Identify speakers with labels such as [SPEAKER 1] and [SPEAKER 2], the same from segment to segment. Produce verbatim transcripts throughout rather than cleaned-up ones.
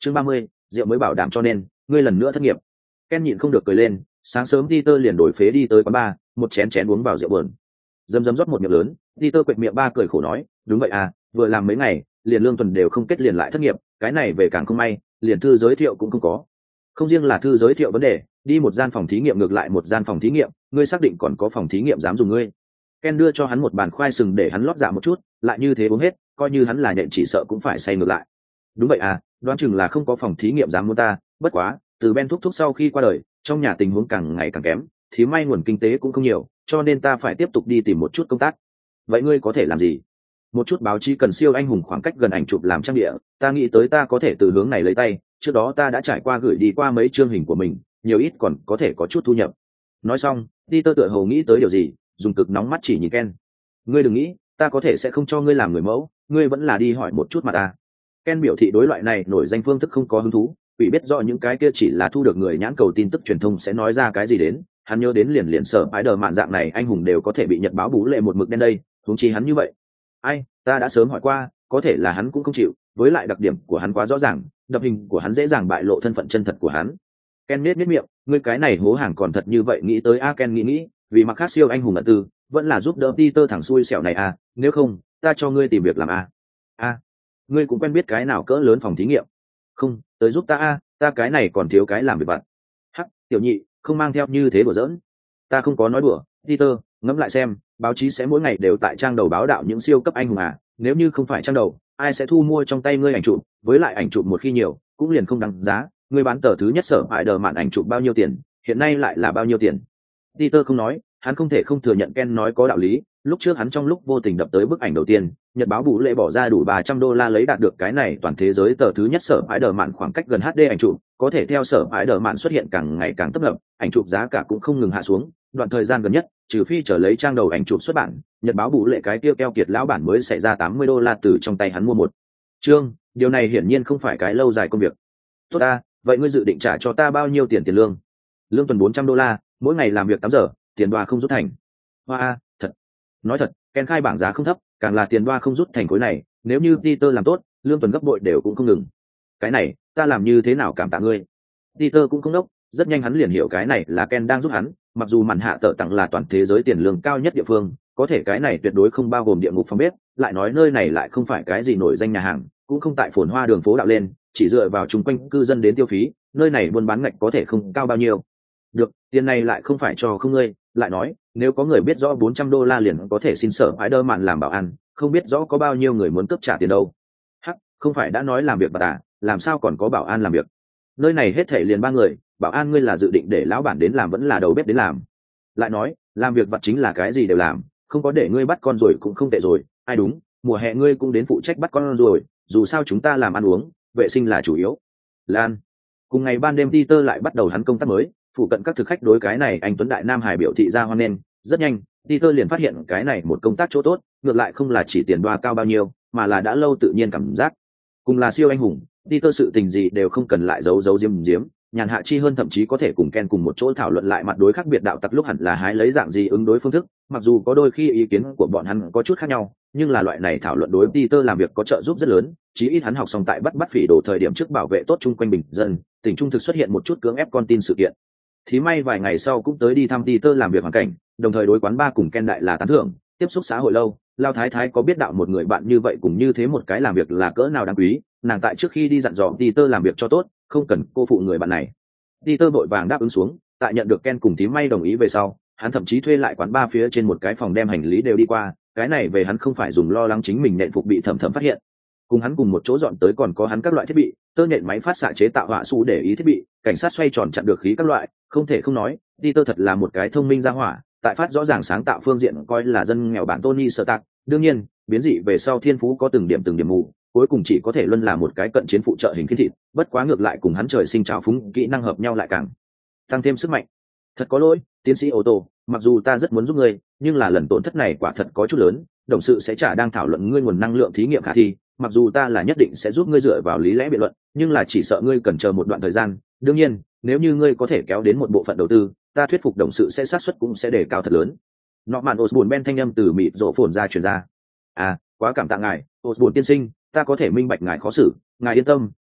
[SPEAKER 1] chương ba mươi, rượu mới bảo đảm cho nên ngươi lần nữa thất nghiệp. Ken nhịn không được cười lên, sáng sớm Peter liền đổi phế đi tới quán bar, một chén chén uống vào rượu buồn. Dầm dầm rót một miệng lớn, Peter quệt miệng ba cười khổ nói, đúng vậy à, vừa làm mấy ngày, liền lương tuần đều không kết liền lại thất nghiệp, cái này về càng không may, liền thư giới thiệu cũng không có. Không riêng là thư giới thiệu vấn đề, đi một gian phòng thí nghiệm ngược lại một gian phòng thí nghiệm, ngươi xác định còn có phòng thí nghiệm dám dùng ngươi. Ken đưa cho hắn một bàn khoai sừng để hắn lót dạ một chút, lại như thế uống hết, coi như hắn là nhện chỉ sợ cũng phải say ngược lại. Đúng vậy à, đoán chừng là không có phòng thí nghiệm dám mua ta, bất quá, từ Ben thúc thúc sau khi qua đời, trong nhà tình huống càng ngày càng kém, thì may nguồn kinh tế cũng không nhiều, cho nên ta phải tiếp tục đi tìm một chút công tác. Vậy ngươi có thể làm gì? Một chút báo chí cần siêu anh hùng khoảng cách gần ảnh chụp làm trang địa, ta nghĩ tới ta có thể từ hướng này lấy tay, trước đó ta đã trải qua gửi đi qua mấy chương hình của mình, nhiều ít còn có thể có chút thu nhập. Nói xong, Peter tựa hồ nghĩ tới điều gì, dùng cực nóng mắt chỉ nhìn Ken. Ngươi đừng nghĩ, ta có thể sẽ không cho ngươi làm người mẫu, ngươi vẫn là đi hỏi một chút mà ta. Ken biểu thị đối loại này nổi danh phương thức không có hứng thú, vì biết rõ những cái kia chỉ là thu được người nhãn cầu tin tức truyền thông sẽ nói ra cái gì đến, hắn nhớ đến liền liền sở ái đờ mạn dạng này anh hùng đều có thể bị nhật báo bú lệ một mực đen đây, huống chi hắn như vậy. Ai, ta đã sớm hỏi qua, có thể là hắn cũng không chịu, với lại đặc điểm của hắn quá rõ ràng, đập hình của hắn dễ dàng bại lộ thân phận chân thật của hắn. Ken nết nết miệng, ngươi cái này hố hàng còn thật như vậy nghĩ tới a. Ken nghĩ nghĩ, vì mặc khác siêu anh hùng ẩn tư, vẫn là giúp đỡ Peter thằng xui xẻo này à, nếu không, ta cho ngươi tìm việc làm a. A, ngươi cũng quen biết cái nào cỡ lớn phòng thí nghiệm? Không, tới giúp ta a, ta cái này còn thiếu cái làm việc vặt. Hắc, tiểu nhị, không mang theo như thế đùa giỡn. Ta không có nói đùa, Peter, ngẫm lại xem, báo chí sẽ mỗi ngày đều tại trang đầu báo đạo những siêu cấp anh hùng à, nếu như không phải trang đầu, ai sẽ thu mua trong tay ngươi ảnh chụp, với lại ảnh chụp một khi nhiều, cũng liền không đáng giá, ngươi bán tờ thứ nhất sở hại đờ mạn ảnh chụp bao nhiêu tiền, hiện nay lại là bao nhiêu tiền. Peter không nói, hắn không thể không thừa nhận Ken nói có đạo lý, lúc trước hắn trong lúc vô tình đập tới bức ảnh đầu tiên, nhật báo bù lệ bỏ ra đủ ba trăm đô la lấy đạt được cái này toàn thế giới tờ thứ nhất sở hãi đờ mạn khoảng cách gần hát đê ảnh chụp, có thể theo sở hãi đờ mạn xuất hiện càng ngày càng tấp nập, ảnh chụp giá cả cũng không ngừng hạ xuống, đoạn thời gian gần nhất, trừ phi trở lấy trang đầu ảnh chụp xuất bản, nhật báo bù lệ cái tiêu keo kiệt lão bản mới xảy ra tám mươi đô la từ trong tay hắn mua một chương, điều này hiển nhiên không phải cái lâu dài công việc. Tốt ta, vậy ngươi dự định trả cho ta bao nhiêu tiền tiền lương? Lương tuần bốn trăm đô la, mỗi ngày làm việc tám giờ, tiền đoa không rút thành. Hoa a, thật. Nói thật, Ken khai bảng giá không thấp, càng là tiền đoa không rút thành khối này, nếu như Peter làm tốt, lương tuần gấp bội đều cũng không ngừng. Cái này, ta làm như thế nào cảm tạ ngươi? Peter cũng không đốc, rất nhanh hắn liền hiểu cái này là Ken đang giúp hắn, mặc dù màn hạ tợ tặng là toàn thế giới tiền lương cao nhất địa phương, có thể cái này tuyệt đối không bao gồm địa ngục phòng bếp, lại nói nơi này lại không phải cái gì nổi danh nhà hàng, cũng không tại phồn hoa đường phố đạo lên, chỉ dựa vào chung quanh cư dân đến tiêu phí, nơi này buôn bán ngạch có thể không cao bao nhiêu. Được, tiền này lại không phải cho không ngươi, lại nói, nếu có người biết rõ bốn trăm đô la liền có thể xin sở hãi đơ mạn làm bảo ăn, không biết rõ có bao nhiêu người muốn cấp trả tiền đâu. Hắc, không phải đã nói làm việc bà à, làm sao còn có bảo an làm việc? Nơi này hết thể liền ba người, bảo an ngươi là dự định để lão bản đến làm vẫn là đầu bếp đến làm? Lại nói, làm việc vặt chính là cái gì đều làm, không có để ngươi bắt con rồi cũng không tệ rồi, ai đúng, mùa hè ngươi cũng đến phụ trách bắt con rồi, dù sao chúng ta làm ăn uống, vệ sinh là chủ yếu. Lan. Cùng ngày ban đêm Peter lại bắt đầu hắn công tác mới, phụ cận các thực khách đối cái này anh tuấn đại nam hải biểu thị ra hoan nghênh, rất nhanh, Peter liền phát hiện cái này một công tác chỗ tốt, ngược lại không là chỉ tiền đoa cao bao nhiêu, mà là đã lâu tự nhiên cảm giác. Cùng là siêu anh hùng, Peter sự tình gì đều không cần lại giấu giấu diếm diếm, nhàn hạ chi hơn thậm chí có thể cùng Ken cùng một chỗ thảo luận lại mặt đối khác biệt đạo tặc lúc hẳn là hái lấy dạng gì ứng đối phương thức, mặc dù có đôi khi ý kiến của bọn hắn có chút khác nhau, nhưng là loại này thảo luận đối Peter làm việc có trợ giúp rất lớn, chí ít hắn học xong tại bắt bắt phỉ đồ thời điểm trước bảo vệ tốt chung quanh bình dân, tỉnh trung thực xuất hiện một chút cưỡng ép con tin sự kiện. Thì may vài ngày sau cũng tới đi thăm Peter làm việc hoàn cảnh, đồng thời đối quán ba cùng Ken đại là tán thưởng, tiếp xúc xã hội lâu, Lao Thái Thái có biết đạo một người bạn như vậy cùng như thế một cái làm việc là cỡ nào đáng quý, nàng tại trước khi đi dặn dò Peter làm việc cho tốt, không cần cô phụ người bạn này. Peter vội vàng đáp ứng xuống, tại nhận được Ken cùng Tím May đồng ý về sau, hắn thậm chí thuê lại quán ba phía trên một cái phòng đem hành lý đều đi qua, cái này về hắn không phải dùng lo lắng chính mình nện phục bị thẩm thẩm phát hiện. Cùng hắn cùng một chỗ dọn tới còn có hắn các loại thiết bị, tơ nhện máy phát xạ chế tạo họa su để ý thiết bị, cảnh sát xoay tròn chặn được khí các loại, không thể không nói, Peter thật là một cái thông minh ra hỏa, tại phát rõ ràng sáng tạo phương diện coi là dân nghèo bản Tony Stark, đương nhiên, biến dị về sau thiên phú có từng điểm từng điểm mù, cuối cùng chỉ có thể luân là một cái cận chiến phụ trợ hình khiên thịt, bất quá ngược lại cùng hắn trời sinh trào phúng kỹ năng hợp nhau lại càng tăng thêm sức mạnh. Thật có lỗi, tiến sĩ ô tô, mặc dù ta rất muốn giúp ngươi, nhưng là lần tổn thất này quả thật có chút lớn, đồng sự sẽ trả đang thảo luận ngươi nguồn năng lượng thí nghiệm khả thi, mặc dù ta là nhất định sẽ giúp ngươi dựa vào lý lẽ biện luận, nhưng là chỉ sợ ngươi cần chờ một đoạn thời gian, đương nhiên, nếu như ngươi có thể kéo đến một bộ phận đầu tư, ta thuyết phục đồng sự sẽ xác suất cũng sẽ đề cao thật lớn. Norman Osborn Ben thanh âm từ mịt rộ phồn ra truyền ra. À, quá cảm tạ ngài, Osborn tiên sinh, ta có thể minh bạch ngài khó xử, ngài yên tâm,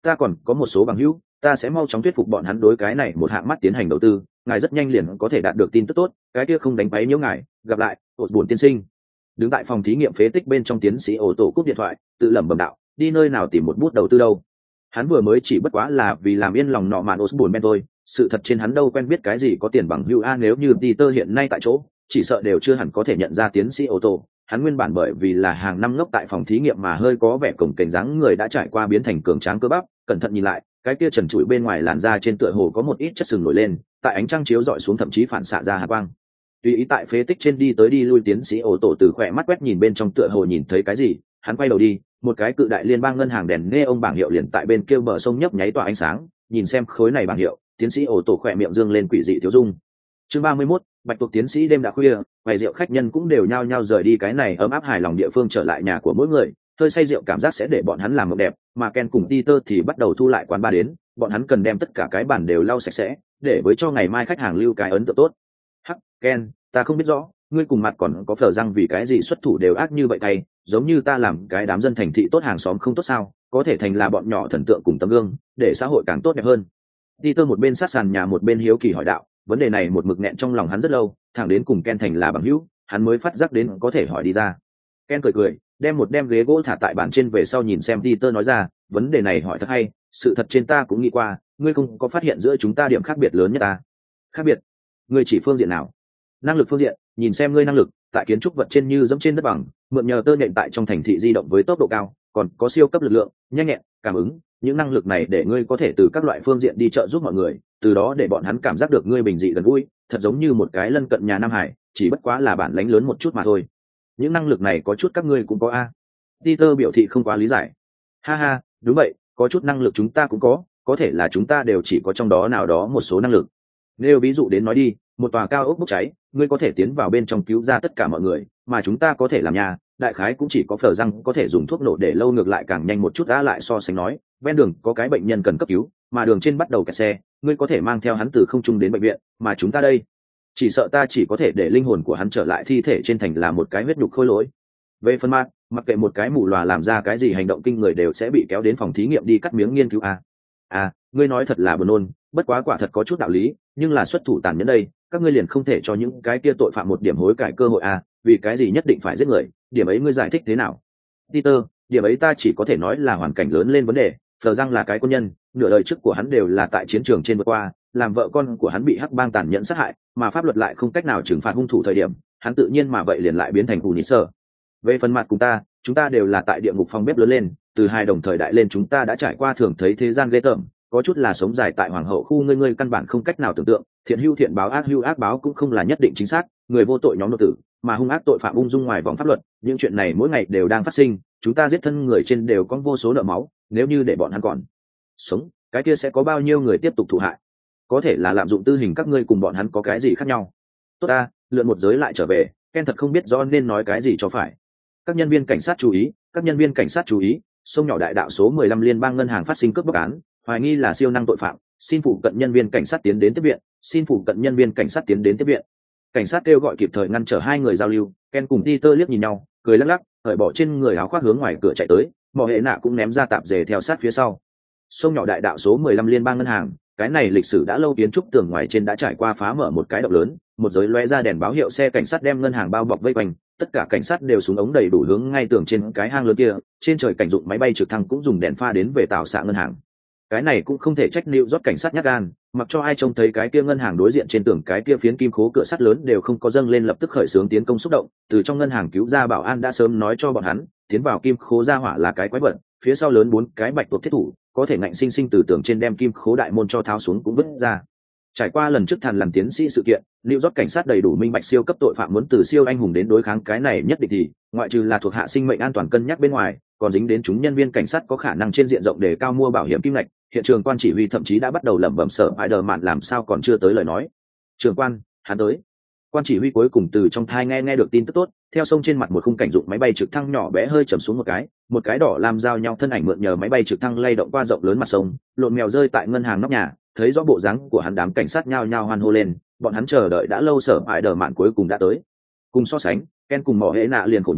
[SPEAKER 1] ta còn có một số bằng hữu, ta sẽ mau chóng thuyết phục bọn hắn đối cái này một hạng mắt tiến hành đầu tư, ngài rất nhanh liền có thể đạt được tin tức tốt, cái kia không đánh váy nhiễu ngài, gặp lại, Osborne tiên sinh. Đứng tại phòng thí nghiệm phế tích bên trong, tiến sĩ ô tô cúp điện thoại, tự lẩm bẩm đạo, đi nơi nào tìm một bút đầu tư đâu. Hắn vừa mới chỉ bất quá là vì làm yên lòng nọ mạn Osborne Ben thôi, sự thật trên hắn đâu quen biết cái gì có tiền bằng hữu a, nếu như Peter hiện nay tại chỗ, chỉ sợ đều chưa hẳn có thể nhận ra tiến sĩ ô tô. Hắn nguyên bản bởi vì là hàng năm ngốc tại phòng thí nghiệm mà hơi có vẻ cổng cảnh dáng người đã trải qua biến thành cường tráng cơ bắp, cẩn thận nhìn lại, cái kia trần trụi bên ngoài làn da trên tựa hồ có một ít chất sừng nổi lên, tại ánh trăng chiếu dọi xuống thậm chí phản xạ ra hàn quang. Tùy ý tại phế tích trên đi tới đi lui, tiến sĩ ô tô từ khỏe mắt quét nhìn bên trong tựa hồ nhìn thấy cái gì, hắn quay đầu đi, một cái cự đại liên bang ngân hàng đèn nghe ông bảng hiệu liền tại bên kia bờ sông nhấp nháy tỏa ánh sáng, nhìn xem khối này bảng hiệu, tiến sĩ ô tô khỏe miệng dương lên quỷ dị tiêu dung. Chương ba mươi mốt, Bạch tuộc tiến sĩ. Đêm đã khuya, vài rượu khách nhân cũng đều nhao nhao rời đi cái này ấm áp hài lòng địa phương, trở lại nhà của mỗi người. Hơi say rượu cảm giác sẽ để bọn hắn làm mộng đẹp, mà Ken cùng Peter thì bắt đầu thu lại quán bar đến, bọn hắn cần đem tất cả cái bàn đều lau sạch sẽ, để với cho ngày mai khách hàng lưu cái ấn tượng tốt. Hắc, Ken, ta không biết rõ, ngươi cùng mặt còn có phở răng vì cái gì xuất thủ đều ác như vậy tay, giống như ta làm cái đám dân thành thị tốt hàng xóm không tốt sao, có thể thành là bọn nhỏ thần tượng cùng tấm gương, để xã hội càng tốt đẹp hơn. Peter một bên sát sàn nhà một bên hiếu kỳ hỏi đạo, vấn đề này một mực nghẹn trong lòng hắn rất lâu, thẳng đến cùng Ken thành là bằng hữu, hắn mới phát giác đến có thể hỏi đi ra. Ken cười cười, đem một đem ghế gỗ thả tại bàn trên về sau nhìn xem Peter nói ra, vấn đề này hỏi thật hay, sự thật trên ta cũng nghĩ qua, ngươi không có phát hiện giữa chúng ta điểm khác biệt lớn nhất ta. Khác biệt? Ngươi chỉ phương diện nào? Năng lực phương diện, nhìn xem ngươi năng lực tại kiến trúc vật trên như dẫm trên đất bằng, mượn nhờ tơ nhện tại trong thành thị di động với tốc độ cao, còn có siêu cấp lực lượng, nhanh nhẹn, cảm ứng, những năng lực này để ngươi có thể từ các loại phương diện đi trợ giúp mọi người, từ đó để bọn hắn cảm giác được ngươi bình dị gần gũi, thật giống như một cái lân cận nhà Nam Hải, chỉ bất quá là bản lãnh lớn một chút mà thôi. Những năng lực này có chút các ngươi cũng có a. Peter biểu thị không quá lý giải. Ha ha, đúng vậy, có chút năng lực chúng ta cũng có, có thể là chúng ta đều chỉ có trong đó nào đó một số năng lực. Nếu ví dụ đến nói đi, một tòa cao ốc bốc cháy, ngươi có thể tiến vào bên trong cứu ra tất cả mọi người, mà chúng ta có thể làm nhà, đại khái cũng chỉ có phở răng có thể dùng thuốc nổ để lâu ngược lại càng nhanh một chút. Đã lại so sánh nói, ven đường có cái bệnh nhân cần cấp cứu, mà đường trên bắt đầu kẹt xe, ngươi có thể mang theo hắn từ không trung đến bệnh viện, mà chúng ta đây, chỉ sợ ta chỉ có thể để linh hồn của hắn trở lại thi thể trên thành là một cái huyết nhục khôi lỗi. Về phần mặt, mặc kệ một cái mù lòa làm ra cái gì hành động kinh người đều sẽ bị kéo đến phòng thí nghiệm đi cắt miếng nghiên cứu a. À, ngươi nói thật là buồn nôn, bất quá quả thật có chút đạo lý, nhưng là xuất thủ tàn nhẫn đây, các ngươi liền không thể cho những cái kia tội phạm một điểm hối cải cơ hội à, vì cái gì nhất định phải giết người, điểm ấy ngươi giải thích thế nào? Peter, điểm ấy ta chỉ có thể nói là hoàn cảnh lớn lên vấn đề, Phờ Răng là cái quân nhân, nửa đời trước của hắn đều là tại chiến trường trên vượt qua, làm vợ con của hắn bị hắc bang tàn nhẫn sát hại, mà pháp luật lại không cách nào trừng phạt hung thủ thời điểm, hắn tự nhiên mà vậy liền lại biến thành hù nhĩ sở. Về phần mặt cùng ta, chúng ta đều là tại địa ngục phòng bếp lớn lên, từ hai đồng thời đại lên chúng ta đã trải qua thường thấy thế gian ghê tởm, có chút là sống dài tại hoàng hậu khu, ngươi ngươi căn bản không cách nào tưởng tượng, thiện hưu thiện báo, ác hưu ác báo cũng không là nhất định chính xác, người vô tội nhóm nô tử, mà hung ác tội phạm ung dung ngoài vòng pháp luật, những chuyện này mỗi ngày đều đang phát sinh, chúng ta giết thân người trên đều có vô số nợ máu, nếu như để bọn hắn còn sống, cái kia sẽ có bao nhiêu người tiếp tục thụ hại? Có thể là lạm dụng tư hình, các ngươi cùng bọn hắn có cái gì khác nhau? Tốt ta, lượn một giới lại trở về, Ken thật không biết rõ nên nói cái gì cho phải. Các nhân viên cảnh sát chú ý, các nhân viên cảnh sát chú ý, sông nhỏ đại đạo số mười lăm liên bang ngân hàng phát sinh cướp bóc án, hoài nghi là siêu năng tội phạm, xin phụ cận nhân viên cảnh sát tiến đến tiếp viện, xin phụ cận nhân viên cảnh sát tiến đến tiếp viện. Cảnh sát kêu gọi kịp thời ngăn trở hai người giao lưu. Ken cùng Peter liếc nhìn nhau, cười lắc lắc, cởi bỏ trên người áo khoác hướng ngoài cửa chạy tới, Mộ Hệ Nạ cũng ném ra tạp dề theo sát phía sau. Sông nhỏ đại đạo số mười lăm liên bang ngân hàng, cái này lịch sử đã lâu, kiến trúc tường ngoài trên đã trải qua phá mở một cái động lớn, một giới lóe ra đèn báo hiệu xe cảnh sát đem ngân hàng bao bọc vây quanh, tất cả cảnh sát đều súng ống đầy đủ hướng ngay tường trên cái hang lớn kia, trên trời cảnh dụng máy bay trực thăng cũng dùng đèn pha đến về tạo xạ ngân hàng. Cái này cũng không thể trách New York cảnh sát nhát gan, mặc cho ai trông thấy cái kia ngân hàng đối diện trên tường cái kia phiến kim khố cửa sắt lớn đều không có dâng lên, lập tức khởi xướng tiến công xúc động, từ trong ngân hàng cứu ra bảo an đã sớm nói cho bọn hắn, tiến vào kim khố ra hỏa là cái quái vật, phía sau lớn bốn cái bạch tuộc thiết thủ, có thể ngạnh sinh sinh từ tường trên đem kim khố đại môn cho tháo xuống cũng vứt ra. Trải qua lần trước thàn làm tiến sĩ sự kiện, New York cảnh sát đầy đủ minh bạch siêu cấp tội phạm muốn từ siêu anh hùng đến đối kháng cái này nhất định thì, ngoại trừ là thuộc hạ sinh mệnh an toàn cân nhắc bên ngoài, còn dính đến chúng nhân viên cảnh sát có khả năng trên diện rộng để cao mua bảo hiểm kim ngạch. Hiện trường quan chỉ huy thậm chí đã bắt đầu lẩm bẩm sợ hãi đờ mạn làm sao còn chưa tới lời nói. Trường quan, hắn tới. Quan chỉ huy cuối cùng từ trong thai nghe nghe được tin tức tốt, theo sông trên mặt một khung cảnh dụng máy bay trực thăng nhỏ bé hơi chầm xuống một cái, một cái đỏ làm giao nhau thân ảnh mượn nhờ máy bay trực thăng lay động qua rộng lớn mặt sông, lộn mèo rơi tại ngân hàng nóc nhà, thấy rõ bộ dáng của hắn, đám cảnh sát nhao nhao hoan hô lên, bọn hắn chờ đợi đã lâu sợ hãi đờ mạn cuối cùng đã tới. Cùng so sánh, Ken cùng Mộ Hệ Nạ liền khổ nhiều,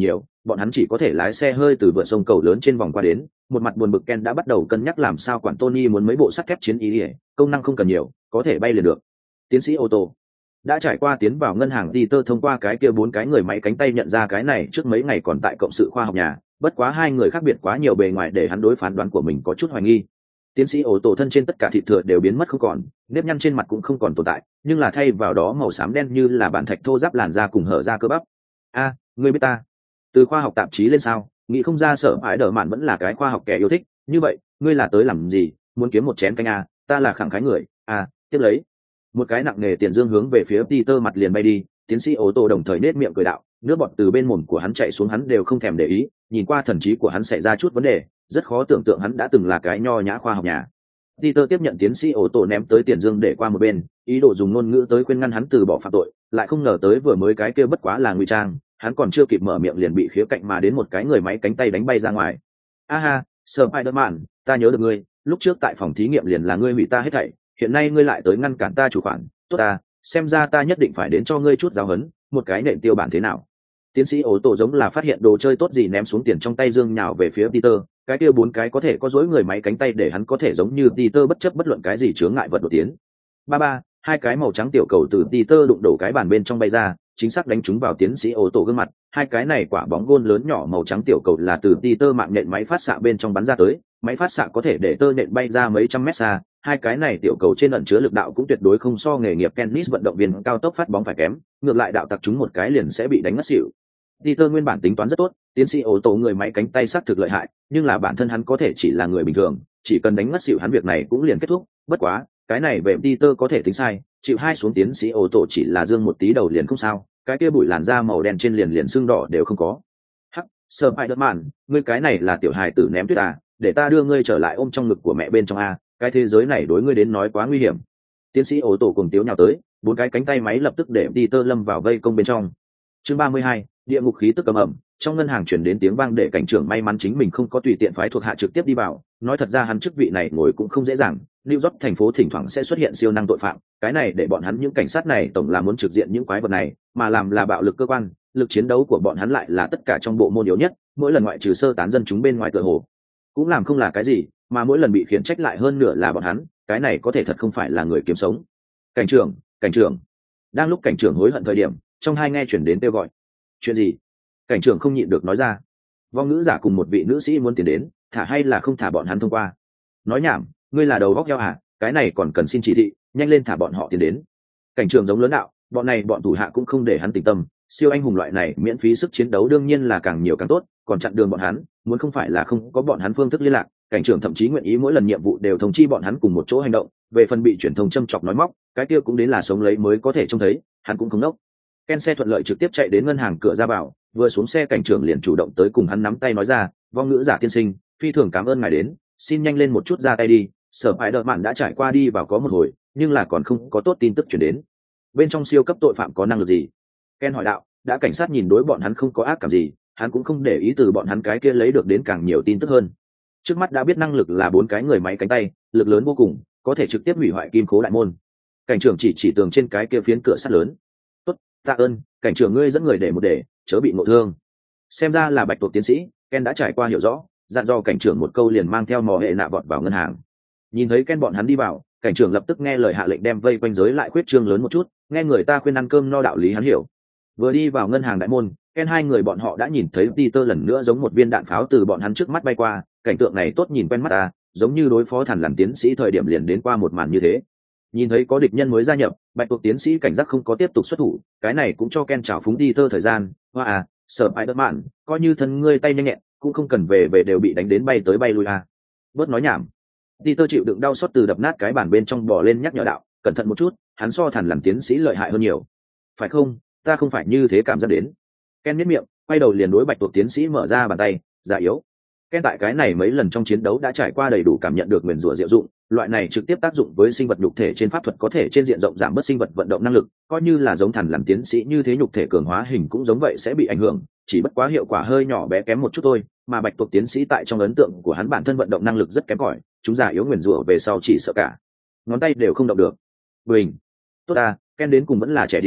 [SPEAKER 1] bọn hắn chỉ có thể lái xe hơi từ vượt sông cầu lớn trên vòng qua đến. Một mặt buồn bực, Ken đã bắt đầu cân nhắc làm sao quản Tony muốn mấy bộ sắt thép chiến ý ỉa, công năng không cần nhiều, có thể bay liền được. Tiến sĩ ô tô đã trải qua tiến vào ngân hàng Peter thông qua cái kia bốn cái người máy cánh tay nhận ra cái này trước mấy ngày còn tại cộng sự khoa học nhà, bất quá hai người khác biệt quá nhiều bề ngoài để hắn đối phán đoán của mình có chút hoài nghi. Tiến sĩ ô tô thân trên tất cả thịt thừa đều biến mất không còn, nếp nhăn trên mặt cũng không còn tồn tại, nhưng là thay vào đó màu xám đen như là bản thạch thô ráp làn da cùng hở ra cơ bắp. A, à, ngươi biết ta? Từ khoa học tạp chí lên sao? Nghĩ không ra Sở Ái Đờ Mạn vẫn là cái khoa học kẻ yêu thích. Như vậy, ngươi là tới làm gì? Muốn kiếm một chén canh à? Ta là khẳng khái người. À, tiếp lấy. Một cái nặng nề tiền dương hướng về phía Peter mặt liền bay đi. Tiến sĩ ô tô đồng thời nết miệng cười đạo, nước bọt từ bên mồm của hắn chạy xuống, hắn đều không thèm để ý. Nhìn qua thần trí của hắn xảy ra chút vấn đề, rất khó tưởng tượng hắn đã từng là cái nho nhã khoa học nhà. Peter tiếp nhận tiến sĩ ô tô ném tới tiền dương để qua một bên, ý đồ dùng ngôn ngữ tới khuyên ngăn hắn từ bỏ phạm tội, lại không ngờ tới vừa mới cái kia bất quá là ngụy trang, hắn còn chưa kịp mở miệng liền bị khía cạnh mà đến một cái người máy cánh tay đánh bay ra ngoài. Aha, Spider-Man, ta nhớ được ngươi, lúc trước tại phòng thí nghiệm liền là ngươi hủy ta hết thảy, hiện nay ngươi lại tới ngăn cản ta chủ khoản, tốt ta, xem ra ta nhất định phải đến cho ngươi chút giáo huấn, một cái nện tiêu bản thế nào. Tiến sĩ ô tô giống là phát hiện đồ chơi tốt gì ném xuống tiền trong tay dương nhào về phía Peter, cái kia bốn cái có thể có dối người máy cánh tay để hắn có thể giống như Peter bất chấp bất luận cái gì chướng ngại vật đột tiến. Ba ba, hai cái màu trắng tiểu cầu từ Peter đụng đổ cái bàn bên trong bay ra, chính xác đánh trúng vào tiến sĩ ô tô gương mặt. Hai cái này quả bóng gôn lớn nhỏ màu trắng tiểu cầu là từ Peter mạng nện máy phát xạ bên trong bắn ra tới, máy phát xạ có thể để tơ nện bay ra mấy trăm mét xa. Hai cái này tiểu cầu trên ẩn chứa lực đạo cũng tuyệt đối không so nghề nghiệp tennis vận động viên cao tốc phát bóng phải kém, ngược lại đạo tặc chúng một cái liền sẽ bị đánh ngất xỉu. Peter nguyên bản tính toán rất tốt, tiến sĩ ô tô người máy cánh tay xác thực lợi hại, nhưng là bản thân hắn có thể chỉ là người bình thường, chỉ cần đánh ngất xỉu hắn việc này cũng liền kết thúc. Bất quá, cái này về Peter có thể tính sai, chịu hai xuống tiến sĩ ô tô chỉ là dương một tí đầu liền không sao, cái kia bụi làn da màu đen trên liền liền xương đỏ đều không có. Hắc, Spider-Man, ngươi cái này là tiểu hài tử ném tuyết à, để ta đưa ngươi trở lại ôm trong ngực của mẹ bên trong a, cái thế giới này đối ngươi đến nói quá nguy hiểm. Tiến sĩ ô tô cùng tiếu nhào tới, bốn cái cánh tay máy lập tức để Peter lâm vào vây công bên trong. Chương ba mươi hai, địa ngục khí tức cầm ẩm, trong ngân hàng chuyển đến tiếng vang để cảnh trưởng may mắn chính mình không có tùy tiện phái thuộc hạ trực tiếp đi vào, nói thật ra hắn chức vị này ngồi cũng không dễ dàng. New York thành phố thỉnh thoảng sẽ xuất hiện siêu năng tội phạm, cái này để bọn hắn những cảnh sát này tổng là muốn trực diện những quái vật này, mà làm là bạo lực cơ quan, lực chiến đấu của bọn hắn lại là tất cả trong bộ môn yếu nhất, mỗi lần ngoại trừ sơ tán dân chúng bên ngoài tựa hồ cũng làm không là cái gì, mà mỗi lần bị khiển trách lại hơn nửa là bọn hắn, cái này có thể thật không phải là người kiếm sống. Cảnh trưởng, cảnh trưởng. Đang lúc cảnh trưởng hối hận thời điểm, trong hai nghe chuyển đến kêu gọi. Chuyện gì? Cảnh trưởng không nhịn được nói ra. Vong nữ giả cùng một vị nữ sĩ muốn tiền đến, thả hay là không thả bọn hắn thông qua? Nói nhảm, ngươi là đầu góc heo à, cái này còn cần xin chỉ thị, nhanh lên thả bọn họ tiền đến. Cảnh trưởng giống lớn đạo, bọn này bọn thủ hạ cũng không để hắn tỉnh tâm, siêu anh hùng loại này miễn phí sức chiến đấu đương nhiên là càng nhiều càng tốt, còn chặn đường bọn hắn, muốn không phải là không có bọn hắn phương thức liên lạc, cảnh trưởng thậm chí nguyện ý mỗi lần nhiệm vụ đều thông chi bọn hắn cùng một chỗ hành động, về phần bị truyền thông châm chọc nói móc, cái kia cũng đến là sống lấy mới có thể trông thấy, hắn cũng không nốc. Ken xe thuận lợi trực tiếp chạy đến ngân hàng cửa ra vào, vừa xuống xe cảnh trưởng liền chủ động tới cùng hắn nắm tay nói ra, vong ngữ giả tiên sinh, phi thường cảm ơn ngài đến, xin nhanh lên một chút ra tay đi. Sở Bại Đợt Mạn đã trải qua đi vào có một hồi, nhưng là còn không có tốt tin tức chuyển đến. Bên trong siêu cấp tội phạm có năng lực gì? Ken hỏi đạo, đã cảnh sát nhìn đối bọn hắn không có ác cảm gì, hắn cũng không để ý từ bọn hắn cái kia lấy được đến càng nhiều tin tức hơn. Trước mắt đã biết năng lực là bốn cái người máy cánh tay, lực lớn vô cùng, có thể trực tiếp hủy hoại kim khố đại môn. Cảnh trưởng chỉ chỉ tường trên cái kia phiến cửa sắt lớn. Tốt, tạ ơn, cảnh trưởng ngươi dẫn người để một để, chớ bị ngộ thương. Xem ra là bạch tuộc tiến sĩ, Ken đã trải qua hiểu rõ, dặn dò cảnh trưởng một câu liền mang theo mò hệ nạ vọt vào ngân hàng. Nhìn thấy Ken bọn hắn đi vào, cảnh trưởng lập tức nghe lời hạ lệnh đem vây quanh giới lại khuyết trương lớn một chút, nghe người ta khuyên ăn cơm no đạo lý hắn hiểu. Vừa đi vào ngân hàng đại môn, Ken hai người bọn họ đã nhìn thấy Peter lần nữa giống một viên đạn pháo từ bọn hắn trước mắt bay qua, cảnh tượng này tốt nhìn quen mắt ta, giống như đối phó thằn lằn tiến sĩ thời điểm liền đến qua một màn như thế. Nhìn thấy có địch nhân mới gia nhập, bạch tuộc tiến sĩ cảnh giác không có tiếp tục xuất thủ, cái này cũng cho Ken trào phúng Peter thời gian. Hoa à, sợ ai đỡ mạn, coi như thân ngươi tay nhanh nhẹn, cũng không cần về về đều bị đánh đến bay tới bay lui à. Bớt nói nhảm. Peter chịu đựng đau xót từ đập nát cái bàn bên trong bò lên nhắc nhở đạo, cẩn thận một chút, hắn so thằn lằn tiến sĩ lợi hại hơn nhiều. Phải không? Ta không phải như thế cảm giác đến. Ken nhếch miệng, quay đầu liền đối bạch tuộc tiến sĩ mở ra bàn tay, già yếu. Ken tại cái này mấy lần trong chiến đấu đã trải qua đầy đủ cảm nhận được nguyền rủa diệu dụng, loại này trực tiếp tác dụng với sinh vật nhục thể trên pháp thuật có thể trên diện rộng giảm bớt sinh vật vận động năng lực, coi như là giống thằn lằn tiến sĩ như thế nhục thể cường hóa hình cũng giống vậy sẽ bị ảnh hưởng, chỉ bất quá hiệu quả hơi nhỏ bé kém một chút thôi, mà bạch tuộc tiến sĩ tại trong ấn tượng của hắn bản thân vận động năng lực rất kém cỏi, chúng già yếu nguyền rủa về sau chỉ sợ cả ngón tay đều không động được. Bình, tốt à, Ken đến cùng vẫn là trẻ điểm,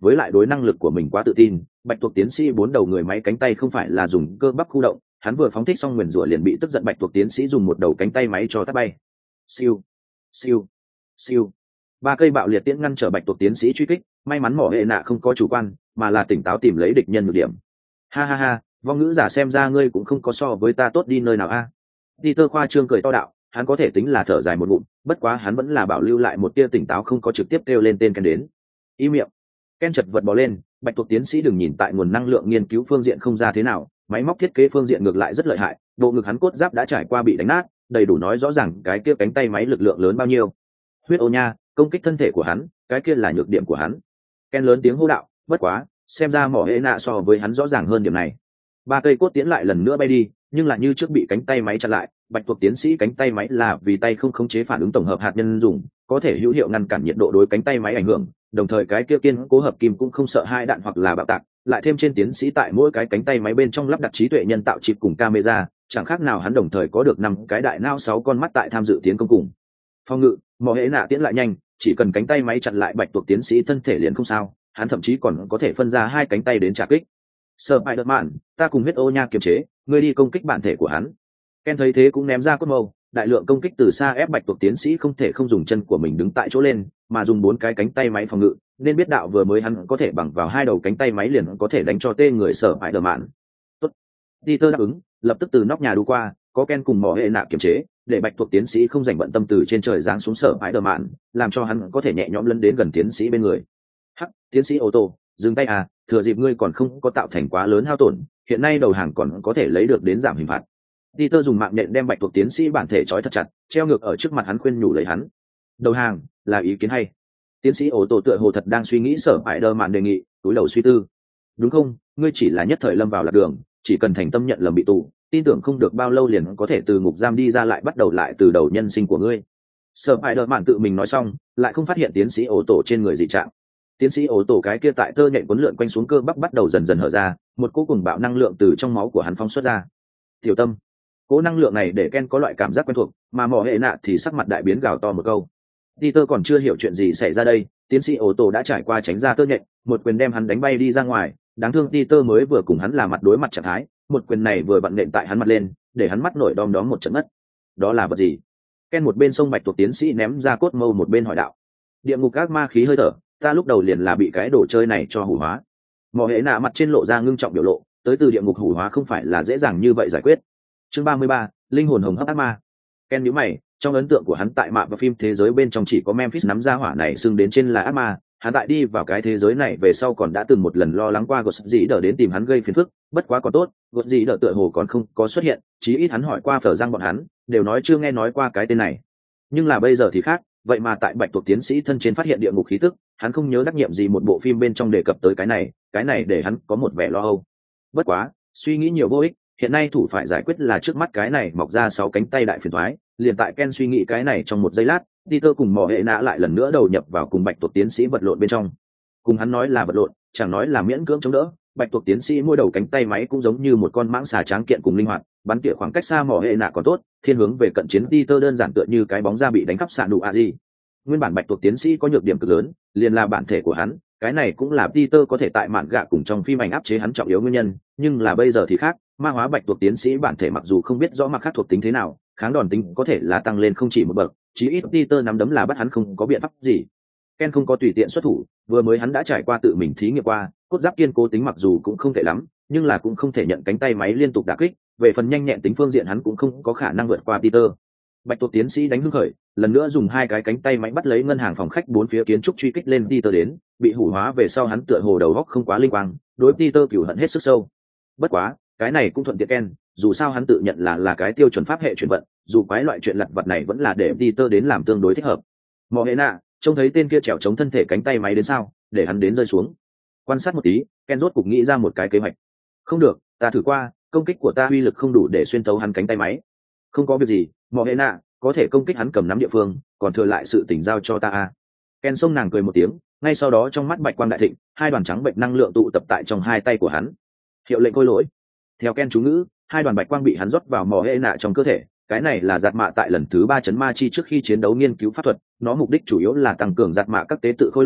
[SPEAKER 1] với lại đối năng lực của mình quá tự tin. Bạch tuộc tiến sĩ bốn đầu người máy cánh tay không phải là dùng cơ bắp khu động, hắn vừa phóng thích xong nguyền rủa liền bị tức giận bạch tuộc tiến sĩ dùng một đầu cánh tay máy cho tát bay. Siêu, siêu, siêu. Ba cây bạo liệt tiễn ngăn trở bạch tuộc tiến sĩ truy kích, may mắn mỏ hệ nạ không có chủ quan, mà là tỉnh táo tìm lấy địch nhân nhược điểm. Ha ha ha, vong ngữ giả xem ra ngươi cũng không có so với ta tốt đi nơi nào a. À. Peter khoa trương cười to đạo, hắn có thể tính là thở dài một ngụm, bất quá hắn vẫn là bảo lưu lại một tia tỉnh táo, không có trực tiếp kêu lên tên Ken đến. Im miệng. Ken chật vật bò lên, bạch tuộc tiến sĩ đừng nhìn tại nguồn năng lượng nghiên cứu phương diện không ra thế nào, máy móc thiết kế phương diện ngược lại rất lợi hại, bộ ngực hắn cốt giáp đã trải qua bị đánh nát, đầy đủ nói rõ ràng cái kia cánh tay máy lực lượng lớn bao nhiêu. Huyết ô nha, công kích thân thể của hắn, cái kia là nhược điểm của hắn. Ken lớn tiếng hô đạo, bất quá, xem ra mỏ hệ nạ so với hắn rõ ràng hơn điểm này. Ba cây cốt tiễn lại lần nữa bay đi, nhưng lại như trước bị cánh tay máy chặn lại. Bạch tuộc tiến sĩ cánh tay máy là vì tay không khống chế phản ứng tổng hợp hạt nhân dùng, có thể hữu hiệu ngăn cản nhiệt độ đối cánh tay máy ảnh hưởng, đồng thời cái kia kiên cố hợp kim cũng không sợ hai đạn hoặc là bạo tạc. Lại thêm trên tiến sĩ tại mỗi cái cánh tay máy bên trong lắp đặt trí tuệ nhân tạo chip cùng camera, chẳng khác nào hắn đồng thời có được năm cái đại não sáu con mắt tại tham dự tiến công cùng. Phòng ngự, mỏ hệ nạ tiến lại nhanh, chỉ cần cánh tay máy chặn lại bạch tuộc tiến sĩ thân thể liền không sao, hắn thậm chí còn có thể phân ra hai cánh tay đến trả kích. Spider-Man, ta cùng huyết ô nha kiềm chế, ngươi đi công kích bản thể của hắn. Ken thấy thế cũng ném ra cốt mâu, đại lượng công kích từ xa ép bạch tuộc tiến sĩ không thể không dùng chân của mình đứng tại chỗ lên, mà dùng bốn cái cánh tay máy phòng ngự, nên biết đạo vừa mới hắn có thể bằng vào hai đầu cánh tay máy liền có thể đánh cho tê người Spider-Man. Tốt. Peter đáp ứng, lập tức từ nóc nhà đu qua, có Ken cùng mỏ hệ nạ kiềm chế, để bạch tuộc tiến sĩ không dành bận tâm từ trên trời giáng xuống Spider-Man, làm cho hắn có thể nhẹ nhõm lấn đến gần tiến sĩ bên người. Hắc, tiến sĩ ô tô, dừng tay à, thừa dịp ngươi còn không có tạo thành quá lớn hao tổn, hiện nay đầu hàng còn có thể lấy được đến giảm hình phạt. Peter dùng mạng nhện đem bạch tuộc tiến sĩ bản thể trói thật chặt, treo ngược ở trước mặt hắn khuyên nhủ lấy hắn. Đầu hàng là ý kiến hay. Tiến sĩ ô tô tựa hồ thật đang suy nghĩ sở Spider-Man đề nghị, túi đầu suy tư. Đúng không, ngươi chỉ là nhất thời lâm vào lạc đường, chỉ cần thành tâm nhận lầm bị tù, tin tưởng không được bao lâu liền có thể từ ngục giam đi ra lại bắt đầu lại từ đầu nhân sinh của ngươi. Sở Spider-Man tự mình nói xong, lại không phát hiện tiến sĩ ô tô trên người dị trạng. Tiến sĩ ố tổ cái kia tại tơ nhện cuốn lượn quanh xuống cơ bắp bắt đầu dần dần hở ra, một cỗ cùng bạo năng lượng từ trong máu của hắn phóng xuất ra. Tiểu tâm, cỗ năng lượng này để Ken có loại cảm giác quen thuộc, mà mỏ hệ nạ thì sắc mặt đại biến gào to một câu. Peter còn chưa hiểu chuyện gì xảy ra đây, tiến sĩ ố tổ đã trải qua tránh ra tơ nhện, một quyền đem hắn đánh bay đi ra ngoài. Đáng thương Peter mới vừa cùng hắn là mặt đối mặt trạng thái, một quyền này vừa vặn nện tại hắn mặt lên, để hắn mắt nổi đom đóm một trận ngất. Đó là vật gì? Ken một bên sông bạch tuộc tiến sĩ ném ra cốt mâu một bên hỏi đạo. Địa ngục ác ma khí hơi thở, ta lúc đầu liền là bị cái đồ chơi này cho hủ hóa. Mỏ hệ nạ mặt trên lộ ra ngưng trọng biểu lộ, tới từ địa ngục hủ hóa không phải là dễ dàng như vậy giải quyết. Chương ba mươi ba, linh hồn hồng hấp ác ma. Ken nhíu mày, trong ấn tượng của hắn tại mạ và phim thế giới bên trong chỉ có Memphis nắm ra hỏa này xưng đến trên là ác ma, hắn tại đi vào cái thế giới này về sau còn đã từng một lần lo lắng qua gột gì đỡ đến tìm hắn gây phiền phức, bất quá còn tốt, gột gì đỡ tựa hồ còn không có xuất hiện, chí ít hắn hỏi qua phở răng bọn hắn, đều nói chưa nghe nói qua cái tên này. Nhưng là bây giờ thì khác, vậy mà tại bạch tuộc tiến sĩ thân trên phát hiện địa ngục khí tức, hắn không nhớ đắc nhiệm gì một bộ phim bên trong đề cập tới cái này, cái này để hắn có một vẻ lo âu. Bất quá, suy nghĩ nhiều vô ích, hiện nay thủ phải giải quyết là trước mắt cái này mọc ra sáu cánh tay đại phiền toái, liền tại Ken suy nghĩ cái này trong một giây lát, Peter cùng mỏ hệ nạ lại lần nữa đầu nhập vào cùng bạch tuộc tiến sĩ vật lộn bên trong. Cùng hắn nói là vật lộn, chẳng nói là miễn cưỡng chống đỡ, bạch tuộc tiến sĩ mỗi đầu cánh tay máy cũng giống như một con mãng xà tráng kiện cùng linh hoạt, bắn tỉa khoảng cách xa mỏ hệ nạ còn tốt, thiên hướng về cận chiến Peter đơn giản tựa như cái bóng ra bị đánh khắp sạn đủ a gì. Nguyên bản bạch tuộc tiến sĩ có nhược điểm cực lớn, liền là bản thể của hắn, cái này cũng là Peter có thể tại mạn gạ cùng trong phim ảnh áp chế hắn trọng yếu nguyên nhân, nhưng là bây giờ thì khác, ma hóa bạch tuộc tiến sĩ bản thể mặc dù không biết rõ mặt khác thuộc tính thế nào, kháng đòn tính có thể là tăng lên không chỉ một bậc, chí ít Peter nắm đấm là bắt hắn không có biện pháp gì. Ken không có tùy tiện xuất thủ, vừa mới hắn đã trải qua tự mình thí nghiệm qua, cốt giáp kiên cố tính mặc dù cũng không tệ lắm, nhưng là cũng không thể nhận cánh tay máy liên tục đả kích, về phần nhanh nhẹn tính phương diện hắn cũng không có khả năng vượt qua Peter. Bạch tuộc tiến sĩ đánh hưng khởi, lần nữa dùng hai cái cánh tay máy bắt lấy ngân hàng phòng khách bốn phía kiến trúc truy kích lên Peter đến, bị hủ hóa về sau hắn tựa hồ đầu óc không quá linh quang, đối Peter cừu hận hết sức sâu. Bất quá, cái này cũng thuận tiện Ken, dù sao hắn tự nhận là là cái tiêu chuẩn pháp hệ chuyển vận, dù quái loại chuyện lặt vặt này vẫn là để Peter đến làm tương đối thích hợp. Mọ hệ nạ, trông thấy tên kia trèo chống thân thể cánh tay máy đến sao, để hắn đến rơi xuống. Quan sát một tí, Ken rốt cục nghĩ ra một cái kế hoạch. Không được, ta thử qua, công kích của ta uy lực không đủ để xuyên thấu hắn cánh tay máy. Không có việc gì, Mọ hệ nạ, có thể công kích hắn cầm nắm địa phương, còn thừa lại sự tỉnh giao cho ta a. Ken xông nàng cười một tiếng, ngay sau đó trong mắt bạch quang đại thịnh, hai đoàn trắng bệnh năng lượng tụ tập tại trong hai tay của hắn. Hiệu lệnh khôi lỗi. Theo Ken chú ngữ, hai đoàn bạch quang bị hắn rót vào mỏ hệ nạ trong cơ thể, cái này là giạt mạ tại lần thứ ba chấn ma chi trước khi chiến đấu nghiên cứu pháp thuật, nó mục đích chủ yếu là tăng cường giạt mạ các tế tự khôi lỗi,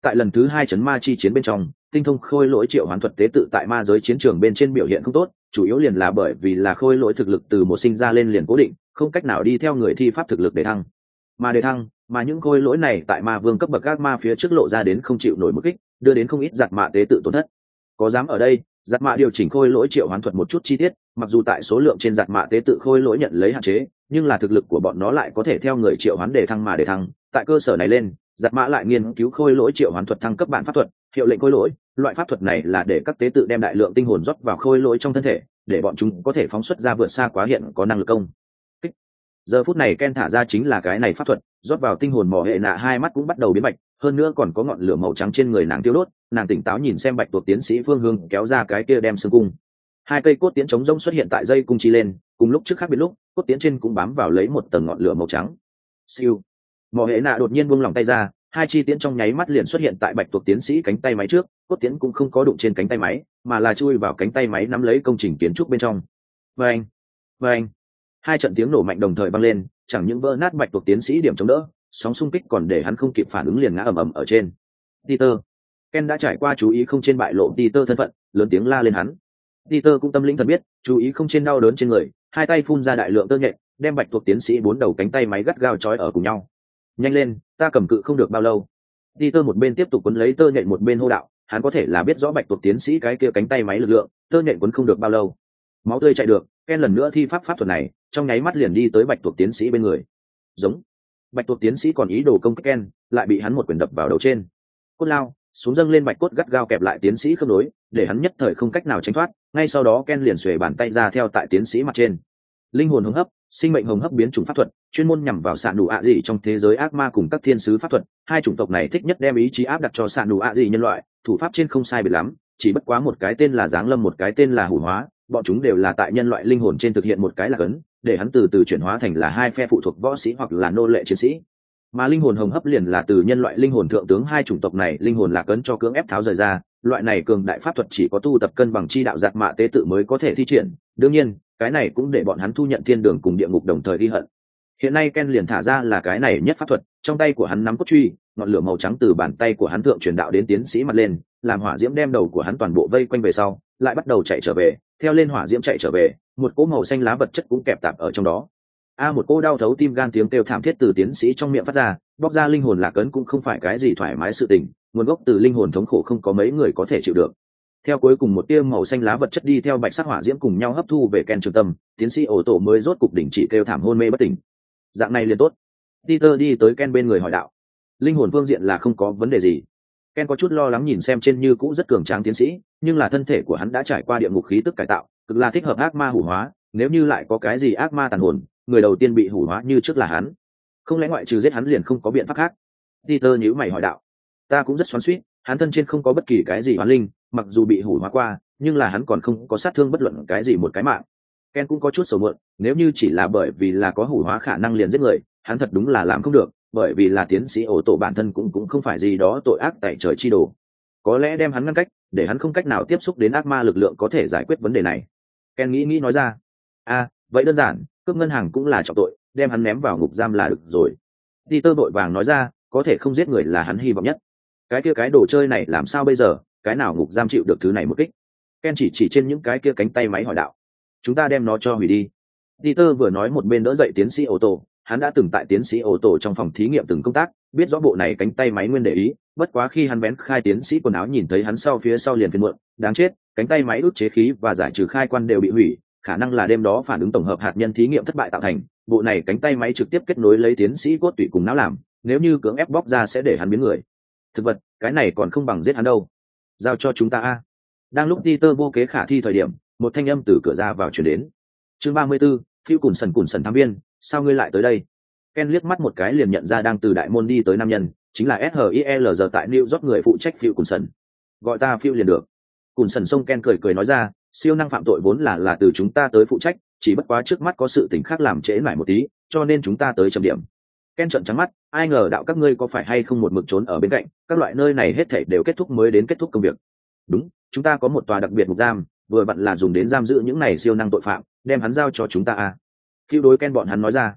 [SPEAKER 1] tại lần thứ hai chấn ma chi chiến bên trong, tinh thông khôi lỗi triệu hoán thuật tế tự tại ma giới chiến trường bên trên biểu hiện không tốt, chủ yếu liền là bởi vì là khôi lỗi thực lực từ một sinh ra lên liền cố định, không cách nào đi theo người thi pháp thực lực để thăng. Mà để thăng, mà những khôi lỗi này tại ma vương cấp bậc ác ma phía trước lộ ra đến không chịu nổi một kích, đưa đến không ít giặc mạ tế tự tổn thất. Có dám ở đây, giặc mạ điều chỉnh khôi lỗi triệu hoán thuật một chút chi tiết, mặc dù tại số lượng trên giặc mạ tế tự khôi lỗi nhận lấy hạn chế, nhưng là thực lực của bọn nó lại có thể theo người triệu hoán để thăng mà để thăng. Tại cơ sở này lên, giặc mạ lại nghiên cứu khôi lỗi triệu hoán thuật thăng cấp bản pháp thuật, hiệu lệnh khôi lỗi. Loại pháp thuật này là để các tế tự đem đại lượng tinh hồn rót vào khôi lỗi trong thân thể, để bọn chúng có thể phóng xuất ra vượt xa quá hiện có năng lực công kích. Giờ phút này Ken thả ra chính là cái này pháp thuật, rót vào tinh hồn mỏ hệ nạ hai mắt cũng bắt đầu biến bạch, hơn nữa còn có ngọn lửa màu trắng trên người nàng tiêu đốt. Nàng tỉnh táo nhìn xem bạch tuộc tiến sĩ phương hương kéo ra cái kia đem xương cung, hai cây cốt tiễn chống rông xuất hiện tại dây cung chi lên, cùng lúc trước khác biệt lúc cốt tiễn trên cũng bám vào lấy một tầng ngọn lửa màu trắng. Siêu, mỏ hệ nạ đột nhiên buông lỏng tay ra, hai chi tiễn trong nháy mắt liền xuất hiện tại bạch tuộc tiến sĩ cánh tay máy trước, cốt tiễn cũng không có đụng trên cánh tay máy, mà là chui vào cánh tay máy nắm lấy công trình kiến trúc bên trong. Vâng, vâng, hai trận tiếng nổ mạnh đồng thời vang lên, chẳng những vỡ nát bạch tuộc tiến sĩ điểm chống đỡ, sóng xung kích còn để hắn không kịp phản ứng liền ngã ầm ầm ở trên. Peter, Ken đã trải qua chú ý không trên bại lộ Peter thân phận, lớn tiếng la lên hắn. Peter cũng tâm lĩnh thần biết, chú ý không trên đau đớn trên người, hai tay phun ra đại lượng tơ nhện, đem bạch tuộc tiến sĩ bốn đầu cánh tay máy gắt gao trói ở cùng nhau. Nhanh lên, ta cầm cự không được bao lâu. Peter một bên tiếp tục quấn lấy tơ nhện một bên hô đạo, hắn có thể là biết rõ bạch tuộc tiến sĩ cái kia cánh tay máy lực lượng, tơ nhện quấn không được bao lâu. Máu tươi chạy được, Ken lần nữa thi pháp pháp thuật này, trong nháy mắt liền đi tới bạch tuộc tiến sĩ bên người. Giống. Bạch tuộc tiến sĩ còn ý đồ công kích Ken, lại bị hắn một quyền đập vào đầu trên. Cốt lao, xuống dâng lên bạch cốt gắt gao kẹp lại tiến sĩ khớp nối, để hắn nhất thời không cách nào tránh thoát. Ngay sau đó Ken liền xuề bàn tay ra theo tại tiến sĩ mặt trên. Linh hồn hồng hấp, sinh mệnh hồng hấp biến chủng pháp thuật, chuyên môn nhằm vào xạ nụ ạ gì trong thế giới ác ma cùng các thiên sứ pháp thuật. Hai chủng tộc này thích nhất đem ý chí áp đặt cho xạ nụ ạ gì nhân loại, thủ pháp trên không sai biệt lắm, chỉ bất quá một cái tên là giáng lâm, một cái tên là hủ hóa, bọn chúng đều là tại nhân loại linh hồn trên thực hiện một cái là cấn, để hắn từ từ chuyển hóa thành là hai phe phụ thuộc võ sĩ hoặc là nô lệ chiến sĩ. Mà linh hồn hồng hấp liền là từ nhân loại linh hồn thượng tướng hai chủng tộc này linh hồn là cấn cho cưỡng ép tháo rời ra. Loại này cường đại pháp thuật chỉ có tu tập cân bằng chi đạo giặc mạ tế tự mới có thể thi triển, đương nhiên cái này cũng để bọn hắn thu nhận thiên đường cùng địa ngục đồng thời ghi hận. Hiện nay Ken liền thả ra là cái này nhất pháp thuật, trong tay của hắn nắm cốt truy, ngọn lửa màu trắng từ bàn tay của hắn thượng truyền đạo đến tiến sĩ mặt lên, làm hỏa diễm đem đầu của hắn toàn bộ vây quanh về sau, lại bắt đầu chạy trở về, theo lên hỏa diễm chạy trở về, một cỗ màu xanh lá vật chất cũng kẹp tạp ở trong đó. A một cỗ đau thấu tim gan tiếng kêu thảm thiết từ tiến sĩ trong miệng phát ra, bóc ra linh hồn lạc ấn cũng không phải cái gì thoải mái sự tình, nguồn gốc từ linh hồn thống khổ không có mấy người có thể chịu được. Theo cuối cùng một tia màu xanh lá vật chất đi theo bạch sắc hỏa diễm cùng nhau hấp thu về Ken trường tâm, tiến sĩ ổ tổ mới rốt cục đỉnh chỉ kêu thảm hôn mê bất tỉnh. Dạng này liền tốt. Peter đi tới Ken bên người hỏi đạo. Linh hồn phương diện là không có vấn đề gì. Ken có chút lo lắng nhìn xem trên như cũ rất cường tráng tiến sĩ, nhưng là thân thể của hắn đã trải qua địa ngục khí tức cải tạo, cực là thích hợp ác ma hủ hóa, nếu như lại có cái gì ác ma tàn hồn, người đầu tiên bị hủ hóa như trước là hắn. Không lẽ ngoại trừ giết hắn liền không có biện pháp khác? Peter nhíu mày hỏi đạo. Ta cũng rất xoắn xuýt, hắn thân trên không có bất kỳ cái gì hoán linh, mặc dù bị hủ hóa qua, nhưng là hắn còn không có sát thương bất luận cái gì một cái mạng. Ken cũng có chút sầu muộn, nếu như chỉ là bởi vì là có hủ hóa khả năng liền giết người, hắn thật đúng là làm không được, bởi vì là tiến sĩ ổ tổ bản thân cũng cũng không phải gì đó tội ác tại trời chi đồ. Có lẽ đem hắn ngăn cách, để hắn không cách nào tiếp xúc đến ác ma lực lượng có thể giải quyết vấn đề này. Ken nghĩ nghĩ nói ra. A, à, vậy đơn giản, cướp ngân hàng cũng là trọng tội, đem hắn ném vào ngục giam là được rồi. Peter vội vàng nói ra, có thể không giết người là hắn hy vọng nhất. Cái kia cái đồ chơi này làm sao bây giờ, cái nào ngục giam chịu được thứ này một kích? Ken chỉ chỉ trên những cái kia cánh tay máy hỏi đạo. Chúng ta đem nó cho hủy đi. Peter vừa nói một bên đỡ dậy tiến sĩ ô tô, hắn đã từng tại tiến sĩ ô tô trong phòng thí nghiệm từng công tác, biết rõ bộ này cánh tay máy nguyên để ý, bất quá khi hắn bén khai tiến sĩ quần áo nhìn thấy hắn sau phía sau liền phiền muộn, đáng chết, cánh tay máy ức chế khí và giải trừ khai quan đều bị hủy, khả năng là đêm đó phản ứng tổng hợp hạt nhân thí nghiệm thất bại tạo thành, bộ này cánh tay máy trực tiếp kết nối lấy tiến sĩ cốt tủy cùng não làm, nếu như cưỡng ép bóc ra sẽ để hắn biến người. Thực vật, cái này còn không bằng giết hắn đâu. Giao cho chúng ta a. Đang lúc Peter vô kế khả thi thời điểm, một thanh âm từ cửa ra vào truyền đến. Chương ba mươi 34, Phiêu Cùn Sần Cùn Sần tham viên, sao ngươi lại tới đây? Ken liếc mắt một cái liền nhận ra đang từ đại môn đi tới nam nhân, chính là ét hát i lờ giờ tại New York người phụ trách Phiêu Cùn Sần. Gọi ta Phiêu liền được. Cùn Sần xông Ken cười cười nói ra, siêu năng phạm tội vốn là là từ chúng ta tới phụ trách, chỉ bất quá trước mắt có sự tình khác làm trễ nải một tí, cho nên chúng ta tới chấm điểm. Ken trợn trắng mắt, ai ngờ đạo các ngươi có phải hay không một mực trốn ở bên cạnh, các loại nơi này hết thảy đều kết thúc mới đến kết thúc công việc. Đúng, chúng ta có một tòa đặc biệt ngục giam, vừa vặn là dùng đến giam giữ những này siêu năng tội phạm, đem hắn giao cho chúng ta à. Phiêu đối Ken bọn hắn nói ra.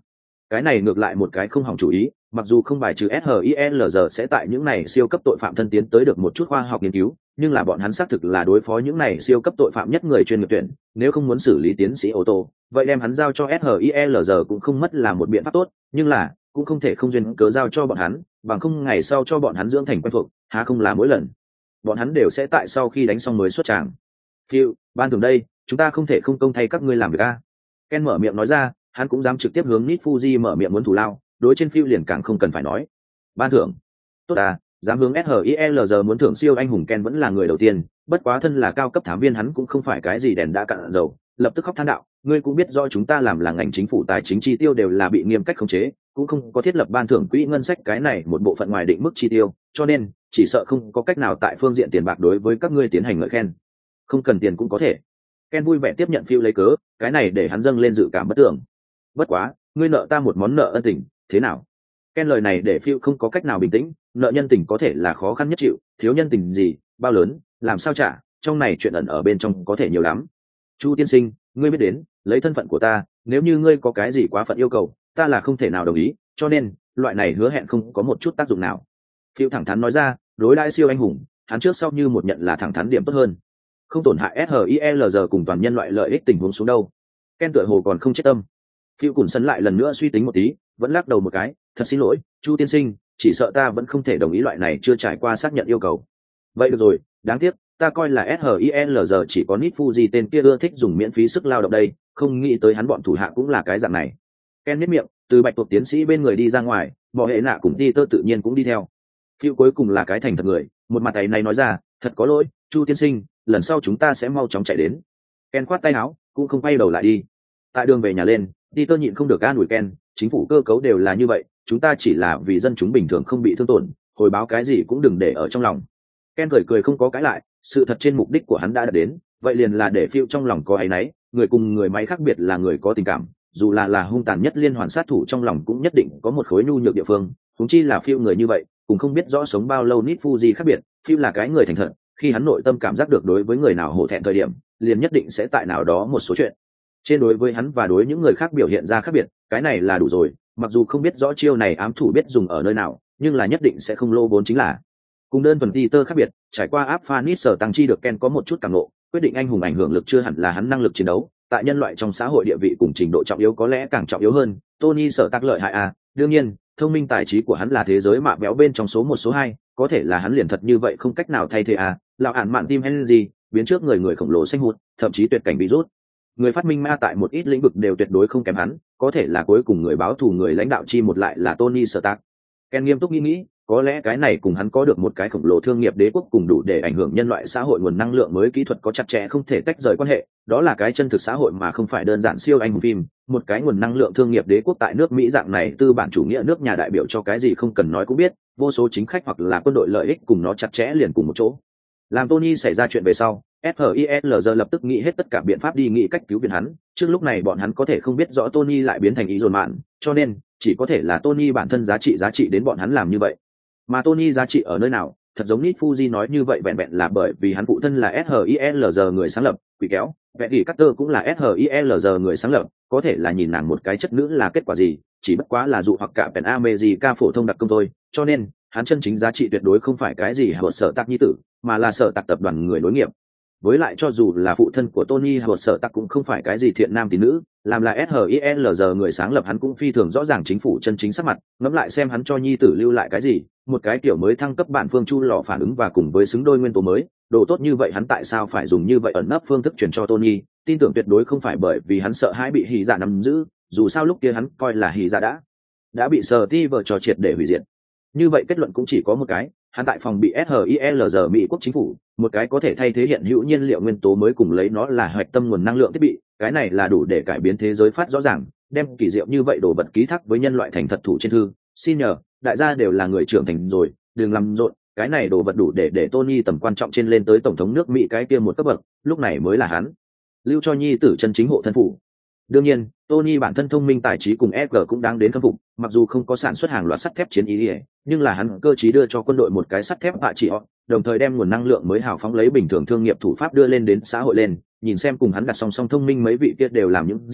[SPEAKER 1] cái này ngược lại một cái không hỏng chủ ý, mặc dù không bài trừ ét hát i lờ giê sẽ tại những này siêu cấp tội phạm thân tiến tới được một chút khoa học nghiên cứu, nhưng là bọn hắn xác thực là đối phó những này siêu cấp tội phạm nhất người chuyên nghiệp tuyển, nếu không muốn xử lý tiến sĩ ô tô, vậy đem hắn giao cho ét hát i lờ giê cũng không mất là một biện pháp tốt, nhưng là cũng không thể không duyên cớ giao cho bọn hắn, bằng không ngày sau cho bọn hắn dưỡng thành quen thuộc, há không là mỗi lần bọn hắn đều sẽ tại sau khi đánh xong mới xuất tràng. Phiêu, ban thường đây, chúng ta không thể không công thay các ngươi làm việc a. Ken mở miệng nói ra, hắn cũng dám trực tiếp hướng Nit Fuji mở miệng muốn thù lao, đối trên phiêu liền càng không cần phải nói. Ban thưởng. Tốt à, dám hướng ét hát i lờ giê muốn thưởng siêu anh hùng Ken vẫn là người đầu tiên, bất quá thân là cao cấp thám viên hắn cũng không phải cái gì đèn đã cạn dầu, lập tức khóc than đạo, ngươi cũng biết do chúng ta làm là ngành chính phủ tài chính chi tiêu đều là bị nghiêm cách khống chế, cũng không có thiết lập ban thưởng quỹ ngân sách cái này một bộ phận ngoài định mức chi tiêu, cho nên chỉ sợ không có cách nào tại phương diện tiền bạc đối với các ngươi tiến hành ngợi khen. Không cần tiền cũng có thể. Ken vui vẻ tiếp nhận phiêu lấy cớ, cái này để hắn dâng lên dự cảm bất tưởng. Bất quá, ngươi nợ ta một món nợ ân tình, thế nào? Ken lời này để phiêu không có cách nào bình tĩnh, nợ nhân tình có thể là khó khăn nhất chịu, thiếu nhân tình gì, bao lớn, làm sao trả, trong này chuyện ẩn ở bên trong có thể nhiều lắm. Chu tiên sinh, ngươi biết đến, lấy thân phận của ta, nếu như ngươi có cái gì quá phận yêu cầu, ta là không thể nào đồng ý, cho nên loại này hứa hẹn không có một chút tác dụng nào. Phiêu thẳng thắn nói ra, đối đãi siêu anh hùng, hắn trước sau như một nhận là thẳng thắn điểm tốt hơn, không tổn hại ét hát i lờ giê cùng toàn nhân loại lợi ích tình huống xuống đâu. Ken tựa hồ còn không chết tâm. Phiêu cùn sân lại lần nữa suy tính một tí, vẫn lắc đầu một cái, thật xin lỗi, Chu tiên sinh, chỉ sợ ta vẫn không thể đồng ý loại này chưa trải qua xác nhận yêu cầu. Vậy được rồi, đáng tiếc, ta coi là ét hát i lờ giê chỉ có Nit Fuji tên kia ưa thích dùng miễn phí sức lao động đây, không nghĩ tới hắn bọn thủ hạ cũng là cái dạng này. Ken nhếch miệng, từ bạch tuộc tiến sĩ bên người đi ra ngoài, Mộ Hệ Nạ cùng đi tơ tự nhiên cũng đi theo. Phiêu cuối cùng là cái thành thật người, một mặt ấy này nói ra, thật có lỗi, Chu tiên sinh, lần sau chúng ta sẽ mau chóng chạy đến. Ken khoát tay áo, cũng không quay đầu lại đi. Tại đường về nhà lên, đi tơ nhịn không được an ủi Ken, chính phủ cơ cấu đều là như vậy, chúng ta chỉ là vì dân chúng bình thường không bị thương tổn, hồi báo cái gì cũng đừng để ở trong lòng. Ken cười cười không có cãi lại, sự thật trên mục đích của hắn đã đạt đến, vậy liền là để Phiêu trong lòng có áy náy, người cùng người máy khác biệt là người có tình cảm, dù là là hung tàn nhất liên hoàn sát thủ trong lòng cũng nhất định có một khối nhu nhược địa phương, huống chi là Phiêu người như vậy, cũng không biết rõ sống bao lâu Nit Fuji khác biệt, Phiêu là cái người thành thật, khi hắn nội tâm cảm giác được đối với người nào hổ thẹn thời điểm, liền nhất định sẽ tại nào đó một số chuyện trên đối với hắn và đối những người khác biểu hiện ra khác biệt, cái này là đủ rồi, mặc dù không biết rõ chiêu này ám thủ biết dùng ở nơi nào, nhưng là nhất định sẽ không lô vốn chính là. Cùng đơn thuần Peter khác biệt, trải qua áp Phanis sở tăng chi được Ken có một chút cảm ngộ, quyết định anh hùng ảnh hưởng lực chưa hẳn là hắn năng lực chiến đấu, tại nhân loại trong xã hội địa vị cùng trình độ trọng yếu có lẽ càng trọng yếu hơn. Tony sở tác lợi hại à, đương nhiên, thông minh tài trí của hắn là thế giới mạ béo bên trong số một số hai, có thể là hắn liền thật như vậy không cách nào thay thế à, lão ản mạn tim Henry, biến trước người người khổng lồ xanh hụt, thậm chí tuyệt cảnh virus. Người phát minh ma tại một ít lĩnh vực đều tuyệt đối không kém hắn, có thể là cuối cùng người báo thù người lãnh đạo chi một lại là Tony Stark. Ken nghiêm túc nghĩ nghĩ, có lẽ cái này cùng hắn có được một cái khổng lồ thương nghiệp đế quốc cùng đủ để ảnh hưởng nhân loại xã hội nguồn năng lượng mới kỹ thuật có chặt chẽ không thể tách rời quan hệ, đó là cái chân thực xã hội mà không phải đơn giản siêu anh hùng phim, một cái nguồn năng lượng thương nghiệp đế quốc tại nước Mỹ dạng này tư bản chủ nghĩa nước nhà đại biểu cho cái gì không cần nói cũng biết, vô số chính khách hoặc là quân đội lợi ích cùng nó chặt chẽ liền cùng một chỗ. Làm Tony xảy ra chuyện về sau, ét hát i lờ giê lập tức nghĩ hết tất cả biện pháp đi nghĩ cách cứu viện hắn, trước lúc này bọn hắn có thể không biết rõ Tony lại biến thành ý dồn mạn, cho nên chỉ có thể là Tony bản thân giá trị giá trị đến bọn hắn làm như vậy. Mà Tony giá trị ở nơi nào, thật giống Nit Fuji nói như vậy vẹn vẹn là bởi vì hắn phụ thân là ét hát i lờ giê người sáng lập, quỷ kéo, vẽ thì Carter cũng là ét hát i lờ giê người sáng lập, có thể là nhìn nàng một cái chất nữ là kết quả gì, chỉ bất quá là dụ hoặc cả Pen America phổ thông đặc công thôi, cho nên hắn chân chính giá trị tuyệt đối không phải cái gì hợp sở tạc nhi tử, mà là sở tạc tập đoàn người nối nghiệp. Với lại cho dù là phụ thân của Tony hợp sở tạc cũng không phải cái gì thiện nam tín nữ, làm là ét hát i lờ giê người sáng lập hắn cũng phi thường rõ ràng chính phủ chân chính sắc mặt, ngẫm lại xem hắn cho nhi tử lưu lại cái gì, một cái kiểu mới thăng cấp bản phương chu lò phản ứng và cùng với xứng đôi nguyên tố mới, đồ tốt như vậy hắn tại sao phải dùng như vậy ẩn nấp phương thức truyền cho Tony, tin tưởng tuyệt đối không phải bởi vì hắn sợ hãi bị hỉ dạ nắm giữ, dù sao lúc kia hắn coi là hỉ dạ đã đã bị sở ti vợ trò triệt để hủy diệt. Như vậy kết luận cũng chỉ có một cái, hắn tại phòng bị ét hát i lờ giê Mỹ quốc chính phủ, một cái có thể thay thế hiện hữu nhiên liệu nguyên tố mới cùng lấy nó là hoạch tâm nguồn năng lượng thiết bị, cái này là đủ để cải biến thế giới phát rõ ràng, đem kỳ diệu như vậy đồ vật ký thác với nhân loại thành thật thủ trên thư, xin nhờ, đại gia đều là người trưởng thành rồi, đừng làm rộn, cái này đồ vật đủ để để Tony tầm quan trọng trên lên tới tổng thống nước Mỹ cái kia một cấp bậc, lúc này mới là hắn lưu cho nhi tử chân chính hộ thân phủ. Đương nhiên, Tony bản thân thông minh tài trí cùng ép giê cũng đáng đến khâm phục, mặc dù không có sản xuất hàng loạt sắt thép chiến ý, nhưng là hắn cơ trí đưa cho quân đội một cái sắt thép bạ chỉ họ, đồng thời đem nguồn năng lượng mới hào phóng lấy bình thường thương nghiệp thủ pháp đưa lên đến xã hội lên, nhìn xem cùng hắn đặt song song thông minh mấy vị kia đều làm những gì,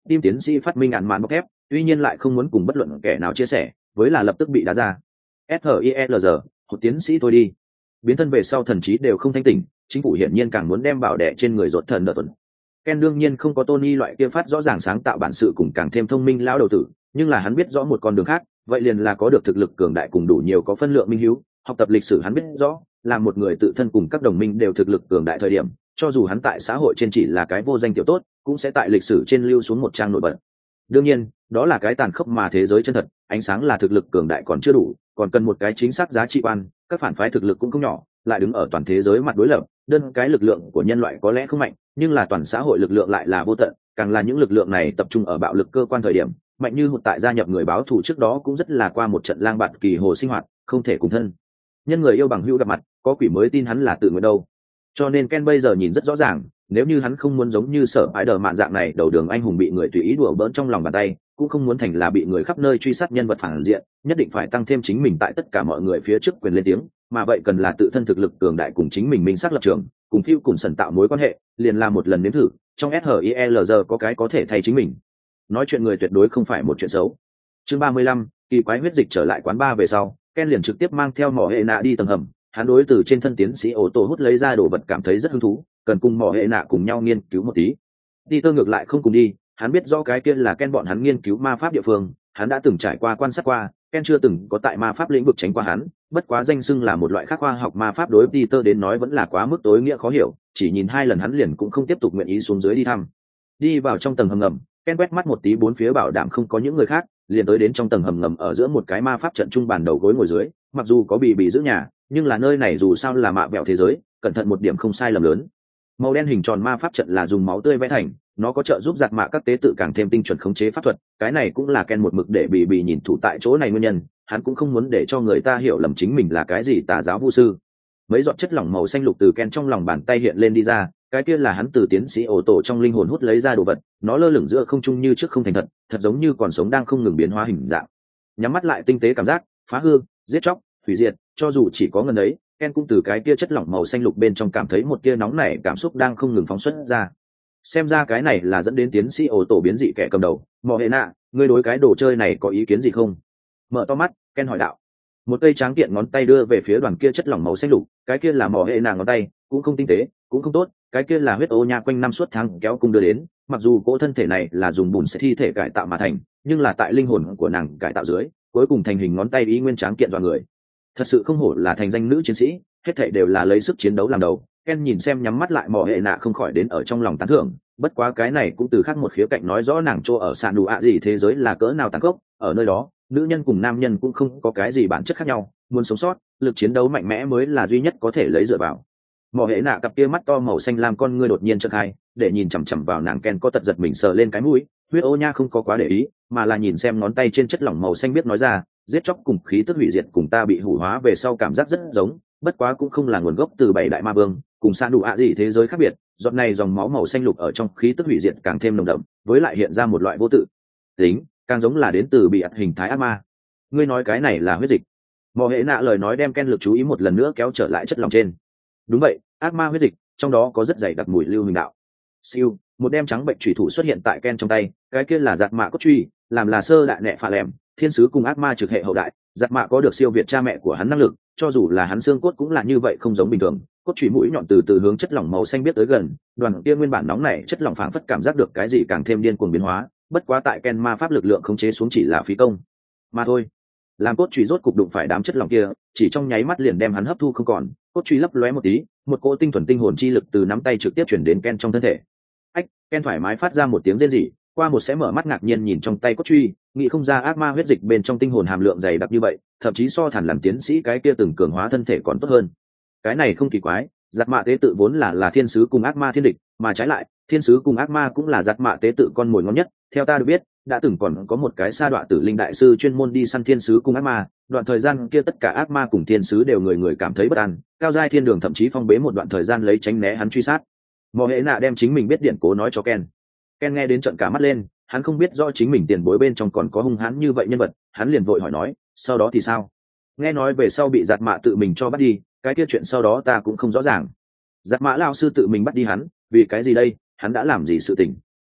[SPEAKER 1] tim tiến sĩ phát minh ạn mạn bọc thép, tuy nhiên lại không muốn cùng bất luận kẻ nào chia sẻ, với là lập tức bị đá ra. SHIELR, một tiến sĩ thôi đi. Biến thân về sau thần trí đều không thanh tỉnh, chính phủ hiển nhiên càng muốn đem bảo đẻ trên người ruột thần đợt tuần. Ken đương nhiên không có Tony loại kia phát rõ ràng sáng tạo bản sự cùng càng thêm thông minh lão đầu tử, nhưng là hắn biết rõ một con đường khác, vậy liền là có được thực lực cường đại cùng đủ nhiều có phân lượng minh hiếu. Học tập lịch sử hắn biết rõ, là một người tự thân cùng các đồng minh đều thực lực cường đại thời điểm, cho dù hắn tại xã hội trên chỉ là cái vô danh tiểu tốt, cũng sẽ tại lịch sử trên lưu xuống một trang nổi bật. Đương nhiên, đó là cái tàn khốc mà thế giới chân thật, ánh sáng là thực lực cường đại còn chưa đủ, còn cần một cái chính xác giá trị quan, các phản phái thực lực cũng không nhỏ, lại đứng ở toàn thế giới mặt đối lập, đơn cái lực lượng của nhân loại có lẽ không mạnh, nhưng là toàn xã hội lực lượng lại là vô tận, càng là những lực lượng này tập trung ở bạo lực cơ quan thời điểm, mạnh như hụt tại gia nhập người báo thù trước đó cũng rất là qua một trận lang bạt kỳ hồ sinh hoạt, không thể cùng thân nhân người yêu bằng hữu gặp mặt, có quỷ mới tin hắn là tự nguyện đâu. Cho nên Ken bây giờ nhìn rất rõ ràng, nếu như hắn không muốn giống như Sở Ái Đờ Mạn dạng này đầu đường anh hùng bị người tùy ý đùa bỡn trong lòng bàn tay, cũng không muốn thành là bị người khắp nơi truy sát nhân vật phản diện, nhất định phải tăng thêm chính mình tại tất cả mọi người phía trước quyền lên tiếng, mà vậy cần là tự thân thực lực cường đại cùng chính mình minh xác lập trường, cùng phiêu cùng sần tạo mối quan hệ, liền làm một lần nếm thử, trong SHIELR có cái có thể thay chính mình. Nói chuyện người tuyệt đối không phải một chuyện xấu. Chương ba mươi lăm, kỳ quái huyết dịch trở lại quán bar về sau, Ken liền trực tiếp mang theo mỏ hệ nạ đi tầng hầm, hắn đối từ trên thân tiến sĩ ô tô hút lấy ra đồ vật cảm thấy rất hứng thú, cần cùng mỏ hệ nạ cùng nhau nghiên cứu một tí. Đi tơ ngược lại không cùng đi, hắn biết rõ cái kia là Ken bọn hắn nghiên cứu ma pháp địa phương, hắn đã từng trải qua quan sát qua, Ken chưa từng có tại ma pháp lĩnh vực tránh qua hắn, bất quá danh xưng là một loại khác khoa học ma pháp đối với Peter đến nói vẫn là quá mức tối nghĩa khó hiểu, chỉ nhìn hai lần hắn liền cũng không tiếp tục nguyện ý xuống dưới đi thăm. Đi vào trong tầng hầm ngầm, Ken quét mắt một tí bốn phía bảo đảm không có những người khác, liền tới đến trong tầng hầm ngầm ở giữa một cái ma pháp trận trung bàn đầu gối ngồi dưới, mặc dù có bị bị giữ nhà, nhưng là nơi này dù sao là mạ vẹo thế giới, cẩn thận một điểm không sai lầm lớn. Màu đen hình tròn ma pháp trận là dùng máu tươi vẽ thành, nó có trợ giúp giạt mạ các tế tự càng thêm tinh chuẩn khống chế pháp thuật, cái này cũng là Ken một mực để bị bị nhìn thủ tại chỗ này nguyên nhân, hắn cũng không muốn để cho người ta hiểu lầm chính mình là cái gì tà giáo vu sư. Mấy giọt chất lỏng màu xanh lục từ Ken trong lòng bàn tay hiện lên đi ra, cái kia là hắn từ tiến sĩ ổ tổ trong linh hồn hút lấy ra đồ vật, nó lơ lửng giữa không trung như trước không thành thật, thật giống như còn sống đang không ngừng biến hóa hình dạng. Nhắm mắt lại tinh tế cảm giác, phá hư, giết chóc, hủy diệt, cho dù chỉ có ngần ấy, Ken cũng từ cái kia chất lỏng màu xanh lục bên trong cảm thấy một tia nóng nảy cảm xúc đang không ngừng phóng xuất ra. Xem ra cái này là dẫn đến tiến sĩ ổ tổ biến dị kẻ cầm đầu. Mọ hệ nạ, ngươi đối cái đồ chơi này có ý kiến gì không? Mở to mắt, Ken hỏi đạo. Một cây tráng kiện ngón tay đưa về phía đoàn kia chất lỏng màu xanh lục, cái kia là mọ hệ nạ ngón tay, cũng không tinh tế, cũng không tốt, cái kia là huyết ô nha quanh năm suốt tháng kéo cung đưa đến, mặc dù cỗ thân thể này là dùng bùn sẽ thi thể cải tạo mà thành, nhưng là tại linh hồn của nàng cải tạo dưới, cuối cùng thành hình ngón tay ý nguyên tráng kiện dọa người. Thật sự không hổ là thành danh nữ chiến sĩ, hết thảy đều là lấy sức chiến đấu làm đầu. Ken nhìn xem nhắm mắt lại mỏ hệ nạ không khỏi đến ở trong lòng tán thưởng, bất quá cái này cũng từ khác một khía cạnh nói rõ nàng chỗ ở sàn đủ ạ gì thế giới là cỡ nào tàn khốc, ở nơi đó, nữ nhân cùng nam nhân cũng không có cái gì bản chất khác nhau, muốn sống sót, lực chiến đấu mạnh mẽ mới là duy nhất có thể lấy dựa vào. Mỏ hệ nạ cặp kia mắt to màu xanh lam con ngươi đột nhiên trợn hai, để nhìn chằm chằm vào nàng. Ken có tật giật mình sờ lên cái mũi, huyết ô nha không có quá để ý, mà là nhìn xem ngón tay trên chất lỏng màu xanh biết nói ra, giết chóc cùng khí tức hủy diệt cùng ta bị hủ hóa về sau cảm giác rất giống, bất quá cũng không là nguồn gốc từ bảy đại ma vương, cùng san đủ ạ gì thế giới khác biệt. Giọt này dòng máu màu xanh lục ở trong khí tức hủy diệt càng thêm nồng đậm, với lại hiện ra một loại vô tự tính, càng giống là đến từ bị ạt hình thái ác ma. Ngươi nói cái này là huyết dịch? Mỏ hệ nạ lời nói đem Ken lực chú ý một lần nữa kéo trở lại chất lỏng trên. Đúng vậy, ác ma huyết dịch, trong đó có rất dày đặc mùi lưu huỳnh đạo. Siêu, một đem trắng bệnh chủy thủ xuất hiện tại Ken trong tay, cái kia là giạt mạ cốt truy, làm là sơ đại nệ phà lẻm, thiên sứ cùng ác ma trực hệ hậu đại, giạt mạ có được siêu việt cha mẹ của hắn năng lực, cho dù là hắn xương cốt cũng là như vậy không giống bình thường. Cốt truy mũi nhọn từ từ hướng chất lỏng màu xanh biết tới gần, đoàn kia nguyên bản nóng này chất lỏng phảng phất cảm giác được cái gì càng thêm điên cuồng biến hóa, bất quá tại Ken ma pháp lực lượng khống chế xuống chỉ là phí công mà thôi. Làm cốt truy rốt cục đụng phải đám chất lỏng kia, chỉ trong nháy mắt liền đem hắn hấp thu không còn. Cốt truy lấp lóe một tí, một cỗ tinh thuần tinh hồn chi lực từ nắm tay trực tiếp chuyển đến Ken trong thân thể. Ách, Ken thoải mái phát ra một tiếng rên rỉ, qua một sẽ mở mắt ngạc nhiên nhìn trong tay cốt truy, nghĩ không ra ác ma huyết dịch bên trong tinh hồn hàm lượng dày đặc như vậy, thậm chí so thản làm tiến sĩ cái kia từng cường hóa thân thể còn tốt hơn. Cái này không kỳ quái, giặc mạ tế tự vốn là là thiên sứ cùng ác ma thiên địch, mà trái lại, thiên sứ cùng ác ma cũng là giặc mạ tế tự con mồi ngon nhất. Theo ta được biết, đã từng còn có một cái sa đọa tử linh đại sư chuyên môn đi săn thiên sứ cùng ác ma, đoạn thời gian kia tất cả ác ma cùng thiên sứ đều người người cảm thấy bất an, cao giai thiên đường thậm chí phong bế một đoạn thời gian lấy tránh né hắn truy sát. Mộ hệ nạ đem chính mình biết điện cố nói cho Ken. Ken nghe đến trợn cả mắt lên, hắn không biết rõ chính mình tiền bối bên trong còn có hung hãn như vậy nhân vật, hắn liền vội hỏi nói, sau đó thì sao? Nghe nói về sau bị giạt mạ tự mình cho bắt đi, cái kia chuyện sau đó ta cũng không rõ ràng. Giạt mạ lao sư tự mình bắt đi hắn, vì cái gì đây? Hắn đã làm gì sự tình?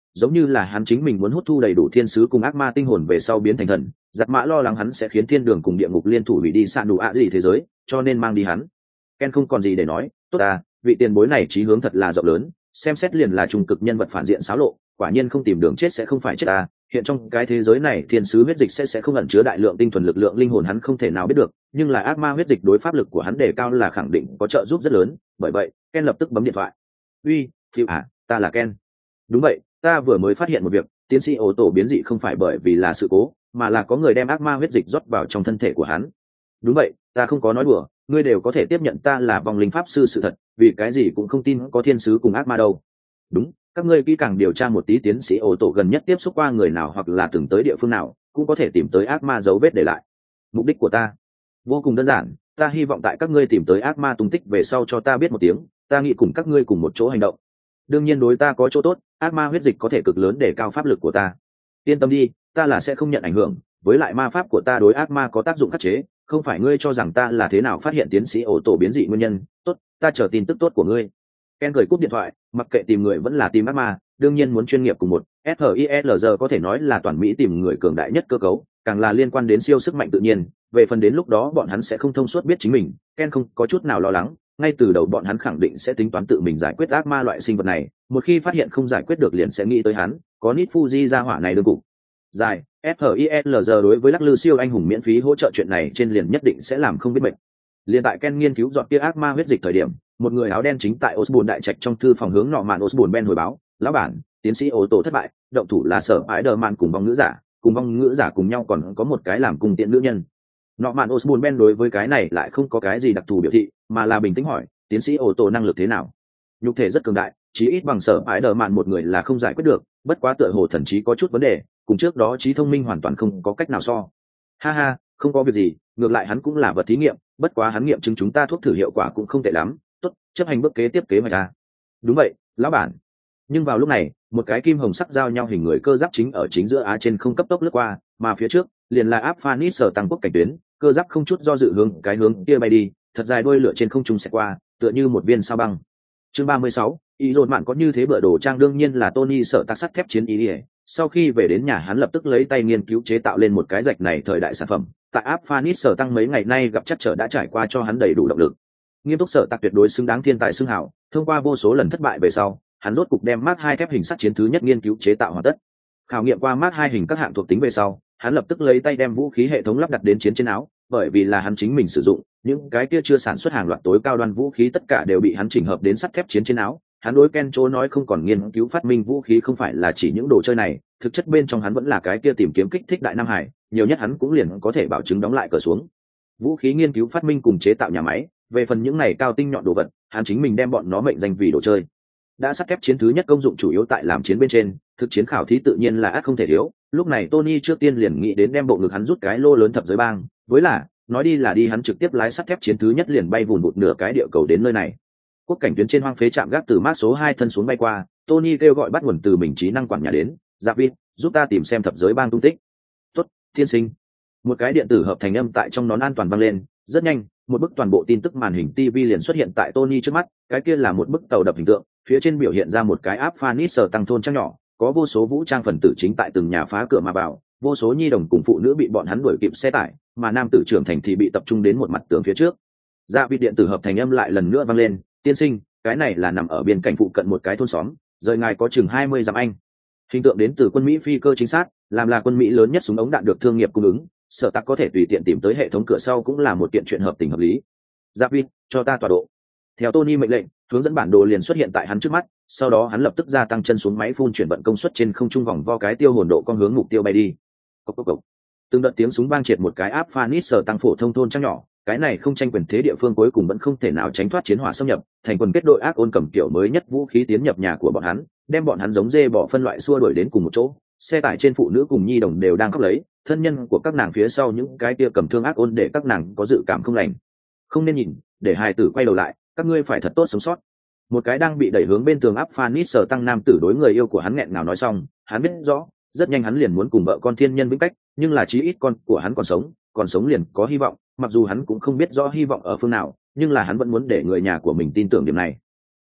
[SPEAKER 1] giống như là hắn chính mình muốn hút thu đầy đủ thiên sứ cùng ác ma tinh hồn về sau biến thành thần. Giặc mã lo lắng hắn sẽ khiến thiên đường cùng địa ngục liên thủ hủy đi sạn đủ ạ gì thế giới, cho nên mang đi hắn. Ken không còn gì để nói, tốt à, vị tiền bối này chí hướng thật là rộng lớn, xem xét liền là trung cực nhân vật phản diện xáo lộ, quả nhiên không tìm đường chết sẽ không phải chết à. Hiện trong cái thế giới này thiên sứ huyết dịch sẽ sẽ không ẩn chứa đại lượng tinh thuần lực lượng linh hồn hắn không thể nào biết được, nhưng là ác ma huyết dịch đối pháp lực của hắn đề cao là khẳng định có trợ giúp rất lớn, bởi vậy Ken lập tức bấm điện thoại. Uy, Phiêu à, ta là Ken. Đúng vậy, ta vừa mới phát hiện một việc, tiến sĩ ô tổ biến dị không phải bởi vì là sự cố, mà là có người đem ác ma huyết dịch rót vào trong thân thể của hắn. Đúng vậy, ta không có nói đùa, ngươi đều có thể tiếp nhận ta là vong linh pháp sư sự thật, vì cái gì cũng không tin có thiên sứ cùng ác ma đâu. Đúng, các ngươi kỹ càng điều tra một tí tiến sĩ ô tổ gần nhất tiếp xúc qua người nào hoặc là từng tới địa phương nào, cũng có thể tìm tới ác ma dấu vết để lại. Mục đích của ta vô cùng đơn giản, ta hy vọng tại các ngươi tìm tới ác ma tung tích về sau cho ta biết một tiếng, ta nghĩ cùng các ngươi cùng một chỗ hành động. Đương nhiên đối ta có chỗ tốt, ác ma huyết dịch có thể cực lớn để cao pháp lực của ta. Yên tâm đi, ta là sẽ không nhận ảnh hưởng, với lại ma pháp của ta đối ác ma có tác dụng khắc chế, không phải ngươi cho rằng ta là thế nào phát hiện tiến sĩ ổ tổ biến dị nguyên nhân. Tốt, ta chờ tin tức tốt của ngươi. Ken cười cúp điện thoại, mặc kệ tìm người vẫn là tìm ác ma, đương nhiên muốn chuyên nghiệp cùng một SHIELR có thể nói là toàn Mỹ tìm người cường đại nhất cơ cấu, càng là liên quan đến siêu sức mạnh tự nhiên, về phần đến lúc đó bọn hắn sẽ không thông suốt biết chính mình, Ken không có chút nào lo lắng, ngay từ đầu bọn hắn khẳng định sẽ tính toán tự mình giải quyết ác ma loại sinh vật này, một khi phát hiện không giải quyết được liền sẽ nghĩ tới hắn, có nít Fuji ra hỏa này đương cục. Dài, SHIELR đối với lắc lư siêu anh hùng miễn phí hỗ trợ chuyện này trên liền nhất định sẽ làm không biết mệt. Liên tại Ken nghiên cứu dọn kia ác ma huyết dịch thời điểm, một người áo đen chính tại Osborne đại trạch trong thư phòng hướng nọ mạn Osborne Ben hồi báo, lão bản, tiến sĩ ô tô thất bại, động thủ là Sở Spider-Man cùng vong ngữ giả, cùng vong ngữ giả cùng nhau còn có một cái làm cùng tiện nữ nhân. Nọ mạn Osborne Ben đối với cái này lại không có cái gì đặc thù biểu thị, mà là bình tĩnh hỏi, tiến sĩ ô tô năng lực thế nào? Nhục thể rất cường đại, chí ít bằng Sở Spider-Man một người là không giải quyết được, bất quá tựa hồ thần trí có chút vấn đề, cùng trước đó trí thông minh hoàn toàn không có cách nào so. Ha ha, không có việc gì, ngược lại hắn cũng là vật thí nghiệm, bất quá hắn nghiệm chứng chúng ta thuốc thử hiệu quả cũng không tệ lắm, tốt, chấp hành bước kế tiếp kế hoạch a. Đúng vậy, lão bản. Nhưng vào lúc này, một cái kim hồng sắc giao nhau hình người cơ giáp chính ở chính giữa á trên không cấp tốc lướt qua, mà phía trước liền là áp Phanis sở tăng quốc cảnh tuyến, cơ giáp không chút do dự hướng cái hướng kia bay đi, thật dài đuôi lửa trên không trung sẽ qua, tựa như một viên sao băng. Chương ba mươi sáu, ý dồn mạn có như thế bữa đồ trang đương nhiên là Tony sợ tác sắt thép chiến ý ỉa. Sau khi về đến nhà hắn lập tức lấy tay nghiên cứu chế tạo lên một cái rạch này thời đại sản phẩm, tại áp Phanis sở tăng mấy ngày nay gặp chắc trở đã trải qua cho hắn đầy đủ động lực. Nghiêm túc sở tạc tuyệt đối xứng đáng thiên tài xưng hảo, thông qua vô số lần thất bại về sau, hắn rốt cục đem Mark hai thép hình sắt chiến thứ nhất nghiên cứu chế tạo hoàn tất. Khảo nghiệm qua Mark hai hình các hạng thuộc tính về sau, hắn lập tức lấy tay đem vũ khí hệ thống lắp đặt đến chiến trên áo, bởi vì là hắn chính mình sử dụng, những cái kia chưa sản xuất hàng loạt tối cao đoan vũ khí tất cả đều bị hắn chỉnh hợp đến sắt thép chiến trên áo. Hắn đối Ken Chô nói không còn nghiên cứu phát minh vũ khí không phải là chỉ những đồ chơi này, thực chất bên trong hắn vẫn là cái kia tìm kiếm kích thích đại nam hải, nhiều nhất hắn cũng liền có thể bảo chứng đóng lại cờ xuống. Vũ khí nghiên cứu phát minh cùng chế tạo nhà máy, về phần những này cao tinh nhọn đồ vật, hắn chính mình đem bọn nó mệnh danh vì đồ chơi. Đã sắt thép chiến thứ nhất công dụng chủ yếu tại làm chiến bên trên, thực chiến khảo thí tự nhiên là ắt không thể thiếu. Lúc này Tony trước tiên liền nghĩ đến đem bộ ngực hắn rút cái lô lớn thập giới bang, với là nói đi là đi hắn trực tiếp lái sắt thép chiến thứ nhất liền bay vùn vụt nửa cái địa cầu đến nơi này. Quốc cảnh tuyến trên hoang phế chạm gác từ mát số hai thân xuống bay qua, Tony kêu gọi bắt nguồn từ mình trí năng quản nhà đến, Giáp Vít, giúp ta tìm xem thập giới bang tung tích. Tốt, thiên sinh. Một cái điện tử hợp thành âm tại trong nón an toàn vang lên, rất nhanh, một bức toàn bộ tin tức màn hình ti vi liền xuất hiện tại Tony trước mắt, cái kia là một bức tàu đập hình tượng, phía trên biểu hiện ra một cái áp Phanis sở tăng thôn trang nhỏ, có vô số vũ trang phần tử chính tại từng nhà phá cửa mà vào, vô số nhi đồng cùng phụ nữ bị bọn hắn đuổi kịp xe tải, mà nam tử trưởng thành thì bị tập trung đến một mặt tường phía trước. Dạ vị điện tử hợp thành âm lại lần nữa vang lên, tiên sinh, cái này là nằm ở biên cảnh phụ cận một cái thôn xóm, rời ngài có chừng hai mươi dặm anh. Hình tượng đến từ quân Mỹ phi cơ chính xác, làm là quân Mỹ lớn nhất súng ống đạn được thương nghiệp cung ứng, sở tạc có thể tùy tiện tìm tới hệ thống cửa sau cũng là một kiện chuyện hợp tình hợp lý. Giáp Vin, cho ta tọa độ. Theo Tony mệnh lệnh, hướng dẫn bản đồ liền xuất hiện tại hắn trước mắt, sau đó hắn lập tức gia tăng chân xuống máy phun chuyển vận công suất trên không trung vòng vo cái tiêu hồn độ con hướng mục tiêu bay đi. Cốc cốc cốc. Từng đợt tiếng súng vang triệt một cái áp Phanis sở tăng phổ thông thôn trang nhỏ, cái này không tranh quyền thế địa phương cuối cùng vẫn không thể nào tránh thoát chiến hỏa xâm nhập, thành quần kết đội ác ôn cầm kiểu mới nhất vũ khí tiến nhập nhà của bọn hắn, đem bọn hắn giống dê bỏ phân loại xua đuổi đến cùng một chỗ. Xe tải trên phụ nữ cùng nhi đồng đều đang khóc lấy, thân nhân của các nàng phía sau những cái kia cầm thương ác ôn để các nàng có dự cảm không lành. Không nên nhìn, để hài tử quay đầu lại, các ngươi phải thật tốt sống sót. Một cái đang bị đẩy hướng bên tường áp Phanis sở tăng nam tử đối người yêu của hắn nghẹn ngào nói xong, hắn biết rõ, rất nhanh hắn liền muốn cùng vợ con thiên nhân vĩnh cách, nhưng là chí ít con của hắn còn sống, còn sống liền có hy vọng, mặc dù hắn cũng không biết rõ hy vọng ở phương nào, nhưng là hắn vẫn muốn để người nhà của mình tin tưởng điểm này.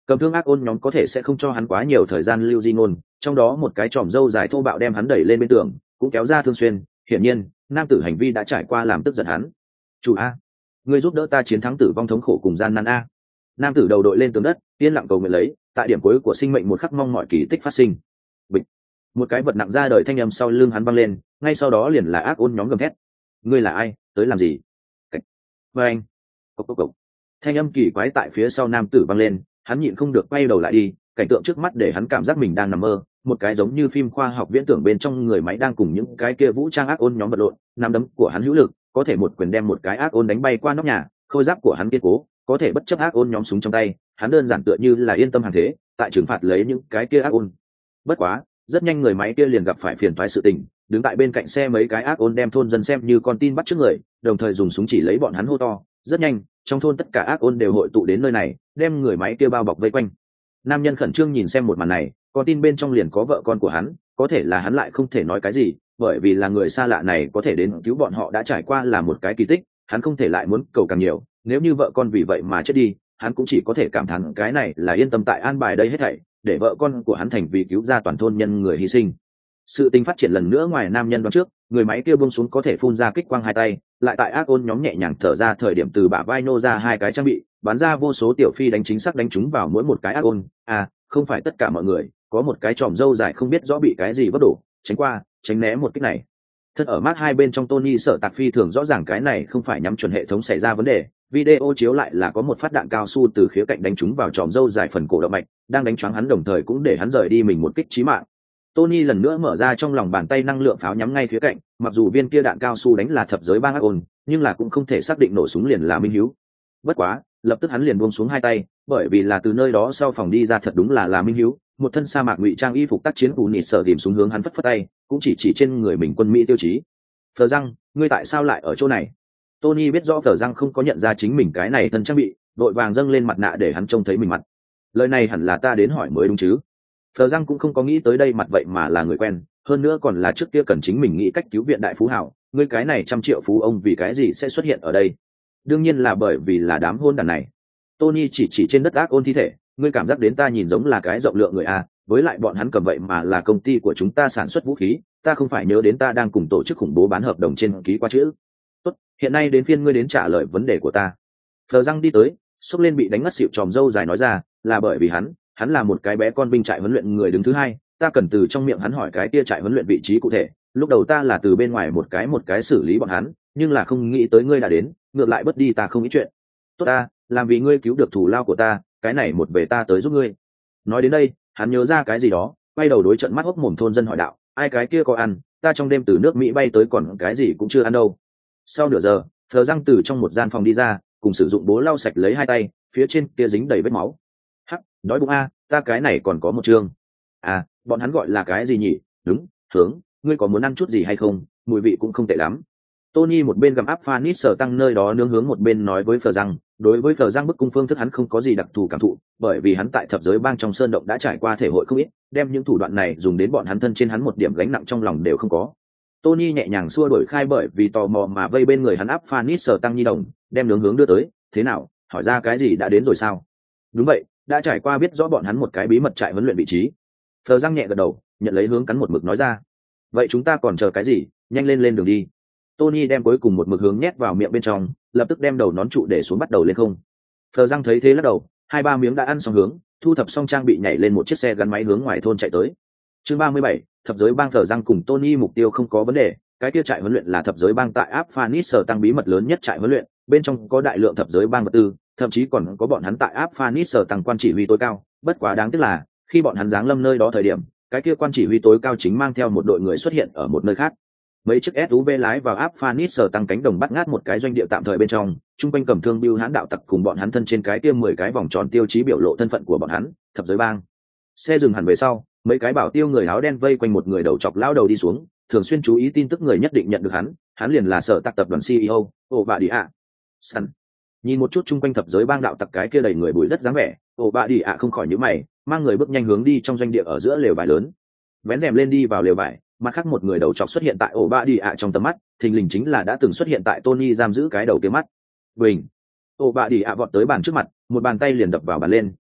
[SPEAKER 1] Cầm thương ác ôn nhóm có thể sẽ không cho hắn quá nhiều thời gian lưu di ngôn, trong đó một cái tròm râu dài thô bạo đem hắn đẩy lên bên tường, cũng kéo ra thương xuyên. Hiển nhiên nam tử hành vi đã trải qua làm tức giận hắn. Chủ a, ngươi giúp đỡ ta chiến thắng tử vong thống khổ cùng gian nan a. Nam tử đầu đội lên tường đất, yên lặng cầu nguyện lấy, tại điểm cuối của sinh mệnh một khắc mong mọi kỳ tích phát sinh. Bịch, một cái vật nặng ra đời thanh âm sau lưng hắn văng lên, ngay sau đó liền là ác ôn nhóm gầm thét. Ngươi là ai, tới làm gì? Cảnh. Và anh. Cốc cốc cốc. Thanh âm kỳ quái tại phía sau nam tử văng lên, hắn nhịn không được quay đầu lại đi, cảnh tượng trước mắt để hắn cảm giác mình đang nằm mơ, một cái giống như phim khoa học viễn tưởng bên trong người máy đang cùng những cái kia vũ trang ác ôn nhóm vật lộn, nắm đấm của hắn hữu lực, có thể một quyền đem một cái ác ôn đánh bay qua nóc nhà, khôi giáp của hắn kiên cố, có thể bất chấp ác ôn nhóm súng trong tay, hắn đơn giản tựa như là yên tâm hàng thế, tại trừng phạt lấy những cái kia ác ôn. Bất quá, rất nhanh người máy kia liền gặp phải phiền toái sự tình, đứng tại bên cạnh xe mấy cái ác ôn đem thôn dân xem như con tin bắt trước người, đồng thời dùng súng chỉ lấy bọn hắn hô to. Rất nhanh, trong thôn tất cả ác ôn đều hội tụ đến nơi này, đem người máy kia bao bọc vây quanh. Nam nhân khẩn trương nhìn xem một màn này, con tin bên trong liền có vợ con của hắn, có thể là hắn lại không thể nói cái gì, bởi vì là người xa lạ này có thể đến cứu bọn họ đã trải qua là một cái kỳ tích, hắn không thể lại muốn cầu càng nhiều, nếu như vợ con vì vậy mà chết đi, hắn cũng chỉ có thể cảm thán cái này là yên tâm tại an bài đây hết thảy, để vợ con của hắn thành vì cứu ra toàn thôn nhân người hy sinh. Sự tình phát triển lần nữa ngoài nam nhân đoán trước, người máy kia buông xuống có thể phun ra kích quang hai tay, lại tại ác ôn nhóm nhẹ nhàng thở ra thời điểm từ bả vai nô ra hai cái trang bị, bắn ra vô số tiểu phi đánh chính xác đánh trúng vào mỗi một cái ác ôn. À, không phải tất cả mọi người, có một cái tròm râu dài không biết rõ bị cái gì vấp đổ, tránh qua, tránh né một kích này. Thân ở mát hai bên trong Tony sợ tạc phi thường rõ ràng cái này không phải nhắm chuẩn hệ thống xảy ra vấn đề, video chiếu lại là có một phát đạn cao su từ khía cạnh đánh trúng vào tròm râu dài phần cổ động mạch, đang đánh choáng hắn đồng thời cũng để hắn rời đi mình một kích chí mạng. Tony lần nữa mở ra trong lòng bàn tay năng lượng pháo nhắm ngay khía cạnh, mặc dù viên kia đạn cao su đánh là thập giới bang ác ôn, nhưng là cũng không thể xác định nổ súng liền là Minh Hiếu. Bất quá, lập tức hắn liền buông xuống hai tay, bởi vì là từ nơi đó sau phòng đi ra thật đúng là là Minh Hiếu, một thân sa mạc ngụy trang y phục tác chiến cù nịt sợ tìm xuống hướng hắn phất phất tay, cũng chỉ chỉ trên người mình quân Mỹ tiêu chí. Phờ răng, ngươi tại sao lại ở chỗ này? Tony biết rõ Phờ răng không có nhận ra chính mình cái này thân trang bị, đội vàng dâng lên mặt nạ để hắn trông thấy mình mặt. Lời này hẳn là ta đến hỏi mới đúng chứ? Phờ răng cũng không có nghĩ tới đây mặt vậy mà là người quen, hơn nữa còn là trước kia cần chính mình nghĩ cách cứu viện đại phú hảo, ngươi cái này trăm triệu phú ông vì cái gì sẽ xuất hiện ở đây? Đương nhiên là bởi vì là đám hôn đàn này. Tony chỉ chỉ trên đất ác ôn thi thể, ngươi cảm giác đến ta nhìn giống là cái rộng lượng người a, với lại bọn hắn cầm vậy mà là công ty của chúng ta sản xuất vũ khí, ta không phải nhớ đến ta đang cùng tổ chức khủng bố bán hợp đồng trên ký qua chữ. Tốt, hiện nay đến phiên ngươi đến trả lời vấn đề của ta. Phờ răng đi tới, xốc lên bị đánh ngất xỉu tròm râu dài nói ra, là bởi vì hắn, hắn là một cái bé con binh trại huấn luyện người đứng thứ hai, ta cần từ trong miệng hắn hỏi cái kia trại huấn luyện vị trí cụ thể, lúc đầu ta là từ bên ngoài một cái một cái xử lý bọn hắn, nhưng là không nghĩ tới ngươi đã đến, ngược lại bất đi ta không nghĩ chuyện. Tốt ta, làm vì ngươi cứu được thù lao của ta, cái này một về ta tới giúp ngươi. Nói đến đây, hắn nhớ ra cái gì đó, quay đầu đối trận mắt hốc mồm thôn dân hỏi đạo, ai cái kia có ăn, ta trong đêm từ nước Mỹ bay tới còn cái gì cũng chưa ăn đâu. Sau nửa giờ, Phờ răng từ trong một gian phòng đi ra, cùng sử dụng bố lau sạch lấy hai tay, phía trên kia dính đầy vết máu. Hắc, đói bụng a, ta cái này còn có một chương. À, bọn hắn gọi là cái gì nhỉ? Đúng, hướng, ngươi có muốn ăn chút gì hay không? Mùi vị cũng không tệ lắm. Tony một bên gặm áp Phanis sở tăng nơi đó nướng hướng một bên nói với Phờ răng, đối với Phờ răng bức cung phương thức hắn không có gì đặc thù cảm thụ, bởi vì hắn tại thập giới bang trong sơn động đã trải qua thể hội không ít, đem những thủ đoạn này dùng đến bọn hắn thân trên hắn một điểm gánh nặng trong lòng đều không có. Tony nhẹ nhàng xua đuổi khai bởi vì tò mò mà vây bên người hắn áp Phanis sở tăng nhi đồng, đem nướng hướng đưa tới, thế nào, hỏi ra cái gì đã đến rồi sao? Đúng vậy, đã trải qua biết rõ bọn hắn một cái bí mật trại huấn luyện vị trí. Phờ răng nhẹ gật đầu, nhận lấy hướng cắn một mực nói ra. Vậy chúng ta còn chờ cái gì, nhanh lên lên đường đi. Tony đem cuối cùng một mực hướng nhét vào miệng bên trong, lập tức đem đầu nón trụ để xuống bắt đầu lên không. Phờ răng thấy thế lắc đầu, hai ba miếng đã ăn xong hướng, thu thập xong trang bị nhảy lên một chiếc xe gắn máy hướng ngoài thôn chạy tới. Chương ba mươi bảy, thập giới bang. Phờ răng cùng Tony mục tiêu không có vấn đề, cái kia trại huấn luyện là thập giới bang tại áp Phanis sở tăng bí mật lớn nhất trại huấn luyện, bên trong có đại lượng thập giới bang vật tư, thậm chí còn có bọn hắn tại áp Phanis sở tăng quan chỉ huy tối cao. Bất quá đáng tiếc là, khi bọn hắn giáng lâm nơi đó thời điểm, cái kia quan chỉ huy tối cao chính mang theo một đội người xuất hiện ở một nơi khác. Mấy chiếc ét u vê lái vào áp Phanis sở tăng cánh đồng bắt ngát một cái doanh địa tạm thời bên trong, trung quanh cầm thương bưu hãn đạo tặc cùng bọn hắn thân trên cái tiêm mười cái vòng tròn tiêu chí biểu lộ thân phận của bọn hắn, thập giới bang. Xe dừng hẳn về sau, mấy cái bảo tiêu người áo đen vây quanh một người đầu chọc lao đầu đi xuống, thường xuyên chú ý tin tức người nhất định nhận được hắn, hắn liền là sở tạc tập đoàn xê e ô, ổ bạ đi ạ. Sẵn. Nhìn một chút chung quanh thập giới bang đạo tặc cái kia đầy người bụi đất dáng vẻ, ổ bạ đi ạ không khỏi nhíu mày, mang người bước nhanh hướng đi trong doanh địa ở giữa lều vải lớn. Vén rèm lên đi vào lều vải, mặt khác một người đầu chọc xuất hiện tại ổ bạ đi ạ trong tầm mắt, thình lình chính là đã từng xuất hiện tại Tony giam giữ cái đầu kia mắt. Bình. Ổ bạ đi ạ vọt tới bàn trước mặt, một bàn tay liền đập vào bàn lên,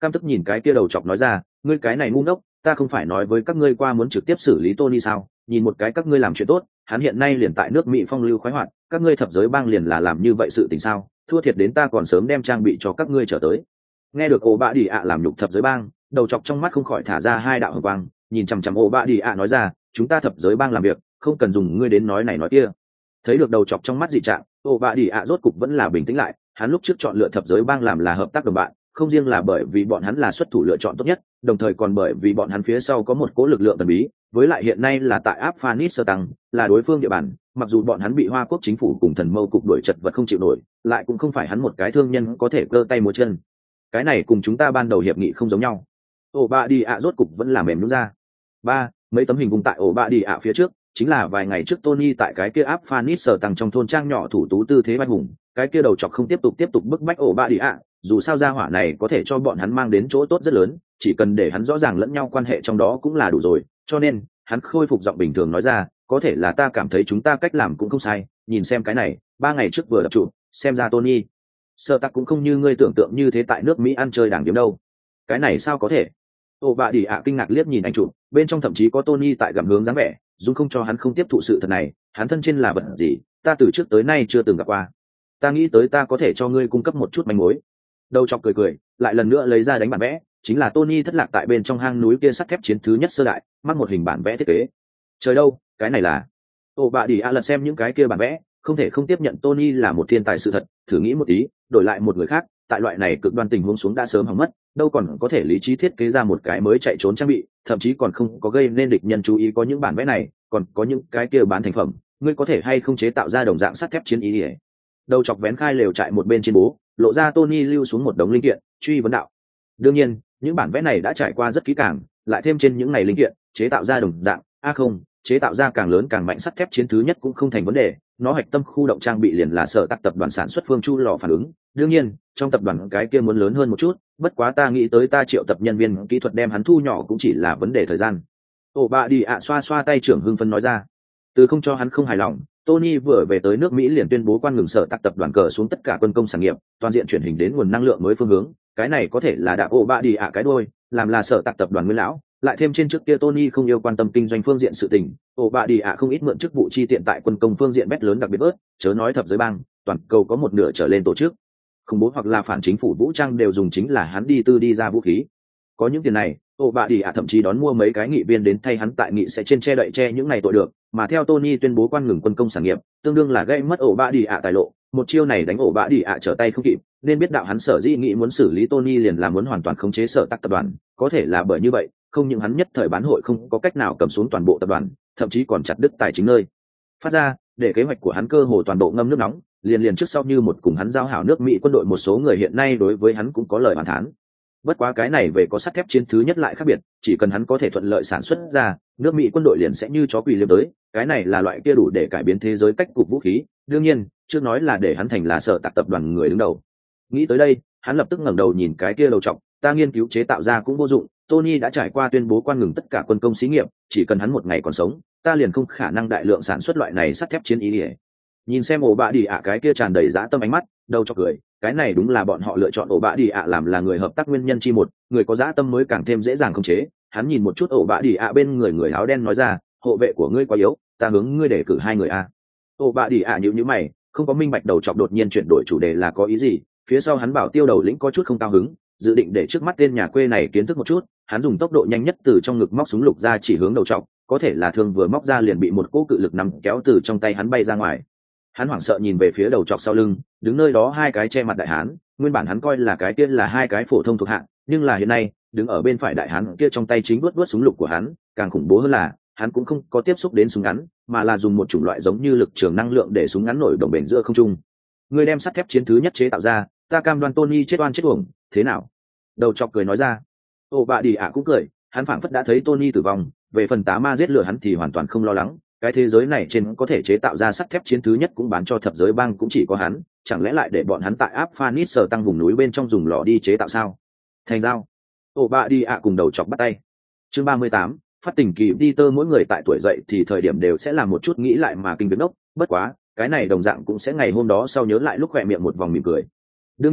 [SPEAKER 1] căm tức nhìn cái kia đầu chọc nói ra, ngươi cái này ngu ngốc, ta không phải nói với các ngươi qua muốn trực tiếp xử lý Tony sao? Nhìn một cái các ngươi làm chuyện tốt, hắn hiện nay liền tại nước Mỹ phong lưu khoái hoạt, các ngươi thập giới bang liền là làm như vậy sự tình sao? Thua thiệt đến ta còn sớm đem trang bị cho các ngươi trở tới. Nghe được ổ bạ đi ạ làm nhục thập giới bang, đầu chọc trong mắt không khỏi thả ra hai đạo hồng quang, nhìn chằm chằm ổ bạ đi ạ nói ra, chúng ta thập giới bang làm việc, không cần dùng ngươi đến nói này nói kia. Thấy được đầu chọc trong mắt dị trạng, ổ bạ đi ạ rốt cục vẫn là bình tĩnh lại. Hắn lúc trước chọn lựa thập giới bang làm là hợp tác đồng bạn, không riêng là bởi vì bọn hắn là xuất thủ lựa chọn tốt nhất, đồng thời còn bởi vì bọn hắn phía sau có một cố lực lượng thần bí, với lại hiện nay là tại áp Phanis sơ tăng, là đối phương địa bàn, mặc dù bọn hắn bị Hoa Quốc chính phủ cùng thần mâu cục đuổi chật vật không chịu nổi, lại cũng không phải hắn một cái thương nhân có thể cơ tay múa chân. Cái này cùng chúng ta ban đầu hiệp nghị không giống nhau. Ổ bạ đi ạ rốt cục vẫn là mềm nhũn ra. Ba, mấy tấm hình vùng tại ổ bạ đi ạ phía trước, chính là vài ngày trước Tony tại cái kia áp Phanis sơ tăng trong thôn trang nhỏ thủ tú tư thế bách hùng, cái kia đầu chọc không tiếp tục tiếp tục bức bách ổ bạ đi ạ, dù sao gia hỏa này có thể cho bọn hắn mang đến chỗ tốt rất lớn, chỉ cần để hắn rõ ràng lẫn nhau quan hệ trong đó cũng là đủ rồi, cho nên hắn khôi phục giọng bình thường nói ra, có thể là ta cảm thấy chúng ta cách làm cũng không sai, nhìn xem cái này, ba ngày trước vừa đập trụ, xem ra Tony sợ tắc cũng không như ngươi tưởng tượng như thế tại nước Mỹ ăn chơi đảng điếm đâu. Cái này sao có thể? Ô bạ đi ạ kinh ngạc liếc nhìn anh chủ, bên trong thậm chí có Tony tại gặm hướng dáng vẻ, dung không cho hắn không tiếp thụ sự thật này, hắn thân trên là vật gì, ta từ trước tới nay chưa từng gặp qua. Ta nghĩ tới ta có thể cho ngươi cung cấp một chút manh mối. Đầu chọc cười cười, lại lần nữa lấy ra đánh bản vẽ, chính là Tony thất lạc tại bên trong hang núi kia sắt thép chiến thứ nhất sơ đại, mắc một hình bản vẽ thiết kế. Trời đâu, cái này là? Ô bạ đi a lật xem những cái kia bản vẽ, không thể không tiếp nhận Tony là một thiên tài sự thật, thử nghĩ một tí, đổi lại một người khác, tại loại này cực đoan tình huống xuống đã sớm hỏng mất, đâu còn có thể lý trí thiết kế ra một cái mới chạy trốn trang bị, thậm chí còn không có gây nên địch nhân chú ý có những bản vẽ này, còn có những cái kia bán thành phẩm, ngươi có thể hay không chế tạo ra đồng dạng sắt thép chiến ý đi. Đầu chọc vén khai lều trại một bên trên bố, lộ ra Tony lưu xuống một đống linh kiện, truy vấn đạo. Đương nhiên, những bản vẽ này đã trải qua rất kỹ càng, lại thêm trên những này linh kiện, chế tạo ra đồng dạng, a à không, chế tạo ra càng lớn càng mạnh sắt thép chiến thứ nhất cũng không thành vấn đề, nó hạch tâm khu động trang bị liền là sở tác tập đoàn sản xuất Phương Chu lò phản ứng, đương nhiên, trong tập đoàn cái kia muốn lớn hơn một chút, bất quá ta nghĩ tới ta triệu tập nhân viên kỹ thuật đem hắn thu nhỏ cũng chỉ là vấn đề thời gian. Ổ bạ đi ạ xoa xoa tay trưởng hưng phấn nói ra. Từ không cho hắn không hài lòng, Tony vừa về tới nước Mỹ liền tuyên bố quan ngừng sở tạc tập đoàn cờ xuống tất cả quân công sản nghiệp, toàn diện chuyển hình đến nguồn năng lượng mới phương hướng. Cái này có thể là đạp ổ bạ đi ạ cái đôi, làm là sở tạc tập đoàn nguyên lão, lại thêm trên trước kia Tony không yêu quan tâm kinh doanh phương diện sự tình, ổ bạ đi ạ không ít mượn chức vụ chi tiện tại quân công phương diện bét lớn đặc biệt bớt, chớ nói thập giới bang, toàn cầu có một nửa trở lên tổ chức khủng bố hoặc là phản chính phủ vũ trang đều dùng chính là hắn đi tư đi ra vũ khí. Có những tiền này, ổ bạ đi ạ thậm chí đón mua mấy cái nghị viên đến thay hắn tại nghị sẽ trên che đậy che những này tội được, mà theo Tony tuyên bố quan ngừng quân công sản nghiệp, tương đương là gây mất ổ bạ đi ạ tài lộ, một chiêu này đánh ổ bạ đi ạ trở tay không kịp, nên biết đạo hắn sở dĩ nghĩ muốn xử lý Tony liền là muốn hoàn toàn khống chế sở tắc tập đoàn, có thể là bởi như vậy, không những hắn nhất thời bán hội không có cách nào cầm xuống toàn bộ tập đoàn, thậm chí còn chặt đứt tài chính nơi phát ra, để kế hoạch của hắn cơ hồ toàn bộ ngâm nước nóng, liền liền trước sau như một cùng hắn giao hảo nước Mỹ quân đội một số người hiện nay đối với hắn cũng có lời bàn thán. Bất quá cái này về có sắt thép chiến thứ nhất lại khác biệt, chỉ cần hắn có thể thuận lợi sản xuất ra, nước Mỹ quân đội liền sẽ như chó quỳ liếm tới, cái này là loại kia đủ để cải biến thế giới cách cục vũ khí, đương nhiên, chưa nói là để hắn thành là sở tạc tập đoàn người đứng đầu. Nghĩ tới đây, hắn lập tức ngẩng đầu nhìn cái kia đầu trọc, ta nghiên cứu chế tạo ra cũng vô dụng, Tony đã trải qua tuyên bố quan ngừng tất cả quân công xí nghiệp, chỉ cần hắn một ngày còn sống, ta liền không khả năng đại lượng sản xuất loại này sắt thép chiến ý ỉa. Nhìn xem ổ bạ đi ạ cái kia tràn đầy dã tâm ánh mắt, đầu chọc cười, cái này đúng là bọn họ lựa chọn ổ bạ đi ạ làm là người hợp tác nguyên nhân chi một, người có dã tâm mới càng thêm dễ dàng khống chế. Hắn nhìn một chút ổ bạ đi ạ bên người người áo đen nói ra, hộ vệ của ngươi quá yếu, ta hướng ngươi để cử hai người a. Ổ bạ đi ạ nhíu nhíu mày, không có minh bạch đầu chọc đột nhiên chuyển đổi chủ đề là có ý gì. Phía sau hắn bảo tiêu đầu lĩnh có chút không cao hứng, dự định để trước mắt tên nhà quê này kiến thức một chút. Hắn dùng tốc độ nhanh nhất từ trong ngực móc súng lục ra chỉ hướng đầu trọc, có thể là thương vừa móc ra liền bị một cỗ cự lực nắm kéo từ trong tay hắn bay ra ngoài. Hắn hoảng sợ nhìn về phía đầu trọc sau lưng, đứng nơi đó hai cái che mặt đại hán, nguyên bản hắn coi là cái kia là hai cái phổ thông thuộc hạng, nhưng là hiện nay, đứng ở bên phải đại hán kia trong tay chính vuốt vuốt súng lục của hắn, càng khủng bố hơn là, hắn cũng không có tiếp xúc đến súng ngắn, mà là dùng một chủng loại giống như lực trường năng lượng để súng ngắn nổi đồng bền giữa không trung. Người đem sắt thép chiến thứ nhất chế tạo ra, ta cam đoan Tony chết oan chết uổng, thế nào? Đầu trọc cười nói ra. Ô bạ đi ạ cũng cười, hắn phảng phất đã thấy Tony tử vong, về phần tá ma giết lửa hắn thì hoàn toàn không lo lắng. Cái thế giới này trên có thể chế tạo ra sắt thép chiến thứ nhất cũng bán cho thập giới bang cũng chỉ có hắn, chẳng lẽ lại để bọn hắn tại áp Phanis sở tăng vùng núi bên trong dùng lò đi chế tạo sao? Thành giao. Ổ bạ đi ạ cùng đầu chọc bắt tay. Chương ba mươi tám, phát tình kỳ Peter mỗi người tại tuổi dậy thì thời điểm đều sẽ làm một chút nghĩ lại mà kinh biến đốc, bất quá, cái này đồng dạng cũng sẽ ngày hôm đó sau nhớ lại lúc khỏe miệng một vòng mỉm cười. Đương nhiên,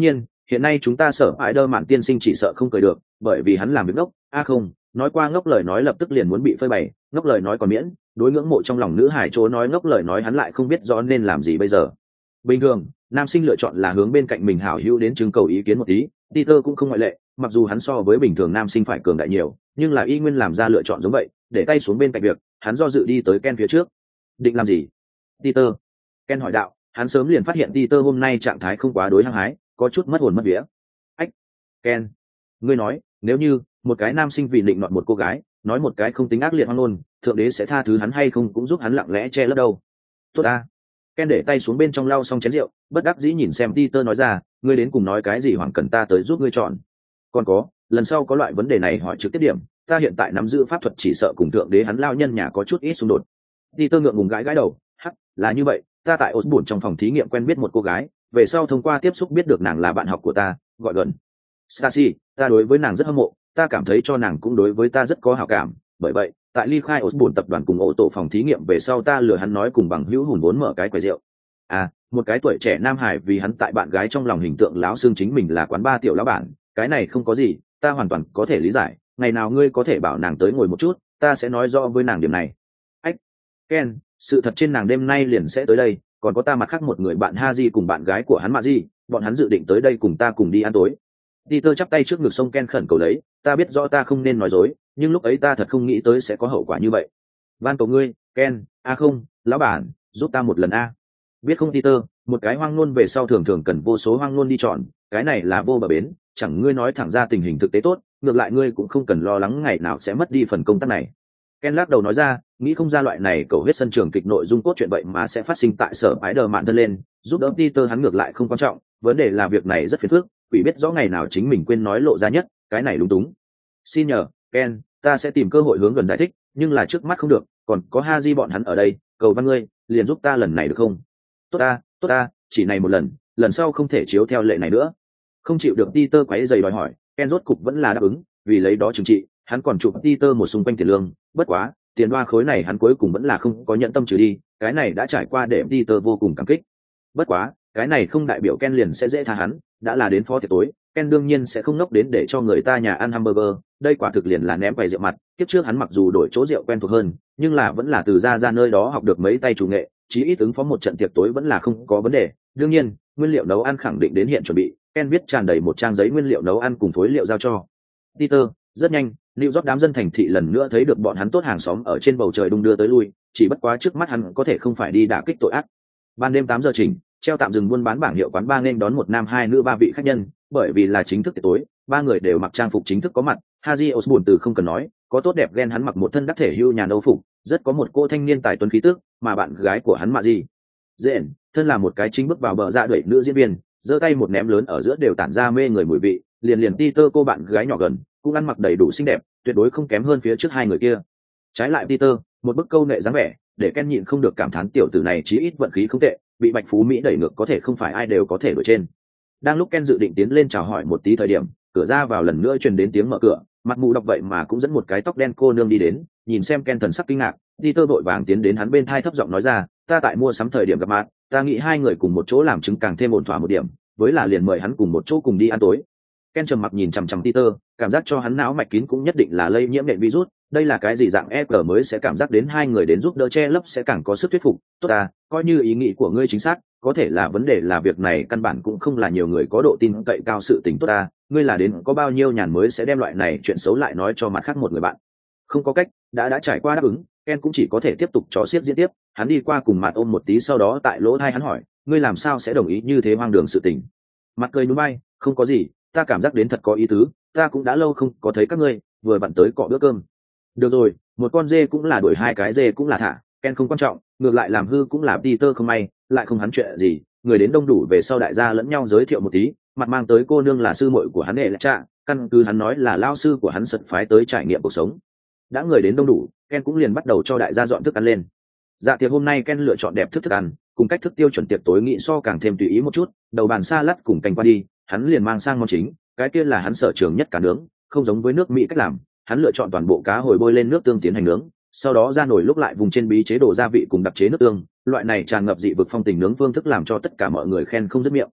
[SPEAKER 1] hiện nay chúng ta sở ải đơ mạn tiên sinh chỉ sợ không cười được, bởi vì hắn làm việc ngốc. A không, nói qua ngốc lời nói lập tức liền muốn bị phơi bày, ngốc lời nói còn miễn, đối ngưỡng mộ trong lòng nữ hải chỗ nói ngốc lời nói hắn lại không biết rõ nên làm gì bây giờ. Bình thường nam sinh lựa chọn là hướng bên cạnh mình hảo hữu đến trưng cầu ý kiến một tí, Peter cũng không ngoại lệ, mặc dù hắn so với bình thường nam sinh phải cường đại nhiều, nhưng là y nguyên làm ra lựa chọn giống vậy, để tay xuống bên cạnh việc, hắn do dự đi tới Ken phía trước. Định làm gì? Peter. Ken hỏi đạo, hắn sớm liền phát hiện Peter hôm nay trạng thái không quá đối hăng hái, có chút mất hồn mất vía. Ách. Ken, ngươi nói, nếu như một cái nam sinh vì định nọt một cô gái, nói một cái không tính ác liệt hoang ngôn, thượng đế sẽ tha thứ hắn hay không cũng giúp hắn lặng lẽ che lấp đâu. Tốt ta. Ken để tay xuống bên trong lau xong chén rượu, bất đắc dĩ nhìn xem Peter nói ra, ngươi đến cùng nói cái gì hoàng cần ta tới giúp ngươi chọn. Còn có, lần sau có loại vấn đề này hỏi trực tiếp điểm, ta hiện tại nắm giữ pháp thuật chỉ sợ cùng thượng đế hắn lao nhân nhà có chút ít xung đột. Peter ngượng ngùng gãi gãi đầu, hắc, là như vậy, ta tại Osborne trong phòng thí nghiệm quen biết một cô gái, về sau thông qua tiếp xúc biết được nàng là bạn học của ta, gọi gần Stacy, ta đối với nàng rất hâm mộ, ta cảm thấy cho nàng cũng đối với ta rất có hảo cảm, bởi vậy, tại ly khai Osborne tập đoàn cùng ổ tổ phòng thí nghiệm về sau ta lừa hắn nói cùng bằng hữu hùn vốn mở cái quầy rượu. À, một cái tuổi trẻ nam hải vì hắn tại bạn gái trong lòng hình tượng láo xương chính mình là quán ba tiểu lão bản, cái này không có gì, ta hoàn toàn có thể lý giải, ngày nào ngươi có thể bảo nàng tới ngồi một chút, ta sẽ nói rõ với nàng điểm này. Ách, Ken, sự thật trên nàng đêm nay liền sẽ tới đây, còn có ta mặt khác một người bạn Haji cùng bạn gái của hắn Mạ bọn hắn dự định tới đây cùng ta cùng đi ăn tối. Peter chắp tay trước ngực sông Ken khẩn cầu lấy, ta biết rõ ta không nên nói dối, nhưng lúc ấy ta thật không nghĩ tới sẽ có hậu quả như vậy. Van cầu ngươi, Ken, a không, lão bản, giúp ta một lần a. Biết không Peter, một cái hoang ngôn về sau thường thường cần vô số hoang ngôn đi chọn, cái này là vô bờ bến, chẳng ngươi nói thẳng ra tình hình thực tế tốt, ngược lại ngươi cũng không cần lo lắng ngày nào sẽ mất đi phần công tác này. Ken lắc đầu nói ra, nghĩ không ra loại này cầu hết sân trường kịch nội dung cốt truyện vậy mà sẽ phát sinh tại sở ái đờ mạn thân lên, giúp đỡ Peter hắn ngược lại không quan trọng, vấn đề là việc này rất phiền phức, quỷ biết rõ ngày nào chính mình quên nói lộ ra nhất, cái này lúng túng. Xin nhờ, Ken, ta sẽ tìm cơ hội hướng gần giải thích, nhưng là trước mắt không được, còn có Haji bọn hắn ở đây, cầu văn ngươi, liền giúp ta lần này được không? Tốt ta, tốt ta, chỉ này một lần, lần sau không thể chiếu theo lệ này nữa. Không chịu được Peter quấy giày đòi hỏi, Ken rốt cục vẫn là đáp ứng, vì lấy đó trừng trị, hắn còn chụp Peter một xung quanh tiền lương, bất quá, tiền đoa khối này hắn cuối cùng vẫn là không có nhận tâm trừ đi, cái này đã trải qua để Peter vô cùng cảm kích. Bất quá, cái này không đại biểu Ken liền sẽ dễ tha hắn, đã là đến phó tiệc tối, Ken đương nhiên sẽ không nốc đến để cho người ta nhà ăn hamburger, đây quả thực liền là ném quầy rượu mặt, kiếp trước hắn mặc dù đổi chỗ rượu quen thuộc hơn, nhưng là vẫn là từ ra ra nơi đó học được mấy tay chủ nghệ, chí ít ứng phó một trận tiệc tối vẫn là không có vấn đề. Đương nhiên, nguyên liệu nấu ăn khẳng định đến hiện chuẩn bị, Ken viết tràn đầy một trang giấy nguyên liệu nấu ăn cùng phối liệu giao cho Peter. Rất nhanh, New York đám dân thành thị lần nữa thấy được bọn hắn tốt hàng xóm ở trên bầu trời đung đưa tới lui, chỉ bất quá trước mắt hắn có thể không phải đi đả kích tội ác. Ban đêm tám giờ chỉnh, treo tạm dừng buôn bán bảng hiệu quán ba nên đón một nam hai nữ ba vị khách nhân, bởi vì là chính thức tiệc tối, ba người đều mặc trang phục chính thức có mặt. Haji Osborne từ không cần nói, có tốt đẹp ghen hắn mặc một thân đắc thể hưu nhà nâu phục, rất có một cô thanh niên tài tuấn khí tức, mà bạn gái của hắn mà gì? Jane, thân là một cái chính bước vào bờ dạ đuổi nữ diễn viên, giơ tay một ném lớn ở giữa đều tản ra mê người mùi vị, liền liền Peter cô bạn gái nhỏ gần, cũng ăn mặc đầy đủ xinh đẹp, tuyệt đối không kém hơn phía trước hai người kia. Trái lại Peter, một bức câu nệ dáng vẻ, để Ken nhịn không được cảm thán tiểu tử này chí ít vận khí không tệ, bị Bạch Phú Mỹ đẩy ngược có thể không phải ai đều có thể đuổi trên. Đang lúc Ken dự định tiến lên chào hỏi một tí thời điểm, cửa ra vào lần nữa truyền đến tiếng mở cửa, mặt mụ đọc vậy mà cũng dẫn một cái tóc đen cô nương đi đến, nhìn xem Ken thần sắc kinh ngạc, Peter vội vàng tiến đến hắn bên thai thấp giọng nói ra, ta tại mua sắm thời điểm gặp mặt, ta nghĩ hai người cùng một chỗ làm chứng càng thêm ổn thỏa một điểm, với là liền mời hắn cùng một chỗ cùng đi ăn tối. Ken trầm mặc nhìn chằm chằm Peter, cảm giác cho hắn não mạch kín cũng nhất định là lây nhiễm nện virus, đây là cái gì dạng e rờ mới sẽ cảm giác đến hai người đến giúp đỡ che lấp sẽ càng có sức thuyết phục. Tốt à, coi như ý nghĩ của ngươi chính xác, có thể là vấn đề là việc này căn bản cũng không là nhiều người có độ tin cậy cao sự tình tốt à, ngươi là đến có bao nhiêu nhàn mới sẽ đem loại này chuyện xấu lại nói cho mặt khác một người bạn. Không có cách, đã đã trải qua đáp ứng, Ken cũng chỉ có thể tiếp tục trò xiết diễn tiếp, hắn đi qua cùng mặt ôm một tí sau đó tại lỗ tai hắn hỏi, ngươi làm sao sẽ đồng ý như thế hoang đường sự tình. Mặt cười núi bay, không có gì, ta cảm giác đến thật có ý tứ, ta cũng đã lâu không có thấy các ngươi, vừa vặn tới cọ bữa cơm. Được rồi, một con dê cũng là đuổi hai cái dê cũng là thả, Ken không quan trọng, ngược lại làm hư cũng là Peter không may, lại không hắn chuyện gì, người đến đông đủ về sau đại gia lẫn nhau giới thiệu một tí, mặt mang tới cô nương là sư muội của hắn nghệ là cha, căn cứ hắn nói là lao sư của hắn sật phái tới trải nghiệm cuộc sống. Đã người đến đông đủ, Ken cũng liền bắt đầu cho đại gia dọn thức ăn lên. Dạ tiệc hôm nay Ken lựa chọn đẹp thức thức ăn, cùng cách thức tiêu chuẩn tiệc tối nghĩ so càng thêm tùy ý một chút, đầu bàn salad cùng canh qua đi, hắn liền mang sang món chính, cái kia là hắn sở trường nhất cá nướng, không giống với nước Mỹ cách làm, hắn lựa chọn toàn bộ cá hồi bôi lên nước tương tiến hành nướng, sau đó ra nồi lúc lại vùng trên bí chế đồ gia vị cùng đặc chế nước tương, loại này tràn ngập dị vực phong tình nướng phương thức làm cho tất cả mọi người khen không dứt miệng.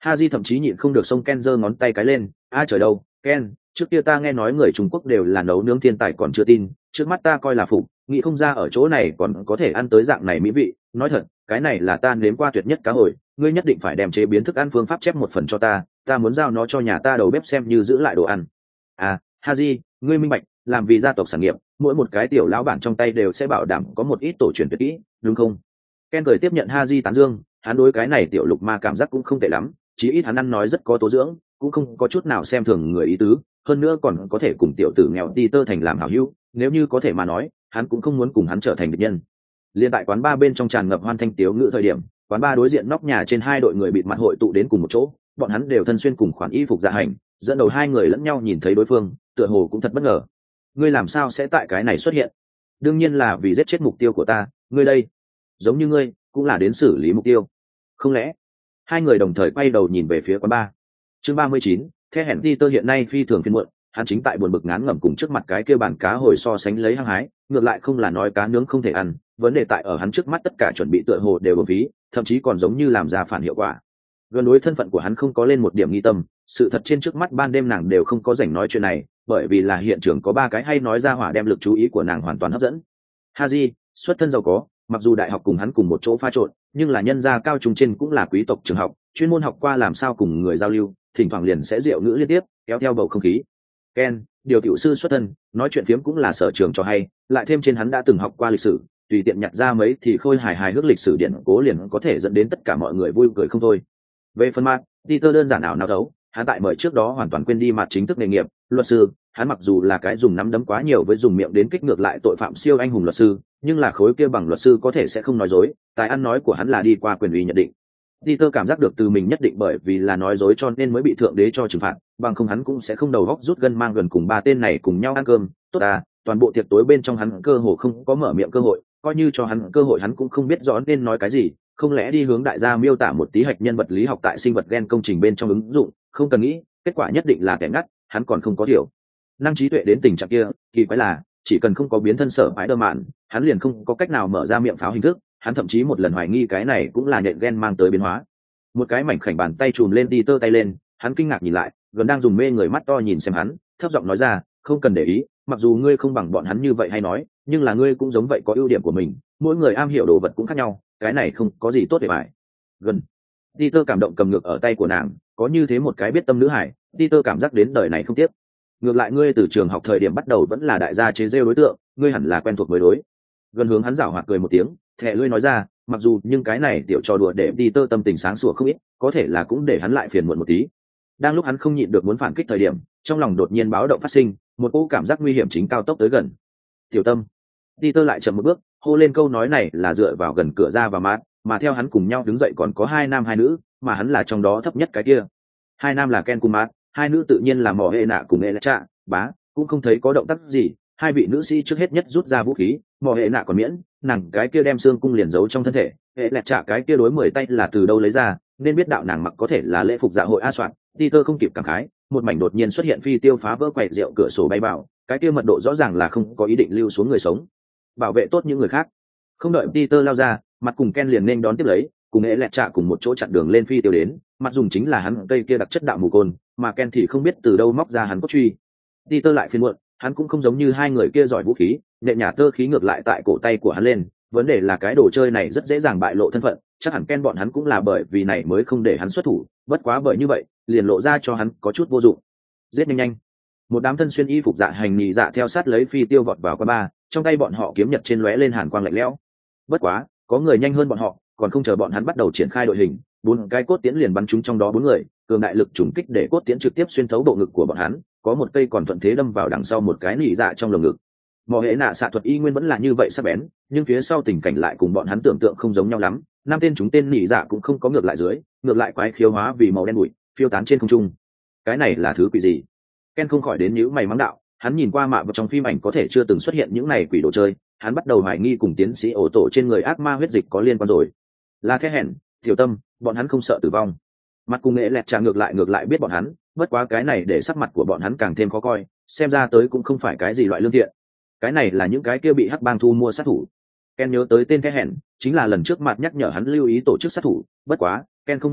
[SPEAKER 1] Haji thậm chí nhịn không được xông Ken giơ ngón tay cái lên, a trời đâu, Ken, trước kia ta nghe nói người Trung Quốc đều là nấu nướng thiên tài còn chưa tin, trước mắt ta coi là phục, nghĩ không ra ở chỗ này còn có thể ăn tới dạng này mỹ vị, nói thật, cái này là ta nếm qua tuyệt nhất cá hồi, ngươi nhất định phải đem chế biến thức ăn phương pháp chép một phần cho ta, ta muốn giao nó cho nhà ta đầu bếp xem như giữ lại đồ ăn. À, Haji, ngươi minh bạch, làm vì gia tộc sản nghiệp, mỗi một cái tiểu lão bản trong tay đều sẽ bảo đảm có một ít tổ truyền tuyệt kỹ, đúng không? Ken cười tiếp nhận Haji tán dương, hắn đối cái này tiểu lục ma cảm giác cũng không tệ lắm, chí ít hắn ăn nói rất có tố dưỡng, cũng không có chút nào xem thường người ý tứ, hơn nữa còn có thể cùng tiểu tử nghèo Peter thành làm hảo hữu, nếu như có thể mà nói, hắn cũng không muốn cùng hắn trở thành địch nhân. Liên tại quán ba bên trong tràn ngập hoan thanh tiếu ngữ thời điểm, quán ba đối diện nóc nhà trên hai đội người bịt mặt hội tụ đến cùng một chỗ, bọn hắn đều thân xuyên cùng khoản y phục dạ hành, dẫn đầu hai người lẫn nhau nhìn thấy đối phương, tựa hồ cũng thật bất ngờ. Ngươi làm sao sẽ tại cái này xuất hiện? Đương nhiên là vì giết chết mục tiêu của ta, ngươi đây, giống như ngươi, cũng là đến xử lý mục tiêu. Không lẽ? Hai người đồng thời quay đầu nhìn về phía quán ba. Chương ba mươi chín, The Hẹn Peter hiện nay phi thường phiền muộn, hắn chính tại buồn bực ngán ngẩm cùng trước mặt cái kia bàn cá hồi so sánh lấy hăng hái, ngược lại không là nói cá nướng không thể ăn, vấn đề tại ở hắn trước mắt tất cả chuẩn bị tựa hồ đều uổng phí, thậm chí còn giống như làm ra phản hiệu quả. Gần đối thân phận của hắn không có lên một điểm nghi tâm, sự thật trên trước mắt ban đêm nàng đều không có rảnh nói chuyện này, bởi vì là hiện trường có ba cái hay nói ra hỏa đem lực chú ý của nàng hoàn toàn hấp dẫn. Haji, xuất thân giàu có, mặc dù đại học cùng hắn cùng một chỗ pha trộn, nhưng là nhân gia cao trung trên cũng là quý tộc trường học, chuyên môn học qua làm sao cùng người giao lưu, thỉnh thoảng liền sẽ diệu ngữ liên tiếp, kéo theo bầu không khí. Ken, điều tiểu sư xuất thân, nói chuyện phiếm cũng là sở trường cho hay, lại thêm trên hắn đã từng học qua lịch sử, tùy tiện nhặt ra mấy thì khôi hài hài hước lịch sử điển cố liền có thể dẫn đến tất cả mọi người vui cười không thôi. Về phần mặt, Peter đơn giản ảo nào đấu, hắn tại mời trước đó hoàn toàn quên đi mặt chính thức nghề nghiệp, luật sư, hắn mặc dù là cái dùng nắm đấm quá nhiều với dùng miệng đến kích ngược lại tội phạm siêu anh hùng luật sư, nhưng là khối kia bằng luật sư có thể sẽ không nói dối, tài ăn nói của hắn là đi qua quyền uy nhận định. Peter cảm giác được từ mình nhất định bởi vì là nói dối cho nên mới bị thượng đế cho trừng phạt, bằng không hắn cũng sẽ không đầu góc rút gân mang gần cùng ba tên này cùng nhau ăn cơm. Tốt à, toàn bộ tiệc tối bên trong hắn cơ hồ không có mở miệng cơ hội, coi như cho hắn cơ hội hắn cũng không biết rõ nên nói cái gì, không lẽ đi hướng đại gia miêu tả một tí hạch nhân vật lý học tại sinh vật gen công trình bên trong ứng dụng, không cần nghĩ, kết quả nhất định là kẻ ngắt, hắn còn không có hiểu. Năng trí tuệ đến tình trạng kia, kỳ quái là, chỉ cần không có biến thân sở phái đơ mạn, hắn liền không có cách nào mở ra miệng pháo hình thức, hắn thậm chí một lần hoài nghi cái này cũng là nhện gen mang tới biến hóa. Một cái mảnh khảnh bàn tay chùm lên đi tơ tay lên, hắn kinh ngạc nhìn lại, gần đang dùng mê người mắt to nhìn xem hắn, thấp giọng nói ra, không cần để ý, mặc dù ngươi không bằng bọn hắn như vậy hay nói, nhưng là ngươi cũng giống vậy có ưu điểm của mình, mỗi người am hiểu đồ vật cũng khác nhau, cái này không có gì tốt để bài. Gần, Peter cảm động cầm ngược ở tay của nàng, có như thế một cái biết tâm nữ hải, Peter cảm giác đến đời này không tiếc. Ngược lại ngươi từ trường học thời điểm bắt đầu vẫn là đại gia chế rêu đối tượng, ngươi hẳn là quen thuộc với đối. Gần hướng hắn giảo hoạt cười một tiếng, thẻ lưỡi nói ra, mặc dù nhưng cái này tiểu trò đùa để Peter tâm tình sáng sủa không ít, có thể là cũng để hắn lại phiền muộn một tí. Đang lúc hắn không nhịn được muốn phản kích thời điểm, trong lòng đột nhiên báo động phát sinh, một cỗ cảm giác nguy hiểm chính cao tốc tới gần. Tiểu tâm. Peter lại chậm một bước, hô lên câu nói này là dựa vào gần cửa ra và mát, mà theo hắn cùng nhau đứng dậy còn có hai nam hai nữ, mà hắn là trong đó thấp nhất cái kia. Hai nam là Ken cùng mát, hai nữ tự nhiên là mỏ hệ nạ cùng nghệ trạ, bá, cũng không thấy có động tác gì. Hai vị nữ sĩ trước hết nhất rút ra vũ khí, mỏ hệ nạ còn miễn, nàng cái kia đem xương cung liền giấu trong thân thể, hệ lẹt trạ cái kia đối mười tay là từ đâu lấy ra, nên biết đạo nàng mặc có thể là lễ phục dạ hội a soạn. Peter không kịp cảm khái, một mảnh đột nhiên xuất hiện phi tiêu phá vỡ quầy rượu cửa sổ bay vào, cái kia mật độ rõ ràng là không có ý định lưu xuống người sống, bảo vệ tốt những người khác. Không đợi Peter lao ra, mặt cùng Ken liền nên đón tiếp lấy, cùng hệ lẹt trạ cùng một chỗ chặn đường lên phi tiêu đến, mặt dùng chính là hắn cây kia đặc chất đạo mù côn, mà Ken thì không biết từ đâu móc ra hắn cốt truy. Peter lại phiền muộn, hắn cũng không giống như hai người kia giỏi vũ khí, nện nhà tơ khí ngược lại tại cổ tay của hắn lên, vấn đề là cái đồ chơi này rất dễ dàng bại lộ thân phận, chắc hẳn Ken bọn hắn cũng là bởi vì này mới không để hắn xuất thủ, bất quá bởi như vậy, liền lộ ra cho hắn có chút vô dụng. Giết nhanh nhanh. Một đám thân xuyên y phục dạ hành nhì dạ theo sát lấy phi tiêu vọt vào quán bar, trong tay bọn họ kiếm nhật trên lóe lên hàn quang lạnh lẽo. Bất quá, có người nhanh hơn bọn họ, còn không chờ bọn hắn bắt đầu triển khai đội hình, bốn cái cốt tiễn liền bắn trúng trong đó bốn người, cường đại lực trùng kích để cốt tiễn trực tiếp xuyên thấu bộ ngực của bọn hắn, có một cây còn thuận thế đâm vào đằng sau một cái nỉ dạ trong lồng ngực. Mỏ hệ nạ xạ thuật y nguyên vẫn là như vậy sắc bén, nhưng phía sau tình cảnh lại cùng bọn hắn tưởng tượng không giống nhau lắm. Năm tên chúng tên nỉ dạ cũng không có ngược lại dưới, ngược lại quái khiếu hóa vì màu đen bụi phiêu tán trên không trung. Cái này là thứ quỷ gì? Ken không khỏi đến nhíu mày mắng đạo, hắn nhìn qua mạ vật trong phim ảnh có thể chưa từng xuất hiện những này quỷ đồ chơi, hắn bắt đầu hoài nghi cùng tiến sĩ ổ tổ trên người ác ma huyết dịch có liên quan rồi. Là thế hẹn, tiểu tâm, bọn hắn không sợ tử vong. Mặt cùng nghệ lẹt trà ngược lại ngược lại biết bọn hắn, bất quá cái này để sắc mặt của bọn hắn càng thêm khó coi, xem ra tới cũng không phải cái gì loại lương thiện. Cái này là những cái kia bị hắc bang thu mua sát thủ. Ken nhớ tới tên thế hẹn, chính là lần trước mặt nhắc nhở hắn lưu ý tổ chức sát thủ, bất quá Ken không biết là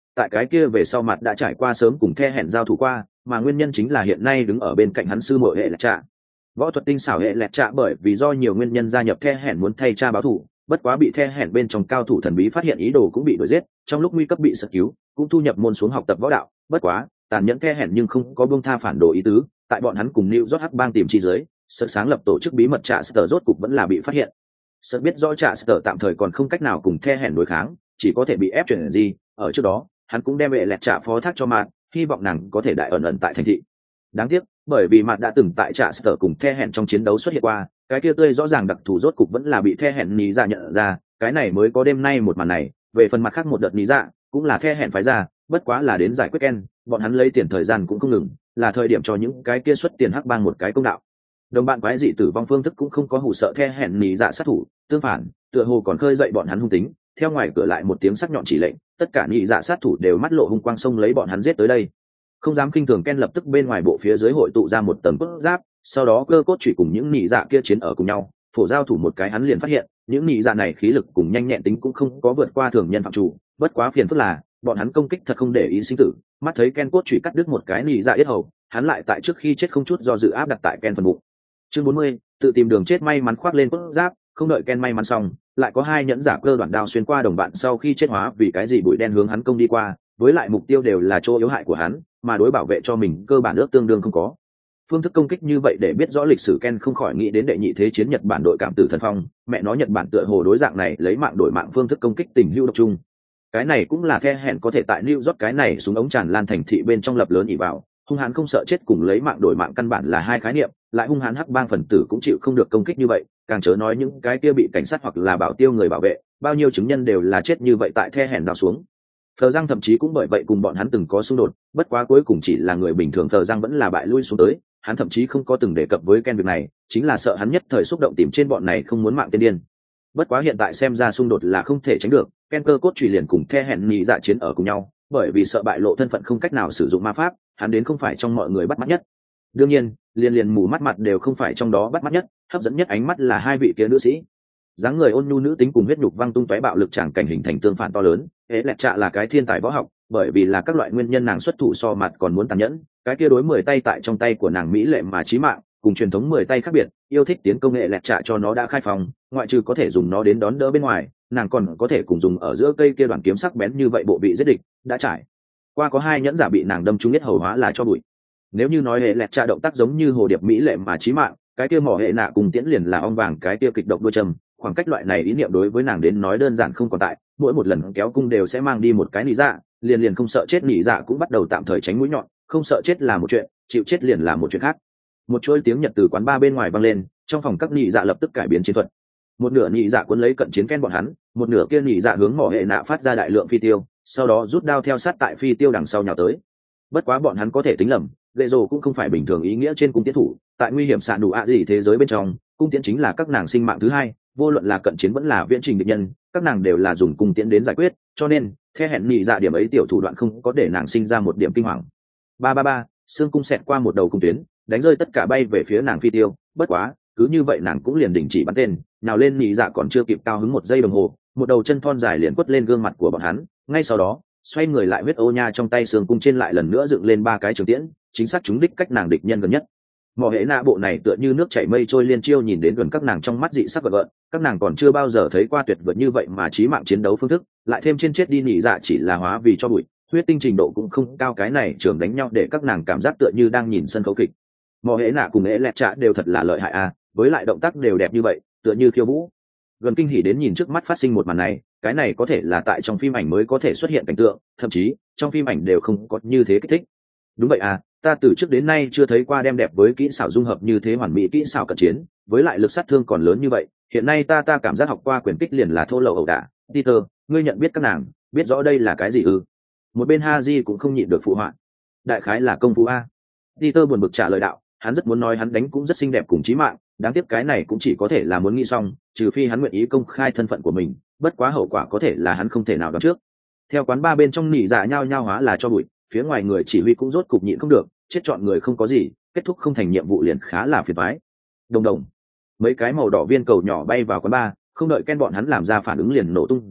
[SPEAKER 1] tại cái kia về sau mặt đã trải qua sớm cùng The hẹn giao thủ qua, mà nguyên nhân chính là hiện nay đứng ở bên cạnh hắn sư muội hệ lẹt trạ. Võ thuật tinh xảo hệ lẹt trạ bởi vì do nhiều nguyên nhân gia nhập The hẹn muốn thay cha báo thù, bất quá bị The hẹn bên trong cao thủ thần bí phát hiện ý đồ cũng bị đuổi giết, trong lúc nguy cấp bị sơ cứu, cũng thu nhập môn xuống học tập võ đạo, bất quá tàn nhẫn The hẹn nhưng không có buông tha phản đồ ý tứ, tại bọn hắn cùng New York Hắc bang tìm chi dưới, sự sáng lập tổ chức bí mật trạ sở rốt cục vẫn là bị phát hiện. Sợ biết rõ trạ sở tạm thời còn không cách nào cùng The hẹn đối kháng, chỉ có thể bị ép chuyển gì, ở trước đó, hắn cũng đem hệ lẹt trạ phó thác cho Mạt, hy vọng nàng có thể đại ẩn ẩn tại thành thị. Đáng tiếc, bởi vì Mạt đã từng tại trạ sở cùng The hẹn trong chiến đấu xuất hiện qua, cái kia tươi rõ ràng đặc thù rốt cục vẫn là bị The hẹn nhí dạ nhận ra, cái này mới có đêm nay một màn này. Về phần mặt khác một đợt nhí dạ, cũng là The hẹn phái ra, bất quá là đến giải quyết Ken, bọn hắn lấy tiền thời gian cũng không ngừng, là thời điểm cho những cái kia xuất tiền hắc bang một cái công đạo. Đồng bạn quái dị tử vong phương thức cũng không có hù sợ The hẹn nhí dạ sát thủ, tương phản, tựa hồ còn khơi dậy bọn hắn hung tính. Theo ngoài cửa lại một tiếng sắc nhọn chỉ lệnh, tất cả nhị dạ sát thủ đều mắt lộ hung quang xông lấy bọn hắn giết tới đây. Không dám kinh thường, Ken lập tức bên ngoài bộ phía dưới hội tụ ra một tầng cốt giáp, sau đó cơ cốt chủy cùng những nhị dạ kia chiến ở cùng nhau, phổ giao thủ một cái hắn liền phát hiện, những nhị dạ này khí lực cùng nhanh nhẹn tính cũng không có vượt qua thường nhân phạm chủ, bất quá phiền phức là, bọn hắn công kích thật không để ý sinh tử, mắt thấy Ken cốt chủy cắt đứt một cái nhị dạ yết hầu, hắn lại tại trước khi chết không chút do dự áp đặt tại Ken phần bụng. Chương bốn mươi, tự tìm đường chết, may mắn khoác lên cốt giáp, không đợi Ken may mắn xong, lại có hai nhẫn giả cơ đoạn đao xuyên qua đồng bạn sau khi chết hóa vì cái gì bụi đen hướng hắn công đi qua, với lại mục tiêu đều là chỗ yếu hại của hắn, mà đối bảo vệ cho mình cơ bản ước tương đương không có. Phương thức công kích như vậy để biết rõ lịch sử, Ken không khỏi nghĩ đến đệ nhị thế chiến Nhật Bản đội cảm tử thần phong, mẹ nó Nhật Bản tựa hồ đối dạng này lấy mạng đổi mạng phương thức công kích tình hữu độc chung. Cái này cũng là The hẹn có thể tại New York cái này súng ống tràn lan thành thị bên trong lập lớn ỷ vào, hung hãn không sợ chết cùng lấy mạng đổi mạng căn bản là hai khái niệm, lại hung hãn hắc bang phần tử cũng chịu không được công kích như vậy, càng chớ nói những cái kia bị cảnh sát hoặc là bảo tiêu người bảo vệ, bao nhiêu chứng nhân đều là chết như vậy tại The hẹn đào xuống. Thờ Giang thậm chí cũng bởi vậy cùng bọn hắn từng có xung đột, bất quá cuối cùng chỉ là người bình thường, Thờ Giang vẫn là bại lui xuống tới, hắn thậm chí không có từng đề cập với Ken việc này, chính là sợ hắn nhất thời xúc động tìm trên bọn này không muốn mạng tiên điên. Bất quá hiện tại xem ra xung đột là không thể tránh được, Ken cơ cốt chủy liền cùng The hẹn nhị dạ chiến ở cùng nhau, bởi vì sợ bại lộ thân phận không cách nào sử dụng ma pháp, hắn đến không phải trong mọi người bắt mắt nhất. Đương nhiên, liên liên mù mắt mặt đều không phải trong đó bắt mắt nhất, hấp dẫn nhất ánh mắt là hai vị kia nữ sĩ. Dáng người ôn nhu nữ tính cùng huyết nhục văng tung tóe bạo lực chẳng cảnh hình thành tương phản to lớn. Hệ lẹt trạ là cái thiên tài võ học, bởi vì là các loại nguyên nhân nàng xuất thủ so mặt còn muốn tàn nhẫn, cái kia đối mười tay tại trong tay của nàng mỹ lệ mà chí mạng, cùng truyền thống mười tay khác biệt, yêu thích tiến công nghệ lẹt trạ cho nó đã khai phòng, ngoại trừ có thể dùng nó đến đón đỡ bên ngoài, nàng còn có thể cùng dùng ở giữa cây kia đoàn kiếm sắc bén như vậy bộ bị giết địch, đã trải qua có hai nhẫn giả bị nàng đâm trúng nhất hầu hóa là cho bụi. Nếu như nói hệ lẹt trạ động tác giống như hồ điệp mỹ lệ mà chí mạng, cái kia mỏ hệ nạ cùng tiễn liền là ong vàng cái kia kịch độc đôi châm, khoảng cách loại này ý niệm đối với nàng đến nói đơn giản không còn tại, mỗi một lần kéo cung đều sẽ mang đi một cái nỉ dạ, liền liền không sợ chết nỉ dạ cũng bắt đầu tạm thời tránh mũi nhọn, không sợ chết là một chuyện, chịu chết liền là một chuyện khác. Một chuỗi tiếng Nhật từ quán ba bên ngoài vang lên, trong phòng các nỉ dạ lập tức cải biến chiến thuật. Một nửa nỉ dạ cuốn lấy cận chiến Ken bọn hắn, một nửa kia nỉ dạ hướng mỏ hệ nạ phát ra đại lượng phi tiêu, sau đó rút đao theo sát tại phi tiêu đằng sau nhào tới. Bất quá bọn hắn có thể tính lầm, lệ rồ cũng không phải bình thường ý nghĩa trên cung tiến thủ, tại nguy hiểm xạ đủ ạ gì thế giới bên trong, cung tiễn chính là các nàng sinh mạng thứ hai, vô luận là cận chiến vẫn là viễn trình địch nhân, các nàng đều là dùng cung tiễn đến giải quyết, cho nên The hẹn nhị dạ điểm ấy tiểu thủ đoạn không có để nàng sinh ra một điểm kinh hoàng. Ba ba ba, xương cung xẹt qua một đầu cung tuyến, đánh rơi tất cả bay về phía nàng phi tiêu, bất quá, cứ như vậy nàng cũng liền đình chỉ bắn tên, nào lên nhị dạ còn chưa kịp cao hứng một giây đồng hồ, một đầu chân thon dài liền quất lên gương mặt của bọn hắn, ngay sau đó, xoay người lại huyết ô nha trong tay xương cung trên lại lần nữa dựng lên ba cái trường tiễn, chính xác trúng đích cách nàng địch nhân gần nhất. Mỏ hệ nạ bộ này tựa như nước chảy mây trôi liên chiêu nhìn đến gần các nàng trong mắt dị sắc vật vợn, các nàng còn chưa bao giờ thấy qua tuyệt vời như vậy mà chí mạng chiến đấu phương thức, lại thêm trên chết đi nhị dạ chỉ là hóa vì cho bụi, huyết tinh trình độ cũng không cao, cái này trường đánh nhau để các nàng cảm giác tựa như đang nhìn sân khấu kịch. Mỏ hệ nạ cùng ế lẹt trạ đều thật là lợi hại a, với lại động tác đều đẹp như vậy, tựa như khiêu vũ. Gần kinh hỉ đến nhìn trước mắt phát sinh một màn này, cái này có thể là tại trong phim ảnh mới có thể xuất hiện cảnh tượng, thậm chí trong phim ảnh đều không có như thế kích thích. Đúng vậy à, ta từ trước đến nay chưa thấy qua đem đẹp với kỹ xảo dung hợp như thế hoàn mỹ kỹ xảo cận chiến, với lại lực sát thương còn lớn như vậy. Hiện nay ta ta cảm giác học qua quyền kích liền là thô lậu ẩu đả. Peter, ngươi nhận biết các nàng, biết rõ đây là cái gì ư? Một bên Haji cũng không nhịn được phụ họa. Đại khái là công phu a. Peter buồn bực trả lời đạo, hắn rất muốn nói hắn đánh cũng rất xinh đẹp cùng chí mạng, đáng tiếc cái này cũng chỉ có thể là muốn nghĩ xong, trừ phi hắn nguyện ý công khai thân phận của mình, bất quá hậu quả có thể là hắn không thể nào đoán trước. Theo quán ba bên trong nỉ dạ nhao nhao hóa là cho bụi, phía ngoài người chỉ huy cũng rốt cục nhịn không được, chết chọn người không có gì, kết thúc không thành nhiệm vụ liền khá là phiền toái. Đồng đồng, mấy cái màu đỏ viên cầu nhỏ bay vào quán ba, không đợi Ken bọn hắn làm ra phản ứng liền nổ tung ra,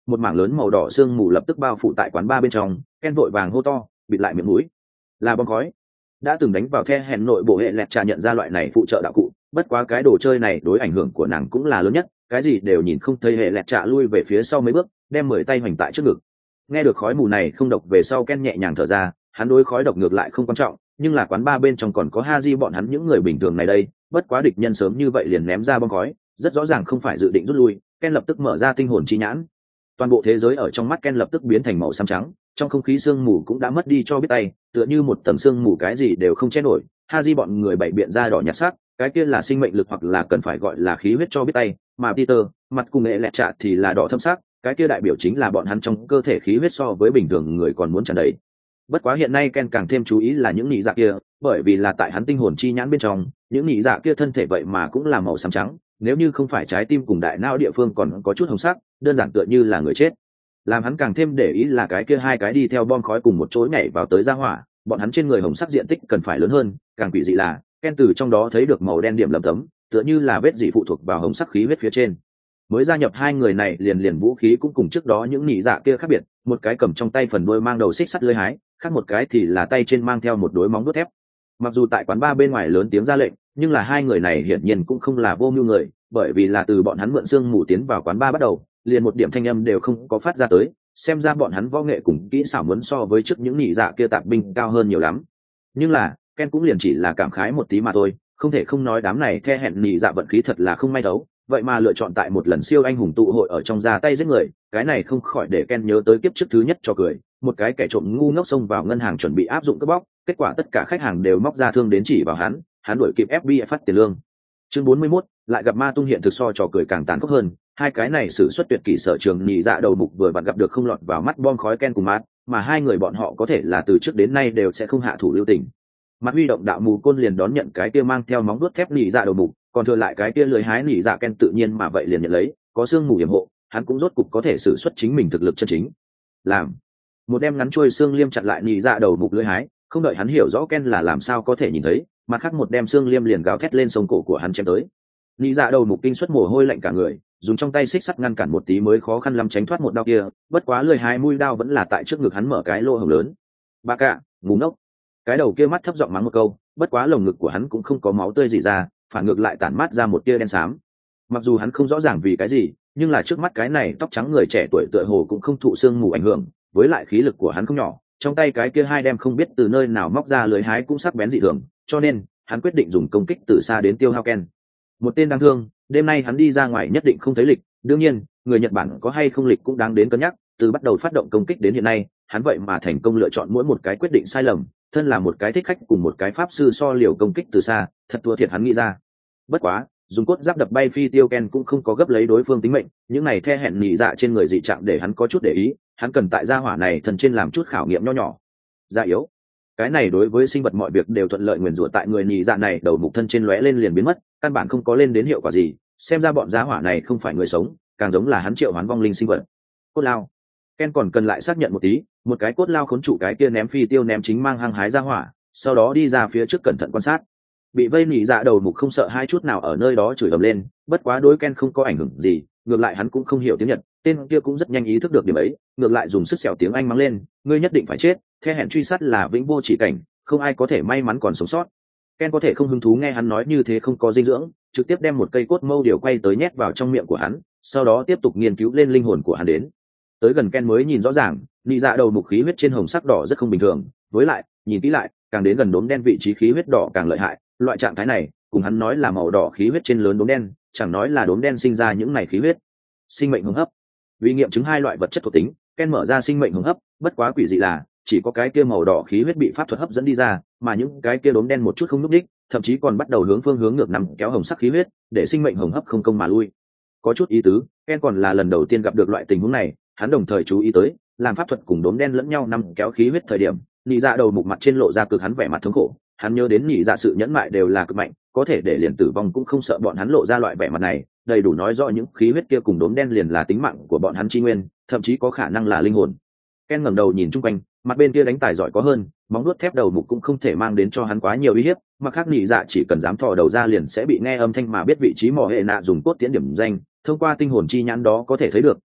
[SPEAKER 1] một mảng lớn màu đỏ sương mù lập tức bao phủ tại quán bar bên trong. Ken vội vàng hô to, bịt lại miệng mũi. Là bom khói. Đã từng đánh vào the hẹn nội bộ hệ lẹt trà nhận ra loại này phụ trợ đạo cụ, bất quá cái đồ chơi này đối ảnh hưởng của nàng cũng là lớn nhất, cái gì đều nhìn không thấy, hệ lẹt trà lui về phía sau mấy bước, đem mười tay hoành tại trước ngực. Nghe được khói mù này không độc về sau, Ken nhẹ nhàng thở ra, hắn đối khói độc ngược lại không quan trọng, nhưng là quán bar bên trong còn có Haji bọn hắn những người bình thường này đây, bất quá địch nhân sớm như vậy liền ném ra bom khói, rất rõ ràng không phải dự định rút lui. Ken lập tức mở ra tinh hồn chi nhãn. Toàn bộ thế giới ở trong mắt Ken lập tức biến thành màu xám trắng, trong không khí sương mù cũng đã mất đi cho biết tay, tựa như một tầng sương mù cái gì đều không che nổi. Haji bọn người bảy biện ra đỏ nhạt sắc, cái kia là sinh mệnh lực hoặc là cần phải gọi là khí huyết cho biết tay, mà Peter, mặt cùng nghệ lẹt chạ thì là đỏ thâm sắc, cái kia đại biểu chính là bọn hắn trong cơ thể khí huyết so với bình thường người còn muốn tràn đầy. Bất quá hiện nay Ken càng thêm chú ý là những nhị dạ kia, bởi vì là tại hắn tinh hồn chi nhãn bên trong, những nhị dạ kia thân thể vậy mà cũng là màu xám trắng, nếu như không phải trái tim cùng đại não địa phương còn có chút hồng sắc, đơn giản tựa như là người chết. Làm hắn càng thêm để ý là cái kia hai cái đi theo bom khói cùng một chỗ nhảy vào tới ra hỏa, bọn hắn trên người hồng sắc diện tích cần phải lớn hơn, càng quỷ dị là Ken từ trong đó thấy được màu đen điểm lấm tấm, tựa như là vết dị phụ thuộc vào hồng sắc khí huyết phía trên. Mới gia nhập hai người này liền liền vũ khí cũng cùng trước đó những nhị dạ kia khác biệt, một cái cầm trong tay phần đuôi mang đầu xích sắt lưỡi hái, khác một cái thì là tay trên mang theo một đối móng đuốt thép. Mặc dù tại quán bar bên ngoài lớn tiếng ra lệnh, nhưng là hai người này hiển nhiên cũng không là vô mưu người, bởi vì là từ bọn hắn mượn xương mù tiến vào quán bar bắt đầu, liền một điểm thanh âm đều không có phát ra tới, xem ra bọn hắn võ nghệ cùng kỹ xảo muốn so với trước những nhị dạ kia tạp binh cao hơn nhiều lắm. Nhưng là Ken cũng liền chỉ là cảm khái một tí mà thôi, không thể không nói đám này the hẹn nhị dạ vận khí thật là không may đấu, vậy mà lựa chọn tại một lần siêu anh hùng tụ hội ở trong ra tay giết người, cái này không khỏi để Ken nhớ tới kiếp trước thứ nhất cho cười, một cái kẻ trộm ngu ngốc xông vào ngân hàng chuẩn bị áp dụng cướp bóc, kết quả tất cả khách hàng đều móc ra thương đến chỉ vào hắn, hắn đuổi kịp ép bê i phát tiền lương. Chương bốn mươi mốt, lại gặp ma tung hiện thực so trò cười càng tàn khốc hơn, hai cái này sử xuất tuyệt kỹ sở trường nhị dạ đầu mục vừa vặn gặp được không lọt vào mắt bom khói Ken cùng Mát, mà hai người bọn họ có thể là từ trước đến nay đều sẽ không hạ thủ lưu tình. Mắt huy động đạo mù côn liền đón nhận cái kia mang theo móng vuốt thép nhị dạ đầu mục, còn thừa lại cái kia lưỡi hái nhị dạ Ken tự nhiên mà vậy liền nhận lấy, có xương mù yểm hộ, hắn cũng rốt cục có thể sử xuất chính mình thực lực chân chính. Làm một đem ngắn chuôi xương liêm chặt lại nhị dạ đầu mục lưỡi hái, không đợi hắn hiểu rõ Ken là làm sao có thể nhìn thấy, mặt khác một đem xương liêm liền gào thét lên sông cổ của hắn chém tới. Nhị dạ đầu mục kinh xuất mồ hôi lạnh cả người, dùng trong tay xích sắt ngăn cản một tí mới khó khăn lắm tránh thoát một đao kia, bất quá lưỡi hái mũi đao vẫn là tại trước ngực hắn mở cái lỗ hổng lớn. Ba cả, ngu ngốc. Cái đầu kia mắt thấp giọng mắng một câu, bất quá lồng ngực của hắn cũng không có máu tươi gì ra, phản ngược lại tản mát ra một tia đen xám. Mặc dù hắn không rõ ràng vì cái gì, nhưng là trước mắt cái này tóc trắng người trẻ tuổi tựa hồ cũng không thụ xương mù ảnh hưởng, với lại khí lực của hắn không nhỏ, trong tay cái kia hai đem không biết từ nơi nào móc ra lưới hái cũng sắc bén dị thường, cho nên hắn quyết định dùng công kích từ xa đến tiêu hao Ken. Một tên đáng thương, đêm nay hắn đi ra ngoài nhất định không thấy lịch, đương nhiên, người Nhật Bản có hay không lịch cũng đáng đến cân nhắc, từ bắt đầu phát động công kích đến hiện nay, hắn vậy mà thành công lựa chọn mỗi một cái quyết định sai lầm, thân là một cái thích khách cùng một cái pháp sư so liều công kích từ xa, thật thua thiệt hắn nghĩ ra. Bất quá, dùng cốt giáp đập bay phi tiêu Ken cũng không có gấp lấy đối phương tính mệnh, những này the hẹn nhị dạ trên người dị trạng để hắn có chút để ý, hắn cần tại gia hỏa này thần trên làm chút khảo nghiệm nho nhỏ. Dạ yếu, cái này đối với sinh vật mọi việc đều thuận lợi, nguyền rủa tại người nhị dạ này đầu mục thân trên lóe lên liền biến mất, căn bản không có lên đến hiệu quả gì, xem ra bọn gia hỏa này không phải người sống, càng giống là hắn triệu hoán vong linh sinh vật. Cốt lao, Ken còn cần lại xác nhận một tí, một cái cốt lao khốn trụ cái kia ném phi tiêu ném chính mang hăng hái ra hỏa, sau đó đi ra phía trước cẩn thận quan sát. Bị vây nhị dạ đầu mục không sợ hai chút nào ở nơi đó chửi ầm lên, bất quá đối Ken không có ảnh hưởng gì, ngược lại hắn cũng không hiểu tiếng Nhật, tên kia cũng rất nhanh ý thức được điểm ấy, ngược lại dùng sức sẹo tiếng Anh mắng lên, ngươi nhất định phải chết, the hẹn truy sát là vĩnh vô chỉ cảnh, không ai có thể may mắn còn sống sót. Ken có thể không hứng thú nghe hắn nói như thế không có dinh dưỡng, trực tiếp đem một cây cốt mâu điều quay tới nhét vào trong miệng của hắn, sau đó tiếp tục nghiên cứu lên linh hồn của hắn đến. Tới gần Ken mới nhìn rõ ràng, nhị dạ đầu mục khí huyết trên hồng sắc đỏ rất không bình thường, với lại nhìn kỹ lại, càng đến gần đốm đen vị trí khí huyết đỏ càng lợi hại, loại trạng thái này cùng hắn nói là màu đỏ khí huyết trên lớn đốm đen, chẳng nói là đốm đen sinh ra những này khí huyết. Sinh mệnh hồng hấp, vì nghiệm chứng hai loại vật chất thuộc tính, Ken mở ra sinh mệnh hồng hấp, bất quá quỷ dị là chỉ có cái kia màu đỏ khí huyết bị pháp thuật hấp dẫn đi ra, mà những cái kia đốm đen một chút không núp đích, thậm chí còn bắt đầu hướng phương hướng ngược nằm kéo hồng sắc khí huyết, để sinh mệnh hồng hấp không công mà lui. Có chút ý tứ, Ken còn là lần đầu tiên gặp được loại tình huống này, hắn đồng thời chú ý tới, làm pháp thuật cùng đốm đen lẫn nhau nằm kéo khí huyết thời điểm, nhị dạ đầu mục mặt trên lộ ra cực hắn vẻ mặt thống khổ, hắn nhớ đến nhị dạ sự nhẫn mại đều là cực mạnh, có thể để liền tử vong cũng không sợ bọn hắn lộ ra loại vẻ mặt này, đầy đủ nói rõ những khí huyết kia cùng đốm đen liền là tính mạng của bọn hắn chi nguyên, thậm chí có khả năng là linh hồn. Ken ngẩng đầu nhìn chung quanh, mặt bên kia đánh tài giỏi có hơn, móng vuốt thép đầu mục cũng không thể mang đến cho hắn quá nhiều uy hiếp, mà khác nhị dạ chỉ cần dám thò đầu ra liền sẽ bị nghe âm thanh mà biết vị trí mỏ hệ nạ dùng cốt tiễn điểm danh, thông qua tinh hồn chi nhãn đó có thể thấy được,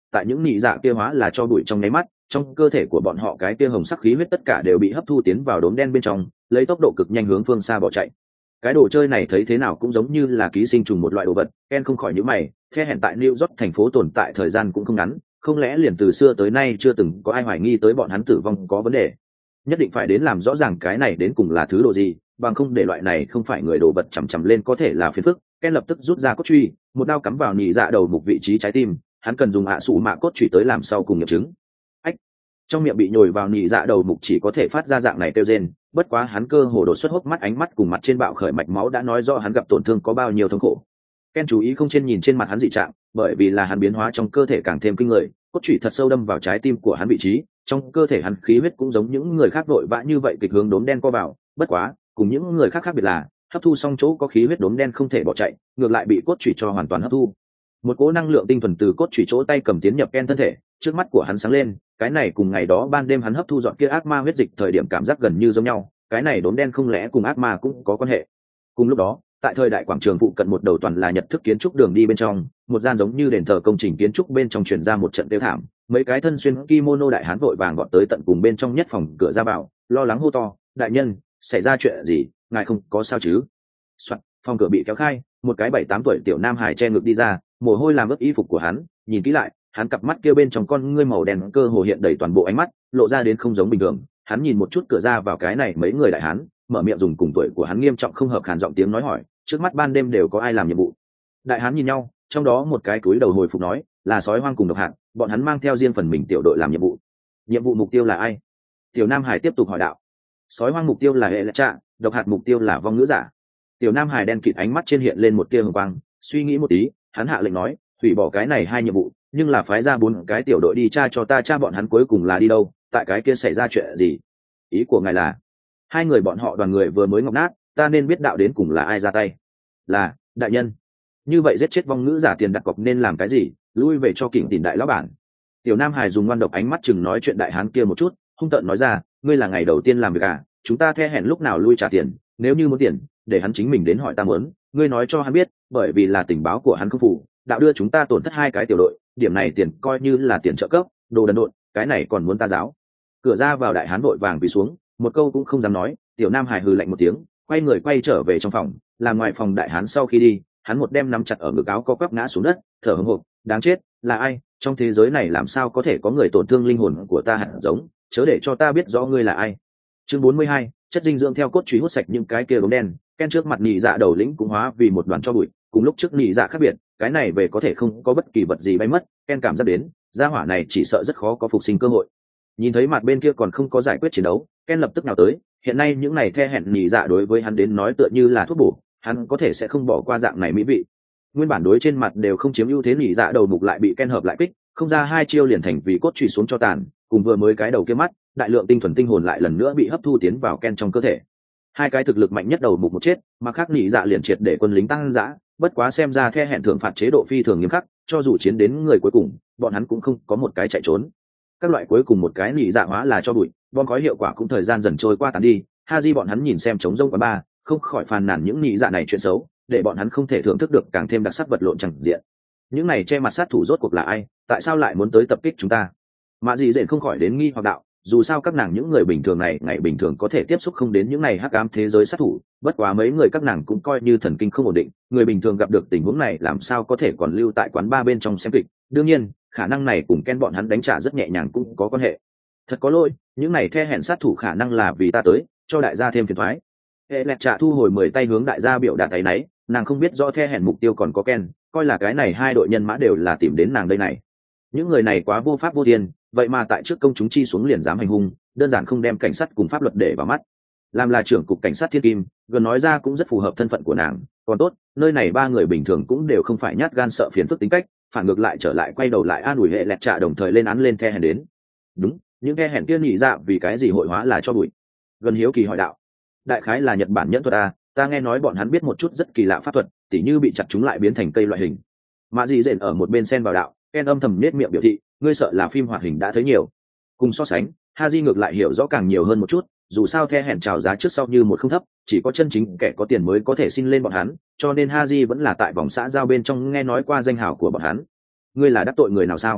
[SPEAKER 1] tại những nhị dạ kia hóa là cho bụi trong nháy mắt, trong cơ thể của bọn họ cái kia hồng sắc khí huyết tất cả đều bị hấp thu tiến vào đốm đen bên trong, lấy tốc độ cực nhanh hướng phương xa bỏ chạy. Cái đồ chơi này thấy thế nào cũng giống như là ký sinh trùng một loại đồ vật, Ken không khỏi nhíu mày, The hẹn tại New York thành phố tồn tại thời gian cũng không ngắn, không lẽ liền từ xưa tới nay chưa từng có ai hoài nghi tới bọn hắn tử vong có vấn đề. Nhất định phải đến làm rõ ràng cái này đến cùng là thứ đồ gì, bằng không để loại này không phải người đồ vật chằm chằm lên có thể là phiền phức. Ken lập tức rút ra cốt truy, một đao cắm vào nhị dạ đầu mục vị trí trái tim, hắn cần dùng ạ à sủ mạ cốt truy tới làm sau cùng nghiệm chứng. Ách! Trong miệng bị nhồi vào nhị dạ đầu mục chỉ có thể phát ra dạng này kêu rên, bất quá hắn cơ hồ đột xuất hốc mắt, ánh mắt cùng mặt trên bạo khởi mạch máu đã nói rõ hắn gặp tổn thương có bao nhiêu thống khổ. Ken chú ý không trên nhìn trên mặt hắn dị trạng, bởi vì là hắn biến hóa trong cơ thể càng thêm kinh người, cốt truy thật sâu đâm vào trái tim của hắn vị trí, trong cơ thể hắn khí huyết cũng giống những người khác vội vã như vậy kịch hướng đốm đen co vào, bất quá cùng những người khác khác biệt là hấp thu xong chỗ có khí huyết đốm đen không thể bỏ chạy, ngược lại bị cốt truy cho hoàn toàn hấp thu. Một cỗ năng lượng tinh thuần từ cốt truy chỗ tay cầm tiến nhập Ken thân thể, trước mắt của hắn sáng lên, cái này cùng ngày đó ban đêm hắn hấp thu dọn kia ác ma huyết dịch thời điểm cảm giác gần như giống nhau, cái này đốm đen không lẽ cùng ác ma cũng có quan hệ. Cùng lúc đó, tại thời đại quảng trường phụ cận một đầu toàn là nhật thức kiến trúc đường đi bên trong, một gian giống như đền thờ công trình kiến trúc bên trong truyền ra một trận tiêu thảm, mấy cái thân xuyên kimono đại hán vội vàng gọn tới tận cùng bên trong nhất phòng cửa ra vào, lo lắng hô to, đại nhân, xảy ra chuyện gì, ngài không có sao chứ? Soạn, phòng cửa bị kéo khai, một cái bảy tám tuổi tiểu nam hải che ngực đi ra, mồ hôi làm ướt y phục của hắn, nhìn kỹ lại, hắn cặp mắt kia bên trong con ngươi màu đen cơ hồ hiện đầy toàn bộ ánh mắt, lộ ra đến không giống bình thường. Hắn nhìn một chút cửa ra vào cái này mấy người đại hán, mở miệng dùng cùng tuổi của hắn nghiêm trọng không hợp khàn giọng tiếng nói hỏi, trước mắt ban đêm đều có ai làm nhiệm vụ? Đại hán nhìn nhau, trong đó một cái túi đầu hồi phục nói, là sói hoang cùng độc hạt, bọn hắn mang theo riêng phần mình tiểu đội làm nhiệm vụ. Nhiệm vụ mục tiêu là ai? Tiểu nam hải tiếp tục hỏi đạo. Sói hoang mục tiêu là hệ lệ trạ, độc hạt mục tiêu là vong ngữ giả. Tiểu nam hải đen kịt ánh mắt trên hiện lên một tia hồng quang, suy nghĩ một tí, hắn hạ lệnh nói, hủy bỏ cái này hai nhiệm vụ, nhưng là phái ra bốn cái tiểu đội đi tra cho ta tra bọn hắn cuối cùng là đi đâu, tại cái kia xảy ra chuyện gì? Ý của ngài là hai người bọn họ đoàn người vừa mới ngọc nát, ta nên biết đạo đến cùng là ai ra tay. Là đại nhân. Như vậy giết chết vong ngữ giả tiền đặt cọc nên làm cái gì? Lui về cho kỉnh tìm đại lão bản. Tiểu nam hải dùng ngoan độc ánh mắt chừng nói chuyện đại hán kia một chút, hung tợn nói ra, ngươi là ngày đầu tiên làm việc à? Chúng ta the hẹn lúc nào lui trả tiền, nếu như muốn tiền để hắn chính mình đến hỏi ta muốn, ngươi nói cho hắn biết, bởi vì là tình báo của hắn không phủ, đạo đưa chúng ta tổn thất hai cái tiểu đội, điểm này tiền coi như là tiền trợ cấp, đồ đần độn, cái này còn muốn ta giáo. Cửa ra vào đại hán vội vàng quỳ xuống, một câu cũng không dám nói. Tiểu nam hải hừ lạnh một tiếng, quay người quay trở về trong phòng, làm ngoài phòng đại hán sau khi đi, hắn một đem nắm chặt ở ngực áo co quắp ngã xuống đất, thở hổn hộc, đáng chết, là ai? Trong thế giới này làm sao có thể có người tổn thương linh hồn của ta hẳn giống, chớ để cho ta biết rõ ngươi là ai. Chương bốn mươi hai, chất dinh dưỡng theo cốt truy hút sạch những cái kia đốm đen. Ken trước mặt nhị dạ đầu lĩnh cũng hóa vì một đoàn cho bụi, cùng lúc trước nhị dạ khác biệt, cái này về có thể không có bất kỳ vật gì bay mất. Ken cảm giác đến gia hỏa này chỉ sợ rất khó có phục sinh cơ hội. Nhìn thấy mặt bên kia còn không có giải quyết chiến đấu, Ken lập tức nào tới. Hiện nay những này the hẹn nhị dạ đối với hắn đến nói tựa như là thuốc bổ, hắn có thể sẽ không bỏ qua dạng này mỹ vị. Nguyên bản đối trên mặt đều không chiếm ưu thế nhị dạ đầu mục lại bị Ken hợp lại kích, không ra hai chiêu liền thành vì cốt truy xuống cho tàn, cùng vừa mới cái đầu kia mắt, đại lượng tinh thuần tinh hồn lại lần nữa bị hấp thu tiến vào Ken trong cơ thể. Hai cái thực lực mạnh nhất đầu mục một chết, mà khác nhị dạ liền triệt để quân lính tăng dã. Bất quá xem ra the hẹn thưởng phạt chế độ phi thường nghiêm khắc, cho dù chiến đến người cuối cùng, bọn hắn cũng không có một cái chạy trốn. Các loại cuối cùng một cái nhị dạ hóa là cho bụi, bom khói hiệu quả cũng thời gian dần trôi qua tàn đi. Haji bọn hắn nhìn xem trống rông quán ba, không khỏi phàn nàn những nhị dạ này chuyện xấu, để bọn hắn không thể thưởng thức được càng thêm đặc sắc vật lộn chẳng diện. Những này che mặt sát thủ rốt cuộc là ai, tại sao lại muốn tới tập kích chúng ta? Mạ Dị Dện không khỏi đến nghi hoặc đạo, dù sao các nàng những người bình thường này ngày bình thường có thể tiếp xúc không đến những này hắc ám thế giới sát thủ, bất quá mấy người các nàng cũng coi như thần kinh không ổn định, người bình thường gặp được tình huống này làm sao có thể còn lưu tại quán bar bên trong xem kịch. Đương nhiên khả năng này cùng Ken bọn hắn đánh trả rất nhẹ nhàng cũng có quan hệ. Thật có lỗi, những này the hẹn sát thủ khả năng là vì ta tới cho đại gia thêm phiền toái. Hệ lẹt trả thu hồi mười tay hướng đại gia biểu đạt tay náy, nàng không biết rõ the hẹn mục tiêu còn có Ken, coi là cái này hai đội nhân mã đều là tìm đến nàng đây này. Những người này quá vô pháp vô thiên, vậy mà tại trước công chúng chi xuống liền dám hành hung, đơn giản không đem cảnh sát cùng pháp luật để vào mắt. Làm là trưởng cục cảnh sát thiên kim, gần nói ra cũng rất phù hợp thân phận của nàng. Còn tốt, nơi này ba người bình thường cũng đều không phải nhát gan sợ phiền phức tính cách, phản ngược lại trở lại quay đầu lại an ủi hệ lẹt trả, đồng thời lên án lên the hèn đến. Đúng, những the hèn kia nhị dạ vì cái gì hội hóa là cho bụi? Gần hiếu kỳ hỏi đạo. Đại khái là Nhật Bản nhẫn thuật a, ta nghe nói bọn hắn biết một chút rất kỳ lạ pháp thuật, tỉ như bị chặt chúng lại biến thành cây loại hình. Mạ Dị Dện ở một bên xen vào đạo, Ken âm thầm nết miệng biểu thị, ngươi sợ là phim hoạt hình đã thấy nhiều. Cùng so sánh, Haji ngược lại hiểu rõ càng nhiều hơn một chút, dù sao the hẹn chào giá trước sau như một không thấp, chỉ có chân chính kẻ có tiền mới có thể xin lên bọn hắn, cho nên Haji vẫn là tại vòng xã giao bên trong nghe nói qua danh hào của bọn hắn. Ngươi là đắc tội người nào sao?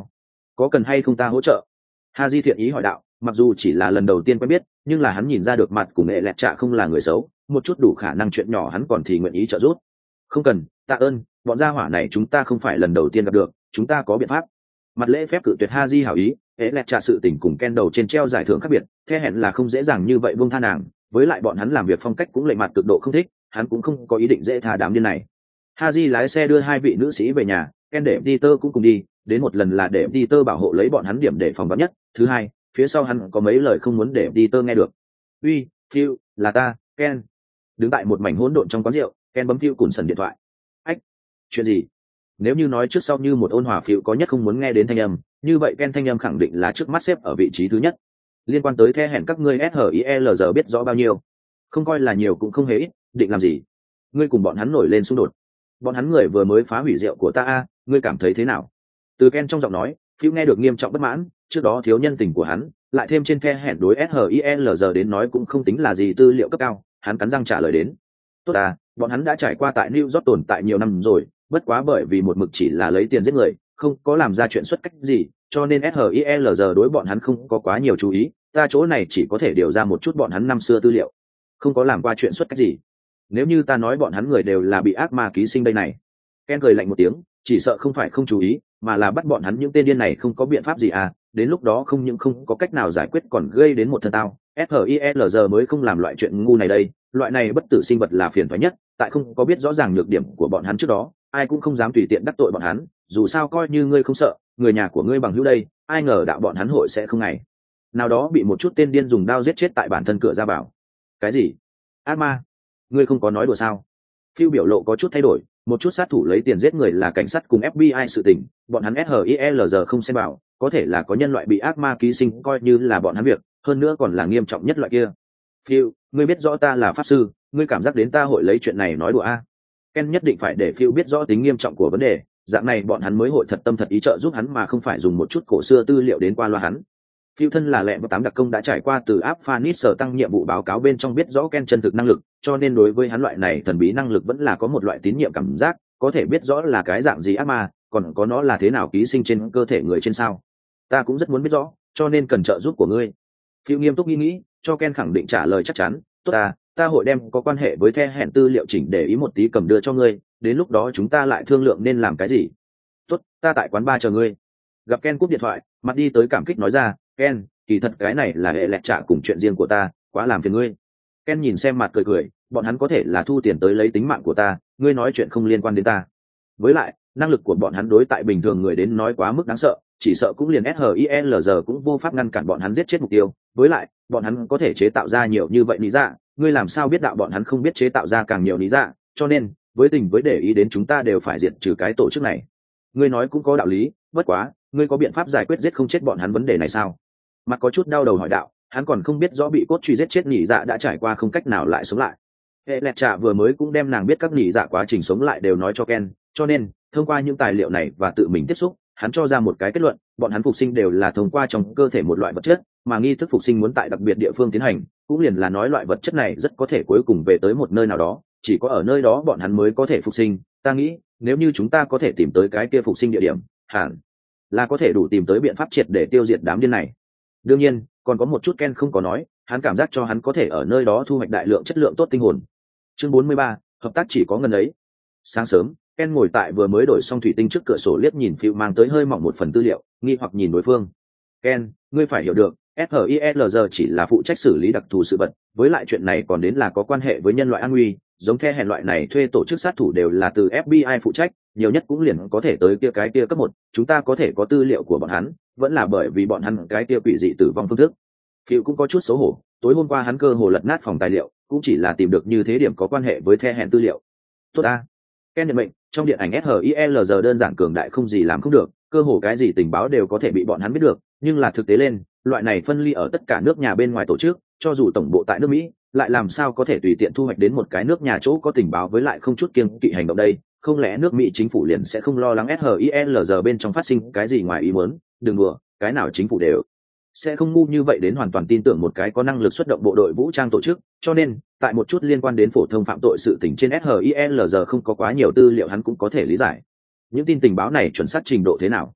[SPEAKER 1] có cần hay không ta hỗ trợ? Ha di thiện ý hỏi đạo, mặc dù chỉ là lần đầu tiên quen biết nhưng là hắn nhìn ra được mặt cùng nghệ lẹt trạ không là người xấu, một chút đủ khả năng chuyện nhỏ hắn còn thì nguyện ý trợ giúp. Không cần, tạ ơn, bọn gia hỏa này chúng ta không phải lần đầu tiên gặp được, chúng ta có biện pháp. Mặt lễ phép cự tuyệt Ha di hảo ý, hệ lẹt trạ sự tình cùng Ken đầu trên treo giải thưởng khác biệt, the hẹn là không dễ dàng như vậy buông tha nàng, với lại bọn hắn làm việc phong cách cũng lệ mặt cực độ không thích, hắn cũng không có ý định dễ tha đám điên này. Ha di lái xe đưa hai vị nữ sĩ về nhà, Ken để Peter cũng cùng đi, đến một lần là để Peter bảo hộ lấy bọn hắn điểm để phòng vắn nhất, thứ hai, phía sau hắn có mấy lời không muốn để Peter nghe được. "Uy, Phil, là ta, Ken." Đứng tại một mảnh hỗn độn trong quán rượu, Ken bấm Phil cùn sần điện thoại. "Ách, chuyện gì?" Nếu như nói trước sau như một ôn hòa Phil có nhất không muốn nghe đến thanh âm, như vậy Ken thanh âm khẳng định là trước mắt xếp ở vị trí thứ nhất. Liên quan tới the hẹn các ngươi ét i lờ giờ biết rõ bao nhiêu? Không coi là nhiều cũng không hề ít, định làm gì? Ngươi cùng bọn hắn nổi lên xung đột. Bọn hắn người vừa mới phá hủy rượu của ta a, ngươi cảm thấy thế nào? Từ Ken trong giọng nói, Phil nghe được nghiêm trọng bất mãn, trước đó thiếu nhân tình của hắn, lại thêm trên the hẹn đối ét i lờ giờ đến nói cũng không tính là gì tư liệu cấp cao, hắn cắn răng trả lời đến. Tốt à, bọn hắn đã trải qua tại New York tồn tại nhiều năm rồi, bất quá bởi vì một mực chỉ là lấy tiền giết người, không có làm ra chuyện xuất cách gì, cho nên ét i lờ giờ đối bọn hắn không có quá nhiều chú ý, ta chỗ này chỉ có thể điều ra một chút bọn hắn năm xưa tư liệu, không có làm qua chuyện xuất cách gì. Nếu như ta nói bọn hắn người đều là bị ác ma ký sinh đây này. Ken cười lạnh một tiếng, chỉ sợ không phải không chú ý, mà là bắt bọn hắn những tên điên này không có biện pháp gì à, đến lúc đó không những không có cách nào giải quyết còn gây đến một thân tao, ét i lờ giờ mới không làm loại chuyện ngu này đây, loại này bất tử sinh vật là phiền toái nhất, tại không có biết rõ ràng nhược điểm của bọn hắn trước đó, ai cũng không dám tùy tiện đắc tội bọn hắn, dù sao coi như ngươi không sợ, người nhà của ngươi bằng hữu đây, ai ngờ đạo bọn hắn hội sẽ không ngày nào đó bị một chút tên điên dùng đao giết chết tại bản thân cửa ra bảo. Cái gì? Ác ma? Ngươi không có nói đùa sao? Phiêu biểu lộ có chút thay đổi, một chút sát thủ lấy tiền giết người là cảnh sát cùng ép bi ai sự tình, bọn hắn ét i lờ giờ không xem bảo, có thể là có nhân loại bị ác ma ký sinh coi như là bọn hắn việc, hơn nữa còn là nghiêm trọng nhất loại kia. Phiêu, ngươi biết rõ ta là pháp sư, ngươi cảm giác đến ta hội lấy chuyện này nói đùa a? Ken nhất định phải để Phiêu biết rõ tính nghiêm trọng của vấn đề, dạng này bọn hắn mới hội thật tâm thật ý trợ giúp hắn mà không phải dùng một chút cổ xưa tư liệu đến qua loa hắn. Phiêu thân là lẹ và tám đặc công đã trải qua từ áp Phanis sở tăng nhiệm vụ báo cáo bên trong biết rõ Ken chân thực năng lực, cho nên đối với hắn loại này thần bí năng lực vẫn là có một loại tín nhiệm cảm giác, có thể biết rõ là cái dạng gì ác ma, còn có nó là thế nào ký sinh trên cơ thể người trên sao. Ta cũng rất muốn biết rõ, cho nên cần trợ giúp của ngươi. Phiêu nghiêm túc nghĩ nghĩ, cho Ken khẳng định trả lời chắc chắn, tốt à, ta hội đem có quan hệ với the hẹn tư liệu chỉnh để ý một tí cầm đưa cho ngươi, đến lúc đó chúng ta lại thương lượng nên làm cái gì. Tốt, ta tại quán bar chờ ngươi. Gặp Ken cúp điện thoại, mặt đi tới cảm kích nói ra, Ken, kỳ thật cái này là hệ lẹt trả cùng chuyện riêng của ta, quá làm phiền ngươi. Ken nhìn xem mặt cười cười, bọn hắn có thể là thu tiền tới lấy tính mạng của ta, ngươi nói chuyện không liên quan đến ta. Với lại, năng lực của bọn hắn đối tại bình thường người đến nói quá mức đáng sợ, chỉ sợ cũng liền ét i lờ giờ cũng vô pháp ngăn cản bọn hắn giết chết mục tiêu. Với lại, bọn hắn có thể chế tạo ra nhiều như vậy lý dạ, ngươi làm sao biết đạo bọn hắn không biết chế tạo ra càng nhiều lý dạ, cho nên, với tình với để ý đến chúng ta đều phải diệt trừ cái tổ chức này. Ngươi nói cũng có đạo lý, bất quá, ngươi có biện pháp giải quyết giết không chết bọn hắn vấn đề này sao? Mặt có chút đau đầu hỏi đạo, hắn còn không biết rõ bị cốt truy giết chết nhị dạ đã trải qua không cách nào lại sống lại. Hệ lẹt trà vừa mới cũng đem nàng biết các nhị dạ quá trình sống lại đều nói cho Ken, cho nên thông qua những tài liệu này và tự mình tiếp xúc, hắn cho ra một cái kết luận, bọn hắn phục sinh đều là thông qua trong cơ thể một loại vật chất, mà nghi thức phục sinh muốn tại đặc biệt địa phương tiến hành, cũng liền là nói loại vật chất này rất có thể cuối cùng về tới một nơi nào đó, chỉ có ở nơi đó bọn hắn mới có thể phục sinh. Ta nghĩ, nếu như chúng ta có thể tìm tới cái kia phục sinh địa điểm, hẳn là có thể đủ tìm tới biện pháp triệt để tiêu diệt đám điên này. Đương nhiên, còn có một chút Ken không có nói, hắn cảm giác cho hắn có thể ở nơi đó thu hoạch đại lượng chất lượng tốt tinh hồn. Chương bốn mươi ba, hợp tác chỉ có ngần ấy. Sáng sớm, Ken ngồi tại vừa mới đổi xong thủy tinh trước cửa sổ liếc nhìn Phil mang tới hơi mỏng một phần tư liệu, nghi hoặc nhìn đối phương. Ken, ngươi phải hiểu được, ét i lờ giờ chỉ là phụ trách xử lý đặc thù sự vật, với lại chuyện này còn đến là có quan hệ với nhân loại an nguy, giống the hèn loại này thuê tổ chức sát thủ đều là từ ép bi ai phụ trách, nhiều nhất cũng liền có thể tới kia cái kia cấp một, chúng ta có thể có tư liệu của bọn hắn, vẫn là bởi vì bọn hắn cái kia quỷ dị tử vong phương thức. Phil cũng có chút xấu hổ, tối hôm qua hắn cơ hồ lật nát phòng tài liệu, cũng chỉ là tìm được như thế điểm có quan hệ với the hèn tư liệu. Tốt a. Ken nhận mệnh, trong điện ảnh ét i lờ giờ đơn giản cường đại không gì làm không được, cơ hồ cái gì tình báo đều có thể bị bọn hắn biết được, nhưng là thực tế lên, loại này phân ly ở tất cả nước nhà bên ngoài tổ chức, cho dù tổng bộ tại nước Mỹ, lại làm sao có thể tùy tiện thu hoạch đến một cái nước nhà chỗ có tình báo với lại không chút kiêng kỵ hành động đây, không lẽ nước Mỹ chính phủ liền sẽ không lo lắng ét i lờ giờ bên trong phát sinh cái gì ngoài ý muốn? Đừng đùa, cái nào chính phủ đều sẽ không ngu như vậy đến hoàn toàn tin tưởng một cái có năng lực xuất động bộ đội vũ trang tổ chức, cho nên tại một chút liên quan đến phổ thông phạm tội sự tình trên ét i lờ giờ không có quá nhiều tư liệu hắn cũng có thể lý giải. Những tin tình báo này chuẩn xác trình độ thế nào?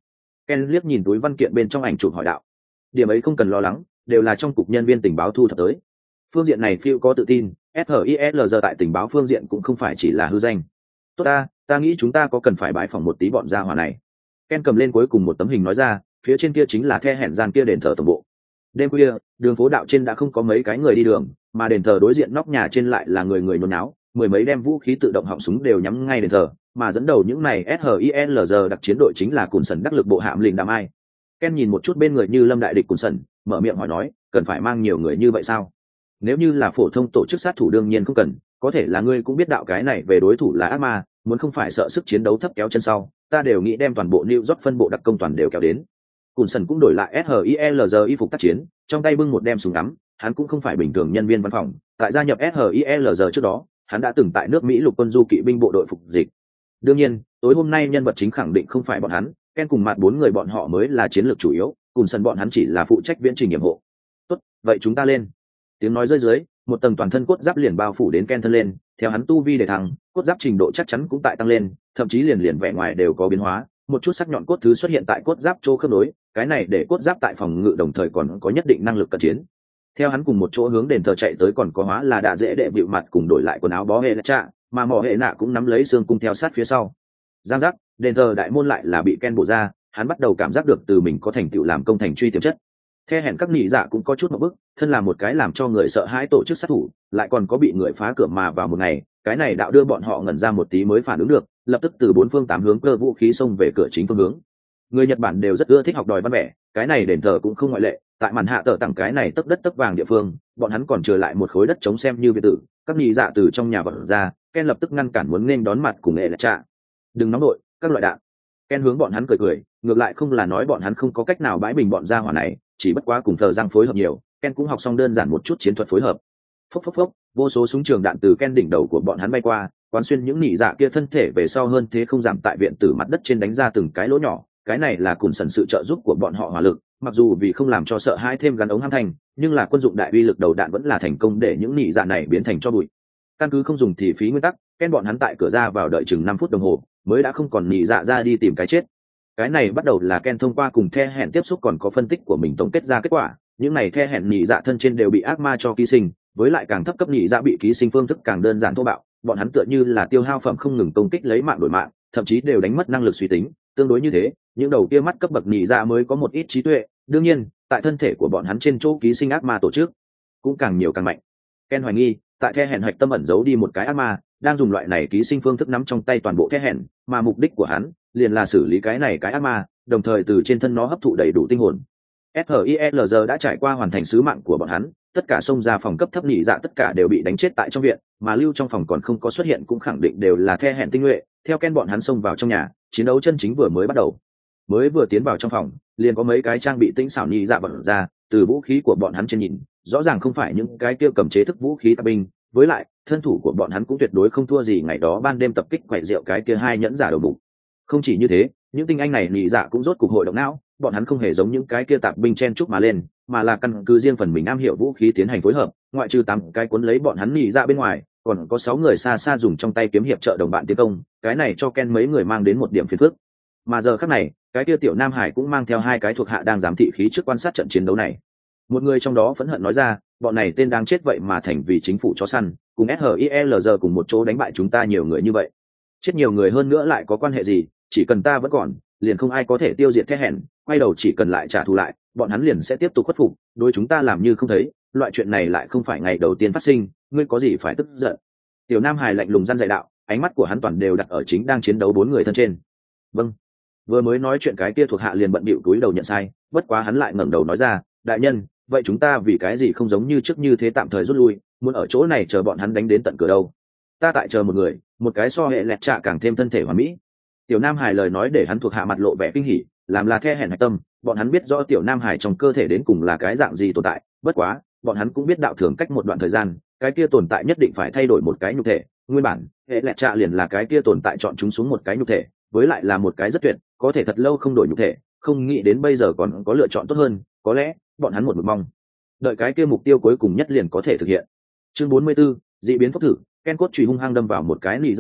[SPEAKER 1] Ken liếc nhìn túi văn kiện bên trong ảnh chụp hỏi đạo. Điểm ấy không cần lo lắng, đều là trong cục nhân viên tình báo thu thập tới. Phương diện này Phil có tự tin, ét hát i lờ giờ tại tình báo phương diện cũng không phải chỉ là hư danh. Tốt ta, ta nghĩ chúng ta có cần phải bãi phòng một tí bọn gia hỏa này. Ken cầm lên cuối cùng một tấm hình nói ra, phía trên kia chính là the hẹn gian kia đền thờ tổng bộ. Đêm khuya, đường phố đạo trên đã không có mấy cái người đi đường, mà đền thờ đối diện nóc nhà trên lại là người người nôn náo, mười mấy đem vũ khí tự động họng súng đều nhắm ngay đền thờ, mà dẫn đầu những này ét hát i lờ giờ đặc chiến đội chính là Cùn Sần đắc lực bộ hạm lình đàm ai. Ken nhìn một chút bên người như lâm đại địch Cùn Sần, mở miệng hỏi nói, cần phải mang nhiều người như vậy sao? Nếu như là phổ thông tổ chức sát thủ đương nhiên không cần, có thể là ngươi cũng biết đạo cái này về đối thủ là ác ma, muốn không phải sợ sức chiến đấu thấp kéo chân sau, ta đều nghĩ đem toàn bộ New York phân bộ đặc công toàn đều kéo đến. Cùn Sần cũng đổi lại ét hát i lờ giờ y phục tác chiến, trong tay bưng một đem súng ngắm, hắn cũng không phải bình thường nhân viên văn phòng, tại gia nhập ét hát i lờ giờ trước đó, hắn đã từng tại nước Mỹ lục quân du kỵ binh bộ đội phục dịch. Đương nhiên, tối hôm nay nhân vật chính khẳng định không phải bọn hắn, Ken cùng mặt bốn người bọn họ mới là chiến lược chủ yếu, Cùn Sần bọn hắn chỉ là phụ trách viễn trình nhiệm hộ. Tốt, vậy chúng ta lên. Tiếng nói rơi dưới, một tầng toàn thân cốt giáp liền bao phủ đến Ken thân lên, theo hắn tu vi để thăng, cốt giáp trình độ chắc chắn cũng tại tăng lên, thậm chí liền liền vẻ ngoài đều có biến hóa, một chút sắc nhọn cốt thứ xuất hiện tại cốt giáp chỗ khớp nối, cái này để cốt giáp tại phòng ngự đồng thời còn có nhất định năng lực cận chiến. Theo hắn cùng một chỗ hướng đền thờ chạy tới còn có hóa là đã dễ đệ bịu mặt cùng đổi lại quần áo bó hệ trạ, mà mỏ hệ nạ cũng nắm lấy xương cung theo sát phía sau. Giang giác, đền thờ đại môn lại là bị Ken bổ ra, hắn bắt đầu cảm giác được từ mình có thành tựu làm công thành truy tiềm chất. The hẹn các nhị dạ cũng có chút một bức, thân là một cái làm cho người sợ hãi tổ chức sát thủ, lại còn có bị người phá cửa mà vào một ngày, cái này đạo đưa bọn họ ngẩn ra một tí mới phản ứng được, lập tức từ bốn phương tám hướng cơ vũ khí xông về cửa chính phương hướng. Người Nhật Bản đều rất ưa thích học đòi văn vẻ, cái này đền thờ cũng không ngoại lệ, tại màn hạ tờ tặng cái này tấp đất tấp vàng địa phương, bọn hắn còn trở lại một khối đất trống xem như biệt tử, các nhị dạ từ trong nhà vật ra, Ken lập tức ngăn cản muốn nên đón mặt cùng nghệ là trạ. Đừng nóng đội, các loại đạn. Ken hướng bọn hắn cười cười, ngược lại không là nói bọn hắn không có cách nào bãi bình bọn gia hỏa này, chỉ bất quá cùng thờ răng phối hợp nhiều, Ken cũng học xong đơn giản một chút chiến thuật phối hợp. Phốc phốc phốc, vô số súng trường đạn từ Ken đỉnh đầu của bọn hắn bay qua, quán xuyên những nhị dạ kia thân thể về sau hơn thế không giảm tại viện tử mặt đất trên đánh ra từng cái lỗ nhỏ, cái này là Cùn Sần sự trợ giúp của bọn họ hỏa lực, mặc dù vì không làm cho sợ hãi thêm gắn ống ham thành, nhưng là quân dụng đại uy lực đầu đạn vẫn là thành công để những nhị dạ này biến thành cho bụi. Căn cứ không dùng thì phí nguyên tắc, Ken bọn hắn tại cửa ra vào đợi chừng năm phút đồng hồ, mới đã không còn nhị dạ ra đi tìm cái chết. Cái này bắt đầu là Ken thông qua cùng the hẹn tiếp xúc còn có phân tích của mình tổng kết ra kết quả, những này the hẹn nhị dạ thân trên đều bị ác ma cho ký sinh, với lại càng thấp cấp nhị dạ bị ký sinh phương thức càng đơn giản thô bạo, bọn hắn tựa như là tiêu hao phẩm không ngừng công kích lấy mạng đổi mạng, thậm chí đều đánh mất năng lực suy tính, tương đối như thế, những đầu kia mắt cấp bậc nhị dạ mới có một ít trí tuệ, đương nhiên, tại thân thể của bọn hắn trên chỗ ký sinh ác ma tổ chức cũng càng nhiều càng mạnh. Ken hoài nghi, tại the hẹn hạch tâm ẩn giấu đi một cái ác ma, đang dùng loại này ký sinh phương thức nắm trong tay toàn bộ the hẹn, mà mục đích của hắn liền là xử lý cái này cái ác ma, đồng thời từ trên thân nó hấp thụ đầy đủ tinh hồn. ét hát i lờ giờ đã trải qua hoàn thành sứ mạng của bọn hắn, tất cả xông ra phòng cấp thấp nhị dạ tất cả đều bị đánh chết tại trong viện, mà lưu trong phòng còn không có xuất hiện cũng khẳng định đều là the hẹn tinh nhuệ. Theo Ken bọn hắn xông vào trong nhà, chiến đấu chân chính vừa mới bắt đầu. Mới vừa tiến vào trong phòng, liền có mấy cái trang bị tinh xảo nhị dạ bật ra, từ vũ khí của bọn hắn trên nhìn, rõ ràng không phải những cái kia cầm chế thức vũ khí tạp binh, với lại thân thủ của bọn hắn cũng tuyệt đối không thua gì ngày đó ban đêm tập kích quậy rượu cái kia hai nhẫn giả đầu bụng. Không chỉ như thế, những tinh anh này nhị dạ cũng rốt cục hội động não, bọn hắn không hề giống những cái kia tạp binh chen chúc mà lên, mà là căn cứ riêng phần mình am hiểu vũ khí tiến hành phối hợp, ngoại trừ tám cái cuốn lấy bọn hắn nhị dạ bên ngoài, còn có sáu người xa xa dùng trong tay kiếm hiệp trợ đồng bạn tiến công, cái này cho Ken mấy người mang đến một điểm phiền phức. Mà giờ khắc này, cái kia tiểu Nam Hải cũng mang theo hai cái thuộc hạ đang giám thị khí trước quan sát trận chiến đấu này. Một người trong đó phẫn hận nói ra, bọn này tên đang chết vậy mà thành vì chính phủ chó săn, cùng ét hát i lờ giờ cùng một chỗ đánh bại chúng ta nhiều người như vậy. Chết nhiều người hơn nữa lại có quan hệ gì, chỉ cần ta vẫn còn, liền không ai có thể tiêu diệt the hẹn, quay đầu chỉ cần lại trả thù lại, bọn hắn liền sẽ tiếp tục khuất phục, đối chúng ta làm như không thấy, loại chuyện này lại không phải ngày đầu tiên phát sinh, ngươi có gì phải tức giận. Tiểu Nam Hải lạnh lùng răn dạy đạo, ánh mắt của hắn toàn đều đặt ở chính đang chiến đấu bốn người thân trên. Vâng. Vừa mới nói chuyện cái kia thuộc hạ liền bận bịu túi đầu nhận sai, bất quá hắn lại ngẩng đầu nói ra, đại nhân, vậy chúng ta vì cái gì không giống như trước như thế tạm thời rút lui, muốn ở chỗ này chờ bọn hắn đánh đến tận cửa đâu? Ta tại chờ một người, một cái so hệ lẹt trạ càng thêm thân thể hoàn mỹ. Tiểu Nam Hải lời nói để hắn thuộc hạ mặt lộ vẻ kinh hỉ, làm là the hẹn hạch tâm, bọn hắn biết rõ tiểu Nam Hải trong cơ thể đến cùng là cái dạng gì tồn tại, bất quá, bọn hắn cũng biết đạo thường cách một đoạn thời gian, cái kia tồn tại nhất định phải thay đổi một cái nhục thể, nguyên bản, hệ lẹt trạ liền là cái kia tồn tại chọn chúng xuống một cái nhục thể, với lại là một cái rất tuyệt, có thể thật lâu không đổi nhục thể, không nghĩ đến bây giờ còn có lựa chọn tốt hơn, có lẽ, bọn hắn một mực mong đợi cái kia mục tiêu cuối cùng nhất liền có thể thực hiện. Chương bốn mươi bốn, dị biến phốc thử, Ken cốt chùy hung hăng đâm vào một cái nị dạ ngực,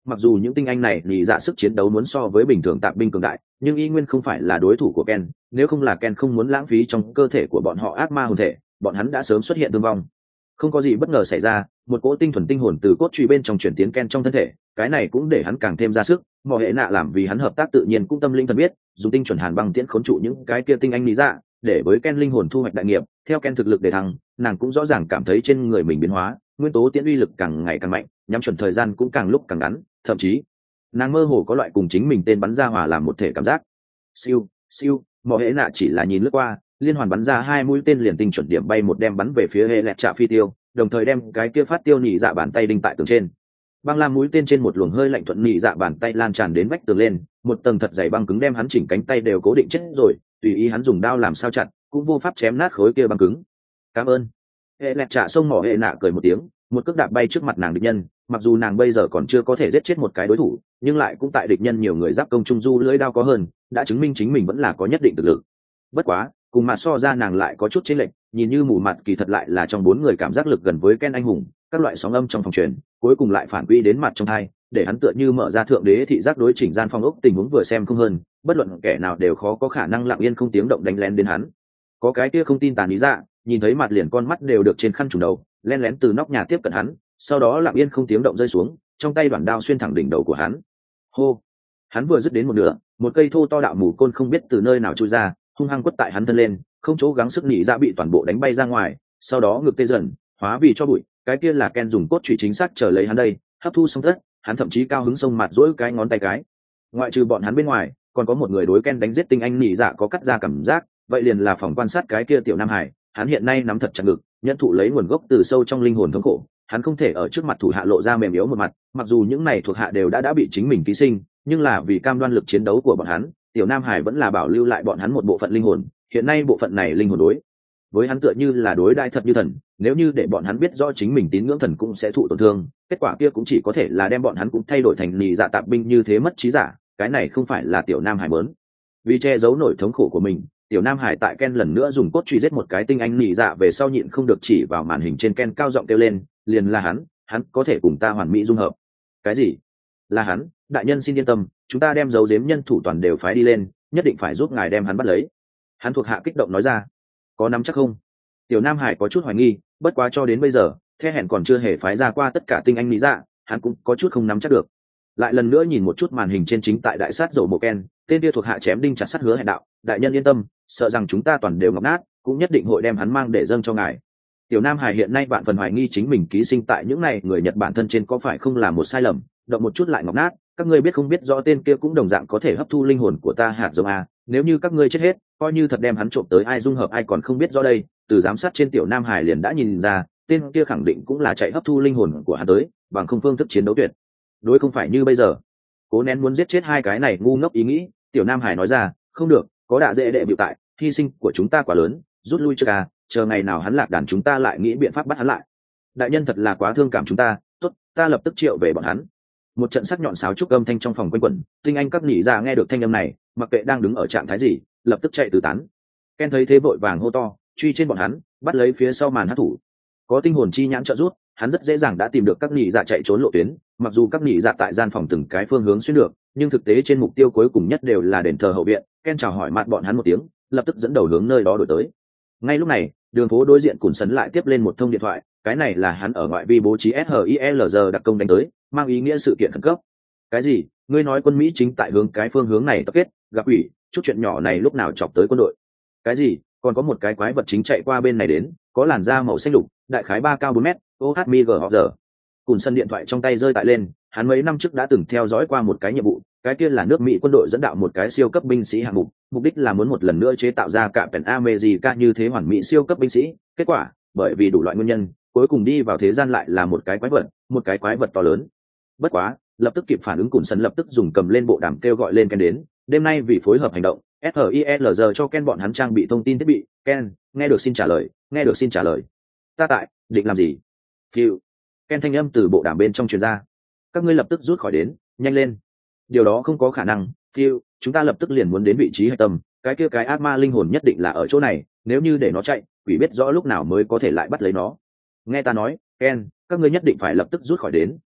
[SPEAKER 1] mặc dù những tinh anh này nhị dạ sức chiến đấu muốn so với bình thường tạp binh cường đại, nhưng y nguyên không phải là đối thủ của Ken. Nếu không là Ken không muốn lãng phí trong cơ thể của bọn họ ác ma hồn thể, bọn hắn đã sớm xuất hiện thương vong. Không có gì bất ngờ xảy ra, một cỗ tinh thuần tinh hồn từ cốt truy bên trong chuyển tiến Ken trong thân thể, cái này cũng để hắn càng thêm ra sức. Mỏ hệ nạ làm vì hắn hợp tác tự nhiên cũng tâm linh thần biết, dùng tinh chuẩn hàn băng tiễn khốn trụ những cái kia tinh anh lý dạ, để với Ken linh hồn thu hoạch đại nghiệp. Theo Ken thực lực để thăng, nàng cũng rõ ràng cảm thấy trên người mình biến hóa, nguyên tố tiễn uy lực càng ngày càng mạnh, nhắm chuẩn thời gian cũng càng lúc càng ngắn, thậm chí nàng mơ hồ có loại cùng chính mình tên bắn ra hòa làm một thể cảm giác. Siêu, siêu, mỏ hệ nạ chỉ là nhìn lướt qua, liên hoàn bắn ra hai mũi tên liền tinh chuẩn điểm bay một đem bắn về phía hệ lẹt trạ phi tiêu, đồng thời đem cái kia phát tiêu nhị dạ bàn tay đinh tại tường trên. Băng lam mũi tên trên một luồng hơi lạnh thuận nhị dạ bàn tay lan tràn đến vách tường lên, một tầng thật dày băng cứng đem hắn chỉnh cánh tay đều cố định chết rồi, tùy ý hắn dùng đao làm sao chặt, cũng vô pháp chém nát khối kia băng cứng. Cảm ơn. Hệ lẹt trạ xông mỏ hệ nạ cười một tiếng, một cước đạp bay trước mặt nàng địch nhân. Mặc dù nàng bây giờ còn chưa có thể giết chết một cái đối thủ, nhưng lại cũng tại địch nhân nhiều người giáp công trung du lưỡi đao có hơn, đã chứng minh chính mình vẫn là có nhất định thực lực. Bất quá, cùng mặt so ra nàng lại có chút chênh lệch, nhìn như mù mặt kỳ thật lại là trong bốn người cảm giác lực gần với Ken anh hùng, các loại sóng âm trong phòng truyền, cuối cùng lại phản quy đến mặt trong hai, để hắn tựa như mở ra thượng đế thị giác đối chỉnh gian phong ốc tình huống vừa xem không hơn, bất luận kẻ nào đều khó có khả năng lặng yên không tiếng động đánh lén đến hắn. Có cái kia không tin tàn lý dạ, nhìn thấy mặt liền con mắt đều được trên khăn trùng đầu, len lén từ nóc nhà tiếp cận hắn, sau đó lặng yên không tiếng động rơi xuống, trong tay đoạn đao xuyên thẳng đỉnh đầu của hắn. Hô! Hắn vừa dứt đến một nửa, một cây thô to đạo mù côn không biết từ nơi nào chui ra, hung hăng quất tại hắn thân lên, không chỗ gắng sức nhị ra bị toàn bộ đánh bay ra ngoài, sau đó ngực tê dần, hóa vì cho bụi. Cái kia là Ken dùng cốt chủy chính xác chờ lấy hắn đây, hấp thu xong tất, hắn thậm chí cao hứng sông mặt duỗi cái ngón tay cái. Ngoại trừ bọn hắn bên ngoài, còn có một người đối Ken đánh giết tinh anh nhị dạ có cắt ra cảm giác, vậy liền là phòng quan sát cái kia tiểu Nam Hải, hắn hiện nay nắm thật chặt ngực, nhận thụ lấy nguồn gốc từ sâu trong linh hồn thống khổ, hắn không thể ở trước mặt thủ hạ lộ ra mềm yếu một mặt, mặc dù những này thuộc hạ đều đã đã bị chính mình ký sinh, nhưng là vì cam đoan lực chiến đấu của bọn hắn, tiểu Nam Hải vẫn là bảo lưu lại bọn hắn một bộ phận linh hồn. Hiện nay bộ phận này linh hồn đối với hắn tựa như là đối đãi thật như thần, nếu như để bọn hắn biết rõ chính mình tín ngưỡng thần cũng sẽ thụ tổn thương, kết quả kia cũng chỉ có thể là đem bọn hắn cũng thay đổi thành nhị dạ tạp binh như thế mất trí giả, cái này không phải là tiểu Nam Hải muốn. Vì che giấu nỗi thống khổ của mình, tiểu Nam Hải tại Ken lần nữa dùng cốt truy giết một cái tinh anh nhị dạ về sau nhịn không được chỉ vào màn hình trên Ken cao giọng kêu lên, liền là hắn, hắn có thể cùng ta hoàn mỹ dung hợp. Cái gì? Là hắn? Đại nhân xin yên tâm, chúng ta đem dấu giếm nhân thủ toàn đều phái đi lên, nhất định phải giúp ngài đem hắn bắt lấy. Hắn thuộc hạ kích động nói ra. Có nắm chắc không? Tiểu Nam Hải có chút hoài nghi, bất quá cho đến bây giờ, The hẹn còn chưa hề phái ra qua tất cả tinh anh lý dạ, hắn cũng có chút không nắm chắc được. Lại lần nữa nhìn một chút màn hình trên chính tại đại sát dầu mộ Ken, tên kia thuộc hạ chém đinh chặt sắt hứa hẹn đạo, đại nhân yên tâm, sợ rằng chúng ta toàn đều ngọc nát, cũng nhất định hội đem hắn mang để dâng cho ngài. Tiểu Nam Hải hiện nay vạn phần hoài nghi chính mình ký sinh tại những này người Nhật Bản thân trên có phải không là một sai lầm, động một chút lại ngọc nát, các ngươi biết không biết rõ tên kia cũng đồng dạng có thể hấp thu linh hồn của ta hạt giống a, nếu như các ngươi chết hết, coi như thật đem hắn trộm tới ai dung hợp ai còn không biết rõ đây, từ giám sát trên Tiểu Nam Hải liền đã nhìn ra, tên kia khẳng định cũng là chạy hấp thu linh hồn của hắn tới, bằng không phương thức chiến đấu tuyệt đối không phải như bây giờ. Cố nén muốn giết chết hai cái này ngu ngốc ý nghĩ, Tiểu Nam Hải nói ra, không được, có đạ dễ đệ biểu tại, hy sinh của chúng ta quá lớn, rút lui trước à, chờ ngày nào hắn lạc đàn chúng ta lại nghĩ biện pháp bắt hắn lại. Đại nhân thật là quá thương cảm chúng ta, tốt, ta lập tức triệu về bọn hắn. Một trận sắc nhọn sáo trúc âm thanh trong phòng quanh quẩn, tinh anh các nhị ra nghe được thanh âm này, mặc kệ đang đứng ở trạng thái gì, lập tức chạy tứ tán. Ken thấy thế vội vàng hô to, truy trên bọn hắn, bắt lấy phía sau màn hát thủ. Có tinh hồn chi nhãn trợ rút, hắn rất dễ dàng đã tìm được các nhị dạ chạy trốn lộ tuyến, mặc dù các nhị dạ tại gian phòng từng cái phương hướng xuyên được, nhưng thực tế trên mục tiêu cuối cùng nhất đều là đền thờ hậu viện. Ken chào hỏi mặt bọn hắn một tiếng, lập tức dẫn đầu hướng nơi đó đổi tới. Ngay lúc này, đường phố đối diện Cùn Sấn lại tiếp lên một thông điện thoại, cái này là hắn ở ngoại vi bố trí ét hát i lờ giê đặc công đánh tới, mang ý nghĩa sự kiện khẩn cấp. Cái gì? Ngươi nói quân Mỹ chính tại hướng cái phương hướng này tập kết, gặp ủy, chút chuyện nhỏ này lúc nào chọc tới quân đội? Cái gì? Còn có một cái quái vật chính chạy qua bên này đến, có làn da màu xanh lục, đại khái ba cao bốn mét, ô hát mi gờ giờ. Cùn Sân điện thoại trong tay rơi tại lên, hắn mấy năm trước đã từng theo dõi qua một cái nhiệm vụ, cái kia là nước Mỹ quân đội dẫn đạo một cái siêu cấp binh sĩ hạng mục, mục đích là muốn một lần nữa chế tạo ra cả Pen America như thế hoàn mỹ siêu cấp binh sĩ. Kết quả, bởi vì đủ loại nguyên nhân, cuối cùng đi vào thế gian lại là một cái quái vật, một cái quái vật to lớn. Bất quá, lập tức kịp phản ứng Cùn Sân lập tức dùng cầm lên bộ đàm kêu gọi lên Ken đến, đêm nay vì phối hợp hành động, ét hát i lờ giê cho Ken bọn hắn trang bị thông tin thiết bị. Ken, nghe được xin trả lời, nghe được xin trả lời. Ta tại, định làm gì? Phiu. Ken thanh âm từ bộ đàm bên trong truyền ra. Các ngươi lập tức rút khỏi đến, nhanh lên. Điều đó không có khả năng, Phiu, chúng ta lập tức liền muốn đến vị trí hạch tâm, cái kia cái ác ma linh hồn nhất định là ở chỗ này, nếu như để nó chạy, quỷ biết rõ lúc nào mới có thể lại bắt lấy nó. Nghe ta nói, Ken, các ngươi nhất định phải lập tức rút khỏi đến,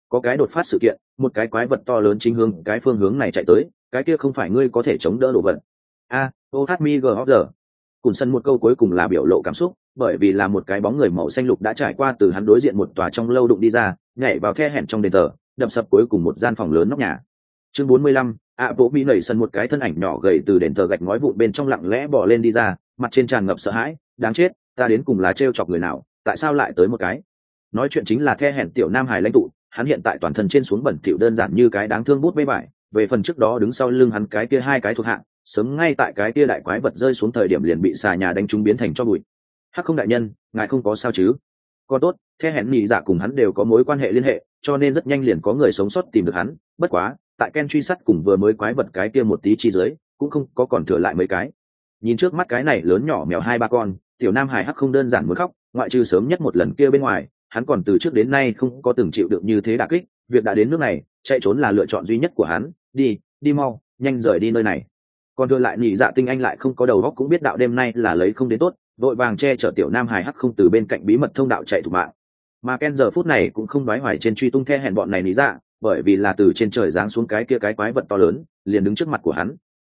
[SPEAKER 1] có cái đột phát sự kiện, một cái quái vật to lớn chính hướng cái phương hướng này chạy tới, cái kia không phải ngươi có thể chống đỡ đồ vật. A, ô hát mi gờ giờ. Cùn sân một câu cuối cùng là biểu lộ cảm xúc, bởi vì là một cái bóng người màu xanh lục đã trải qua từ hắn đối diện một tòa trong lâu đụng đi ra, nhảy vào khe hẻm trong đền thờ, đập sập cuối cùng một gian phòng lớn nóc nhà. Chương bốn mươi lăm, ạ bộ bị nảy sân một cái thân ảnh nhỏ gầy từ đền thờ gạch ngói vụn bên trong lặng lẽ bò lên đi ra, mặt trên tràn ngập sợ hãi, đáng chết, ta đến cùng là trêu chọc người nào, tại sao lại tới một cái? Nói chuyện chính là khe hẻm tiểu nam hải lãnh tụ, hắn hiện tại toàn thân trên xuống bẩn thỉu đơn giản như cái đáng thương bút bê vải, về phần trước đó đứng sau lưng hắn cái kia hai cái thuộc hạ, sớm ngay tại cái kia đại quái vật rơi xuống thời điểm liền bị xà nhà đánh trúng biến thành cho bụi. Hắc không đại nhân, ngài không có sao chứ? Còn tốt, khe hẻm nhị dạ cùng hắn đều có mối quan hệ liên hệ, cho nên rất nhanh liền có người sống sót tìm được hắn, bất quá tại Ken truy sát cùng vừa mới quái vật cái kia một tí chi dưới cũng không có còn thừa lại mấy cái. Nhìn trước mắt cái này lớn nhỏ mèo hai ba con, tiểu nam hải hắc không đơn giản muốn khóc, ngoại trừ sớm nhất một lần kia bên ngoài, hắn còn từ trước đến nay không có từng chịu được như thế đả kích, việc đã đến nước này, chạy trốn là lựa chọn duy nhất của hắn, đi, đi mau, nhanh rời đi nơi này. Còn thừa lại nhị dạ tinh anh lại không có đầu óc cũng biết đạo đêm nay là lấy không đến tốt, vội vàng che chở tiểu nam hải hắc không từ bên cạnh bí mật thông đạo chạy thủ mạng. Mà Ken giờ phút này cũng không đoái hoài trên truy tung the hẹn bọn này nhị dạ, bởi vì là từ trên trời giáng xuống cái kia cái quái vật to lớn, liền đứng trước mặt của hắn.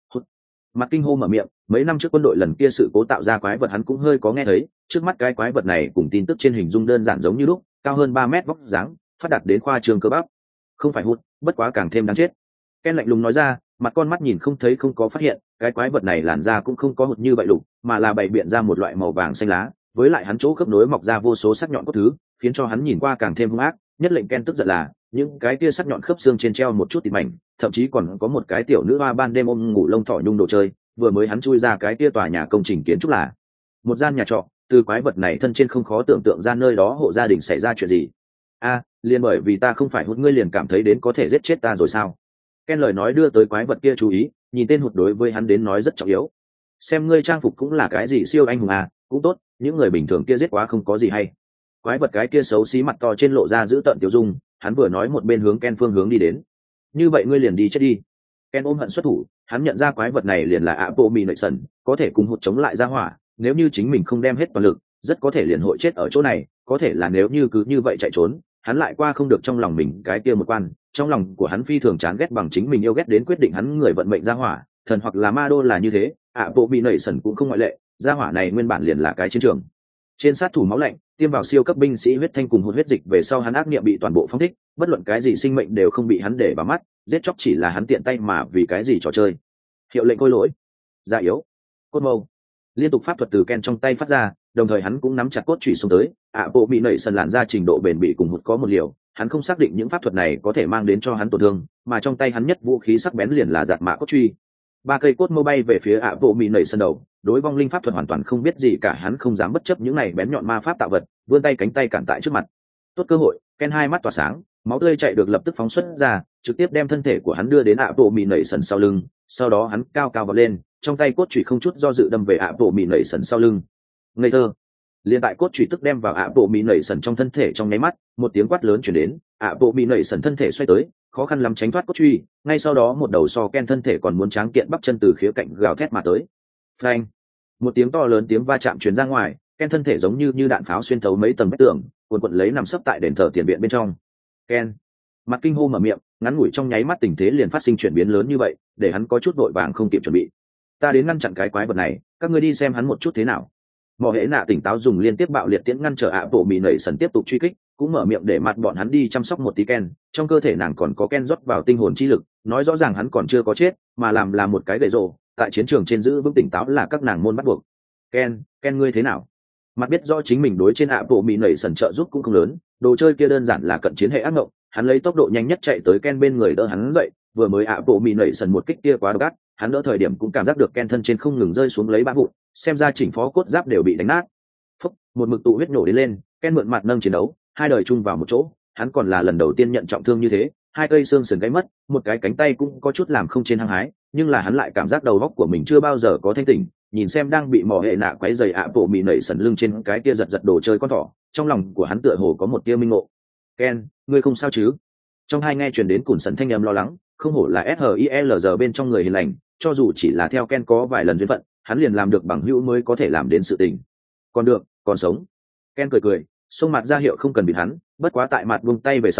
[SPEAKER 1] Mặt kinh hô mở miệng, mấy năm trước quân đội lần kia sự cố tạo ra quái vật hắn cũng hơi có nghe thấy, trước mắt cái quái vật này cùng tin tức trên hình dung đơn giản giống như lúc, cao hơn ba mét vóc dáng, phát đạt đến khoa trương cơ bắp. Không phải hút, bất quá càng thêm đáng chết. Ken lạnh lùng nói ra, mặt con mắt nhìn không thấy không có phát hiện, cái quái vật này làn da cũng không có hụt như vậy lục, mà là bày biện ra một loại màu vàng xanh lá, với lại hắn chỗ khớp nối mọc ra vô số sắc nhọn cốt thứ, khiến cho hắn nhìn qua càng thêm hung ác. Nhất lệnh Ken tức giận là những cái kia sắc nhọn khớp xương trên treo một chút thịt mảnh, thậm chí còn có một cái tiểu nữ hoa ban đêm ôm ngủ lông thỏ nhung đồ chơi. Vừa mới hắn chui ra cái kia tòa nhà công trình kiến trúc là một gian nhà trọ, từ quái vật này thân trên không khó tưởng tượng ra nơi đó hộ gia đình xảy ra chuyện gì. A, liền bởi vì ta không phải hút ngươi liền cảm thấy đến có thể giết chết ta rồi sao? Ken lời nói đưa tới quái vật kia chú ý, nhìn tên hụt đối với hắn đến nói rất trọng yếu. Xem ngươi trang phục cũng là cái gì siêu anh hùng à, cũng tốt, những người bình thường kia giết quá không có gì hay. Quái vật cái kia xấu xí mặt to trên lộ ra giữ tợn tiêu dung, hắn vừa nói một bên hướng Ken phương hướng đi đến. Như vậy ngươi liền đi chết đi. Ken ôm hận xuất thủ, hắn nhận ra quái vật này liền là Abomination, có thể cùng hụt chống lại ra hỏa, nếu như chính mình không đem hết toàn lực, rất có thể liền hội chết ở chỗ này, có thể là nếu như cứ như vậy chạy trốn, hắn lại qua không được trong lòng mình cái kia một quan, trong lòng của hắn phi thường chán ghét bằng chính mình yêu ghét đến quyết định hắn người vận mệnh ra hỏa, thần hoặc là ma đô là như thế, Abomination cũng không ngoại lệ, ra hỏa này nguyên bản liền là cái chiến trường. Trên sát thủ máu lạnh, tiêm vào siêu cấp binh sĩ huyết thanh cùng hút huyết dịch về sau hắn ác niệm bị toàn bộ phóng thích, bất luận cái gì sinh mệnh đều không bị hắn để vào mắt, giết chóc chỉ là hắn tiện tay mà vì cái gì trò chơi. Hiệu lệnh khôi lỗi, da yếu, cốt mâu, liên tục pháp thuật từ Ken trong tay phát ra, đồng thời hắn cũng nắm chặt cốt chủy xuống tới, ạ bộ bị nảy sần làn ra trình độ bền bỉ cùng hụt có một liều, hắn không xác định những pháp thuật này có thể mang đến cho hắn tổn thương, mà trong tay hắn nhất vũ khí sắc bén liền là giạt mạ cốt truy. Ba cây cốt mâu bay về phía ạ bộ bị nảy sần đầu, đối vong linh pháp thuật hoàn toàn không biết gì cả, hắn không dám bất chấp những này bén nhọn ma pháp tạo vật, vươn tay cánh tay cản tại trước mặt. Tốt cơ hội, Ken hai mắt tỏa sáng, máu tươi chạy được lập tức phóng xuất ra, trực tiếp đem thân thể của hắn đưa đến ạ bộ mì nảy sần sau lưng, sau đó hắn cao cao vọt lên, trong tay cốt chủy không chút do dự đâm về ạ bộ mì nảy sần sau lưng. Ngây thơ. Liên tại cốt chủy tức đem vào ạ bộ mì nảy sần trong thân thể trong nháy mắt, một tiếng quát lớn truyền đến, ạ bộ mì nảy sần thân thể xoay tới, khó khăn lắm tránh thoát cốt truy, ngay sau đó một đầu so Ken thân thể còn muốn tráng kiện bắp chân từ khía cạnh gào thét mà tới. Phanh. Một tiếng to lớn tiếng va chạm truyền ra ngoài, Ken thân thể giống như như đạn pháo xuyên thấu mấy tầng vách tường, cuộn cuộn lấy nằm sấp tại đền thờ tiền viện bên trong. Ken, mặt kinh hô mở miệng, ngắn ngủi trong nháy mắt tình thế liền phát sinh chuyển biến lớn như vậy, để hắn có chút vội vàng không kịp chuẩn bị. Ta đến ngăn chặn cái quái vật này, các ngươi đi xem hắn một chút thế nào. Mỏ hễ nạ tỉnh táo dùng liên tiếp bạo liệt tiễn ngăn trở ạ bộ mì nảy sần tiếp tục truy kích, cũng mở miệng để mặt bọn hắn đi chăm sóc một tí Ken, trong cơ thể nàng còn có Ken rót vào tinh hồn chi lực, nói rõ ràng hắn còn chưa có chết, mà làm là một cái gậy rồ, tại chiến trường trên giữ vững tỉnh táo là các nàng môn bắt buộc. Ken, Ken ngươi thế nào? Mặt biết rõ chính mình đối trên ạ bộ mì nảy sần trợ giúp cũng không lớn, đồ chơi kia đơn giản là cận chiến hệ ác mộng, hắn lấy tốc độ nhanh nhất chạy tới Ken bên người đỡ hắn dậy, vừa mới ạ bộ mì nảy sần một kích kia quá độc ác, hắn đỡ thời điểm cũng cảm giác được Ken thân trên không ngừng rơi xuống lấy bã vụn, xem ra chỉnh phó cốt giáp đều bị đánh nát. Phúc, một mực tụ huyết nổ đi lên, Ken mượn mặt nâng chiến đấu, hai đời chung vào một chỗ, hắn còn là lần đầu tiên nhận trọng thương như thế, hai cây xương sườn gãy mất, một cái cánh tay cũng có chút làm không trên hăng hái, nhưng là hắn lại cảm giác đầu óc của mình chưa bao giờ có thanh tỉnh, nhìn xem đang bị mỏ hệ nạ quấy giày ạ bộ mì nảy sần lưng trên cái kia giật giật đồ chơi con thỏ, trong lòng của hắn tựa hồ có một tia minh ngộ. Ken, ngươi không sao chứ? Trong hai nghe truyền đến cùn sần thanh âm lo lắng, không hổ là ét i lờ giờ bên trong người hiền lành, cho dù chỉ là theo Ken có vài lần duyên phận, hắn liền làm được bằng hữu mới có thể làm đến sự tình. Còn được, còn sống. Ken cười cười, xông mặt ra hiệu không cần bị hắn, bất quá tại mặt buông tay về sau,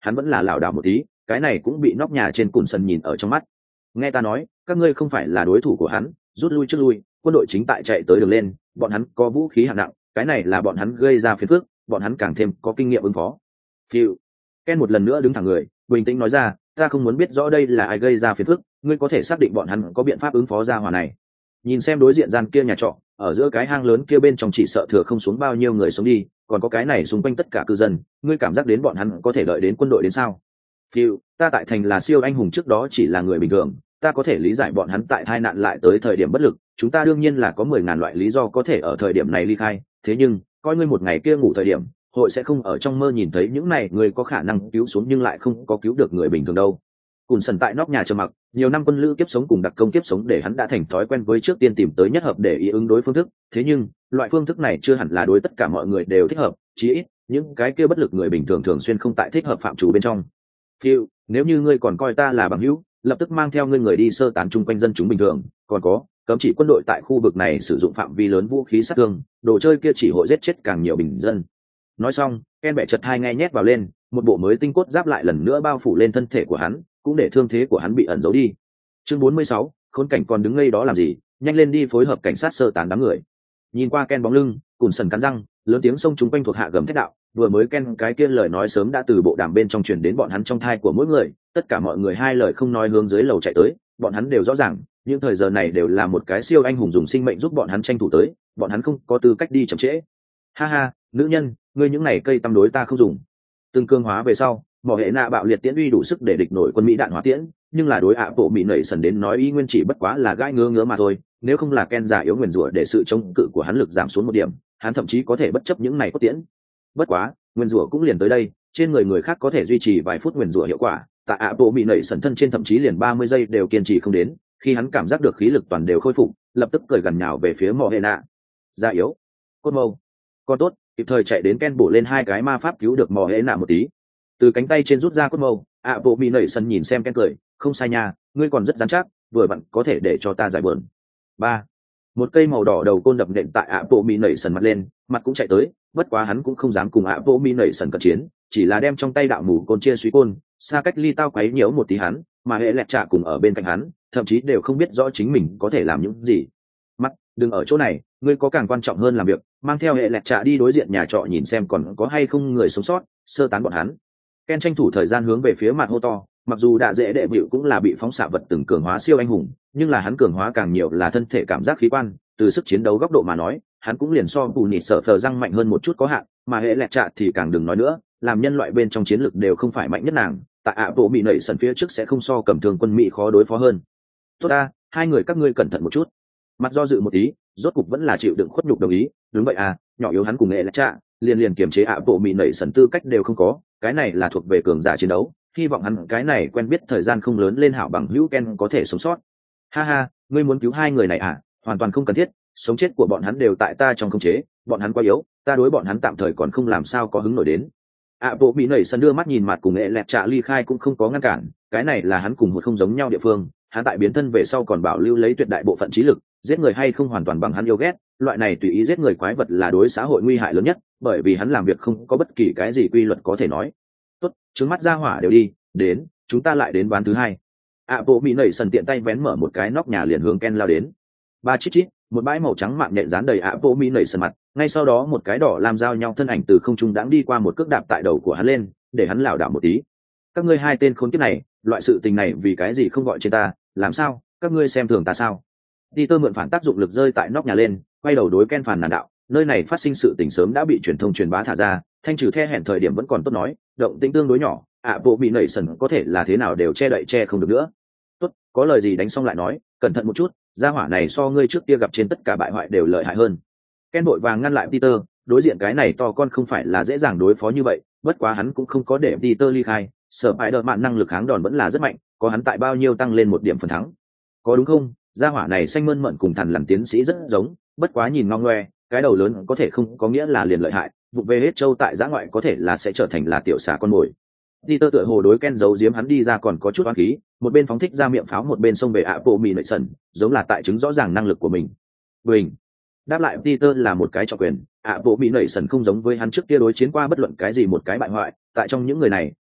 [SPEAKER 1] hắn vẫn là lảo đảo một tí, cái này cũng bị nóc nhà trên cùn sân nhìn ở trong mắt. Nghe ta nói, các ngươi không phải là đối thủ của hắn, rút lui trước lui, quân đội chính tại chạy tới đường lên, bọn hắn có vũ khí hạng nặng, cái này là bọn hắn gây ra phiền phức, bọn hắn càng thêm có kinh nghiệm ứng phó. Phiu. Ken một lần nữa đứng thẳng người, bình tĩnh nói ra, ta không muốn biết rõ đây là ai gây ra phiền phức, ngươi có thể xác định bọn hắn có biện pháp ứng phó ra hỏa này. Nhìn xem đối diện gian kia nhà trọ, ở giữa cái hang lớn kia bên trong chỉ sợ thừa không xuống bao nhiêu người sống đi, còn có cái này xung quanh tất cả cư dân, ngươi cảm giác đến bọn hắn có thể đợi đến quân đội đến sao? Phiu, ta tại thành là siêu anh hùng trước đó chỉ là người bình thường, ta có thể lý giải bọn hắn tại tai nạn lại tới thời điểm bất lực, chúng ta đương nhiên là có mười ngàn loại lý do có thể ở thời điểm này ly khai, thế nhưng, coi ngươi một ngày kia ngủ thời điểm, hội sẽ không ở trong mơ nhìn thấy những này người có khả năng cứu xuống nhưng lại không có cứu được người bình thường đâu. Cùn sần tại nóc nhà trầm mặc, nhiều năm quân lữ kiếp sống cùng đặc công kiếp sống để hắn đã thành thói quen với trước tiên tìm tới nhất hợp để ý ứng đối phương thức, thế nhưng loại phương thức này chưa hẳn là đối tất cả mọi người đều thích hợp, chí ít những cái kia bất lực người bình thường thường xuyên không tại thích hợp phạm chủ bên trong. Phiu, nếu như ngươi còn coi ta là bằng hữu, lập tức mang theo ngươi người đi sơ tán chung quanh dân chúng bình thường, còn có cấm chỉ quân đội tại khu vực này sử dụng phạm vi lớn vũ khí sát thương, đồ chơi kia chỉ hội giết chết càng nhiều bình dân. Nói xong, Ken bẻ chật hai nghe nhét vào lên, một bộ mới tinh cốt giáp lại lần nữa bao phủ lên thân thể của hắn, cũng để thương thế của hắn bị ẩn giấu đi. Chương bốn mươi sáu, khốn cảnh còn đứng ngây đó làm gì, nhanh lên đi phối hợp cảnh sát sơ tán đám người. Nhìn qua Ken bóng lưng, Cùn sần cắn răng, lớn tiếng xông chúng quanh thuộc hạ gầm thét đạo, vừa mới Ken cái kia lời nói sớm đã từ bộ đàm bên trong truyền đến bọn hắn trong thai của mỗi người, tất cả mọi người hai lời không nói hướng dưới lầu chạy tới, bọn hắn đều rõ ràng, những thời giờ này đều là một cái siêu anh hùng dùng sinh mệnh giúp bọn hắn tranh thủ tới, bọn hắn không có tư cách đi chậm trễ. Ha ha, nữ nhân, ngươi những này cây tăm đối ta không dùng. Từng cương hóa về sau, mỏ hệ nạ bạo liệt tiễn uy đủ sức để địch nổi quân Mỹ đạn hỏa tiễn, nhưng là đối ạ bộ Mỹ nảy sần đến nói ý nguyên chỉ bất quá là gai ngứa ngứa mà thôi, nếu không là Ken giả yếu nguyền rủa để sự chống cự của hắn lực giảm xuống một điểm, hắn thậm chí có thể bất chấp những này có tiễn. Bất quá, nguyền rủa cũng liền tới đây, trên người người khác có thể duy trì vài phút nguyền rủa hiệu quả, tại ạ bộ Mỹ nảy sần thân trên thậm chí liền ba mươi giây đều kiên trì không đến, khi hắn cảm giác được khí lực toàn đều khôi phục, lập tức cười gần nhào về phía mỏ hệ nạ. Giả yếu, cốt mâu, con tốt, kịp thời chạy đến Ken bổ lên hai cái ma pháp cứu được mỏ hệ nạ một tí, từ cánh tay trên rút ra cốt mâu. ạ bộ Mỹ nảy sần nhìn xem Ken cười, không sai nha, ngươi còn rất dán chắc, vừa vặn có thể để cho ta giải bờn. Ba, một cây màu đỏ đầu côn đập nện tại ạ bộ Mỹ nảy sần mặt lên, mặt cũng chạy tới, bất quá hắn cũng không dám cùng ạ bộ Mỹ nảy sần cận chiến, chỉ là đem trong tay đạo mù côn chia suy côn, xa cách ly tao quấy nhiễu một tí hắn, mà hệ lẹt trả cùng ở bên cạnh hắn, thậm chí đều không biết rõ chính mình có thể làm những gì. Mắt, đừng ở chỗ này, ngươi có càng quan trọng hơn làm việc, mang theo hệ lẹt trả đi đối diện nhà trọ nhìn xem còn có hay không người sống sót, sơ tán bọn hắn. Ken tranh thủ thời gian hướng về phía mặt hô to, mặc dù đạ dễ đệ vịu cũng là bị phóng xạ vật từng cường hóa siêu anh hùng, nhưng là hắn cường hóa càng nhiều là thân thể cảm giác khí quan, từ sức chiến đấu góc độ mà nói, hắn cũng liền so bù nhịt sở phờ răng mạnh hơn một chút có hạn, mà hệ lẹt trạ thì càng đừng nói nữa, làm nhân loại bên trong chiến lực đều không phải mạnh nhất nàng, tại ạ bộ Mỹ nảy sần phía trước sẽ không so cầm thường quân Mỹ khó đối phó hơn. Tốt ta, hai người các ngươi cẩn thận một chút. Mặt do dự một tí, rốt cục vẫn là chịu đựng khuất nhục đồng ý, đúng vậy à, nhỏ yếu hắn cùng hệ lẹt trạ, liền liền kiềm chế ạ bộ Mỹ nảy sần tư cách đều không có, cái này là thuộc về cường giả chiến đấu, hy vọng hắn cái này quen biết thời gian không lớn lên hảo bằng hữu Ken có thể sống sót. Ha ha, ngươi muốn cứu hai người này à, hoàn toàn không cần thiết, sống chết của bọn hắn đều tại ta trong khống chế, bọn hắn quá yếu, ta đối bọn hắn tạm thời còn không làm sao có hứng nổi đến. ạ bộ Mỹ nảy sần đưa mắt nhìn mặt cùng nghệ lẹt trạ ly khai cũng không có ngăn cản, cái này là hắn cùng một không giống nhau địa phương, hắn tại biến thân về sau còn bảo lưu lấy tuyệt đại bộ phận trí lực, giết người hay không hoàn toàn bằng hắn yêu ghét, loại này tùy ý giết người quái vật là đối xã hội nguy hại lớn nhất, bởi vì hắn làm việc không có bất kỳ cái gì quy luật có thể nói. Tốt, trứng mắt ra hỏa đều đi, đến, chúng ta lại đến ván thứ hai. ạ bộ Mỹ nảy sần tiện tay vén mở một cái nóc nhà liền hướng Ken lao đến. Ba chít chít, một bãi màu trắng mạng nhện dán đầy ạ bộ Mỹ nảy sần mặt, ngay sau đó một cái đỏ làm giao nhau thân ảnh từ không trung đãng đi qua một cước đạp tại đầu của hắn lên, để hắn lảo đảo một tí. Các ngươi hai tên khốn kiếp này, loại sự tình này vì cái gì không gọi trên ta, làm sao, các ngươi xem thường ta sao? Peter mượn phản tác dụng lực rơi tại nóc nhà lên, quay đầu đối Ken phàn nàn đạo, nơi này phát sinh sự tình sớm đã bị truyền thông truyền bá thả ra, thanh trừ the hẹn thời điểm vẫn còn tốt nói, động tĩnh tương đối nhỏ, ạ bộ Mỹ nảy sần có thể là thế nào đều che đậy che không được nữa. Tốt, có lời gì đánh xong lại nói, cẩn thận một chút, gia hỏa này so ngươi trước kia gặp trên tất cả bại hoại đều lợi hại hơn. Ken vội vàng ngăn lại Peter, đối diện cái này to con không phải là dễ dàng đối phó như vậy, bất quá hắn cũng không có để Peter ly khai, sở bại đợt mạn năng lực kháng đòn vẫn là rất mạnh, có hắn tại bao nhiêu tăng lên một điểm phần thắng. Có đúng không? Gia hỏa này xanh mơn mận cùng thằn lằn tiến sĩ rất giống, bất quá nhìn ngong ngoe, cái đầu lớn có thể không có nghĩa là liền lợi hại, vụ về hết châu tại giã ngoại có thể là sẽ trở thành là tiểu xà con mồi. Peter tựa hồ đối Ken giấu giếm hắn đi ra còn có chút oán khí, một bên phóng thích ra miệng pháo một bên xông về ạ bộ Mỹ nảy sần, giống là tại chứng rõ ràng năng lực của mình. Bình. Đáp lại Peter là một cái trọng quyền, ạ bộ Mỹ nảy sần không giống với hắn trước kia đối chiến qua bất luận cái gì một cái bại hoại, tại trong những người này,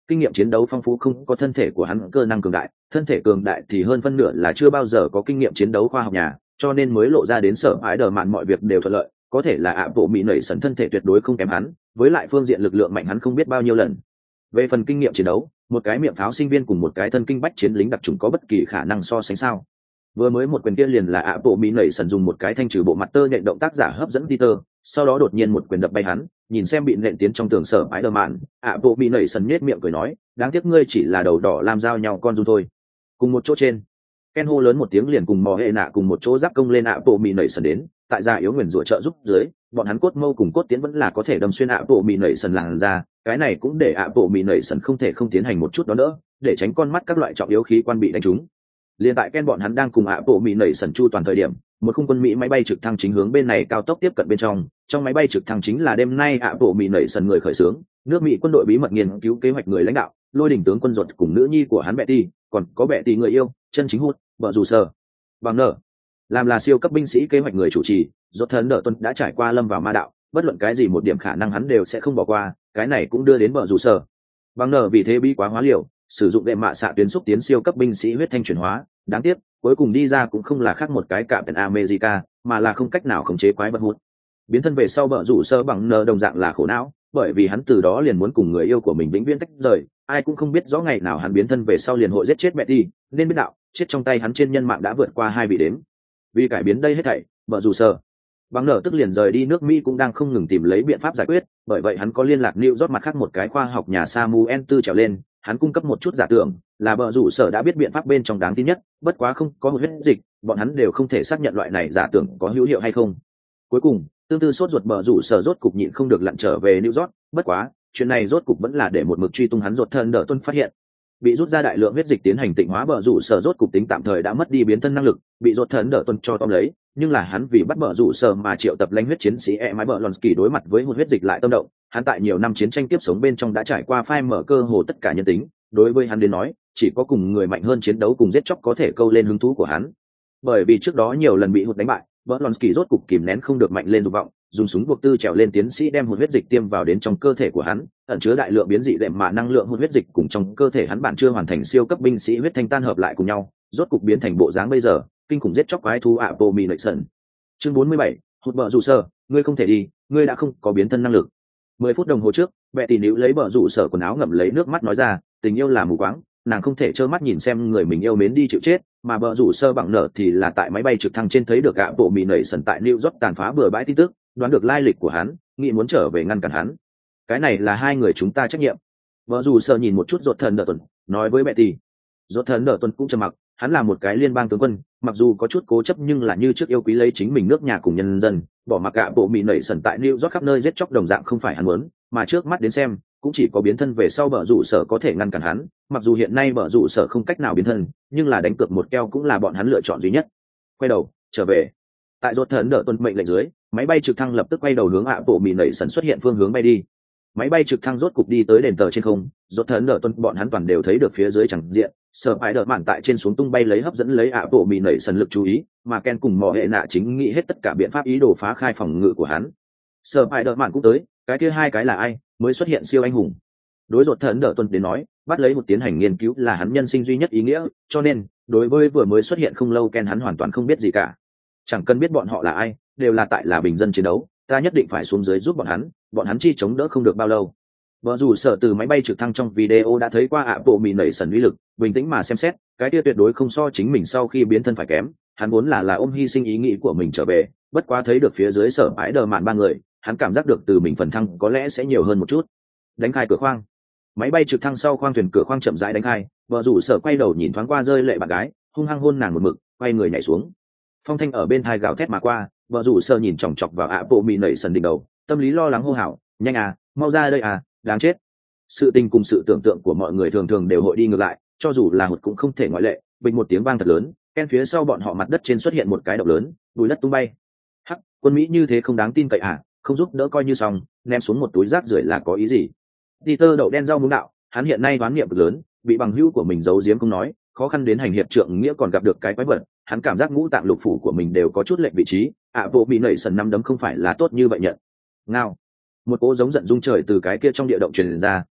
[SPEAKER 1] kinh nghiệm chiến đấu phong phú không có thân thể của hắn cơ năng cường đại, thân thể cường đại thì hơn phân nửa là chưa bao giờ có kinh nghiệm chiến đấu khoa học nhà, cho nên mới lộ ra đến sở ái đờ mạn mọi việc đều thuận lợi. Có thể là ạ bộ mỹ nảy sần thân thể tuyệt đối không kém hắn, với lại phương diện lực lượng mạnh hắn không biết bao nhiêu lần. Về phần kinh nghiệm chiến đấu, một cái miệng pháo sinh viên cùng một cái thân kinh bách chiến lính đặc trùng có bất kỳ khả năng so sánh sao? Vừa mới một quyền kia liền là ạ bộ mỹ nảy sần dùng một cái thanh trừ bộ mặt tơ nhện động tác giả hấp dẫn Peter, sau đó đột nhiên một quyền đập bay hắn, nhìn xem bị nện tiến trong tường sở ái đờ mạn, ạ bộ mỹ nảy sần nhếch miệng cười nói, đáng tiếc ngươi chỉ là đầu đỏ làm giao nhau con run thôi. Cùng một chỗ trên, Ken hô lớn một tiếng liền cùng mò hệ nạ cùng một chỗ giáp công lên ạ bộ mỹ nảy sần đến, tại gia yếu nguyền rủa trợ giúp dưới, bọn hắn cốt mâu cùng cốt tiến vẫn là có thể đâm xuyên ạ bộ mỹ nảy sần làn ra, cái này cũng để ạ bộ mỹ nảy sần không thể không tiến hành một chút đó nữa, để tránh con mắt các loại trọng yếu khí quan bị đánh trúng. Liên tại Ken bọn hắn đang cùng ạ bộ mỹ nảy sần chu toàn thời điểm, một khung quân Mỹ máy bay trực thăng chính hướng bên này cao tốc tiếp cận bên trong, trong máy bay trực thăng chính là đêm nay ạ bộ mỹ nảy sần người khởi xướng, nước Mỹ quân đội bí mật nghiên cứu kế hoạch người lãnh đạo, Lôi đỉnh tướng quân ruột cùng nữ nhi của hắn Betty, còn có Betty người yêu, chân chính hút, vợ dù sờ. Bằng nở, làm là siêu cấp binh sĩ kế hoạch người chủ trì, rốt thần đỡ tuần đã trải qua lâm vào ma đạo, bất luận cái gì một điểm khả năng hắn đều sẽ không bỏ qua, cái này cũng đưa đến vợ dù sờ. Bằng nở vì thế bi quá hóa liều, sử dụng đệm mạ xạ tuyến xúc tiến siêu cấp binh sĩ huyết thanh chuyển hóa, đáng tiếc cuối cùng đi ra cũng không là khác một cái Captain America, mà là không cách nào khống chế quái vật hút. Biến thân về sau vợ rủ sơ bằng nờ đồng dạng là khổ não, bởi vì hắn từ đó liền muốn cùng người yêu của mình vĩnh viễn tách rời, ai cũng không biết rõ ngày nào hắn biến thân về sau liền hội giết chết mẹ đi, nên biết đạo, chết trong tay hắn trên nhân mạng đã vượt qua hai vị đếm. Vì cải biến đây hết thảy, vợ rủ sơ bằng nở tức liền rời đi nước Mỹ cũng đang không ngừng tìm lấy biện pháp giải quyết, bởi vậy hắn có liên lạc New York mặt khác một cái khoa học nhà Samuel Tư trèo lên, hắn cung cấp một chút giả tưởng, là bờ rủ sở đã biết biện pháp bên trong đáng tin nhất, bất quá không có một huyết dịch, bọn hắn đều không thể xác nhận loại này giả tưởng có hữu hiệu hay không. Cuối cùng, tương tư sốt ruột bờ rủ sở rốt cục nhịn không được lặn trở về New York, bất quá, chuyện này rốt cục vẫn là để một mực truy tung hắn ruột thân đỡ tuân phát hiện. Bị rút ra đại lượng huyết dịch tiến hành tịnh hóa bờ rủ sở rốt cục tính tạm thời đã mất đi biến thân năng lực, bị ruột thân đỡ tuân cho tóm lấy, nhưng là hắn vì bắt bờ rủ sở mà triệu tập lãnh huyết chiến sĩ e mái bờ Lonsky đối mặt với hút huyết dịch lại tâm động, hắn tại nhiều năm chiến tranh tiếp sống bên trong đã trải qua phai mở cơ hồ tất cả nhân tính, đối với hắn đến nói, chỉ có cùng người mạnh hơn chiến đấu cùng giết chóc có thể câu lên hứng thú của hắn. Bởi vì trước đó nhiều lần bị hụt đánh bại, Berlonsky rốt cục kìm nén không được mạnh lên dục vọng, dùng súng buộc tư trèo lên tiến sĩ đem hụt huyết dịch tiêm vào đến trong cơ thể của hắn, ẩn chứa đại lượng biến dị đệm mà năng lượng hụt huyết dịch cùng trong cơ thể hắn bản chưa hoàn thành siêu cấp binh sĩ huyết thanh tan hợp lại cùng nhau, rốt cục biến thành bộ dáng bây giờ, kinh khủng giết chóc quái thú Abomination. Chương bốn mươi bảy, hụt bờ rủ sở, ngươi không thể đi, ngươi đã không có biến thân năng lực. Mười phút đồng hồ trước, mẹ tỷ níu lấy bờ rủ sở quần áo ngậm lấy nước mắt nói ra, tình yêu là mù quáng, nàng không thể trơ mắt nhìn xem người mình yêu mến đi chịu chết, mà bờ rủ sơ bằng nở thì là tại máy bay trực thăng trên thấy được gã bộ mì nảy sần tại New York tàn phá bừa bãi tin tức, đoán được lai lịch của hắn, nghĩ muốn trở về ngăn cản hắn. Cái này là hai người chúng ta trách nhiệm. Bờ rủ sơ nhìn một chút rốt thần đỡ tuần, nói với mẹ tỷ. Rốt thần đỡ tuần cũng trầm mặc, hắn là một cái liên bang tướng quân, mặc dù có chút cố chấp nhưng là như trước yêu quý lấy chính mình nước nhà cùng nhân dân, bỏ mặc gã bộ mì nảy sần tại New York khắp nơi giết chóc đồng dạng không phải hắn muốn, mà trước mắt đến xem cũng chỉ có biến thân về sau bờ rủ sở có thể ngăn cản hắn, mặc dù hiện nay bờ rủ sở không cách nào biến thân, nhưng là đánh cược một keo cũng là bọn hắn lựa chọn duy nhất. Quay đầu trở về. Tại rốt thần đỡ tuần mệnh lệnh dưới, máy bay trực thăng lập tức quay đầu hướng ạ bộ mì nảy sần xuất hiện phương hướng bay đi. Máy bay trực thăng rốt cục đi tới đền thờ trên không, rốt thần đỡ tuần bọn hắn toàn đều thấy được phía dưới chẳng diện, sở phải đỡ mạn tại trên xuống tung bay lấy hấp dẫn lấy ạ bộ mì nảy sần lực chú ý, mà Ken cùng mỏ hệ nạ chính nghĩ hết tất cả biện pháp ý đồ phá khai phòng ngự của hắn. Sở phải đỡ mạn cũng tới, cái kia hai cái là ai mới xuất hiện siêu anh hùng. Đối rốt thần đỡ tuần đến nói, bắt lấy một tiến hành nghiên cứu là hắn nhân sinh duy nhất ý nghĩa, cho nên đối với vừa mới xuất hiện không lâu Ken hắn hoàn toàn không biết gì cả. Chẳng cần biết bọn họ là ai, đều là tại là bình dân chiến đấu, ta nhất định phải xuống dưới giúp bọn hắn, bọn hắn chi chống đỡ không được bao lâu. Vợ dù sở từ máy bay trực thăng trong video đã thấy qua ạ bộ mì nảy sần uy lực, bình tĩnh mà xem xét, cái kia tuyệt đối không so chính mình sau khi biến thân phải kém, hắn vốn là là ôm hy sinh ý nghĩ của mình trở về, bất quá thấy được phía dưới sở bãi đờ mạn ba người, hắn cảm giác được từ mình phần thăng có lẽ sẽ nhiều hơn một chút. Đánh khai cửa khoang. Máy bay trực thăng sau khoang thuyền cửa khoang chậm rãi đánh khai, vợ rủ sở quay đầu nhìn thoáng qua rơi lệ bạn gái, hung hăng hôn nàng một mực, quay người nhảy xuống. Phong thanh ở bên thai gào thét mà qua, vợ rủ sở nhìn chòng chọc vào ạ bộ mì nảy sần đỉnh đầu, tâm lý lo lắng hô hào, nhanh à, mau ra đây à, đáng chết. Sự tình cùng sự tưởng tượng của mọi người thường thường đều hội đi ngược lại, cho dù là hụt cũng không thể ngoại lệ. Bình một tiếng vang thật lớn, Ken phía sau bọn họ mặt đất trên xuất hiện một cái động lớn, bùi đất tung bay. Hắc, quân Mỹ như thế không đáng tin cậy à, không giúp đỡ coi như xong, ném xuống một túi rác rưởi là có ý gì? Peter đậu đen rau muống đạo, hắn hiện nay đoán niệm cực lớn, bị bằng hữu của mình giấu giếm không nói, khó khăn đến hành hiệp trượng nghĩa còn gặp được cái quái vật, hắn cảm giác ngũ tạng lục phủ của mình đều có chút lệch vị trí, ạ bộ bị nảy sần năm đấm không phải là tốt như vậy nhận. Ngao. Một cỗ giống giận rung trời từ cái kia trong địa động truyền ra,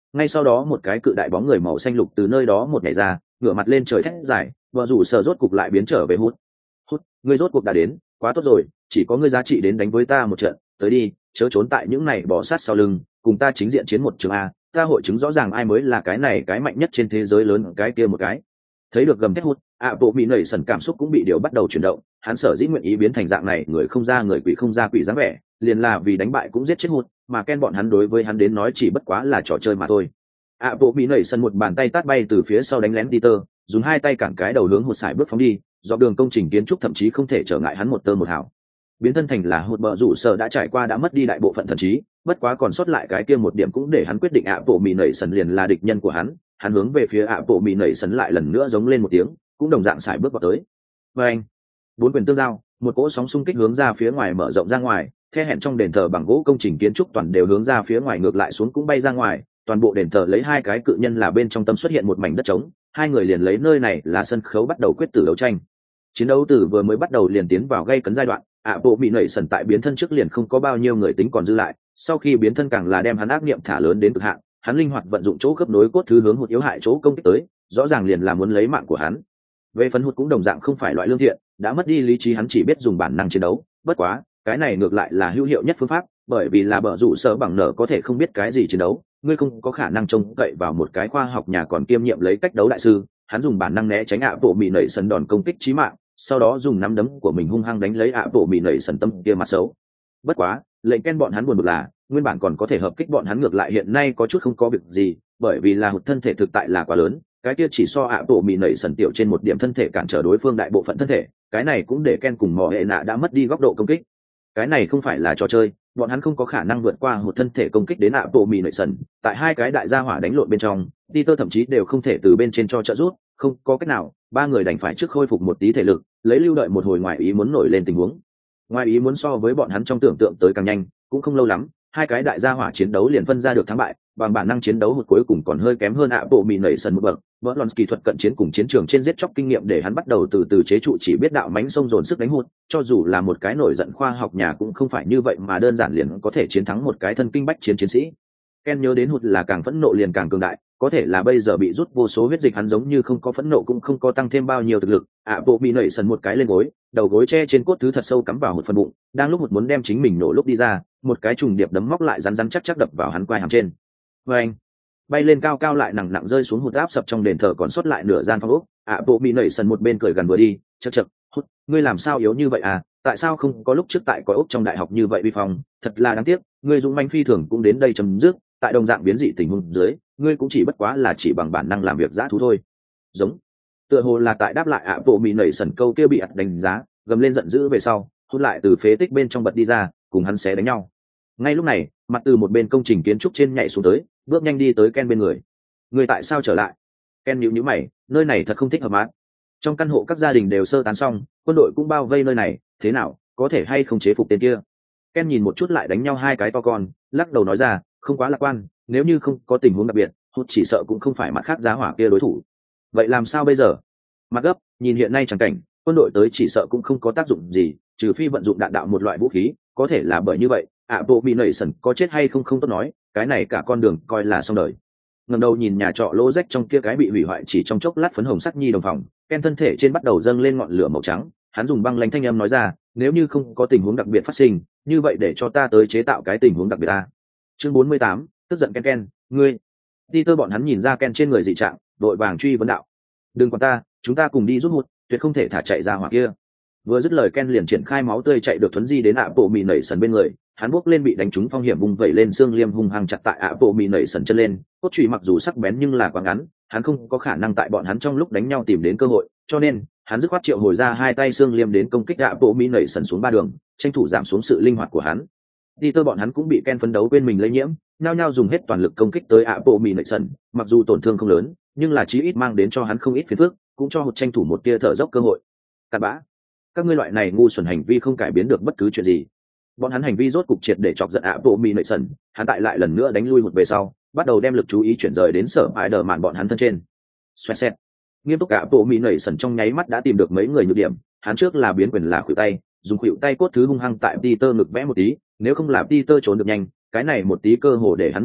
[SPEAKER 1] ngay sau đó một cái cự đại bóng người màu xanh lục từ nơi đó một nhảy ra, ngửa mặt lên trời thét dài, vợ rủ sở rốt cục lại biến trở về hút. Hút, ngươi rốt cuộc đã đến, quá tốt rồi, chỉ có ngươi giá trị đến đánh với ta một trận, tới đi, chớ trốn tại những này bỏ sát sau lưng, cùng ta chính diện chiến một trường a, ta hội chứng rõ ràng ai mới là cái này cái mạnh nhất trên thế giới lớn cái kia một cái. Thấy được gầm thét hút, ạ bộ bị nảy sần cảm xúc cũng bị điều bắt đầu chuyển động, hắn sở dĩ nguyện ý biến thành dạng này, người không ra người quỷ không ra quỷ dáng vẻ, liền là vì đánh bại cũng giết chết hút, mà Ken bọn hắn đối với hắn đến nói chỉ bất quá là trò chơi mà thôi. ạ bộ bị nảy sần một bàn tay tát bay từ phía sau đánh lén Peter, dùng hai tay cản cái đầu hướng hụt sải bước phóng đi, dọc đường công trình kiến trúc thậm chí không thể trở ngại hắn một tơ một hào. Biến thân thành là hụt bờ rủ sở đã trải qua đã mất đi đại bộ phận thần trí, bất quá còn sót lại cái kia một điểm cũng để hắn quyết định ạ bộ mì nảy sần liền là địch nhân của hắn. Hắn hướng về phía ạ bộ mì nảy sần lại lần nữa giống lên một tiếng, cũng đồng dạng sải bước vào tới. Và anh, bốn quyền tương giao, một cỗ sóng xung kích hướng ra phía ngoài mở rộng ra ngoài, the hẹn trong đền thờ bằng gỗ công trình kiến trúc toàn đều hướng ra phía ngoài ngược lại xuống cũng bay ra ngoài, toàn bộ đền thờ lấy hai cái cự nhân là bên trong tâm xuất hiện một mảnh đất trống, hai người liền lấy nơi này là sân khấu bắt đầu quyết tử đấu tranh. Chiến đấu từ vừa mới bắt đầu liền tiến vào gây cấn giai đoạn, ạ bộ bị nảy sần tại biến thân trước liền không có bao nhiêu người tính còn dư lại, sau khi biến thân càng là đem hắn ác niệm thả lớn đến cực hạn, hắn linh hoạt vận dụng chỗ khớp nối cốt thứ hướng hụt yếu hại chỗ công kích tới, rõ ràng liền là muốn lấy mạng của hắn. Về phần hụt cũng đồng dạng không phải loại lương thiện, đã mất đi lý trí hắn chỉ biết dùng bản năng chiến đấu, bất quá cái này ngược lại là hữu hiệu nhất phương pháp, bởi vì là bờ rủ sở bằng nở có thể không biết cái gì chiến đấu, ngươi không có khả năng trông cậy vào một cái khoa học nhà còn kiêm nhiệm lấy cách đấu đại sư. Hắn dùng bản năng né tránh ạ bộ bị nảy sần đòn công kích chí mạng, sau đó dùng nắm đấm của mình hung hăng đánh lấy ạ bộ bị nảy sần tâm kia mặt xấu. Bất quá lệnh Ken bọn hắn buồn bực là nguyên bản còn có thể hợp kích bọn hắn ngược lại hiện nay có chút không có việc gì, bởi vì là hụt thân thể thực tại là quá lớn, cái kia chỉ so ạ bộ bị nảy sần tiểu trên một điểm thân thể cản trở đối phương đại bộ phận thân thể, cái này cũng để Ken cùng mò hệ nạ đã mất đi góc độ công kích. Cái này không phải là trò chơi, bọn hắn không có khả năng vượt qua hụt thân thể công kích đến ạ bộ bị nảy sần, tại hai cái đại gia hỏa đánh lộn bên trong, Peter thậm chí đều không thể từ bên trên cho trợ giúp, không có cách nào, ba người đành phải trước khôi phục một tí thể lực, lấy lưu đợi một hồi ngoài ý muốn nổi lên tình huống. Ngoài ý muốn so với bọn hắn trong tưởng tượng tới càng nhanh, cũng không lâu lắm, hai cái đại gia hỏa chiến đấu liền phân ra được thắng bại, bằng bản năng chiến đấu một cuối cùng còn hơi kém hơn ạ bộ bị nảy sần một bậc. Verlon kỹ thuật cận chiến cùng chiến trường trên giết chóc kinh nghiệm để hắn bắt đầu từ từ chế trụ chỉ biết đạo mánh sông dồn sức đánh hụt, cho dù là một cái nổi giận khoa học nhà cũng không phải như vậy mà đơn giản liền có thể chiến thắng một cái thân kinh bách chiến chiến sĩ. Ken nhớ đến hụt là càng phẫn nộ liền càng cường đại, có thể là bây giờ bị rút vô số huyết dịch hắn giống như không có phẫn nộ cũng không có tăng thêm bao nhiêu thực lực. ạ bộ bị nảy sần một cái lên gối, đầu gối che trên cốt thứ thật sâu cắm vào một phần bụng, đang lúc hụt muốn đem chính mình nổ lúc đi ra, một cái trùng điệp đấm móc lại rắn rắn chắc chắc đập vào hắn quai hàm trên. Và anh bay lên cao cao lại nặng nặng rơi xuống hụt áp sập trong đền thờ còn sót lại nửa gian phòng ốc. ạ bộ bị nảy sần một bên cười gần vừa đi, chật chật, hụt, ngươi làm sao yếu như vậy à, tại sao không có lúc trước tại có ốc trong đại học như vậy vi phong, thật là đáng tiếc, ngươi dũng manh phi thường cũng đến đây chấm dứt, tại đồng dạng biến dị tình huống dưới, ngươi cũng chỉ bất quá là chỉ bằng bản năng làm việc dã thú thôi. Giống tựa hồ là tại đáp lại ạ bộ bị nảy sần câu kia bị ặt đánh giá, gầm lên giận dữ về sau, hút lại từ phế tích bên trong bật đi ra, cùng hắn xé đánh nhau. Ngay lúc này, mặt từ một bên công trình kiến trúc trên nhảy xuống tới, bước nhanh đi tới Ken bên người. Người tại sao trở lại? Ken nhíu nhíu mày, nơi này thật không thích hợp mát. Trong căn hộ các gia đình đều sơ tán xong, quân đội cũng bao vây nơi này, thế nào, có thể hay không chế phục tên kia? Ken nhìn một chút lại đánh nhau hai cái to con, lắc đầu nói ra, không quá lạc quan, nếu như không có tình huống đặc biệt, hút chỉ sợ cũng không phải mặt khác giá hỏa kia đối thủ. Vậy làm sao bây giờ? Mặt gấp, nhìn hiện nay chẳng cảnh, quân đội tới chỉ sợ cũng không có tác dụng gì, trừ phi vận dụng đạn đạo một loại vũ khí, có thể là bởi như vậy, ạ bộ bị nảy sần có chết hay không không tốt nói, cái này cả con đường coi là xong đời. Ngẩng đầu nhìn nhà trọ lỗ rách trong kia cái bị hủy hoại chỉ trong chốc lát phấn hồng sắc nhi đồng phòng, Ken thân thể trên bắt đầu dâng lên ngọn lửa màu trắng, hắn dùng băng lãnh thanh âm nói ra, nếu như không có tình huống đặc biệt phát sinh, như vậy để cho ta tới chế tạo cái tình huống đặc biệt a. Chương bốn mươi tám, tức giận Ken Ken, ngươi. Peter bọn hắn nhìn ra Ken trên người dị trạng, đội vàng truy vấn đạo, đừng quản ta, chúng ta cùng đi rút hụt, tuyệt không thể thả chạy ra hỏa kia. Vừa dứt lời Ken liền triển khai máu tươi chạy được thuấn di đến ạ bộ mì nảy sần bên người, hắn bước lên bị đánh trúng phong hiểm vùng vẩy lên xương liêm hung hăng chặt tại ạ bộ mì nảy sần chân lên, cốt chùy mặc dù sắc bén nhưng là quá ngắn, hắn không có khả năng tại bọn hắn trong lúc đánh nhau tìm đến cơ hội, cho nên hắn dứt khoát triệu hồi ra hai tay xương liêm đến công kích ạ bộ mì nảy sần xuống ba đường, tranh thủ giảm xuống sự linh hoạt của hắn. Peter bọn hắn cũng bị Ken phấn đấu quên mình lây nhiễm, nhao nhao dùng hết toàn lực công kích tới ạ bộ mì nảy sần, mặc dù tổn thương không lớn, nhưng là chí ít mang đến cho hắn không ít phiền phức, cũng cho hụt tranh thủ một tia thở dốc cơ hội. Cặn bã, các ngươi loại này ngu xuẩn hành vi không cải biến được bất cứ chuyện gì. Bọn hắn hành vi rốt cục triệt để chọc giận ạ bộ mì nảy sần, hắn tại lại lần nữa đánh lui hụt về sau, bắt đầu đem lực chú ý chuyển rời đến sở hại đờ mạn bọn hắn thân trên. Xoẹt xẹt, nghiêm túc ạ bộ mì nảy sần trong nháy mắt đã tìm được mấy người nhược điểm, hắn trước là biến quyền là khuỷu tay, dùng khuỷu tay cốt thứ hung hăng tại Peter ngực vẽ một tí, nếu không là Peter trốn được nhanh, cái này một tí cơ hồ để hắn một bụng,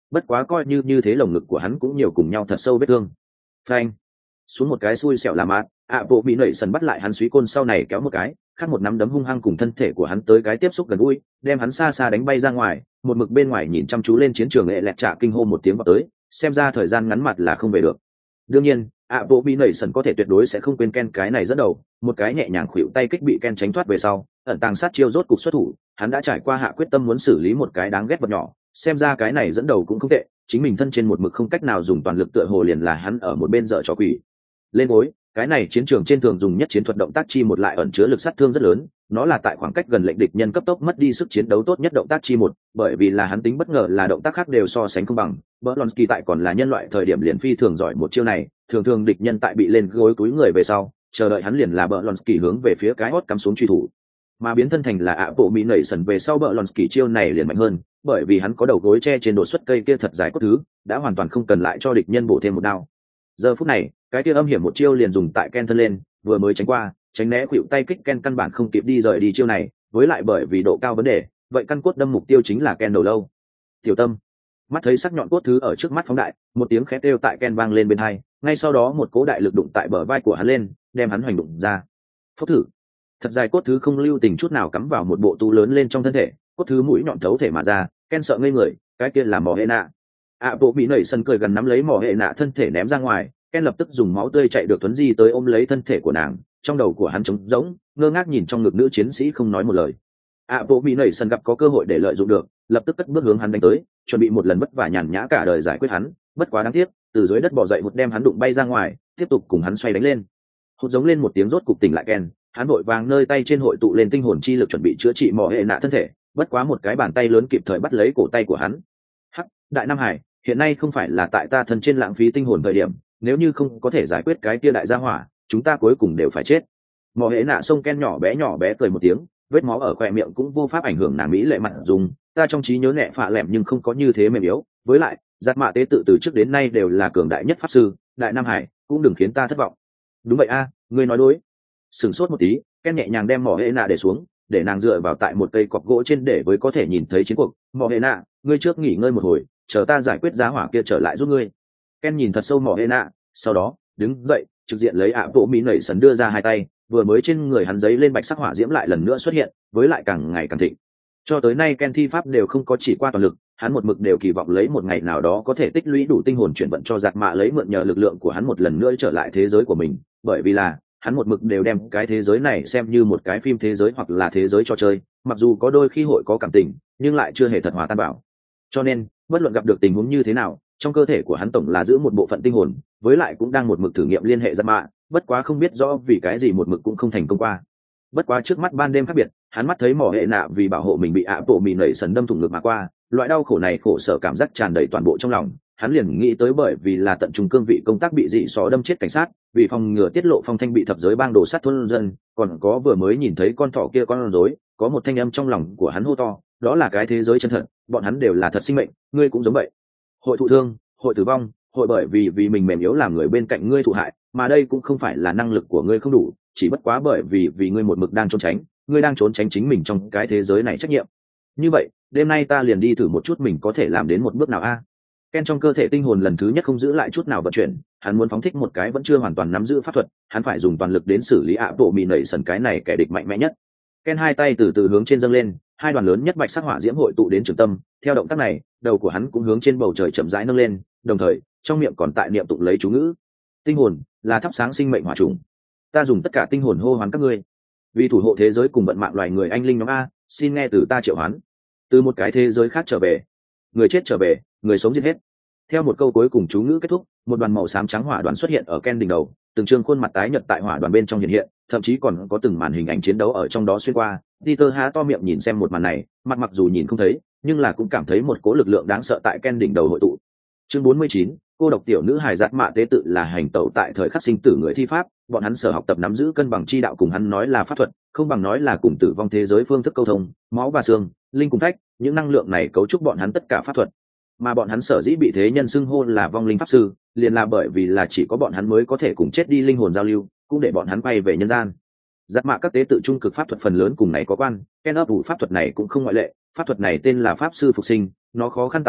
[SPEAKER 1] bất quá coi như như thế lồng ngực của hắn cũng nhiều cùng nhau thật sâu vết thương. Phanh, xuống một cái xui xẻo làm mát, ạ bộ bị nảy sần bắt lại hắn suý côn sau này kéo một cái, khác một nắm đấm hung hăng cùng thân thể của hắn tới cái tiếp xúc gần gũi, đem hắn xa xa đánh bay ra ngoài. Một mực bên ngoài nhìn chăm chú lên chiến trường lệ lẹt trả kinh hô một tiếng vào tới, xem ra thời gian ngắn mặt là không về được. Đương nhiên ạ bộ bị nảy sần có thể tuyệt đối sẽ không quên Ken cái này dẫn đầu, một cái nhẹ nhàng khuỵu tay kích bị Ken tránh thoát về sau, ẩn tàng sát chiêu rốt cục xuất thủ, hắn đã trải qua hạ quyết tâm muốn xử lý một cái đáng ghét vật nhỏ, xem ra cái này dẫn đầu cũng không tệ, chính mình thân trên một mực không cách nào dùng toàn lực tựa hồ liền là hắn ở một bên dở trò quỷ. Lên gối, cái này chiến trường trên thường dùng nhất chiến thuật động tác chi một lại ẩn chứa lực sát thương rất lớn, nó là tại khoảng cách gần lệnh địch nhân cấp tốc mất đi sức chiến đấu tốt nhất động tác chi một, bởi vì là hắn tính bất ngờ là động tác khác đều so sánh không bằng. Berlonsky tại còn là nhân loại thời điểm liền phi thường giỏi một chiêu này, thường thường địch nhân tại bị lên gối túi người về sau, chờ đợi hắn liền là Berlonsky hướng về phía cái hót cắm xuống truy thủ. Mà biến thân thành là ạ bộ mỹ nảy sần về sau Berlonsky chiêu này liền mạnh hơn, bởi vì hắn có đầu gối che trên đột xuất cây kia thật dài cốt thứ, đã hoàn toàn không cần lại cho địch nhân bổ thêm một đao. Giờ phút này, cái kia âm hiểm một chiêu liền dùng tại Ken thân lên, vừa mới tránh qua, tránh né khuỵu tay kích Ken căn bản không kịp đi rời đi chiêu này, với lại bởi vì độ cao vấn đề, vậy căn cốt đâm mục tiêu chính là Ken đầu lâu. Tiểu Tâm, mắt thấy sắc nhọn cốt thứ ở trước mắt phóng đại, một tiếng khét kêu tại Ken vang lên bên hai, ngay sau đó một cỗ đại lực đụng tại bờ vai của hắn lên, đem hắn hoành đụng ra. Phốc thử, thật dài cốt thứ không lưu tình chút nào cắm vào một bộ tu lớn lên trong thân thể, cốt thứ mũi nhọn thấu thể mà ra, Ken sợ ngây người, cái kia là mỏ hệ nạ. ạ bộ bị nảy sân cười gần nắm lấy mỏ hệ nạ thân thể ném ra ngoài, Ken lập tức dùng máu tươi chạy được tuấn di tới ôm lấy thân thể của nàng, trong đầu của hắn trống rỗng, ngơ ngác nhìn trong ngực nữ chiến sĩ không nói một lời. ạ bộ bị nảy sân gặp có cơ hội để lợi dụng được, lập tức cất bước hướng hắn đánh tới, chuẩn bị một lần vất vả nhàn nhã cả đời giải quyết hắn, bất quá đáng tiếc, từ dưới đất bò dậy một đem hắn đụng bay ra ngoài, tiếp tục cùng hắn xoay đánh lên. Hốt giống lên một tiếng rốt cục tỉnh lại Ken, hắn vội vàng nơi tay trên hội tụ lên tinh hồn chi lực chuẩn bị chữa trị mỏ hệ nạ thân thể, bất quá một cái bàn tay lớn kịp thời bắt lấy cổ tay của hắn. Hắc, Đại Nam Hải, hiện nay không phải là tại ta thân trên lãng phí tinh hồn thời điểm, nếu như không có thể giải quyết cái kia đại gia hỏa, chúng ta cuối cùng đều phải chết. Mỏ hệ nạ sông Ken nhỏ bé nhỏ bé cười một tiếng, vết máu ở khóe miệng cũng vô pháp ảnh hưởng nàng mỹ lệ mặt dùng, ta trong trí nhớ nẹ phạ lẹm nhưng không có như thế mềm yếu, với lại giặt mạ tế tự từ trước đến nay đều là cường đại nhất pháp sư, Đại Nam Hải cũng đừng khiến ta thất vọng. Đúng vậy a, à, ngươi nói đối. Sửng sốt một tí, Ken nhẹ nhàng đem mỏ hệ nạ để xuống, để nàng dựa vào tại một cây cọc gỗ trên để với có thể nhìn thấy chiến cuộc. Mỏ hệ nạ, ngươi trước nghỉ ngơi một hồi, chờ ta giải quyết giá hỏa kia trở lại giúp ngươi. Ken nhìn thật sâu mỏ hệ nạ, sau đó đứng dậy, trực diện lấy ạ bộ mỹ nảy sần đưa ra hai tay, vừa mới trên người hắn giấy lên bạch sắc hỏa diễm lại lần nữa xuất hiện, với lại càng ngày càng thịnh. Cho tới nay Ken thi pháp đều không có chỉ qua toàn lực, hắn một mực đều kỳ vọng lấy một ngày nào đó có thể tích lũy đủ tinh hồn chuyển vận cho giạt mạ lấy mượn nhờ lực lượng của hắn một lần nữa trở lại thế giới của mình, bởi vì là hắn một mực đều đem cái thế giới này xem như một cái phim thế giới hoặc là thế giới trò chơi, mặc dù có đôi khi hội có cảm tình, nhưng lại chưa hề thật hòa tan bảo. Cho nên, bất luận gặp được tình huống như thế nào, trong cơ thể của hắn tổng là giữ một bộ phận tinh hồn, với lại cũng đang một mực thử nghiệm liên hệ giạt mạ, bất quá không biết rõ vì cái gì một mực cũng không thành công qua. Bất quá trước mắt ban đêm khác biệt, hắn mắt thấy mỏ hệ nạ vì bảo hộ mình bị ạ bộ mì nảy sần đâm thủng ngực mà qua, loại đau khổ này khổ sở cảm giác tràn đầy toàn bộ trong lòng. Hắn liền nghĩ tới bởi vì là tận trung cương vị công tác bị dị xó đâm chết cảnh sát, vì phòng ngừa tiết lộ phong thanh bị thập giới bang đồ sát thôn dân, còn có vừa mới nhìn thấy con thỏ kia con rối, có một thanh âm trong lòng của hắn hô to, đó là cái thế giới chân thật, bọn hắn đều là thật sinh mệnh, ngươi cũng giống vậy. Hội thụ thương, hội tử vong, hội bởi vì vì mình mềm yếu làm người bên cạnh ngươi thụ hại, mà đây cũng không phải là năng lực của ngươi không đủ, chỉ bất quá bởi vì vì ngươi một mực đang trốn tránh, ngươi đang trốn tránh chính mình trong cái thế giới này trách nhiệm. Như vậy, đêm nay ta liền đi thử một chút mình có thể làm đến một bước nào a. Ken trong cơ thể tinh hồn lần thứ nhất không giữ lại chút nào vận chuyển, hắn muốn phóng thích một cái vẫn chưa hoàn toàn nắm giữ pháp thuật, hắn phải dùng toàn lực đến xử lý ạ bộ mì nảy sần cái này kẻ địch mạnh mẽ nhất. Ken hai tay từ từ hướng trên dâng lên, hai đoàn lớn nhất bạch sắc hỏa diễm hội tụ đến trường tâm, theo động tác này, đầu của hắn cũng hướng trên bầu trời chậm rãi nâng lên, đồng thời, trong miệng còn tại niệm tụng lấy chú ngữ. Tinh hồn là thắp sáng sinh mệnh hỏa trùng. Ta dùng tất cả tinh hồn hô hoán các ngươi, vì thủ hộ thế giới cùng vận mạng loài người anh linh nhóm a, xin nghe từ ta triệu hoán. Từ một cái thế giới khác trở về, người chết trở về, người sống giết hết. Theo một câu cuối cùng chú ngữ kết thúc, một đoàn màu xám trắng hỏa đoàn xuất hiện ở Ken đỉnh đầu, từng trương khuôn mặt tái nhợt tại hỏa đoàn bên trong hiện hiện, thậm chí còn có từng màn hình ảnh chiến đấu ở trong đó xuyên qua. Peter há to miệng nhìn xem một màn này, mặt mặc dù nhìn không thấy, nhưng là cũng cảm thấy một cỗ lực lượng đáng sợ tại Ken đỉnh đầu hội tụ. Chương bốn mươi chín, cô độc tiểu nữ hài giạt mạ tế tự là hành tẩu tại thời khắc sinh tử người thi pháp, bọn hắn sở học tập nắm giữ cân bằng chi đạo cùng hắn nói là pháp thuật, không bằng nói là cùng tử vong thế giới phương thức câu thông, máu và xương, linh cùng phách, những năng lượng này cấu trúc bọn hắn tất cả pháp thuật. Mà bọn hắn sở dĩ bị thế nhân xưng hô là vong linh pháp sư, liền là bởi vì là chỉ có bọn hắn mới có thể cùng chết đi linh hồn giao lưu, cũng để bọn hắn quay về nhân gian. Giáp mạ các tế tự trung cực pháp thuật phần lớn cùng này có quan, Ken ấp ủ pháp thuật này cũng không ngoại lệ. Pháp thuật này tên là pháp sư phục sinh, nó khó khăn tại ở,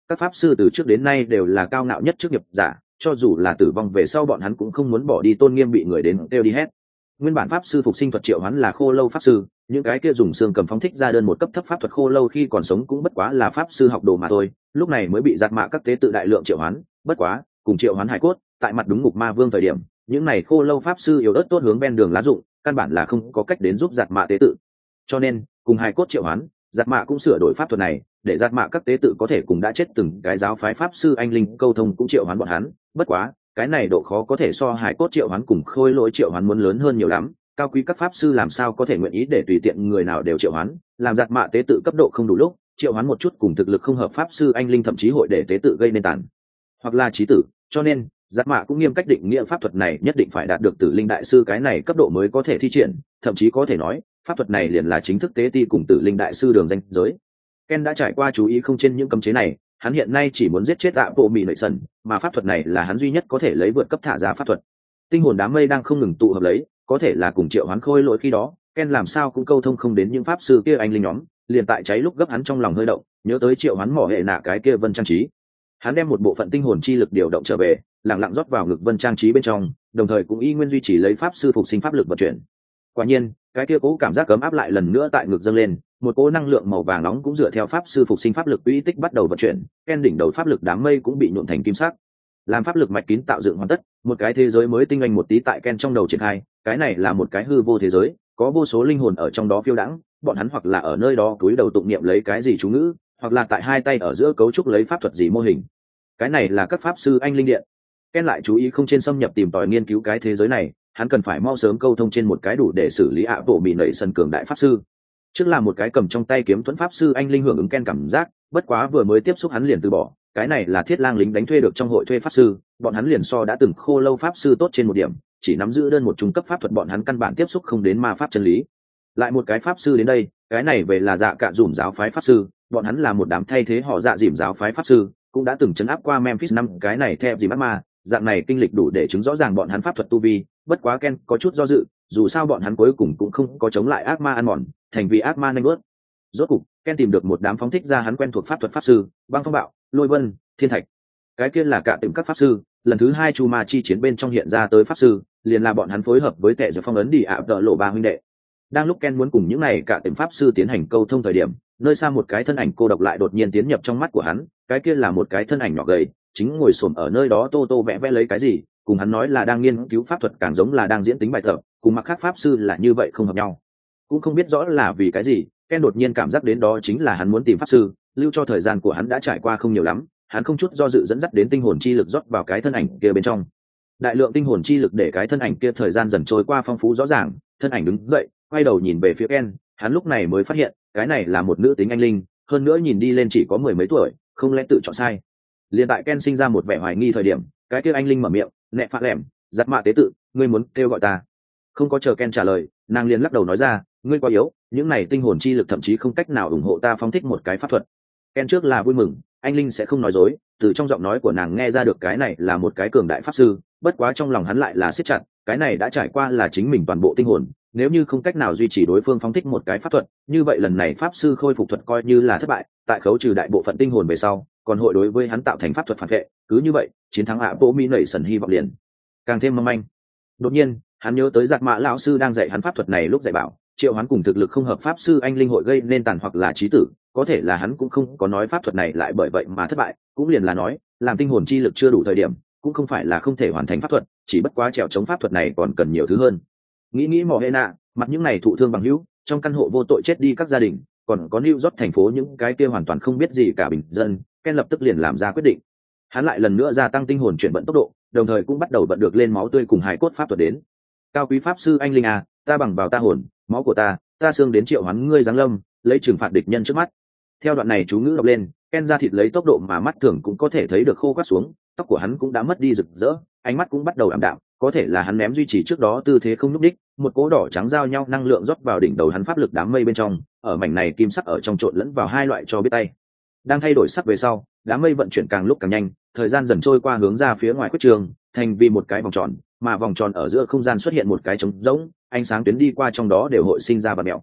[SPEAKER 1] các pháp sư từ trước đến nay đều là cao ngạo nhất chức nghiệp giả, cho dù là tử vong về sau bọn hắn cũng không muốn bỏ đi tôn nghiêm bị người đến kêu đi hết. Nguyên bản pháp sư phục sinh thuật triệu hoán là khô lâu pháp sư, những cái kia dùng xương cầm phóng thích ra đơn một cấp thấp pháp thuật khô lâu khi còn sống cũng bất quá là pháp sư học đồ mà thôi, lúc này mới bị giạt mạ các tế tự đại lượng triệu hoán, bất quá cùng triệu hoán hải cốt tại mặt đúng ngục ma vương thời điểm, những này khô lâu pháp sư yếu ớt tốt hướng ven đường lá dụng, căn bản là không có cách đến giúp giạt mạ tế tự, cho nên cùng hải cốt triệu hoán, giạt mạ cũng sửa đổi pháp thuật này để giạt mạ các tế tự có thể cùng đã chết từng cái giáo phái pháp sư anh linh câu thông cũng triệu hoán bọn hắn, bất quá cái này độ khó có thể so hải cốt triệu hoán cùng khôi lỗi triệu hoán muốn lớn hơn nhiều lắm, cao quý các pháp sư làm sao có thể nguyện ý để tùy tiện người nào đều triệu hoán, làm giạt mạ tế tự cấp độ không đủ lúc triệu hoán một chút cùng thực lực không hợp pháp sư anh linh thậm chí hội để tế tự gây nên tàn hoặc là chí tử, cho nên giạt mạ cũng nghiêm cách định nghĩa pháp thuật này nhất định phải đạt được tử linh đại sư cái này cấp độ mới có thể thi triển, thậm chí có thể nói pháp thuật này liền là chính thức tế ti cùng tử linh đại sư đường danh giới. Ken đã trải qua chú ý không trên những cấm chế này, hắn hiện nay chỉ muốn giết chết ạ bộ mì nội sần, mà pháp thuật này là hắn duy nhất có thể lấy vượt cấp thả ra pháp thuật. Tinh hồn đám mây đang không ngừng tụ hợp lấy, có thể là cùng triệu hoán khôi lỗi khi đó Ken làm sao cũng câu thông không đến những pháp sư kia anh linh nhóm, liền tại cháy lúc gấp hắn trong lòng hơi động, nhớ tới triệu hoán mỏ hệ nạ cái kia vân trang trí, hắn đem một bộ phận tinh hồn chi lực điều động trở về, lặng lặng rót vào ngực vân trang trí bên trong, đồng thời cũng y nguyên duy trì lấy pháp sư phục sinh pháp lực vận chuyển. Quả nhiên cái kia cố cảm giác cấm áp lại lần nữa tại ngực dâng lên, một cỗ năng lượng màu vàng nóng cũng dựa theo pháp sư phục sinh pháp lực uy tích bắt đầu vận chuyển, Ken đỉnh đầu pháp lực đám mây cũng bị nhuộn thành kim sắc. Làm pháp lực mạch kín tạo dựng hoàn tất, một cái thế giới mới tinh anh một tí tại Ken trong đầu triển khai, cái này là một cái hư vô thế giới, có vô số linh hồn ở trong đó phiêu đãng, bọn hắn hoặc là ở nơi đó cúi đầu tụng niệm lấy cái gì chú ngữ, hoặc là tại hai tay ở giữa cấu trúc lấy pháp thuật gì mô hình. Cái này là các pháp sư anh linh điện. Ken lại chú ý không trên xâm nhập tìm tòi nghiên cứu cái thế giới này, hắn cần phải mau sớm câu thông trên một cái đủ để xử lý ạ bộ bị nảy sân cường đại pháp sư. Trước là một cái cầm trong tay kiếm thuẫn pháp sư anh linh hưởng ứng Ken cảm giác, bất quá vừa mới tiếp xúc hắn liền từ bỏ, cái này là thiết lang lính đánh thuê được trong hội thuê pháp sư, bọn hắn liền so đã từng khô lâu pháp sư tốt trên một điểm, chỉ nắm giữ đơn một trung cấp pháp thuật bọn hắn căn bản tiếp xúc không đến ma pháp chân lý. Lại một cái pháp sư đến đây, cái này về là dạ cạn dùm giáo phái pháp sư, bọn hắn là một đám thay thế họ dạ dìm giáo phái pháp sư, cũng đã từng chấn áp qua Memphis năm cái này theo dìm ác ma, dạng này kinh lịch đủ để chứng rõ ràng bọn hắn pháp thuật tu vi, bất quá Ken có chút do dự, dù sao bọn hắn cuối cùng cũng không có chống lại ác ma ăn mòn, thành vì ác ma nhanh bớt. Rốt cục, Ken tìm được một đám phóng thích ra hắn quen thuộc pháp thuật pháp sư, băng phong bạo, lôi vân, thiên thạch. Cái kia là cả tìm các pháp sư, lần thứ hai chu ma chi chiến bên trong hiện ra tới pháp sư, liền là bọn hắn phối hợp với tệ giữa phong ấn đi ạ đỡ lộ ba huynh đệ. Đang lúc Ken muốn cùng những này cả tìm pháp sư tiến hành câu thông thời điểm, nơi xa một cái thân ảnh cô độc lại đột nhiên tiến nhập trong mắt của hắn, cái kia là một cái thân ảnh nhỏ gầy, chính ngồi xổm ở nơi đó tô tô vẽ vẽ lấy cái gì, cùng hắn nói là đang nghiên cứu pháp thuật càng giống là đang diễn tính bài tập, cùng mặc khác pháp sư là như vậy không hợp nhau. Cũng không biết rõ là vì cái gì, Ken đột nhiên cảm giác đến đó chính là hắn muốn tìm pháp sư, lưu cho thời gian của hắn đã trải qua không nhiều lắm, hắn không chút do dự dẫn dắt đến tinh hồn chi lực rót vào cái thân ảnh kia bên trong. Đại lượng tinh hồn chi lực để cái thân ảnh kia thời gian dần trôi qua phong phú rõ ràng, thân ảnh đứng dậy, quay đầu nhìn về phía Ken, hắn lúc này mới phát hiện, cái này là một nữ tính anh linh, hơn nữa nhìn đi lên chỉ có mười mấy tuổi, không lẽ tự chọn sai. Liên tại Ken sinh ra một vẻ hoài nghi thời điểm, cái kia anh linh mở miệng, "Nẹ phạt lẻm, giặt mạ tế tự, ngươi muốn kêu gọi ta?" Không có chờ Ken trả lời, nàng liền lắc đầu nói ra, "Ngươi quá yếu, những này tinh hồn chi lực thậm chí không cách nào ủng hộ ta phóng thích một cái pháp thuật." Ken trước là vui mừng, anh linh sẽ không nói dối, từ trong giọng nói của nàng nghe ra được cái này là một cái cường đại pháp sư, bất quá trong lòng hắn lại là siết chặt, cái này đã trải qua là chính mình toàn bộ tinh hồn, nếu như không cách nào duy trì đối phương phóng thích một cái pháp thuật, như vậy lần này pháp sư khôi phục thuật coi như là thất bại, tại khấu trừ đại bộ phận tinh hồn về sau, còn hội đối với hắn tạo thành pháp thuật phản vệ, cứ như vậy, chiến thắng ạ bộ mỹ nảy sần hy vọng liền càng thêm mong manh. Đột nhiên, hắn nhớ tới giặc mã lão sư đang dạy hắn pháp thuật này lúc dạy bảo, triệu hắn cùng thực lực không hợp pháp sư anh linh hội gây nên tàn hoặc là chí tử, có thể là hắn cũng không có nói pháp thuật này lại bởi vậy mà thất bại, cũng liền là nói, làm tinh hồn chi lực chưa đủ thời điểm, cũng không phải là không thể hoàn thành pháp thuật, chỉ bất quá trèo chống pháp thuật này còn cần nhiều thứ hơn. Nghĩ nghĩ mỏ hệ nạ, mặt những này thụ thương bằng hữu, trong căn hộ vô tội chết đi các gia đình, còn có New York thành phố những cái kia hoàn toàn không biết gì cả bình dân, Ken lập tức liền làm ra quyết định. Hắn lại lần nữa gia tăng tinh hồn chuyển vận tốc độ, đồng thời cũng bắt đầu vận được lên máu tươi cùng hài cốt pháp thuật đến. Cao quý pháp sư anh linh à, ta bằng vào ta hồn, máu của ta, ta xương đến triệu hoán ngươi giáng lâm, lấy trừng phạt địch nhân trước mắt. Theo đoạn này chú ngữ đọc lên, Ken ra thịt lấy tốc độ mà mắt thường cũng có thể thấy được khô quắt xuống, tóc của hắn cũng đã mất đi rực rỡ, ánh mắt cũng bắt đầu ảm đạm, có thể là hắn ném duy trì trước đó tư thế không nhúc đích, một cỗ đỏ trắng giao nhau năng lượng rót vào đỉnh đầu hắn pháp lực đám mây bên trong, ở mảnh này kim sắc ở trong trộn lẫn vào hai loại cho biết tay. Đang thay đổi sắc về sau, đám mây vận chuyển càng lúc càng nhanh, thời gian dần trôi qua hướng ra phía ngoài quyết trường, thành vì một cái vòng tròn, mà vòng tròn ở giữa không gian xuất hiện một cái trống rỗng, ánh sáng tuyến đi qua trong đó đều hội sinh ra bạt mèo.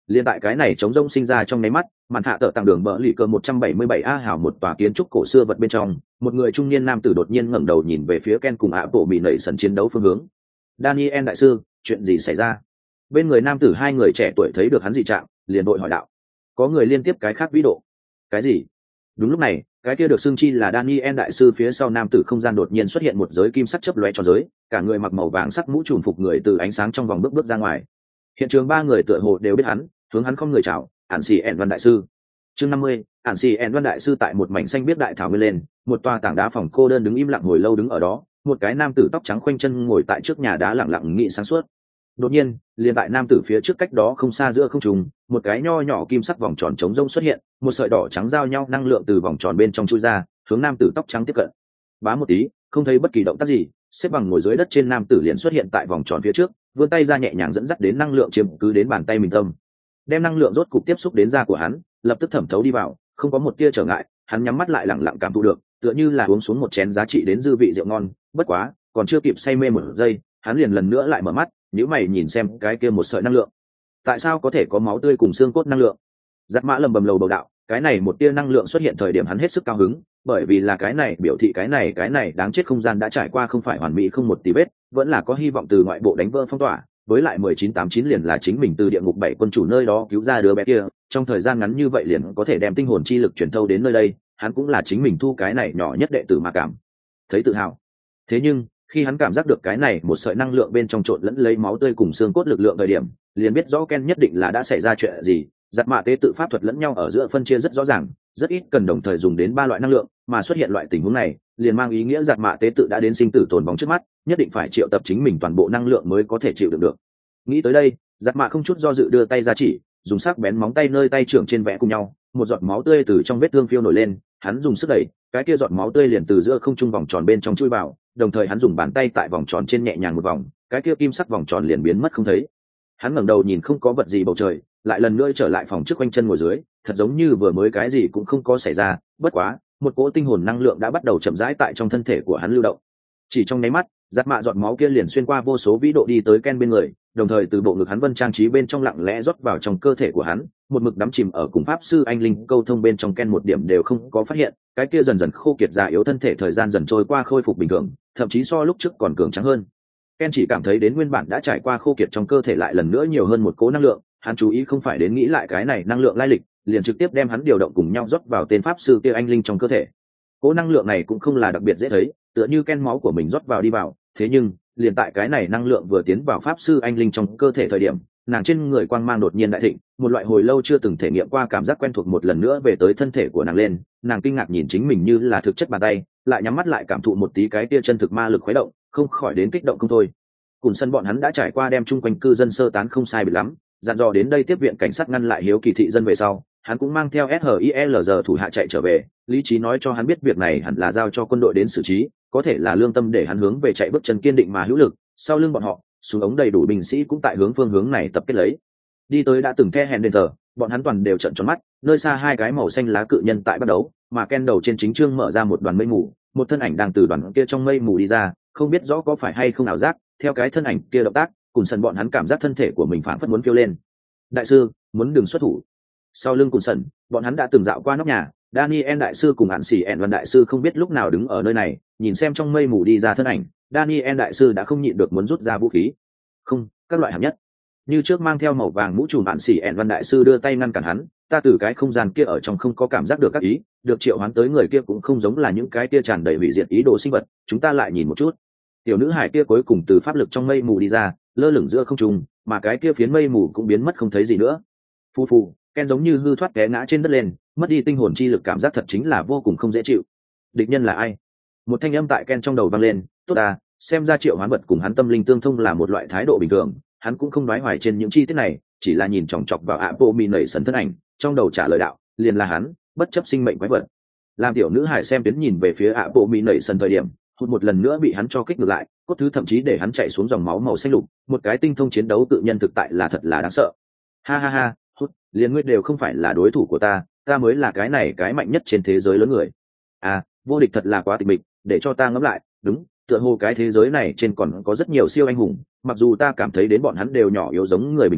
[SPEAKER 1] Liên tại cái này chống rông sinh ra trong nháy mắt, màn hạ tợ tặng đường bờ lì cơ một trăm bảy mươi bảy a hào một tòa kiến trúc cổ xưa vật bên trong, một người trung niên nam tử đột nhiên ngẩng đầu nhìn về phía Ken cùng ạ bộ bị nảy sần chiến đấu phương hướng. Daniel đại sư, chuyện gì xảy ra? Bên người nam tử hai người trẻ tuổi thấy được hắn dị trạng, liền đội hỏi đạo. Có người liên tiếp cái khác vĩ độ. Cái gì? Đúng lúc này, cái kia được xưng chi là Daniel đại sư phía sau nam tử không gian đột nhiên xuất hiện một giới kim sắc chớp lóe tròn giới, cả người mặc màu vàng sắc mũ trùm phục người từ ánh sáng trong vòng bước bước ra ngoài. Hiện trường ba người tựa hồ đều biết hắn, hướng hắn không người chào, ản xì ẻn văn đại sư. Chương năm mươi, ản xì ẻn văn đại sư tại một mảnh xanh biết đại thảo nguyên lên, một tòa tảng đá phòng cô đơn đứng im lặng hồi lâu đứng ở đó, một cái nam tử tóc trắng khoanh chân ngồi tại trước nhà đá lặng lặng nghĩ sáng suốt. Đột nhiên, liền tại nam tử phía trước cách đó không xa giữa không trung, một cái nho nhỏ kim sắc vòng tròn trống rông xuất hiện, một sợi đỏ trắng giao nhau năng lượng từ vòng tròn bên trong chui ra, hướng nam tử tóc trắng tiếp cận. Bá một tí, không thấy bất kỳ động tác gì, xếp bằng ngồi dưới đất trên nam tử liền xuất hiện tại vòng tròn phía trước, vươn tay ra nhẹ nhàng dẫn dắt đến năng lượng chiếm cứ đến bàn tay mình tâm. Đem năng lượng rốt cục tiếp xúc đến da của hắn, lập tức thẩm thấu đi vào, không có một tia trở ngại, hắn nhắm mắt lại lặng lặng cảm thụ được, tựa như là uống xuống một chén giá trị đến dư vị rượu ngon, bất quá, còn chưa kịp say mê một giây, hắn liền lần nữa lại mở mắt, nhíu mày nhìn xem cái kia một sợi năng lượng. Tại sao có thể có máu tươi cùng xương cốt năng lượng? Giáp Mã lầm bầm lầu bầu đạo, cái này một tia năng lượng xuất hiện thời điểm hắn hết sức cao hứng, bởi vì là cái này biểu thị cái này cái này đáng chết không gian đã trải qua không phải hoàn mỹ không một tí vết, vẫn là có hy vọng từ ngoại bộ đánh vỡ phong tỏa, với lại mười chín tám chín liền là chính mình từ địa ngục bảy quân chủ nơi đó cứu ra đứa bé kia, trong thời gian ngắn như vậy liền có thể đem tinh hồn chi lực truyền thâu đến nơi đây, hắn cũng là chính mình thu cái này nhỏ nhất đệ tử mà cảm thấy tự hào. Thế nhưng, khi hắn cảm giác được cái này một sợi năng lượng bên trong trộn lẫn lấy máu tươi cùng xương cốt lực lượng thời điểm, liền biết rõ Ken nhất định là đã xảy ra chuyện gì. Giặt mạ tế tự pháp thuật lẫn nhau ở giữa phân chia rất rõ ràng, rất ít cần đồng thời dùng đến ba loại năng lượng, mà xuất hiện loại tình huống này, liền mang ý nghĩa giặt mạ tế tự đã đến sinh tử tồn vong trước mắt, nhất định phải triệu tập chính mình toàn bộ năng lượng mới có thể chịu đựng được. Nghĩ tới đây, giặt mạ không chút do dự đưa tay ra chỉ, dùng sắc bén móng tay nơi tay trưởng trên vẽ cùng nhau, một giọt máu tươi từ trong vết thương phiêu nổi lên, hắn dùng sức đẩy, cái kia giọt máu tươi liền từ giữa không trung vòng tròn bên trong chui vào, đồng thời hắn dùng bàn tay tại vòng tròn trên nhẹ nhàng một vòng, cái kia kim sắc vòng tròn liền biến mất không thấy. Hắn ngẩng đầu nhìn không có vật gì bầu trời, lại lần nữa trở lại phòng trước quanh chân ngồi dưới, thật giống như vừa mới cái gì cũng không có xảy ra, bất quá, một cỗ tinh hồn năng lượng đã bắt đầu chậm rãi tại trong thân thể của hắn lưu động. Chỉ trong nháy mắt, giáp mạ giọt máu kia liền xuyên qua vô số vĩ độ đi tới Ken bên người, đồng thời từ bộ ngực hắn vân trang trí bên trong lặng lẽ rót vào trong cơ thể của hắn, một mực đắm chìm ở cùng pháp sư anh linh câu thông bên trong Ken một điểm đều không có phát hiện, cái kia dần dần khô kiệt già yếu thân thể thời gian dần trôi qua khôi phục bình thường, thậm chí so lúc trước còn cường tráng hơn. Ken chỉ cảm thấy đến nguyên bản đã trải qua khô kiệt trong cơ thể lại lần nữa nhiều hơn một cỗ năng lượng, hắn chú ý không phải đến nghĩ lại cái này năng lượng lai lịch, liền trực tiếp đem hắn điều động cùng nhau rót vào tên pháp sư kia anh linh trong cơ thể. Cỗ năng lượng này cũng không là đặc biệt dễ thấy, tựa như Ken máu của mình rót vào đi vào, thế nhưng, liền tại cái này năng lượng vừa tiến vào pháp sư anh linh trong cơ thể thời điểm, nàng trên người quang mang đột nhiên đại thịnh, một loại hồi lâu chưa từng thể nghiệm qua cảm giác quen thuộc một lần nữa về tới thân thể của nàng lên, nàng kinh ngạc nhìn chính mình như là thực chất bàn tay, lại nhắm mắt lại cảm thụ một tí cái kia chân thực ma lực khuấy động, không khỏi đến kích động không thôi. Cùng sân bọn hắn đã trải qua đem chung quanh cư dân sơ tán không sai biệt lắm, dặn dò đến đây tiếp viện cảnh sát ngăn lại hiếu kỳ thị dân về sau, hắn cũng mang theo ét hát i lờ giê thủ hạ chạy trở về, lý trí nói cho hắn biết việc này hẳn là giao cho quân đội đến xử trí, có thể là lương tâm để hắn hướng về chạy bước chân kiên định mà hữu lực, sau lưng bọn họ, súng ống đầy đủ binh sĩ cũng tại hướng phương hướng này tập kết lấy. Đi tới đã từng the hẹn đền thờ, bọn hắn toàn đều trợn tròn mắt, nơi xa hai cái màu xanh lá cự nhân tại bắt đấu, mà Ken đầu trên chính trương mở ra một đoàn mây mù, một thân ảnh đang từ đoàn kia trong mây mù đi ra, không biết rõ có phải hay không ảo giác, theo cái thân ảnh kia động tác, cùng sần bọn hắn cảm giác thân thể của mình phản phất muốn phiêu lên. Đại sư, muốn đừng xuất thủ. Sau lưng cùng sần, bọn hắn đã từng dạo qua nóc nhà, Daniel đại sư cùng hạn xỉ ẻn văn đại sư không biết lúc nào đứng ở nơi này, nhìn xem trong mây mù đi ra thân ảnh, Daniel đại sư đã không nhịn được muốn rút ra vũ khí. Không, các loại hạng nhất. Như trước mang theo màu vàng mũ trùm hạn xỉ ẻn văn đại sư đưa tay ngăn cản hắn, ta từ cái không gian kia ở trong không có cảm giác được các ý, được triệu hoán tới người kia cũng không giống là những cái kia tràn đầy hủy diệt ý đồ sinh vật, chúng ta lại nhìn một chút. Tiểu nữ hải kia cuối cùng từ pháp lực trong mây mù đi ra, lơ lửng giữa không trung, mà cái kia phiến mây mù cũng biến mất không thấy gì nữa. Phu phu, Ken giống như hư thoát té ngã trên đất lên, mất đi tinh hồn chi lực, cảm giác thật chính là vô cùng không dễ chịu. Địch nhân là ai? Một thanh âm tại Ken trong đầu vang lên, tốt à, xem ra triệu hoán vật cùng hắn tâm linh tương thông là một loại thái độ bình thường, hắn cũng không nói hoài trên những chi tiết này, chỉ là nhìn chòng chọc vào ạ bộ mì nảy sần thân ảnh, trong đầu trả lời đạo, liền là hắn, bất chấp sinh mệnh quái vật. Làm tiểu nữ hải xem tuyến nhìn về phía ạ bộ mì nảy sần thời điểm, hụt một lần nữa bị hắn cho kích ngược lại, cốt thứ thậm chí để hắn chạy xuống dòng máu màu xanh lục, một cái tinh thông chiến đấu tự nhân thực tại là thật là đáng sợ. Ha ha ha, hụt, liền ngươi đều không phải là đối thủ của ta, ta mới là cái này cái mạnh nhất trên thế giới lớn người. À, vô địch thật là quá tịch mịch, để cho ta ngẫm lại, đúng, tựa hồ cái thế giới này trên còn có rất nhiều siêu anh hùng, mặc dù ta cảm thấy đến bọn hắn đều nhỏ yếu giống người bình thường,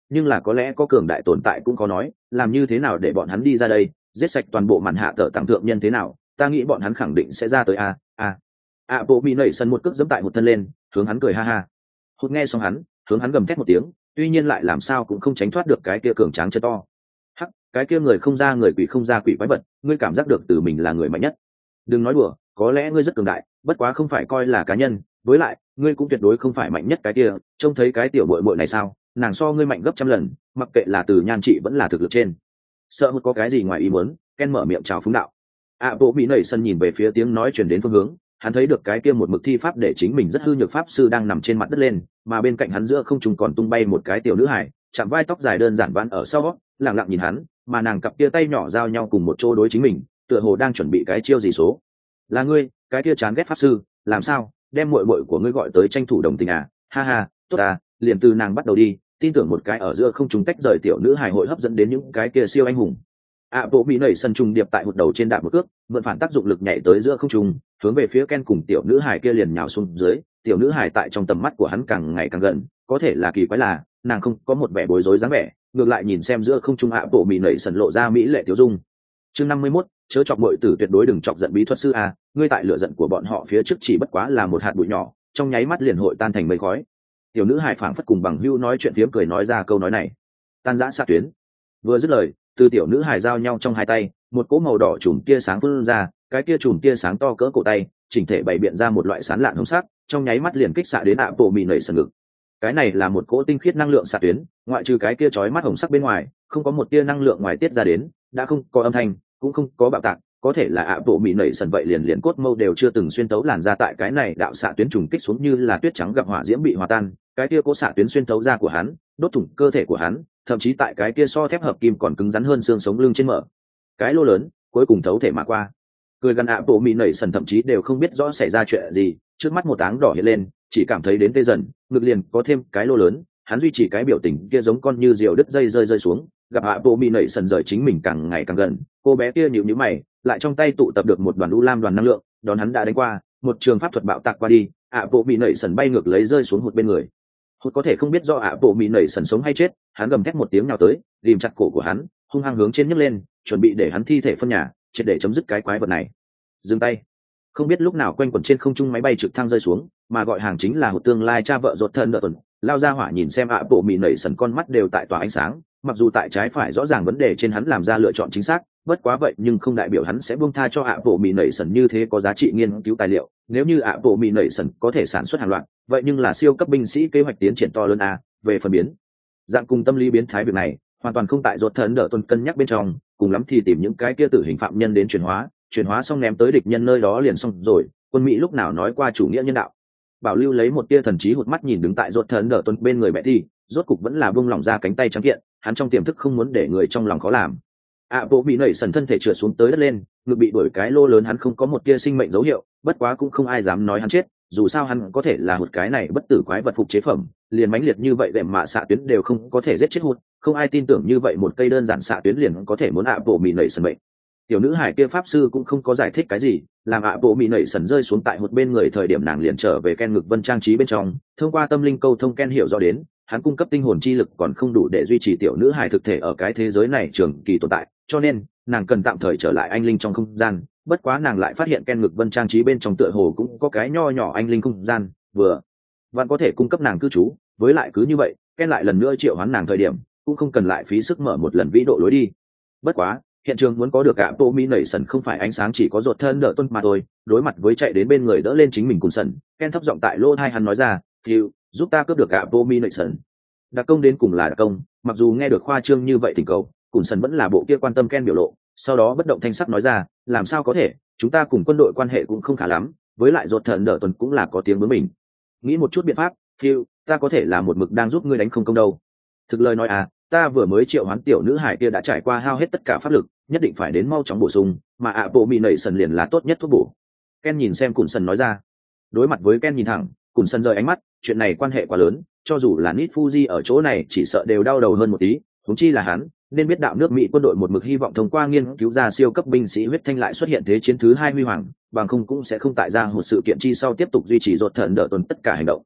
[SPEAKER 1] nhưng là có lẽ có cường đại tồn tại cũng có nói làm như thế nào để bọn hắn đi ra đây, giết sạch toàn bộ màn hạ tờ tặng thượng nhân thế nào, ta nghĩ bọn hắn khẳng định sẽ ra tới a a a bộ bị nảy sân một cước dẫm tại một thân lên, hướng hắn cười ha ha. Hụt nghe xong hắn hướng hắn gầm thét một tiếng, tuy nhiên lại làm sao cũng không tránh thoát được cái kia cường tráng chân to. Hắc, cái kia người không ra người quỷ không ra quỷ quái vật, ngươi cảm giác được từ mình là người mạnh nhất. Đừng nói đùa, có lẽ ngươi rất cường đại, bất quá không phải coi là cá nhân, với lại ngươi cũng tuyệt đối không phải mạnh nhất cái kia, trông thấy cái tiểu bội bội này sao, nàng so ngươi mạnh gấp trăm lần, mặc kệ là từ nhan trị vẫn là thực lực trên. Sợ Hụt có cái gì ngoài ý muốn, Ken mở miệng chào phúng đạo. ạ bộ bị nảy sân nhìn về phía tiếng nói truyền đến phương hướng, hắn thấy được cái kia một mực thi pháp để chính mình rất hư nhược pháp sư đang nằm trên mặt đất lên, mà bên cạnh hắn giữa không trung còn tung bay một cái tiểu nữ hài, chạm vai tóc dài đơn giản vãn ở sau, lặng lặng nhìn hắn, mà nàng cặp kia tay nhỏ giao nhau cùng một chỗ đối chính mình, tựa hồ đang chuẩn bị cái chiêu gì số. Là ngươi, cái kia chán ghét pháp sư, làm sao, đem muội muội của ngươi gọi tới tranh thủ đồng tình à? Ha ha, tốt à, liền từ nàng bắt đầu đi, tin tưởng một cái ở giữa không trung tách rời tiểu nữ hài hội hấp dẫn đến những cái kia siêu anh hùng. ạ bộ bị nảy sân trùng điệp tại một đầu trên đạp một cước, mượn phản tác dụng lực nhảy tới giữa không trung, hướng về phía Ken cùng tiểu nữ hài kia liền nhào xuống dưới. Tiểu nữ hài tại trong tầm mắt của hắn càng ngày càng gần, có thể là kỳ quái là nàng không có một vẻ bối rối dáng vẻ, ngược lại nhìn xem giữa không trung ạ bộ bị nảy sân lộ ra mỹ lệ tiểu dung. Chương năm mươi mốt, chớ chọc muội tử, tuyệt đối đừng chọc giận bí thuật sư a, ngươi tại lửa giận của bọn họ phía trước chỉ bất quá là một hạt bụi nhỏ, trong nháy mắt liền hội tan thành mây khói. Tiểu nữ hài phảng phất cùng bằng hữu nói chuyện phiếm cười nói ra câu nói này. Tan rã xạ tuyến. Vừa dứt lời, từ tiểu nữ hài giao nhau trong hai tay, một cỗ màu đỏ chùm tia sáng phun ra, cái kia chùm tia sáng to cỡ cổ tay, chỉnh thể bày biện ra một loại sán lạn hồng sắc, trong nháy mắt liền kích xạ đến ạ bộ mì nảy sần ngực. Cái này là một cỗ tinh khiết năng lượng xạ tuyến, ngoại trừ cái kia chói mắt hồng sắc bên ngoài, không có một tia năng lượng ngoài tiết ra đến, đã không có âm thanh, cũng không có bạo tạc, có thể là ạ bộ mì nảy sần vậy liền liền cốt mâu đều chưa từng xuyên tấu làn ra tại cái này đạo xạ tuyến trùng kích xuống như là tuyết trắng gặp hỏa diễm bị hòa tan, cái kia cố xạ tuyến xuyên tấu ra của hắn, đốt thủng cơ thể của hắn, thậm chí tại cái kia so thép hợp kim còn cứng rắn hơn xương sống lưng trên mở cái lô lớn, cuối cùng thấu thể mà qua. Cười gần ạ bộ mì nảy sần thậm chí đều không biết rõ xảy ra chuyện gì, trước mắt một áng đỏ hiện lên, chỉ cảm thấy đến tê dần, ngực liền có thêm cái lô lớn, hắn duy trì cái biểu tình kia giống con như diều đứt dây rơi rơi xuống, gặp ạ bộ mì nảy sần rời chính mình càng ngày càng gần, cô bé kia nhíu nhíu mày, lại trong tay tụ tập được một đoàn u lam đoàn năng lượng, đón hắn đã đánh qua, một trường pháp thuật bạo tạc qua đi, ạ bộ mì nảy sần bay ngược lấy rơi xuống Hụt bên người. Hụt có thể không biết do ạ bộ mì nảy sần sống hay chết, hắn gầm thét một tiếng nào tới, ghim chặt cổ của hắn, hung hăng hướng trên nhấc lên, chuẩn bị để hắn thi thể phân nhà, triệt để chấm dứt cái quái vật này. Dừng tay. Không biết lúc nào quanh quẩn trên không trung máy bay trực thăng rơi xuống, mà gọi hàng chính là Hụt tương lai cha vợ ruột thân đỡ tuần, lao ra hỏa nhìn xem ạ bộ mì nảy sần con mắt đều tại tỏa ánh sáng, mặc dù tại trái phải rõ ràng vấn đề trên hắn làm ra lựa chọn chính xác, bất quá vậy nhưng không đại biểu hắn sẽ buông tha cho ạ bộ mì nảy sần như thế có giá trị nghiên cứu tài liệu. Nếu như ạ bộ mì nảy sần có thể sản xuất hàng loạt, vậy nhưng là siêu cấp binh sĩ kế hoạch tiến triển to lớn a. Về phần biến dạng cùng tâm lý biến thái việc này hoàn toàn không tại ruột thần đỡ tuần cân nhắc bên trong, cùng lắm thì tìm những cái kia tử hình phạm nhân đến chuyển hóa, chuyển hóa xong ném tới địch nhân nơi đó liền xong rồi. Quân Mỹ lúc nào nói qua chủ nghĩa nhân đạo? Bảo lưu lấy một tia thần trí Hụt mắt nhìn đứng tại ruột thần đỡ tuần bên người mẹ thì rốt cục vẫn là buông lỏng ra cánh tay trắng kiện, hắn trong tiềm thức không muốn để người trong lòng khó làm. ạ bộ bị nảy sần thân thể trượt xuống tới đất lên, ngực bị đuổi cái lô lớn, hắn không có một tia sinh mệnh dấu hiệu, bất quá cũng không ai dám nói hắn chết, dù sao hắn có thể là một cái này bất tử quái vật phục chế phẩm, liền mãnh liệt như vậy đệm mạ xạ tuyến đều không có thể giết chết Hụt, không ai tin tưởng như vậy một cây đơn giản xạ tuyến liền có thể muốn ạ bộ bị nảy sần bệnh. Tiểu nữ hải kia pháp sư cũng không có giải thích cái gì, làm ạ bộ bị nảy sần rơi xuống tại Hụt bên người thời điểm nàng liền trở về Ken ngực vân trang trí bên trong, thông qua tâm linh câu thông Ken hiểu rõ đến, hắn cung cấp tinh hồn chi lực còn không đủ để duy trì tiểu nữ hải thực thể ở cái thế giới này trường kỳ tồn tại, cho nên nàng cần tạm thời trở lại anh linh trong không gian. Bất quá nàng lại phát hiện Ken ngực vân trang trí bên trong tựa hồ cũng có cái nho nhỏ anh linh không gian, vừa vẫn có thể cung cấp nàng cư trú. Với lại cứ như vậy, Ken lại lần nữa triệu hoán nàng thời điểm cũng không cần lại phí sức mở một lần vĩ độ lối đi. Bất quá hiện trường muốn có được ạ bộ mi nảy sần không phải ánh sáng chỉ có ruột thân đỡ tuân mà thôi. Đối mặt với chạy đến bên người đỡ lên chính mình cùng sần, Ken thấp giọng tại lô tai hắn nói ra, phiêu giúp ta cướp được ạ bộ mi nảy sần. Đặc công đến cùng là đặc công, mặc dù nghe được khoa trương như vậy thỉnh cầu, cùng sần vẫn là bộ kia quan tâm Ken biểu lộ, sau đó bất động thanh sắc nói ra, làm sao có thể, chúng ta cùng quân đội quan hệ cũng không khá lắm, với lại ruột thần đỡ tuần cũng là có tiếng với mình. Nghĩ một chút biện pháp, phiêu ta có thể là một mực đang giúp ngươi đánh không công đâu. Thực lời nói à, ta vừa mới triệu hoán tiểu nữ hải kia đã trải qua hao hết tất cả pháp lực, nhất định phải đến mau chóng bổ sung, mà ạ bộ mì nảy sần liền là tốt nhất thuốc bổ. Ken nhìn xem Cùn Sần nói ra. Đối mặt với Ken nhìn thẳng, Cùn Sần rời ánh mắt, chuyện này quan hệ quá lớn, cho dù là Nit Fuji ở chỗ này chỉ sợ đều đau đầu hơn một tí, huống chi là hắn, nên biết đạo nước Mỹ quân đội một mực hy vọng thông qua nghiên cứu ra siêu cấp binh sĩ huyết thanh lại xuất hiện thế chiến thứ hai huy hoàng, bằng không cũng sẽ không tại ra một sự kiện chi sau tiếp tục duy trì ruột thần đỡ tuần tất cả hành động.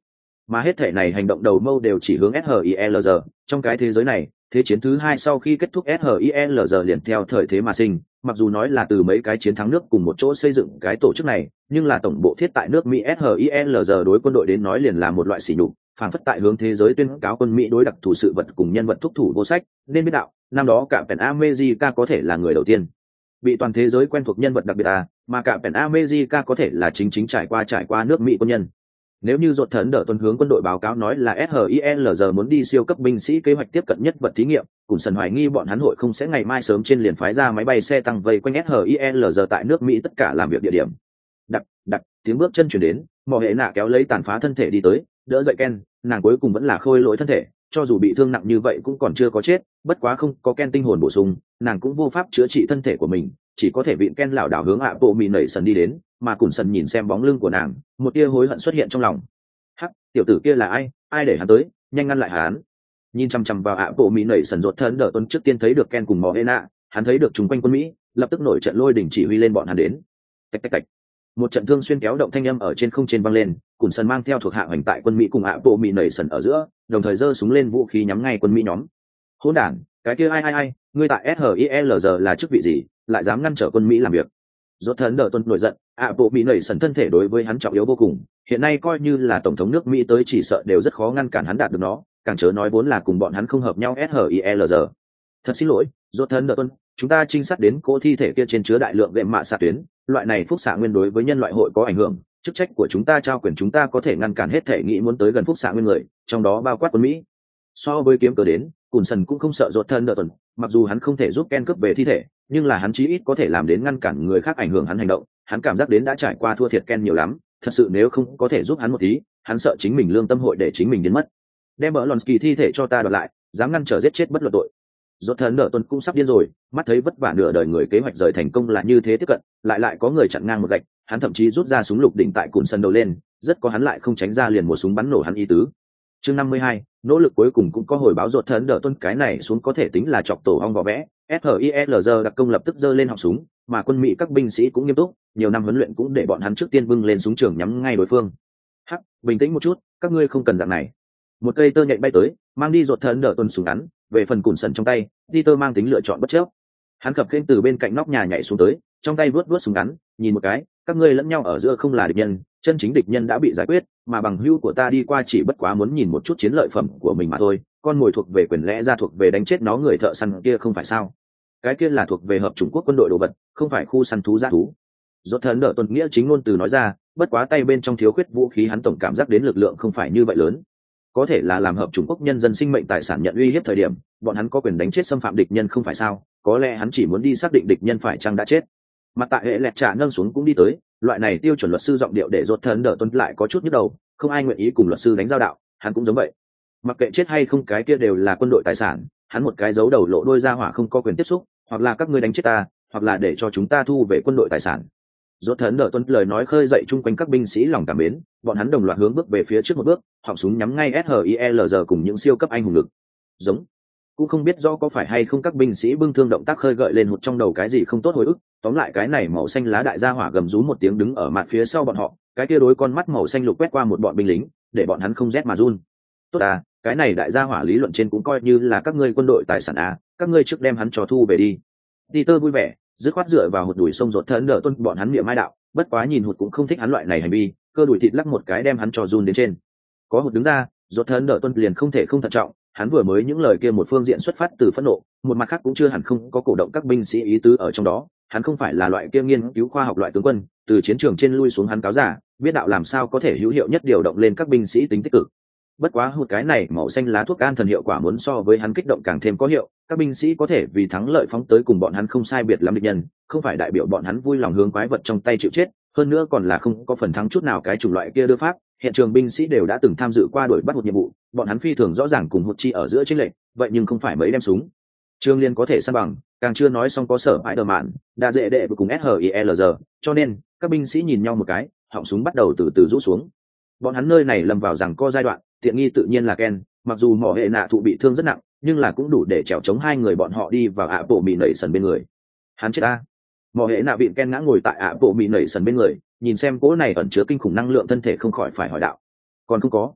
[SPEAKER 1] mà hết thể này hành động đầu mâu đều chỉ hướng ét i lờ giê. Trong cái thế giới này, thế chiến thứ hai sau khi kết thúc ét i lờ giê liền theo thời thế mà sinh, mặc dù nói là từ mấy cái chiến thắng nước cùng một chỗ xây dựng cái tổ chức này, nhưng là tổng bộ thiết tại nước Mỹ ét i lờ giê đối quân đội đến nói liền là một loại sỉ nhục, phản phất tại hướng thế giới tuyên cáo quân Mỹ đối đặc thù sự vật cùng nhân vật thúc thủ vô sách, nên biết đạo, năm đó cả Pen America có thể là người đầu tiên bị toàn thế giới quen thuộc nhân vật đặc biệt à, mà cả Pen America có thể là chính chính trải qua trải qua nước Mỹ quân nhân. Nếu như ruột thần đỡ tuần hướng quân đội báo cáo nói là ét i lờ giê muốn đi siêu cấp binh sĩ kế hoạch tiếp cận nhất vật thí nghiệm, cùng sần hoài nghi bọn hắn hội không sẽ ngày mai sớm trên liền phái ra máy bay xe tăng vây quanh ét i lờ giê tại nước Mỹ tất cả làm việc địa điểm. Đặc đặc tiếng bước chân chuyển đến, mỏ hệ nạ kéo lấy tàn phá thân thể đi tới, đỡ dậy Ken, nàng cuối cùng vẫn là khôi lỗi thân thể, cho dù bị thương nặng như vậy cũng còn chưa có chết, bất quá không có Ken tinh hồn bổ sung, nàng cũng vô pháp chữa trị thân thể của mình, chỉ có thể vịn Ken lảo đảo hướng ạ bộ mì nảy sần đi đến, mà cùng sần nhìn xem bóng lưng của nàng, một tia hối hận xuất hiện trong lòng. Hắc, tiểu tử kia là ai, ai để hắn tới, nhanh ngăn lại hắn. Nhìn chăm chăm vào ạ bộ mỹ nảy sần ruột thân đỡ tuần trước tiên thấy được Ken cùng mò Hena, hắn thấy được chung quanh quân Mỹ, lập tức nổi trận lôi đình chỉ huy lên bọn hắn đến. Tạch tạch tạch. Một trận thương xuyên kéo động thanh âm ở trên không trên vang lên, Cùn Sần mang theo thuộc hạ hành tại quân Mỹ cùng ạ bộ mỹ nảy sần ở giữa, đồng thời giơ súng lên vũ khí nhắm ngay quân Mỹ nhóm. Hỗn đản, cái kia ai ai ai, ngươi tại ét i lờ giê là chức vị gì, lại dám ngăn trở quân Mỹ làm việc? Rốt thần đỡ tuần nổi giận, ạ bộ mỹ nảy sần thân thể đối với hắn trọng yếu vô cùng, hiện nay coi như là tổng thống nước Mỹ tới chỉ sợ đều rất khó ngăn cản hắn đạt được nó, càng chớ nói vốn là cùng bọn hắn không hợp nhau ét i lờ giê. Thật xin lỗi, rốt thần đỡ tuần, chúng ta trinh sát đến cỗ thi thể kia trên chứa đại lượng đệm mạ xạ tuyến, loại này phúc xạ nguyên đối với nhân loại hội có ảnh hưởng, chức trách của chúng ta trao quyền chúng ta có thể ngăn cản hết thể nghĩ muốn tới gần phúc xạ nguyên người, trong đó bao quát quân Mỹ. So với kiếm cờ đến, Cùn Sần cũng không sợ rốt thần đỡ tuần, mặc dù hắn không thể giúp Ken cướp về thi thể, nhưng là hắn chí ít có thể làm đến ngăn cản người khác ảnh hưởng hắn hành động, hắn cảm giác đến đã trải qua thua thiệt Ken nhiều lắm, thật sự nếu không có thể giúp hắn một tí, hắn sợ chính mình lương tâm hội để chính mình biến mất. Đem bỡ Lonsky thi thể cho ta đoạt lại, dám ngăn trở giết chết bất luận tội. Rốt thần đỡ tuần cũng sắp điên rồi, mắt thấy vất vả nửa đời người kế hoạch rời thành công là như thế tiếp cận, lại lại có người chặn ngang một gạch, hắn thậm chí rút ra súng lục đỉnh tại Cùn Sần đầu lên, rất có hắn lại không tránh ra liền một súng bắn nổ hắn ý tứ. Chương năm mươi hai, nỗ lực cuối cùng cũng có hồi báo. Rốt thần đỡ tuần cái này xuống có thể tính là chọc tổ ong vỏ vẽ, ét i lờ giê đặc công lập tức giơ lên họng súng, mà quân Mỹ các binh sĩ cũng nghiêm túc, nhiều năm huấn luyện cũng để bọn hắn trước tiên bưng lên súng trường nhắm ngay đối phương. Hắc, bình tĩnh một chút, các ngươi không cần dạng này. Một cây tơ nhện bay tới, mang đi rốt thần đỡ tuần súng ngắn, về phần Cùn Sần trong tay, Peter mang tính lựa chọn bất chấp. Hắn khập khiễng từ bên cạnh nóc nhà nhảy xuống tới, trong tay vớt vớt súng ngắn, nhìn một cái, các ngươi lẫn nhau ở giữa không là địch nhân, chân chính địch nhân đã bị giải quyết, mà bằng hữu của ta đi qua chỉ bất quá muốn nhìn một chút chiến lợi phẩm của mình mà thôi, con mồi thuộc về quyền lẽ ra thuộc về đánh chết nó người thợ săn kia không phải sao? Cái kia là thuộc về hợp chủng quốc quân đội đồ vật, không phải khu săn thú dã thú. Rốt thần đỡ tuần nghĩa chính ngôn từ nói ra, bất quá tay bên trong thiếu khuyết vũ khí hắn tổng cảm giác đến lực lượng không phải như vậy lớn. Có thể là làm hợp chủng quốc nhân dân sinh mệnh tài sản nhận uy hiếp thời điểm, bọn hắn có quyền đánh chết xâm phạm địch nhân không phải sao? Có lẽ hắn chỉ muốn đi xác định địch nhân phải chăng đã chết. Mặt tại hệ lẹt trả nâng xuống cũng đi tới, loại này tiêu chuẩn luật sư giọng điệu để rốt thần đỡ tuần lại có chút nhức đầu, không ai nguyện ý cùng luật sư đánh giao đạo, hắn cũng giống vậy. Mặc kệ chết hay không cái kia đều là quân đội tài sản, hắn một cái giấu đầu lộ đôi ra hỏa không có quyền tiếp xúc, hoặc là các ngươi đánh chết ta, hoặc là để cho chúng ta thu về quân đội tài sản. Rốt thần đỡ tuần lời nói khơi dậy chung quanh các binh sĩ lòng cảm mến, bọn hắn đồng loạt hướng bước về phía trước một bước, họng súng nhắm ngay ét i lờ giê cùng những siêu cấp anh hùng lực. Giống. Cũng không biết do có phải hay không các binh sĩ bưng thương động tác khơi gợi lên hụt trong đầu cái gì không tốt hồi ức, tóm lại cái này màu xanh lá đại gia hỏa gầm rú một tiếng đứng ở mặt phía sau bọn họ, cái kia đối con mắt màu xanh lục quét qua một bọn binh lính, để bọn hắn không rét mà run. Tốt à, cái này đại gia hỏa lý luận trên cũng coi như là các ngươi quân đội tài sản à, các ngươi trước đem hắn trò thu về đi. Peter vui vẻ, dứt khoát dựa vào hụt đuổi sông rột thần đỡ tuân bọn hắn miệng mai đạo, bất quá nhìn hụt cũng không thích hắn loại này hành vi, cơ đuổi thịt lắc một cái đem hắn trò run đến trên. Có hụt đứng ra, rột thần đỡ tuân liền không thể không thận trọng, hắn vừa mới những lời kia một phương diện xuất phát từ phẫn nộ, một mặt khác cũng chưa hẳn không có cổ động các binh sĩ ý tứ ở trong đó, hắn không phải là loại kia nghiên cứu khoa học loại tướng quân, từ chiến trường trên lui xuống hắn cáo giả, biết đạo làm sao có thể hữu hiệu nhất điều động lên các binh sĩ tính tích cực. Bất quá hụt cái này màu xanh lá thuốc an thần hiệu quả muốn so với hắn kích động càng thêm có hiệu, các binh sĩ có thể vì thắng lợi phóng tới cùng bọn hắn không sai biệt lắm địch nhân, không phải đại biểu bọn hắn vui lòng hướng quái vật trong tay chịu chết, hơn nữa còn là không có phần thắng chút nào cái chủng loại kia đưa pháp. Hiện trường binh sĩ đều đã từng tham dự qua đuổi bắt một nhiệm vụ, bọn hắn phi thường rõ ràng cùng hụt chi ở giữa chiến lệnh, vậy nhưng không phải mấy đem súng trương liên có thể săn bằng, càng chưa nói xong có sở bãi đờ mạn đã dễ đệ với cùng ét i lờ giê, cho nên các binh sĩ nhìn nhau một cái, họng súng bắt đầu từ từ rũ xuống. Bọn hắn nơi này lầm vào rằng co giai đoạn, tiện nghi tự nhiên là Ken, mặc dù mỏ hệ nạ thụ bị thương rất nặng, nhưng là cũng đủ để chèo chống hai người bọn họ đi vào ạ bộ mì nảy sần bên người. Hắn chết ta. Mỏ hệ nạ vịn Ken ngã ngồi tại ạ bộ mì nảy sần bên người, nhìn xem cỗ này ẩn chứa kinh khủng năng lượng thân thể không khỏi phải hỏi đạo. Còn không có.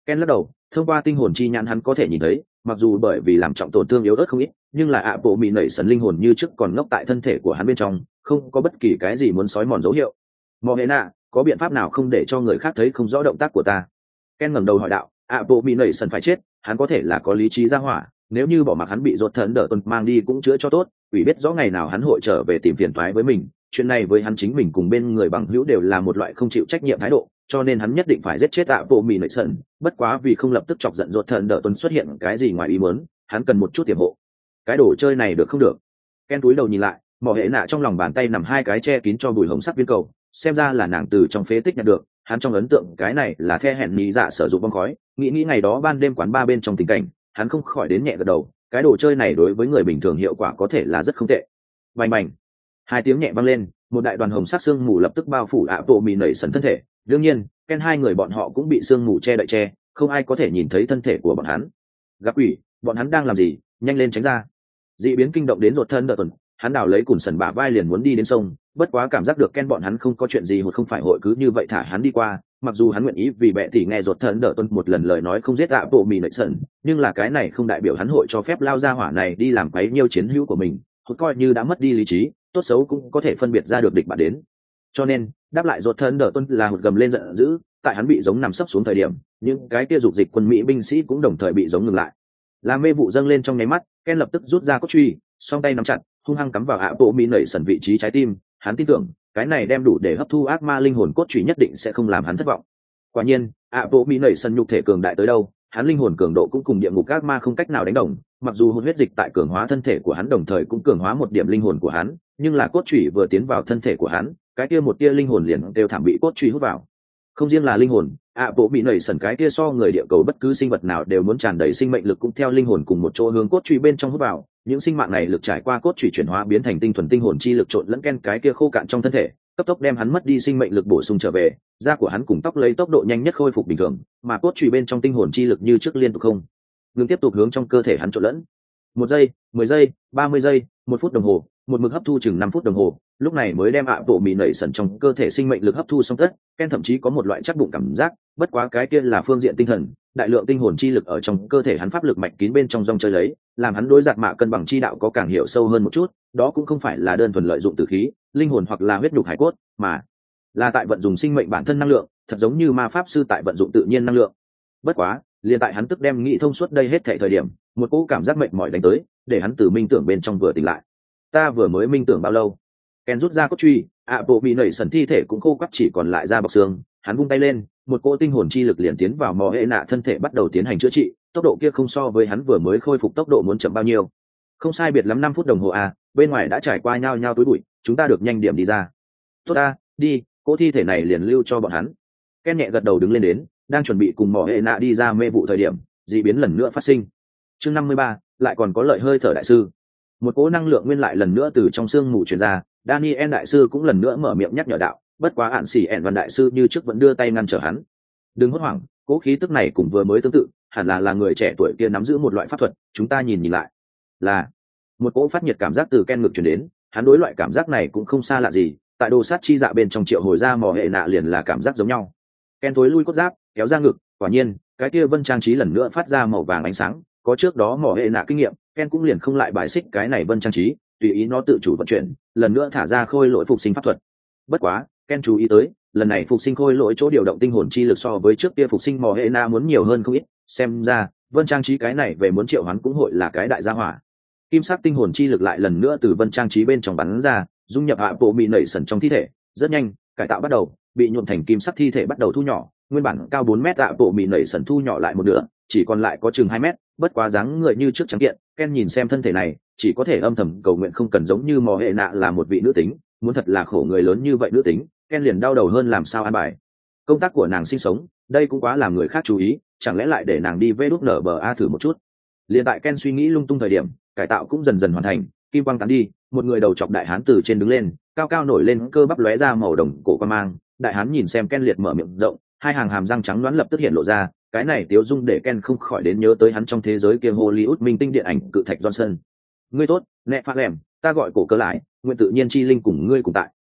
[SPEAKER 1] Ken lắc đầu, thông qua tinh hồn chi nhãn hắn có thể nhìn thấy, mặc dù bởi vì làm trọng tổn thương yếu ớt không ít, nhưng là ạ bộ mị nảy sần linh hồn như trước còn ngốc tại thân thể của hắn bên trong, không có bất kỳ cái gì muốn sói mòn dấu hiệu. Mọ hệ nạ, có biện pháp nào không để cho người khác thấy không rõ động tác của ta? Ken ngẩng đầu hỏi đạo, ạ bộ mị nảy sần phải chết, hắn có thể là có lý trí ra hỏa, nếu như bỏ mặc hắn bị rột thần đỡ tuần mang đi cũng chữa cho tốt, ủy biết rõ ngày nào hắn hội trở về tìm phiền toái với mình, chuyện này với hắn chính mình cùng bên người bằng hữu đều là một loại không chịu trách nhiệm thái độ, cho nên hắn nhất định phải giết chết ạ bộ mị nảy sần. Bất quá vì không lập tức chọc giận rột thần đỡ tuần xuất hiện cái gì ngoài ý muốn, hắn cần một chút tiềm hộ. Cái đồ chơi này được không được? Ken túi đầu nhìn lại, mỏ hệ nạ trong lòng bàn tay nằm hai cái che kín cho bùi hồng sắc viên cầu, xem ra là nàng từ trong phế tích nhặt được. Hắn trong ấn tượng cái này là the hẹn nhị dạ sử dụng bom khói, nghĩ nghĩ ngày đó ban đêm quán ba bên trong tình cảnh, hắn không khỏi đến nhẹ gật đầu, cái đồ chơi này đối với người bình thường hiệu quả có thể là rất không tệ. Bành bành, hai tiếng nhẹ vang lên, một đại đoàn hồng sắc xương mù lập tức bao phủ ạ bộ mì nảy sần thân thể. Đương nhiên, Ken hai người bọn họ cũng bị xương mù che đậy che, không ai có thể nhìn thấy thân thể của bọn hắn. Gặp quỷ, bọn hắn đang làm gì? Nhanh lên tránh ra! Dị biến kinh động đến ruột thân đợt tuần, hắn đào lấy cùn sần bả vai liền muốn đi đến sông, bất quá cảm giác được Ken bọn hắn không có chuyện gì hoặc không phải hội cứ như vậy thả hắn đi qua. Mặc dù hắn nguyện ý vì bệ tỷ nghe ruột thân đợt tuần một lần lời nói không giết ạ bộ mì nảy sần, nhưng là cái này không đại biểu hắn hội cho phép lao ra hỏa này đi làm quấy nhiêu chiến hữu của mình. Hốt coi như đã mất đi lý trí, tốt xấu cũng có thể phân biệt ra được địch bạn đến. Cho nên đáp lại ruột thân đợt tuần là hụt gầm lên giận dữ, tại hắn bị giống nằm sấp xuống thời điểm, những cái kia dục dịch quân Mỹ binh sĩ cũng đồng thời bị giống ngừng lại. Làm mê vụ dâng lên trong nháy mắt, Ken lập tức rút ra cốt truy, song tay nắm chặt, hung hăng cắm vào ạ bộ mì nảy sần vị trí trái tim. Hắn tin tưởng cái này đem đủ để hấp thu ác ma linh hồn cốt truy nhất định sẽ không làm hắn thất vọng. Quả nhiên, ạ bộ mì nảy sần nhục thể cường đại tới đâu, hắn linh hồn cường độ cũng cùng địa ngục ác ma không cách nào đánh đồng. Mặc dù hồn huyết dịch tại cường hóa thân thể của hắn đồng thời cũng cường hóa một điểm linh hồn của hắn, nhưng là cốt truy vừa tiến vào thân thể của hắn, cái kia một tia linh hồn liền đều thảm bị cốt truy hút vào. Không riêng là linh hồn, ạ bộ bị nảy sần cái kia so người địa cầu bất cứ sinh vật nào đều muốn tràn đầy sinh mệnh lực cũng theo linh hồn cùng một chỗ hướng cốt truy bên trong hút vào. Những sinh mạng này lực trải qua cốt truy chuyển hóa biến thành tinh thuần tinh hồn chi lực trộn lẫn Ken cái kia khô cạn trong thân thể, cấp tốc đem hắn mất đi sinh mệnh lực bổ sung trở về. Da của hắn cùng tóc lấy tốc độ nhanh nhất khôi phục bình thường, mà cốt truy bên trong tinh hồn chi lực như trước liên tục không ngừng tiếp tục hướng trong cơ thể hắn trộn lẫn. Một giây, mười giây, ba mươi giây, một phút đồng hồ, một mực hấp thu chừng năm phút đồng hồ, lúc này mới đem ạ bộ mì nảy sần trong cơ thể sinh mệnh lực hấp thu xong tất. Ken thậm chí có một loại chắc bụng cảm giác, bất quá cái kia là phương diện tinh thần, đại lượng tinh hồn chi lực ở trong cơ thể hắn pháp lực mạnh kín bên trong dòng chơi lấy, làm hắn đối giạt mạ cân bằng chi đạo có càng hiểu sâu hơn một chút. Đó cũng không phải là đơn thuần lợi dụng tử khí, linh hồn hoặc là huyết nhục hải cốt, mà là tại vận dụng sinh mệnh bản thân năng lượng, thật giống như ma pháp sư tại vận dụng tự nhiên năng lượng. Bất quá, liền tại hắn tức đem nghĩ thông suốt đây hết thảy thời điểm, một cỗ cảm giác mệt mỏi đánh tới, để hắn từ minh tưởng bên trong vừa tỉnh lại. Ta vừa mới minh tưởng bao lâu? Ken rút ra cốt truy, ạ bộ bị nảy sần thi thể cũng khô quắt chỉ còn lại da bọc xương. Hắn vung tay lên, một cỗ tinh hồn chi lực liền tiến vào mỏ hệ nạ thân thể bắt đầu tiến hành chữa trị. Tốc độ kia không so với hắn vừa mới khôi phục tốc độ muốn chậm bao nhiêu. Không sai biệt lắm năm phút đồng hồ à, bên ngoài đã trải qua nhau nhau túi bụi, chúng ta được nhanh điểm đi ra. Tốt ta, đi, cỗ thi thể này liền lưu cho bọn hắn. Ken nhẹ gật đầu đứng lên đến, đang chuẩn bị cùng mỏ hệ nạ đi ra mê vụ thời điểm, dị biến lần nữa phát sinh. Chương năm mươi ba, lại còn có lợi hơi thở đại sư. Một cỗ năng lượng nguyên lại lần nữa từ trong xương mù truyền ra, Daniel đại sư cũng lần nữa mở miệng nhắc nhở đạo, bất quá ạn xỉ ẻn văn đại sư như trước vẫn đưa tay ngăn trở hắn. Đừng hốt hoảng, cỗ khí tức này cũng vừa mới tương tự, hẳn là là người trẻ tuổi kia nắm giữ một loại pháp thuật, chúng ta nhìn nhìn lại. Là một cỗ phát nhiệt cảm giác từ Ken ngực truyền đến, hắn đối loại cảm giác này cũng không xa lạ gì, tại đồ sát chi dạ bên trong triệu hồi ra mỏ hệ nạ liền là cảm giác giống nhau. Ken thối lui cốt giáp, kéo ra ngực, quả nhiên, cái kia vân trang trí lần nữa phát ra màu vàng ánh sáng, có trước đó mỏ hệ nạ kinh nghiệm, Ken cũng liền không lại bài xích cái này vân trang trí, tùy ý nó tự chủ vận chuyển, lần nữa thả ra khôi lỗi phục sinh pháp thuật. Bất quá, Ken chú ý tới, lần này phục sinh khôi lỗi chỗ điều động tinh hồn chi lực so với trước kia phục sinh mỏ hệ nạ muốn nhiều hơn không ít, xem ra, vân trang trí cái này về muốn triệu hoán cũng hội là cái đại gia hỏa. Kim sắc tinh hồn chi lực lại lần nữa từ vân trang trí bên trong bắn ra, dung nhập hạ bộ mì nảy sần trong thi thể, rất nhanh, cải tạo bắt đầu, bị nhuộm thành kim sắc thi thể bắt đầu thu nhỏ, nguyên bản cao bốn mét hạ bộ mì nảy sần thu nhỏ lại một nửa, chỉ còn lại có chừng hai mét, bất quá dáng người như trước trắng kiện. Ken nhìn xem thân thể này, chỉ có thể âm thầm cầu nguyện không cần giống như mò hệ nạ là một vị nữ tính, muốn thật là khổ người lớn như vậy nữ tính, Ken liền đau đầu hơn làm sao an bài. Công tác của nàng sinh sống, đây cũng quá làm người khác chú ý, chẳng lẽ lại để nàng đi vê đút nở bờ a thử một chút. Liền tại Ken suy nghĩ lung tung thời điểm, cải tạo cũng dần dần hoàn thành, kim quang tán đi, một người đầu chọc đại hán từ trên đứng lên, cao cao nổi lên, cơ bắp lóe ra màu đồng cổ quan mang. Đại hán nhìn xem Ken liệt mở miệng rộng, hai hàng hàm răng trắng đoán lập tức hiện lộ ra, cái này tiếu dung để Ken không khỏi đến nhớ tới hắn trong thế giới kia Hollywood minh tinh điện ảnh cự thạch Johnson. Ngươi tốt, nẹ pha lẻm, ta gọi cổ cơ lại, nguyện tự nhiên chi linh cùng ngươi cùng tại.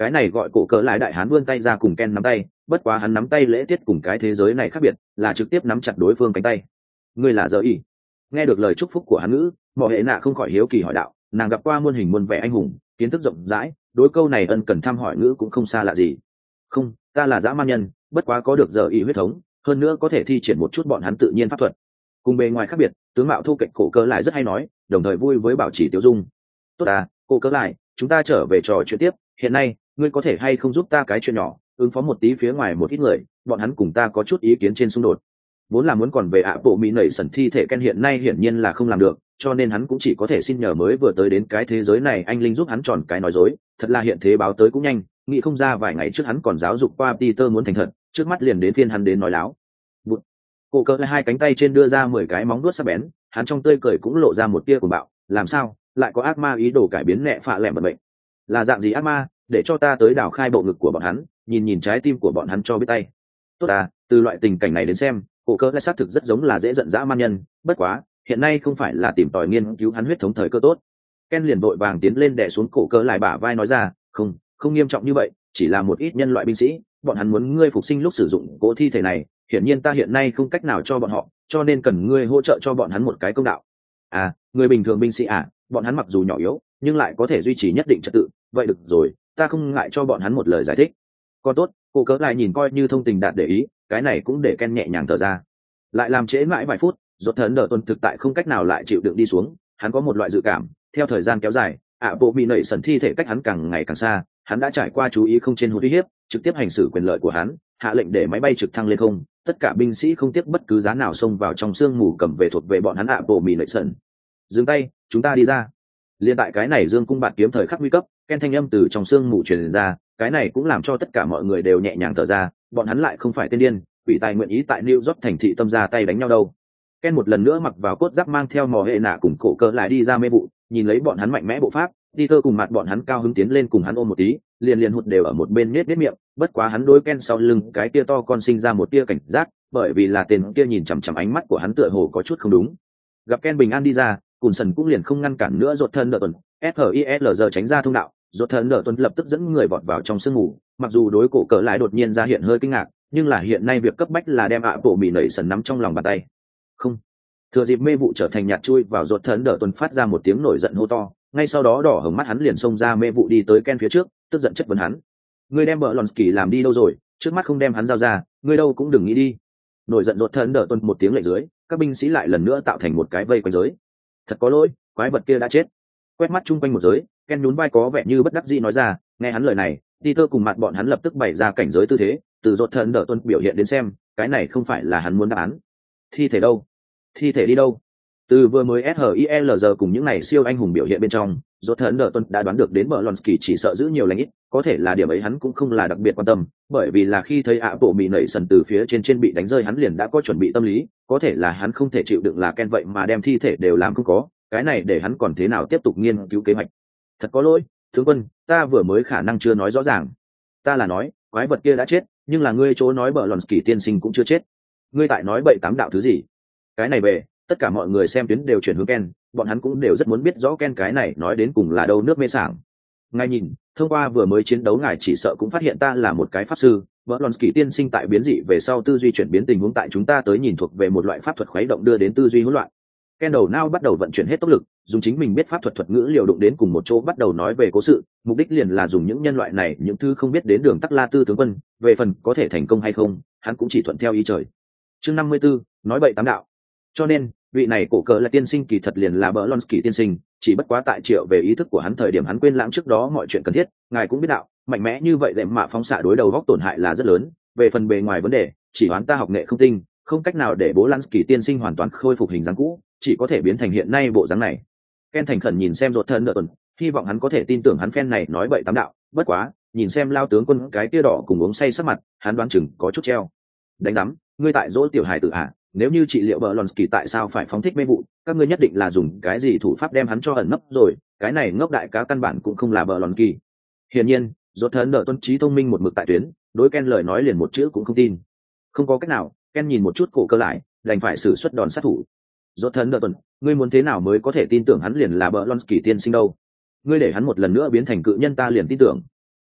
[SPEAKER 1] Cái này gọi cổ cỡ lại đại hán vươn tay ra cùng Ken nắm tay, bất quá hắn nắm tay lễ tiết cùng cái thế giới này khác biệt, là trực tiếp nắm chặt đối phương cánh tay. Ngươi là Giờ Y? Nghe được lời chúc phúc của hắn ngữ, Mộ Hệ Nạ không khỏi hiếu kỳ hỏi đạo, nàng gặp qua muôn hình muôn vẻ anh hùng, kiến thức rộng rãi, đối câu này ân cần thăm hỏi ngữ cũng không xa lạ gì. Không, ta là dã man nhân, bất quá có được Giờ Y huyết thống, hơn nữa có thể thi triển một chút bọn hắn tự nhiên pháp thuật. Cùng bề ngoài khác biệt, tướng mạo thu kệch cổ cỡ lại rất hay nói, đồng thời vui với bảo trì tiêu dung. Tốt à, cổ cỡ lại, chúng ta trở về trò chuyện tiếp. Hiện nay, ngươi có thể hay không giúp ta cái chuyện nhỏ, ứng phó một tí phía ngoài một ít người, bọn hắn cùng ta có chút ý kiến trên xung đột. Vốn là muốn còn về ạ bộ mỹ nảy sẩn thi thể Ken hiện nay hiển nhiên là không làm được, cho nên hắn cũng chỉ có thể xin nhờ mới vừa tới đến cái thế giới này anh linh giúp hắn tròn cái nói dối. Thật là hiện thế báo tới cũng nhanh, nghĩ không ra vài ngày trước hắn còn giáo dục qua Peter muốn thành thật, trước mắt liền đến phiên hắn đến nói láo. Bụt. Cổ cỡ hai cánh tay trên đưa ra mười cái móng vuốt sắc bén, hắn trong tươi cười cũng lộ ra một tia cuồng bạo. Làm sao lại có ác ma ý đồ cải biến nệ phạ lẻm vận mệnh? Là dạng gì ác ma, để cho ta tới đào khai bộ ngực của bọn hắn, nhìn nhìn trái tim của bọn hắn cho biết tay. Tốt à, từ loại tình cảnh này đến xem, cổ cỡ lại xác thực rất giống là dễ giận dã man nhân, bất quá hiện nay không phải là tìm tòi nghiên cứu hắn huyết thống thời cơ tốt. Ken liền vội vàng tiến lên đè xuống cổ cỡ lại bả vai nói ra, không không nghiêm trọng như vậy, chỉ là một ít nhân loại binh sĩ, bọn hắn muốn ngươi phục sinh lúc sử dụng cỗ thi thể này, hiển nhiên ta hiện nay không cách nào cho bọn họ, cho nên cần ngươi hỗ trợ cho bọn hắn một cái công đạo. À, người bình thường binh sĩ à, bọn hắn mặc dù nhỏ yếu nhưng lại có thể duy trì nhất định trật tự, vậy được rồi, ta không ngại cho bọn hắn một lời giải thích. Còn tốt, cổ cỡ lại nhìn coi như thông tình đạt để ý, cái này cũng để Ken nhẹ nhàng thở ra. Lại làm trễ mãi vài phút, rốt thần đỡ tuần thực tại không cách nào lại chịu đựng đi xuống, hắn có một loại dự cảm, theo thời gian kéo dài, ạ bộ bị nảy sẩn thi thể cách hắn càng ngày càng xa, hắn đã trải qua chú ý không trên hụt uy hiếp, trực tiếp hành xử quyền lợi của hắn, hạ lệnh để máy bay trực thăng lên không, tất cả binh sĩ không tiếc bất cứ giá nào xông vào trong sương mù cầm về thuộc về bọn hắn ạ bộ bị nảy sẩn. Dừng tay, chúng ta đi ra. Liên tại cái này dương cung bạt kiếm thời khắc nguy cấp, Ken thanh âm từ trong sương mù truyền ra, cái này cũng làm cho tất cả mọi người đều nhẹ nhàng thở ra, bọn hắn lại không phải tên điên, quỷ tài nguyện ý tại New York thành thị tâm ra tay đánh nhau đâu. Ken một lần nữa mặc vào cốt giáp mang theo Mộ Hệ Nạ cùng cổ cỡ lại đi ra mê vụ, nhìn lấy bọn hắn mạnh mẽ bộ pháp, Peter cùng mặt bọn hắn cao hứng tiến lên cùng hắn ôm một tí, liền liền hụt đều ở một bên nết nết miệng, bất quá hắn đối Ken sau lưng cái kia to con sinh ra một tia cảnh giác, bởi vì là tên kia nhìn chằm chằm ánh mắt của hắn tựa hồ có chút không đúng. Gặp Ken bình an đi ra, Cùn Sần cũng liền không ngăn cản nữa rột thân đỡ tuần, ét i lờ giờ tránh ra thông đạo, rột thân đỡ tuần lập tức dẫn người vọt vào trong sương mù, mặc dù đối cổ cỡ lại đột nhiên ra hiện hơi kinh ngạc, nhưng là hiện nay việc cấp bách là đem ạ bộ mì nảy sần nắm trong lòng bàn tay. Không. Thừa dịp mê vụ trở thành nhạt chui vào rột thân đỡ tuần phát ra một tiếng nổi giận hô to, ngay sau đó đỏ hồng mắt hắn liền xông ra mê vụ đi tới Ken phía trước, tức giận chất vấn hắn. Ngươi đem bờ Lonsky làm đi đâu rồi, trước mắt không đem hắn giao ra, ngươi đâu cũng đừng nghĩ đi. Nổi giận rột thân đỡ tuần một tiếng lệnh dưới, các binh sĩ lại lần nữa tạo thành một cái vây quanh giới. Thật có lỗi, quái vật kia đã chết. Quét mắt chung quanh một giới, Ken nhún vai có vẻ như bất đắc dĩ nói ra, nghe hắn lời này, Peter cùng mặt bọn hắn lập tức bày ra cảnh giới tư thế, từ rột thần đỡ tuần biểu hiện đến xem, cái này không phải là hắn muốn đáp án. Thi thể đâu? Thi thể đi đâu? Từ vừa mới ét i lờ giờ cùng những này siêu anh hùng biểu hiện bên trong, rột thần đỡ tuần đã đoán được đến bờ Lonsky chỉ sợ giữ nhiều lành ít, có thể là điểm ấy hắn cũng không là đặc biệt quan tâm, bởi vì là khi thấy ạ bộ mì nảy sần từ phía trên trên bị đánh rơi hắn liền đã có chuẩn bị tâm lý, có thể là hắn không thể chịu đựng là Ken vậy mà đem thi thể đều làm không có, cái này để hắn còn thế nào tiếp tục nghiên cứu kế hoạch. Thật có lỗi, tướng quân, ta vừa mới khả năng chưa nói rõ ràng. Ta là nói, quái vật kia đã chết, nhưng là ngươi chỗ nói bờ Lonsky tiên sinh cũng chưa chết. Ngươi tại nói bậy tám đạo thứ gì? Cái này về, tất cả mọi người xem tuyến đều chuyển hướng Ken, bọn hắn cũng đều rất muốn biết rõ Ken cái này nói đến cùng là đâu nước mê sảng. Ngài nhìn, thông qua vừa mới chiến đấu ngài chỉ sợ cũng phát hiện ta là một cái pháp sư, vợ Lonsky tiên sinh tại biến dị về sau tư duy chuyển biến tình huống tại chúng ta tới nhìn thuộc về một loại pháp thuật khuấy động đưa đến tư duy hỗn loạn. Ken đầu não bắt đầu vận chuyển hết tốc lực, dùng chính mình biết pháp thuật thuật ngữ liều đụng đến cùng một chỗ bắt đầu nói về cố sự, mục đích liền là dùng những nhân loại này những thứ không biết đến đường tắc la tư tướng quân, về phần có thể thành công hay không, hắn cũng chỉ thuận theo ý trời. Chương năm mươi tư, nói bậy tám đạo. Cho nên, vị này cổ cỡ là tiên sinh kỳ thật liền là bờ Lonsky tiên sinh, chỉ bất quá tại triệu về ý thức của hắn thời điểm hắn quên lãng trước đó mọi chuyện cần thiết, ngài cũng biết đạo, mạnh mẽ như vậy đệm mạ phóng xạ đối đầu góc tổn hại là rất lớn, về phần bề ngoài vấn đề, chỉ đoán ta học nghệ không tinh, không cách nào để bố Lonsky tiên sinh hoàn toàn khôi phục hình dáng cũ, chỉ có thể biến thành hiện nay bộ dáng này. Ken thành khẩn nhìn xem rột thân đỡ tuần, hy vọng hắn có thể tin tưởng hắn phen này nói bậy tám đạo, bất quá, nhìn xem lao tướng quân cái tia đỏ cùng uống say sắc mặt, hắn đoán chừng có chút treo. Đánh rắm, ngươi tại dỗ tiểu hài tử à? Nếu như trị liệu bờ Lonsky tại sao phải phóng thích mê vụ, các ngươi nhất định là dùng cái gì thủ pháp đem hắn cho ẩn nấp rồi, cái này ngốc đại cá căn bản cũng không là bờ Lonsky. Hiển nhiên, rốt thần đỡ tuân trí thông minh một mực tại tuyến, đối Ken lời nói liền một chữ cũng không tin. Không có cách nào, Ken nhìn một chút cổ cơ lại, đành phải sử xuất đòn sát thủ. Rốt thần đỡ tuân, ngươi muốn thế nào mới có thể tin tưởng hắn liền là bờ Lonsky tiên sinh đâu? Ngươi để hắn một lần nữa biến thành cự nhân ta liền tin tưởng.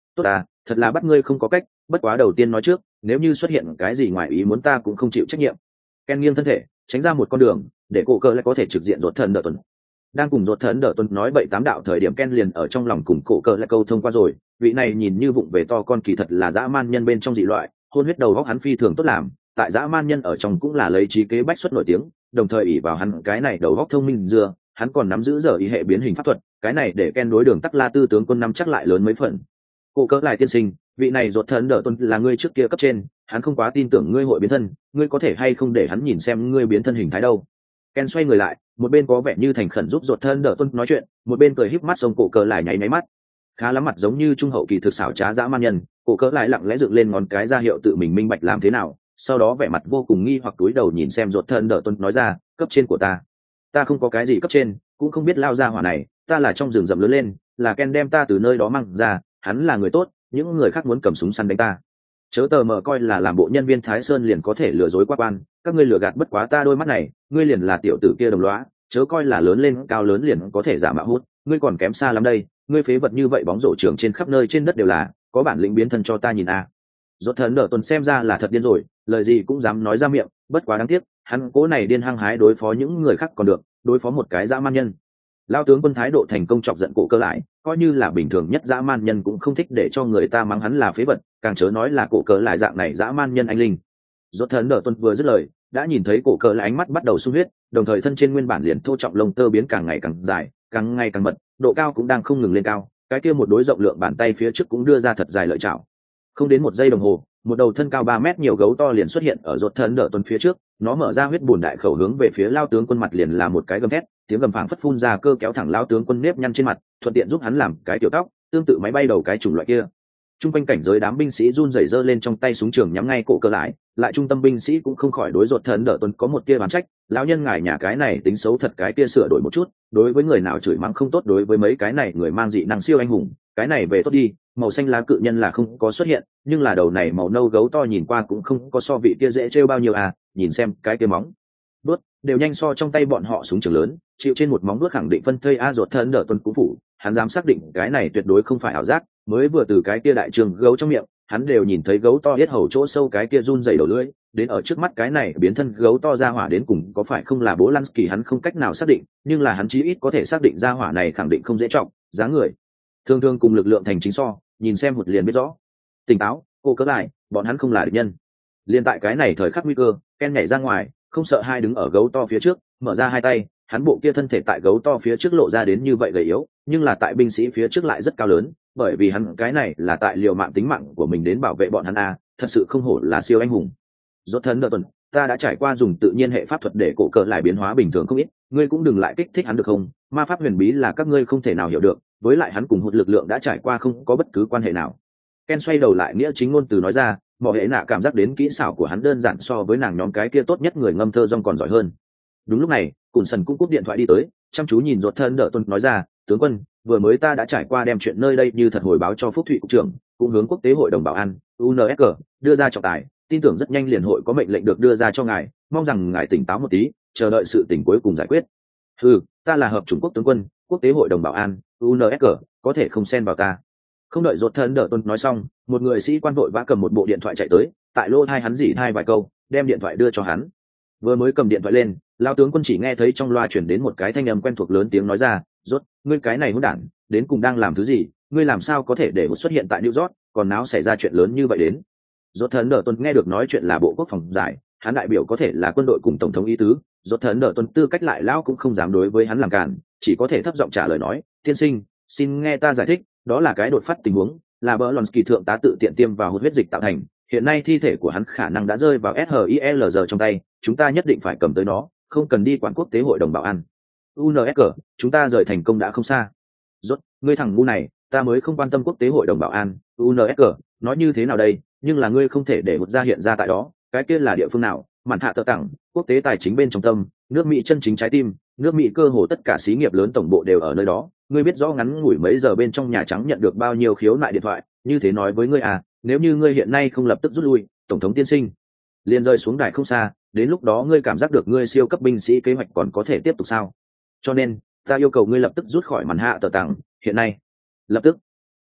[SPEAKER 1] tốt à, thật là bắt ngươi không có cách, bất quá đầu tiên nói trước, nếu như xuất hiện cái gì ngoài ý muốn ta cũng không chịu trách nhiệm. Ken nghiêng thân thể tránh ra một con đường để cổ cờ lại có thể trực diện ruột thần đỡ tuần. Đang cùng ruột thần đỡ tuần nói bậy tám đạo thời điểm Ken liền ở trong lòng cùng cổ cờ lại câu thông qua rồi, vị này nhìn như vụng về to con kỳ thật là dã man nhân bên trong dị loại, hôn huyết đầu góc hắn phi thường tốt làm, tại dã man nhân ở trong cũng là lấy trí kế bách xuất nổi tiếng, đồng thời ỷ vào hắn cái này đầu góc thông minh dưa, hắn còn nắm giữ giờ ý hệ biến hình pháp thuật, cái này để Ken đối đường tắc la tư tướng quân năm chắc lại lớn mấy phần. Cổ cỡ lại tiên sinh, vị này ruột thần đỡ tuần là ngươi trước kia cấp trên, hắn không quá tin tưởng ngươi hội biến thân, ngươi có thể hay không để hắn nhìn xem ngươi biến thân hình thái đâu. Ken xoay người lại, một bên có vẻ như thành khẩn giúp ruột thần đỡ tuần nói chuyện, một bên cười híp mắt sông cổ cỡ lại nháy nháy mắt, khá lắm mặt giống như trung hậu kỳ thực xảo trá dã man nhân. Cổ cỡ lại lặng lẽ dựng lên ngón cái ra hiệu tự mình minh bạch làm thế nào, sau đó vẻ mặt vô cùng nghi hoặc túi đầu nhìn xem ruột thần đỡ tuần nói ra, cấp trên của ta, ta không có cái gì cấp trên, cũng không biết lao ra hỏa này, ta là trong rừng rậm lớn lên, là Ken đem ta từ nơi đó mang ra, hắn là người tốt, những người khác muốn cầm súng săn đánh ta, chớ tờ mờ coi là làm bộ nhân viên Thái Sơn liền có thể lừa dối qua quan, các ngươi lừa gạt bất quá ta đôi mắt này, ngươi liền là tiểu tử kia đồng lõa, chớ coi là lớn lên cao lớn liền có thể giả mạo hút, ngươi còn kém xa lắm đây, ngươi phế vật như vậy bóng rổ trường trên khắp nơi trên đất đều là, có bản lĩnh biến thân cho ta nhìn à. Rốt thần đỡ tuần xem ra là thật điên rồi, lời gì cũng dám nói ra miệng, bất quá đáng tiếc, hắn cố này điên hăng hái đối phó những người khác còn được, đối phó một cái dã man nhân. Lao tướng quân thái độ thành công chọc giận cổ cơ lại, coi như là bình thường nhất dã man nhân cũng không thích để cho người ta mắng hắn là phế vật, càng chớ nói là cổ cờ lại dạng này dã man nhân anh linh. Rốt thần đỡ tuần vừa dứt lời, đã nhìn thấy cổ cờ lại ánh mắt bắt đầu sung huyết, đồng thời thân trên nguyên bản liền thô trọng lông tơ biến càng ngày càng dài, càng ngày càng mật, độ cao cũng đang không ngừng lên cao, cái kia một đối rộng lượng bàn tay phía trước cũng đưa ra thật dài lợi chảo. Không đến một giây đồng hồ, một đầu thân cao ba mét nhiều gấu to liền xuất hiện ở rốt thần đỡ tuần phía trước, nó mở ra huyết bùn đại khẩu hướng về phía lao tướng quân mặt liền là một cái gầm thét, tiếng gầm phảng phất phun ra cơ kéo thẳng lao tướng quân nếp nhăn trên mặt, thuận tiện giúp hắn làm cái tiểu tóc, tương tự máy bay đầu cái chủng loại kia. Trung quanh cảnh giới đám binh sĩ run rẩy giơ lên trong tay súng trường nhắm ngay cổ cơ lại, lại trung tâm binh sĩ cũng không khỏi đối rột thần đỡ tuần có một tia bán trách, lão nhân ngài nhà cái này tính xấu thật cái kia sửa đổi một chút, đối với người nào chửi mắng không tốt, đối với mấy cái này người mang dị năng siêu anh hùng, cái này về tốt đi, màu xanh lá cự nhân là không có xuất hiện, nhưng là đầu này màu nâu gấu to nhìn qua cũng không có so vị kia dễ trêu bao nhiêu à, nhìn xem cái kia móng đuốt đều nhanh so trong tay bọn họ súng trường lớn, chịu trên một móng đuốt khẳng định phân thây a rột thần đỡ tuần cũ phủ, hắn dám xác định cái này tuyệt đối không phải ảo giác, mới vừa từ cái kia đại trường gấu trong miệng, hắn đều nhìn thấy gấu to hết hầu chỗ sâu cái kia run rẩy đầu lưỡi, đến ở trước mắt cái này biến thân gấu to ra hỏa đến cùng có phải không là bố Lansky hắn không cách nào xác định, nhưng là hắn chí ít có thể xác định ra hỏa này khẳng định không dễ trọng, dáng người thường thường cùng lực lượng thành chính so, nhìn xem một liền biết rõ. Tỉnh táo, cô cớ lại, bọn hắn không là địch nhân. Liên tại cái này thời khắc nguy cơ, Ken nhảy ra ngoài, không sợ hai đứng ở gấu to phía trước, mở ra hai tay, hắn bộ kia thân thể tại gấu to phía trước lộ ra đến như vậy gầy yếu, nhưng là tại binh sĩ phía trước lại rất cao lớn, bởi vì hắn cái này là tại liều mạng tính mạng của mình đến bảo vệ bọn hắn a, thật sự không hổ là siêu anh hùng. Rốt thần đỡ tuần, ta đã trải qua dùng tự nhiên hệ pháp thuật để cổ cờ lại biến hóa bình thường không ít, ngươi cũng đừng lại kích thích hắn được không? Ma pháp huyền bí là các ngươi không thể nào hiểu được, với lại hắn cùng hụt lực lượng đã trải qua không có bất cứ quan hệ nào. Ken xoay đầu lại nghĩa chính ngôn từ nói ra, mọi hệ nạ cảm giác đến kỹ xảo của hắn đơn giản so với nàng nhóm cái kia tốt nhất người ngâm thơ rong còn giỏi hơn. Đúng lúc này, Cùn Sần cũng cúp điện thoại đi tới, chăm chú nhìn Rốt thần đỡ tuần nói ra, tướng quân, vừa mới ta đã trải qua đem chuyện nơi đây như thật hồi báo cho Phúc Thụy cục trưởng, cũng hướng quốc tế hội đồng bảo an u en ét giê đưa ra trọng tài, tin tưởng rất nhanh liền hội có mệnh lệnh được đưa ra cho ngài, mong rằng ngài tỉnh táo một tí, chờ đợi sự tình cuối cùng giải quyết. Ừ, ta là hợp chủng quốc tướng quân, quốc tế hội đồng bảo an u en ét giê có thể không xen vào ta. Không đợi Rốt thần đỡ tuần nói xong, một người sĩ quan vội vã cầm một bộ điện thoại chạy tới, tại lô hai hắn dỉ hai vài câu, đem điện thoại đưa cho hắn. Vừa mới cầm điện thoại lên, lão tướng quân chỉ nghe thấy trong loa chuyển đến một cái thanh âm quen thuộc lớn tiếng nói ra, Rốt, ngươi cái này hỗn đản, đến cùng đang làm thứ gì? Ngươi làm sao có thể để một xuất hiện tại New York, còn náo xảy ra chuyện lớn như vậy đến? Rốt thần đỡ tuần nghe được nói chuyện là bộ quốc phòng giải, hắn đại biểu có thể là quân đội cùng tổng thống ý tứ, Rốt thần đỡ tuần tư cách lại lão cũng không dám đối với hắn làm cản, chỉ có thể thấp giọng trả lời nói, tiên sinh, xin nghe ta giải thích, đó là cái đột phát tình huống, là Berlonsky thượng tá tự tiện tiêm vào hút huyết dịch tạo thành, hiện nay thi thể của hắn khả năng đã rơi vào ét hát i lờ giê trong tay, chúng ta nhất định phải cầm tới nó, không cần đi quản quốc tế hội đồng bảo an. u en ét giê, chúng ta rời thành công đã không xa. Rốt, ngươi thằng ngu này, ta mới không quan tâm quốc tế hội đồng bảo an, u en ét giê, nói như thế nào đây, nhưng là ngươi không thể để một ra hiện ra tại đó, cái kia là địa phương nào, mạn hạ tợ tặng, quốc tế tài chính bên trong tâm, nước Mỹ chân chính trái tim, nước Mỹ cơ hồ tất cả xí nghiệp lớn tổng bộ đều ở nơi đó, ngươi biết rõ ngắn ngủi mấy giờ bên trong Nhà Trắng nhận được bao nhiêu khiếu nại điện thoại, như thế nói với ngươi à, nếu như ngươi hiện nay không lập tức rút lui, tổng thống tiên sinh liền rơi xuống đài không xa, đến lúc đó ngươi cảm giác được ngươi siêu cấp binh sĩ kế hoạch còn có thể tiếp tục sao? Cho nên, ta yêu cầu ngươi lập tức rút khỏi màn hạ tờ tặng, hiện nay, lập tức.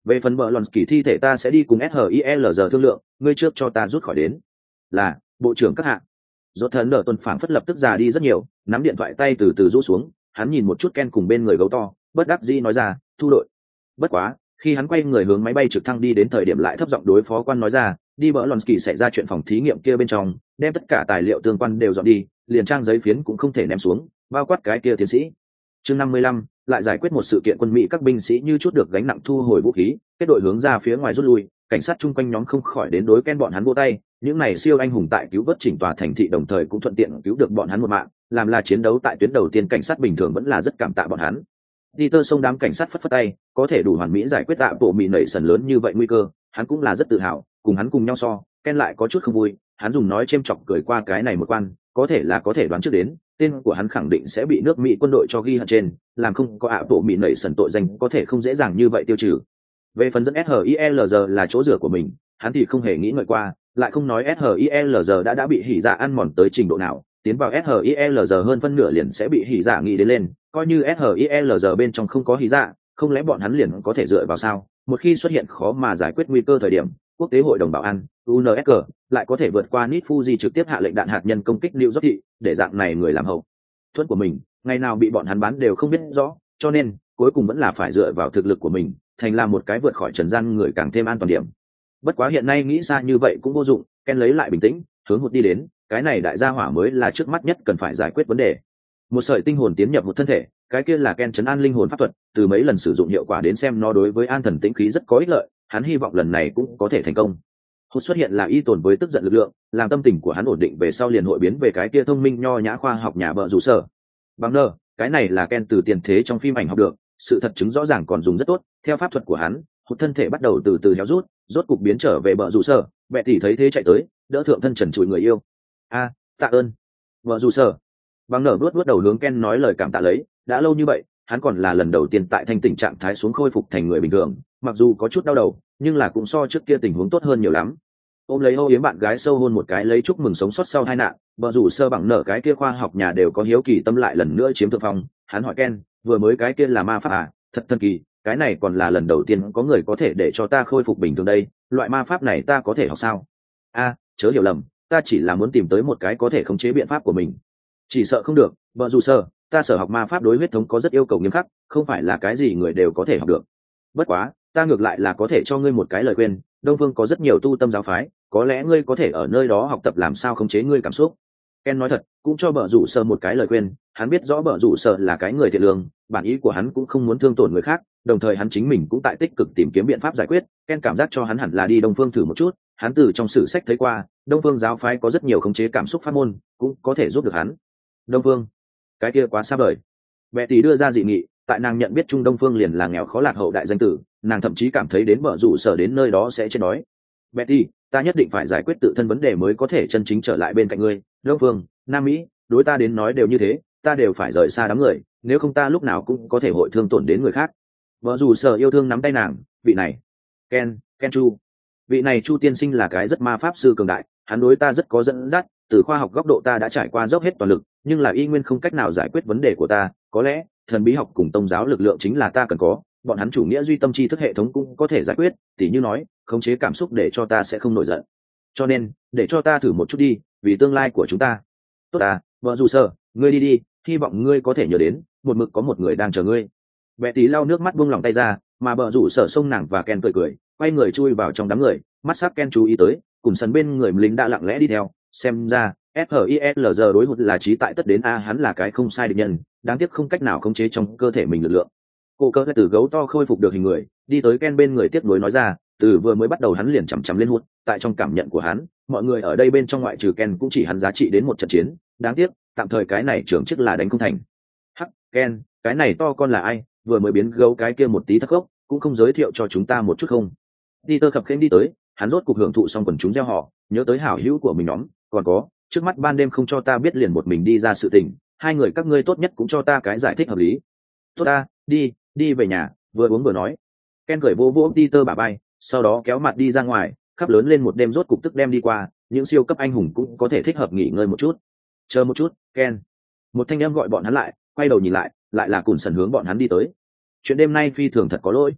[SPEAKER 1] Về phần bờ lòn kỳ thi thể ta sẽ đi cùng SHIELR thương lượng, ngươi trước cho ta rút khỏi đến. Là, bộ trưởng các hạ. Rốt thần đỡ tuần phảng phất lập tức già đi rất nhiều, nắm điện thoại tay từ từ rũ xuống, hắn nhìn một chút Ken cùng bên người gấu to, bất đắc dĩ nói ra, thu đội. Bất quá, khi hắn quay người hướng máy bay trực thăng đi đến thời điểm lại thấp giọng đối phó quan nói ra, đi bỡ Lonsky xảy ra chuyện phòng thí nghiệm kia bên trong, đem tất cả tài liệu tương quan đều dọn đi, liền trang giấy phiến cũng không thể ném xuống, bao quát cái kia tiến sĩ. Chương năm mươi lăm, lại giải quyết một sự kiện quân Mỹ, các binh sĩ như chút được gánh nặng thu hồi vũ khí, kết đội hướng ra phía ngoài rút lui, cảnh sát chung quanh nhóm không khỏi đến đối Ken bọn hắn vỗ tay, những này siêu anh hùng tại cứu vớt chỉnh tòa thành thị đồng thời cũng thuận tiện cứu được bọn hắn một mạng, làm là chiến đấu tại tuyến đầu tiên cảnh sát bình thường vẫn là rất cảm tạ bọn hắn. Peter xông đám cảnh sát phất phất tay, có thể đủ hoàn mỹ giải quyết tạ bộ mị nảy sần lớn như vậy nguy cơ, hắn cũng là rất tự hào, cùng hắn cùng nhau so, Ken lại có chút không vui, hắn dùng nói chêm chọc cười qua cái này một quan, có thể là có thể đoán trước đến, tên của hắn khẳng định sẽ bị nước Mỹ quân đội cho ghi hận trên, làm không có ạ bộ mị nảy sần tội danh có thể không dễ dàng như vậy tiêu trừ. Về phần dẫn SHIELR là chỗ rửa của mình, hắn thì không hề nghĩ ngợi qua, lại không nói SHIELR đã đã bị hỉ dạ ăn mòn tới trình độ nào, tiến vào SHIELR hơn phân nửa liền sẽ bị hỉ dạ nghĩ đến lên, coi như SHIELR bên trong không có hỉ dạ, không lẽ bọn hắn liền có thể dựa vào sao? Một khi xuất hiện khó mà giải quyết nguy cơ thời điểm, quốc tế hội đồng bảo an u en ét xê lại có thể vượt qua Nit Fuji trực tiếp hạ lệnh đạn hạt nhân công kích New York thị, để dạng này người làm hậu thuẫn của mình, ngày nào bị bọn hắn bán đều không biết rõ, cho nên cuối cùng vẫn là phải dựa vào thực lực của mình, thành làm một cái vượt khỏi trần gian người càng thêm an toàn điểm. Bất quá hiện nay nghĩ xa như vậy cũng vô dụng, Ken lấy lại bình tĩnh, hướng hụt đi đến, cái này đại gia hỏa mới là trước mắt nhất cần phải giải quyết vấn đề. Một sợi tinh hồn tiến nhập một thân thể, cái kia là Ken trấn an linh hồn pháp thuật, từ mấy lần sử dụng hiệu quả đến xem nó đối với an thần tĩnh khí rất có ích lợi, hắn hy vọng lần này cũng có thể thành công. Hụt xuất hiện là y tồn với tức giận lực lượng, làm tâm tình của hắn ổn định về sau liền hội biến về cái kia thông minh nho nhã khoa học nhà bợ rủ sở. Bằng nơ, cái này là Ken từ tiền thế trong phim ảnh học được, sự thật chứng rõ ràng còn dùng rất tốt, theo pháp thuật của hắn, hụt thân thể bắt đầu từ từ héo rút, rốt cục biến trở về bợ rủ sở, mẹ tỷ thấy thế chạy tới, đỡ thượng thân trần trụi người yêu. A, tạ ơn. Bợ rủ sở. Bằng nở vuốt vuốt đầu hướng Ken nói lời cảm tạ lấy, đã lâu như vậy, hắn còn là lần đầu tiên tại thanh tỉnh trạng thái xuống khôi phục thành người bình thường, mặc dù có chút đau đầu, nhưng là cũng so trước kia tình huống tốt hơn nhiều lắm. Ôm lấy âu yếm bạn gái sâu hôn một cái lấy chúc mừng sống sót sau hai nạn, bợ rủ sơ bằng nở cái kia khoa học nhà đều có hiếu kỳ tâm lại lần nữa chiếm thượng phong, hắn hỏi Ken, vừa mới cái kia là ma pháp à, thật thần kỳ, cái này còn là lần đầu tiên có người có thể để cho ta khôi phục bình thường đây, loại ma pháp này ta có thể học sao? A, chớ hiểu lầm, ta chỉ là muốn tìm tới một cái có thể khống chế biện pháp của mình. Chỉ sợ không được, bợ rủ sơ, ta sở học ma pháp đối huyết thống có rất yêu cầu nghiêm khắc, không phải là cái gì người đều có thể học được. Bất quá, ta ngược lại là có thể cho ngươi một cái lời khuyên, Đông Phương có rất nhiều tu tâm giáo phái, có lẽ ngươi có thể ở nơi đó học tập làm sao khống chế ngươi cảm xúc. Ken nói thật, cũng cho bợ rủ sơ một cái lời khuyên, hắn biết rõ bợ rủ sơ là cái người thiện lương, bản ý của hắn cũng không muốn thương tổn người khác, đồng thời hắn chính mình cũng tại tích cực tìm kiếm biện pháp giải quyết. Ken cảm giác cho hắn hẳn là đi Đông Phương thử một chút, hắn từ trong sử sách thấy qua, Đông Phương giáo phái có rất nhiều khống chế cảm xúc pháp môn, cũng có thể giúp được hắn. Đông Phương, cái kia quá xa vời. Bệ tỷ đưa ra dị nghị, tại nàng nhận biết Trung Đông Phương liền là nghèo khó lạc hậu đại danh tử, nàng thậm chí cảm thấy đến bợ rủ sở đến nơi đó sẽ chết đói. Betty, ta nhất định phải giải quyết tự thân vấn đề mới có thể chân chính trở lại bên cạnh ngươi. Đông Phương, Nam Mỹ, đối ta đến nói đều như thế, ta đều phải rời xa đám người, nếu không ta lúc nào cũng có thể hội thương tổn đến người khác. Bợ rủ sở yêu thương nắm tay nàng, vị này, Ken, Ken Chu, vị này Chu tiên sinh là cái rất ma pháp sư cường đại, hắn đối ta rất có dẫn dắt, từ khoa học góc độ ta đã trải qua dốc hết toàn lực, nhưng là y nguyên không cách nào giải quyết vấn đề của ta, có lẽ thần bí học cùng tông giáo lực lượng chính là ta cần có, bọn hắn chủ nghĩa duy tâm tri thức hệ thống cũng có thể giải quyết, tỉ như nói khống chế cảm xúc để cho ta sẽ không nổi giận, cho nên để cho ta thử một chút đi, vì tương lai của chúng ta. Tốt à, vợ dù sơ, ngươi đi đi, hy vọng ngươi có thể nhớ đến một mực có một người đang chờ ngươi. Bệ tí lau nước mắt buông lòng tay ra, mà bờ rủ sở xông nàng và Ken cười cười, quay người chui vào trong đám người, mắt sắc Ken chú ý tới, cùng sân bên người lính đã lặng lẽ đi theo, xem ra SHIELR đối hụt là trí tại tất đến a, hắn là cái không sai địch nhân, đáng tiếc không cách nào khống chế trong cơ thể mình lực lượng. Cô cơ từ gấu to khôi phục được hình người, đi tới Ken bên người tiếc nuối nói ra, từ vừa mới bắt đầu hắn liền chằm chằm lên hụt, tại trong cảm nhận của hắn, mọi người ở đây bên trong ngoại trừ Ken cũng chỉ hắn giá trị đến một trận chiến, đáng tiếc, tạm thời cái này trưởng chức là đánh không thành. Hắc, Ken, cái này to con là ai, vừa mới biến gấu cái kia một tí thất gốc, cũng không giới thiệu cho chúng ta một chút không? Peter khập khiễng đi tới, hắn rốt cục hưởng thụ xong quần chúng gieo họ, nhớ tới hảo hữu của mình nhóm, còn có, trước mắt ban đêm không cho ta biết liền một mình đi ra sự tình, hai người các ngươi tốt nhất cũng cho ta cái giải thích hợp lý. Tốt ta, đi, đi về nhà, vừa uống vừa nói. Ken cười vô vô Peter bả vai, sau đó kéo mặt đi ra ngoài, khắp lớn lên một đêm rốt cục tức đem đi qua, những siêu cấp anh hùng cũng có thể thích hợp nghỉ ngơi một chút. Chờ một chút, Ken. Một thanh âm gọi bọn hắn lại, quay đầu nhìn lại, lại là Cùn Sần hướng bọn hắn đi tới. Chuyện đêm nay phi thường thật có lỗi.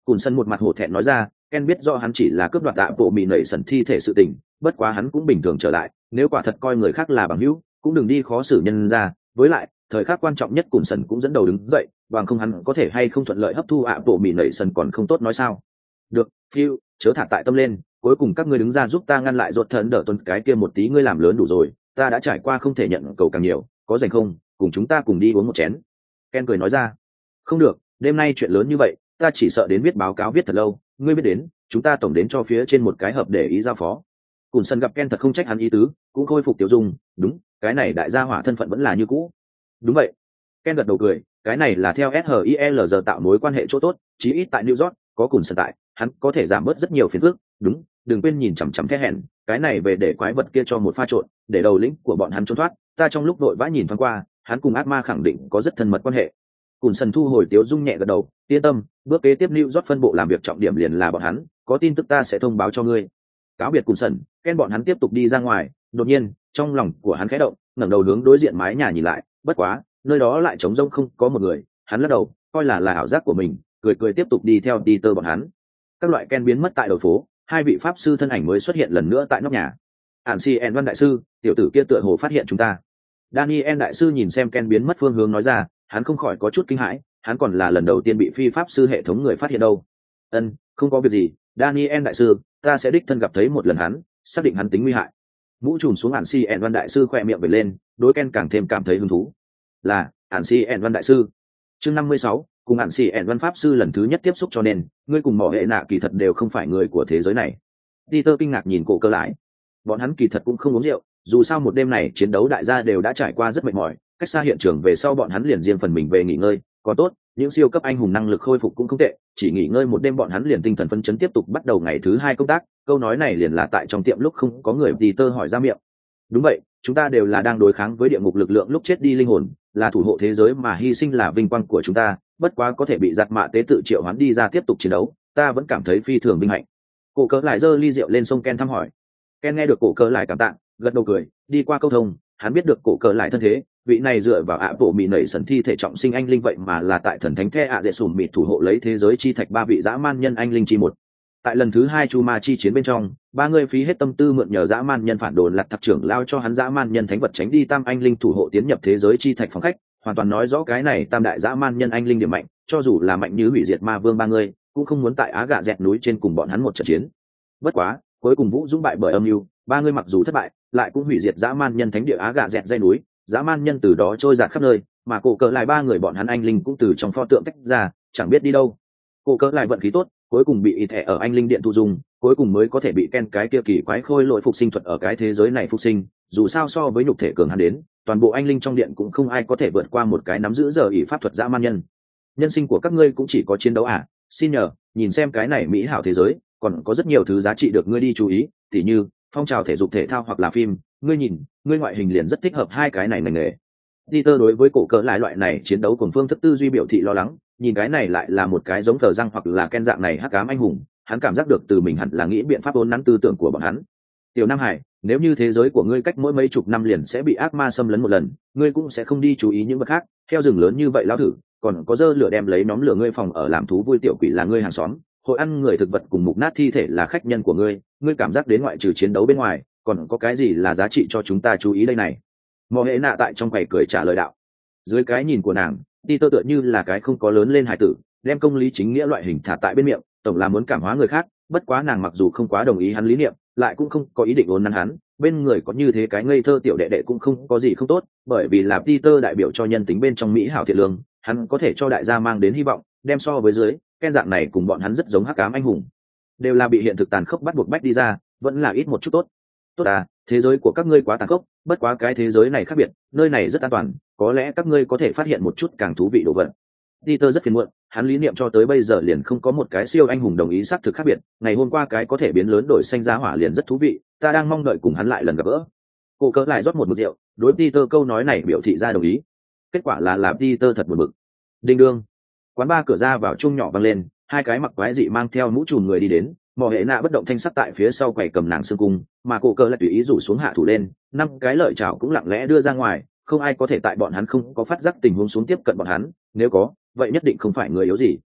[SPEAKER 1] Cùn sân một mặt hổ thẹn nói ra, Ken biết do hắn chỉ là cướp đoạt ạ bộ mì nảy sần thi thể sự tình, bất quá hắn cũng bình thường trở lại, nếu quả thật coi người khác là bằng hữu, cũng đừng đi khó xử nhân ra, với lại, thời khắc quan trọng nhất Cùn sân cũng dẫn đầu đứng dậy, bằng không hắn có thể hay không thuận lợi hấp thu ạ bộ mì nảy sần còn không tốt nói sao. Được, Phil, chớ thả tại tâm lên, cuối cùng các ngươi đứng ra giúp ta ngăn lại ruột thần đỡ tuần cái kia một tí ngươi làm lớn đủ rồi, ta đã trải qua không thể nhận cầu càng nhiều, có rảnh không, cùng chúng ta cùng đi uống một chén. Ken cười nói ra. Không được, đêm nay chuyện lớn như vậy, ta chỉ sợ đến viết báo cáo viết thật lâu, ngươi biết đến, chúng ta tổng đến cho phía trên một cái hợp để ý giao phó. Cùn sân gặp Ken thật không trách hắn ý tứ, cũng khôi phục tiểu dung, đúng, cái này đại gia hỏa thân phận vẫn là như cũ. Đúng vậy. Ken gật đầu cười, cái này là theo ét i lờ giờ tạo mối quan hệ chỗ tốt, chí ít tại New York, có Cùn sân tại, hắn có thể giảm bớt rất nhiều phiền phức, đúng, đừng quên nhìn chằm chằm The hẹn, cái này về để quái vật kia cho một pha trộn, để đầu lĩnh của bọn hắn trốn thoát, ta trong lúc đội vã nhìn thoáng qua, hắn cùng ác ma khẳng định có rất thân mật quan hệ. Cùn sân thu hồi tiếu dung nhẹ gật đầu, yên tâm, bước kế tiếp New York phân bộ làm việc trọng điểm liền là bọn hắn, có tin tức ta sẽ thông báo cho ngươi. Cáo biệt Cùn sân, Ken bọn hắn tiếp tục đi ra ngoài, đột nhiên, trong lòng của hắn khẽ động, ngẩng đầu hướng đối diện mái nhà nhìn lại, bất quá, nơi đó lại trống rỗng không có một người, hắn lắc đầu, coi là là ảo giác của mình, cười cười tiếp tục đi theo Peter bọn hắn. Các loại Ken biến mất tại đầu phố, hai vị pháp sư thân ảnh mới xuất hiện lần nữa tại nóc nhà. Ản Si En Văn đại sư, tiểu tử kia tựa hồ phát hiện chúng ta. Daniel đại sư nhìn xem Ken biến mất phương hướng nói ra, hắn không khỏi có chút kinh hãi, hắn còn là lần đầu tiên bị phi pháp sư hệ thống người phát hiện đâu. Ân, không có việc gì, Daniel đại sư, ta sẽ đích thân gặp thấy một lần hắn, xác định hắn tính nguy hại. Mũ trùm xuống Ản Si En Văn đại sư khoe miệng về lên, đối Ken càng thêm cảm thấy hứng thú. Là, Ản Si En Văn đại sư. Chương năm mươi sáu, cùng Ản Si En Văn pháp sư lần thứ nhất tiếp xúc cho nên, ngươi cùng mỏ hệ nạ kỳ thật đều không phải người của thế giới này. Peter kinh ngạc nhìn cổ cơ lại. Bọn hắn kỳ thật cũng không uống rượu, dù sao một đêm này chiến đấu đại gia đều đã trải qua rất mệt mỏi, cách xa hiện trường về sau bọn hắn liền riêng phần mình về nghỉ ngơi, có tốt, những siêu cấp anh hùng năng lực khôi phục cũng không tệ, chỉ nghỉ ngơi một đêm bọn hắn liền tinh thần phấn chấn tiếp tục bắt đầu ngày thứ hai công tác, câu nói này liền là tại trong tiệm lúc không có người Peter hỏi ra miệng. Đúng vậy, chúng ta đều là đang đối kháng với địa ngục lực lượng lúc chết đi linh hồn, là thủ hộ thế giới mà hy sinh là vinh quang của chúng ta, bất quá có thể bị giặt mạ tế tự triệu hoán đi ra tiếp tục chiến đấu, ta vẫn cảm thấy phi thường vinh hạnh. Cổ cỡ lại giơ ly rượu lên sông Ken thăm hỏi. Ken nghe được cổ cỡ lại cảm tạ, gật đầu cười, đi qua câu thông, hắn biết được cổ cỡ lại thân thế, vị này dựa vào ạ bộ mì nảy sần thi thể trọng sinh anh linh vậy mà là tại thần thánh the ạ dễ sùm mịt thủ hộ lấy thế giới chi thạch ba vị dã man nhân anh linh chi một. Tại lần thứ hai chu ma chi chiến bên trong, ba người phí hết tâm tư mượn nhờ dã man nhân phản đồn lặt thập trưởng lao cho hắn dã man nhân thánh vật tránh đi tam anh linh thủ hộ tiến nhập thế giới chi thạch phòng khách, hoàn toàn nói rõ cái này tam đại dã man nhân anh linh điểm mạnh, cho dù là mạnh như hủy diệt ma vương ba người cũng không muốn tại á gà dẹt núi trên cùng bọn hắn một trận chiến. Bất quá, cuối cùng Vũ dũng bại bởi âm mưu, ba người mặc dù thất bại, lại cũng hủy diệt dã man nhân thánh địa á gà dẹt dây núi, dã man nhân từ đó trôi dạt khắp nơi, mà cổ cỡ lại ba người bọn hắn anh linh cũng từ trong pho tượng tách ra, chẳng biết đi đâu. Cổ cỡ lại vận khí tốt, cuối cùng bị y thẻ ở anh linh điện thu dung, cuối cùng mới có thể bị Ken cái kia kỳ quái khôi lỗi phục sinh thuật ở cái thế giới này phục sinh, dù sao so với nhục thể cường hắn đến, toàn bộ anh linh trong điện cũng không ai có thể vượt qua một cái nắm giữ giờ ỷ pháp thuật dã man nhân. Nhân sinh của các ngươi cũng chỉ có chiến đấu à? Xin nhờ, nhìn xem cái này mỹ hảo thế giới, còn có rất nhiều thứ giá trị được ngươi đi chú ý, tỉ như phong trào thể dục thể thao hoặc là phim, ngươi nhìn, ngươi ngoại hình liền rất thích hợp hai cái này ngành nghề. Peter đối với cổ cỡ lại loại này chiến đấu cùng phương thức tư duy biểu thị lo lắng, nhìn cái này lại là một cái giống thờ răng hoặc là Ken dạng này hắc ám anh hùng, hắn cảm giác được từ mình hẳn là nghĩ biện pháp ôn nắn tư tưởng của bọn hắn. Tiểu Nam Hải, nếu như thế giới của ngươi cách mỗi mấy chục năm liền sẽ bị ác ma xâm lấn một lần, ngươi cũng sẽ không đi chú ý những vật khác, theo rừng lớn như vậy lão thử, còn có dơ lửa đem lấy nhóm lửa ngươi phòng ở làm thú vui tiểu quỷ là ngươi hàng xóm, hội ăn người thực vật cùng mục nát thi thể là khách nhân của ngươi, ngươi cảm giác đến ngoại trừ chiến đấu bên ngoài, còn có cái gì là giá trị cho chúng ta chú ý đây này? Mộ Hệ Nạ tại trong quầy cười trả lời đạo. Dưới cái nhìn của nàng, Peter tựa như là cái không có lớn lên hài tử, đem công lý chính nghĩa loại hình thả tại bên miệng, tổng là muốn cảm hóa người khác, bất quá nàng mặc dù không quá đồng ý hắn lý niệm, lại cũng không có ý định ôn nắn hắn, bên người có như thế cái ngây thơ tiểu đệ đệ cũng không có gì không tốt, bởi vì là Peter đại biểu cho nhân tính bên trong mỹ hảo thiện lương, hắn có thể cho đại gia mang đến hy vọng, đem so với dưới, Ken dạng này cùng bọn hắn rất giống hắc ám anh hùng, đều là bị hiện thực tàn khốc bắt buộc bách đi ra, vẫn là ít một chút tốt. Tốt à, thế giới của các ngươi quá tàn khốc, bất quá cái thế giới này khác biệt, nơi này rất an toàn, có lẽ các ngươi có thể phát hiện một chút càng thú vị đồ vật. Peter rất phiền muộn, hắn lý niệm cho tới bây giờ liền không có một cái siêu anh hùng đồng ý xác thực khác biệt, ngày hôm qua cái có thể biến lớn đổi xanh giá hỏa liền rất thú vị, ta đang mong đợi cùng hắn lại lần gặp gỡ. Cô cỡ lại rót một mực rượu, đối Peter câu nói này biểu thị ra đồng ý. Kết quả là làm Peter thật buồn bực. Đinh đương, quán ba cửa ra vào chung nhỏ vang lên, hai cái mặc quái dị mang theo mũ trùm người đi đến, Mộ Hệ Nạ bất động thanh sắc tại phía sau quầy cầm nàng xương cung, mà cổ cỡ lại tùy ý rủ xuống hạ thủ lên, năm cái lợi chảo cũng lặng lẽ đưa ra ngoài, không ai có thể tại bọn hắn không có phát giác tình huống xuống tiếp cận bọn hắn, nếu có, vậy nhất định không phải người yếu gì.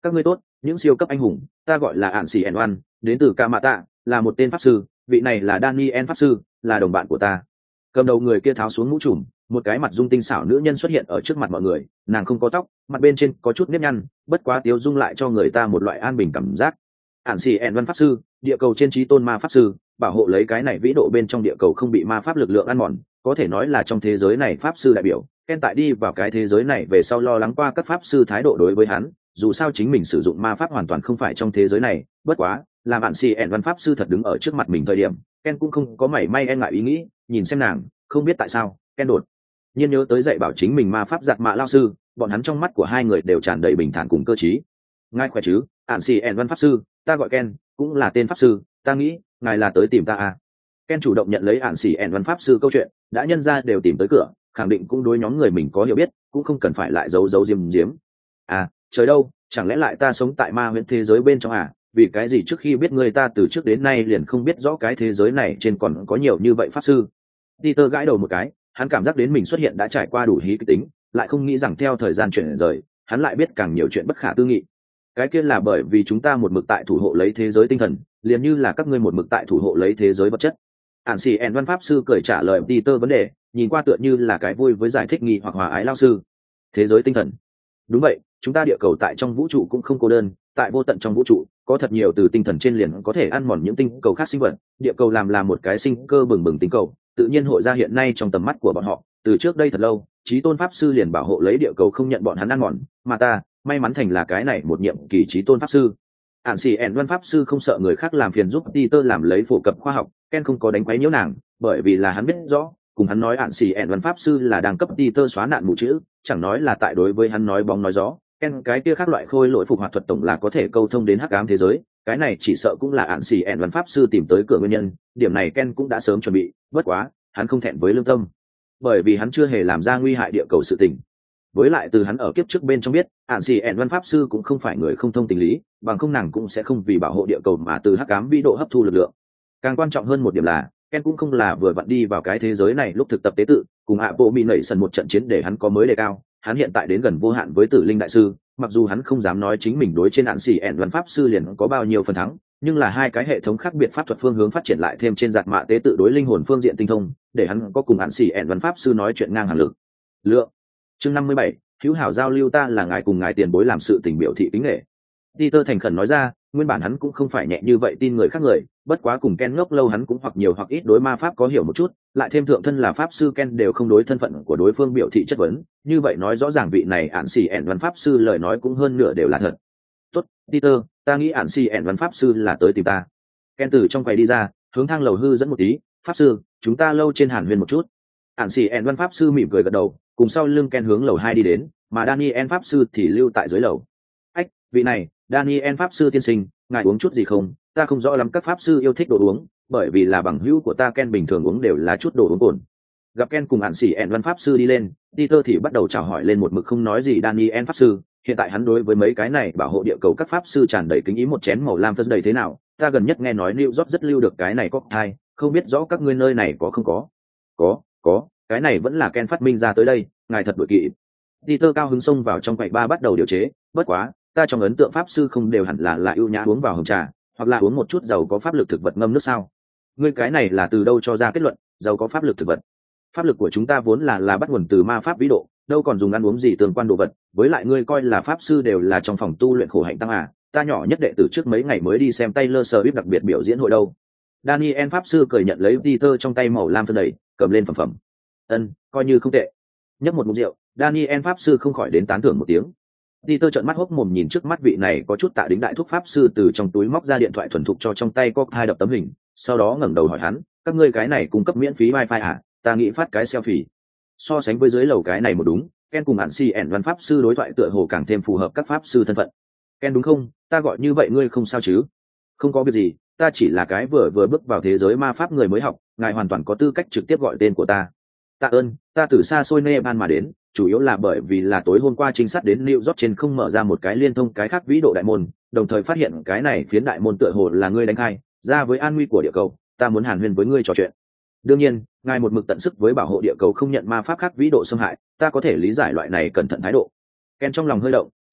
[SPEAKER 1] Các ngươi tốt, những siêu cấp anh hùng, ta gọi là ạn xì ẻn oan, đến từ ca mạ tạ, là một tên pháp sư, vị này là Daniel pháp sư, là đồng bạn của ta. Cầm đầu người kia tháo xuống mũ trùm, một cái mặt dung tinh xảo nữ nhân xuất hiện ở trước mặt mọi người, nàng không có tóc, mặt bên trên có chút nếp nhăn, bất quá tiếu dung lại cho người ta một loại an bình cảm giác. Ản xì ẻn văn pháp sư, địa cầu trên trí tôn ma pháp sư, bảo hộ lấy cái này vĩ độ bên trong địa cầu không bị ma pháp lực lượng ăn mòn, có thể nói là trong thế giới này pháp sư đại biểu. Ken tại đi vào cái thế giới này về sau lo lắng qua các pháp sư thái độ đối với hắn, dù sao chính mình sử dụng ma pháp hoàn toàn không phải trong thế giới này, bất quá làm Ản xì ẻn văn pháp sư thật đứng ở trước mặt mình thời điểm, Ken cũng không có mảy may e ngại ý nghĩ, nhìn xem nàng, không biết tại sao, Ken đột nhiên nhớ tới dạy bảo chính mình ma pháp giặt mạ lao sư, bọn hắn trong mắt của hai người đều tràn đầy bình thản cùng cơ trí. Ngài khỏe chứ, Ản xì ẻn văn pháp sư, ta gọi Ken, cũng là tên pháp sư, ta nghĩ ngài là tới tìm ta à. Ken chủ động nhận lấy Ản xì ẻn văn pháp sư câu chuyện, đã nhân ra đều tìm tới cửa, khẳng định cũng đối nhóm người mình có hiểu biết, cũng không cần phải lại giấu giấu diếm diếm. À, trời đâu, chẳng lẽ lại ta sống tại ma huyễn thế giới bên trong à? Vì cái gì trước khi biết người ta từ trước đến nay liền không biết rõ cái thế giới này trên còn có nhiều như vậy pháp sư. Peter gãi đầu một cái, hắn cảm giác đến mình xuất hiện đã trải qua đủ hí kịch tính, lại không nghĩ rằng theo thời gian chuyển rời, hắn lại biết càng nhiều chuyện bất khả tư nghị. Cái kia là bởi vì chúng ta một mực tại thủ hộ lấy thế giới tinh thần, liền như là các ngươi một mực tại thủ hộ lấy thế giới vật chất. Ản xì ẻn văn pháp sư cười trả lời Peter vấn đề, nhìn qua tựa như là cái vui với giải thích nghi hoặc hòa ái lao sư. Thế giới tinh thần. Đúng vậy, chúng ta địa cầu tại trong vũ trụ cũng không cô đơn, tại vô tận trong vũ trụ, có thật nhiều từ tinh thần trên liền có thể ăn mòn những tinh cầu khác sinh vật, địa cầu làm là một cái sinh cơ bừng bừng tinh cầu, tự nhiên hội ra hiện nay trong tầm mắt của bọn họ, từ trước đây thật lâu, Chí Tôn pháp sư liền bảo hộ lấy địa cầu không nhận bọn hắn ăn mòn, mà ta, may mắn thành là cái này một nhiệm kỳ Chí Tôn pháp sư. Ản xì ẻn văn pháp sư không sợ người khác làm phiền giúp Peter làm lấy phổ cập khoa học, Ken không có đánh quấy nhiễu nàng, bởi vì là hắn biết rõ, cùng hắn nói Ản xì ẻn văn pháp sư là đang cấp Peter xóa nạn mù chữ, chẳng nói là tại đối với hắn nói bóng nói gió. Ken cái kia khác loại khôi lỗi phục hoạt thuật tổng là có thể câu thông đến hắc ám thế giới, cái này chỉ sợ cũng là Ản xì ẻn văn pháp sư tìm tới cửa nguyên nhân, điểm này Ken cũng đã sớm chuẩn bị, bất quá, hắn không thẹn với lương tâm, bởi vì hắn chưa hề làm ra nguy hại địa cầu sự tình. Với lại từ hắn ở kiếp trước bên trong biết, Ản xì ẻn văn pháp sư cũng không phải người không thông tình lý, bằng không nàng cũng sẽ không vì bảo hộ địa cầu mà từ hắc ám vĩ độ hấp thu lực lượng. Càng quan trọng hơn một điểm là, Ken cũng không là vừa vặn đi vào cái thế giới này lúc thực tập tế tự, cùng hạ bộ mỹ nảy sần một trận chiến để hắn có mới đề cao. Hắn hiện tại đến gần vô hạn với Tử Linh đại sư, mặc dù hắn không dám nói chính mình đối trên Ản xì ẻn văn pháp sư liền có bao nhiêu phần thắng, nhưng là hai cái hệ thống khác biệt pháp thuật phương hướng phát triển lại thêm trên giạt mạ tế tự đối linh hồn phương diện tinh thông, để hắn có cùng Ản xì ẻn văn pháp sư nói chuyện ngang hàng lực. Lượng. Chương năm mươi bảy, hữu hảo giao lưu, ta là ngài cùng ngài tiền bối làm sự tình biểu thị kính nể. Peter thành khẩn nói ra, nguyên bản hắn cũng không phải nhẹ như vậy tin người khác người, bất quá cùng Ken ngốc lâu hắn cũng hoặc nhiều hoặc ít đối ma pháp có hiểu một chút, lại thêm thượng thân là pháp sư Ken đều không đối thân phận của đối phương biểu thị chất vấn, như vậy nói rõ ràng vị này Ản xì ẻn văn pháp sư lời nói cũng hơn nửa đều là thật. Tốt, Peter, ta nghĩ Ản xì ẻn văn pháp sư là tới tìm ta. Ken từ trong quầy đi ra, hướng thang lầu hư dẫn một tí, pháp sư, chúng ta lâu trên hàn huyền một chút. Ản xì ẻn văn pháp sư mỉm cười gật đầu, cùng sau lưng Ken hướng lầu hai đi đến, mà Daniel pháp sư thì lưu tại dưới lầu. Ách, vị này, Daniel pháp sư tiên sinh, ngài uống chút gì không? Ta không rõ lắm các pháp sư yêu thích đồ uống, bởi vì là bằng hữu của ta Ken bình thường uống đều là chút đồ uống cồn. Gặp Ken cùng Ản xì ẻn văn pháp sư đi lên, Peter thì bắt đầu chào hỏi lên một mực không nói gì Daniel pháp sư. Hiện tại hắn đối với mấy cái này bảo hộ địa cầu các pháp sư tràn đầy kính ý, một chén màu lam phân đầy thế nào? Ta gần nhất nghe nói New York rất lưu được cái này cocktail, không biết rõ các ngươi nơi này có không có? Có, có, cái này vẫn là Ken phát minh ra tới đây, ngài thật đội kỵ. Peter cao hứng xông vào trong quầy ba bắt đầu điều chế, bất quá, ta trong ấn tượng pháp sư không đều hẳn là là ưu nhã uống vào hồng trà, hoặc là uống một chút giàu có pháp lực thực vật ngâm nước sao? Ngươi cái này là từ đâu cho ra kết luận, giàu có pháp lực thực vật? Pháp lực của chúng ta vốn là là bắt nguồn từ ma pháp vĩ độ, đâu còn dùng ăn uống gì tương quan đồ vật, với lại ngươi coi là pháp sư đều là trong phòng tu luyện khổ hạnh tăng à? Ta nhỏ nhất đệ tử trước mấy ngày mới đi xem Taylor Swift đặc biệt biểu diễn hội đâu. Daniel pháp sư cười nhận lấy Peter trong tay màu lam phân đầy, cầm lên phẩm phẩm. Ân, coi như không tệ. Nhấp một ngụm rượu, Daniel pháp sư không khỏi đến tán thưởng một tiếng. Peter trợn mắt hốc mồm nhìn trước mắt vị này có chút tạ đính đại thúc pháp sư, từ trong túi móc ra điện thoại thuần thục cho trong tay có hai đập tấm hình, sau đó ngẩng đầu hỏi hắn, các ngươi cái này cung cấp miễn phí wifi à? Ta nghĩ phát cái selfie. So sánh với dưới lầu cái này một đúng, Ken cùng Ản xì ẻn văn pháp sư đối thoại tựa hồ càng thêm phù hợp các pháp sư thân phận. Ken đúng không? Ta gọi như vậy ngươi không sao chứ? Không có việc gì, ta chỉ là cái vừa vừa bước vào thế giới ma pháp người mới học, ngài hoàn toàn có tư cách trực tiếp gọi tên của ta. Tạ ơn, ta từ xa xôi Nepal mà đến, chủ yếu là bởi vì là tối hôm qua trinh sát đến New York trên không mở ra một cái liên thông cái khác vĩ độ đại môn, đồng thời phát hiện cái này phiến đại môn tựa hồ là ngươi đánh khai, ra với an nguy của địa cầu, ta muốn hàn huyên với ngươi trò chuyện. Đương nhiên, ngài một mực tận sức với bảo hộ địa cầu không nhận ma pháp khác vĩ độ xâm hại, ta có thể lý giải loại này cẩn thận thái độ. Ken trong lòng hơi động,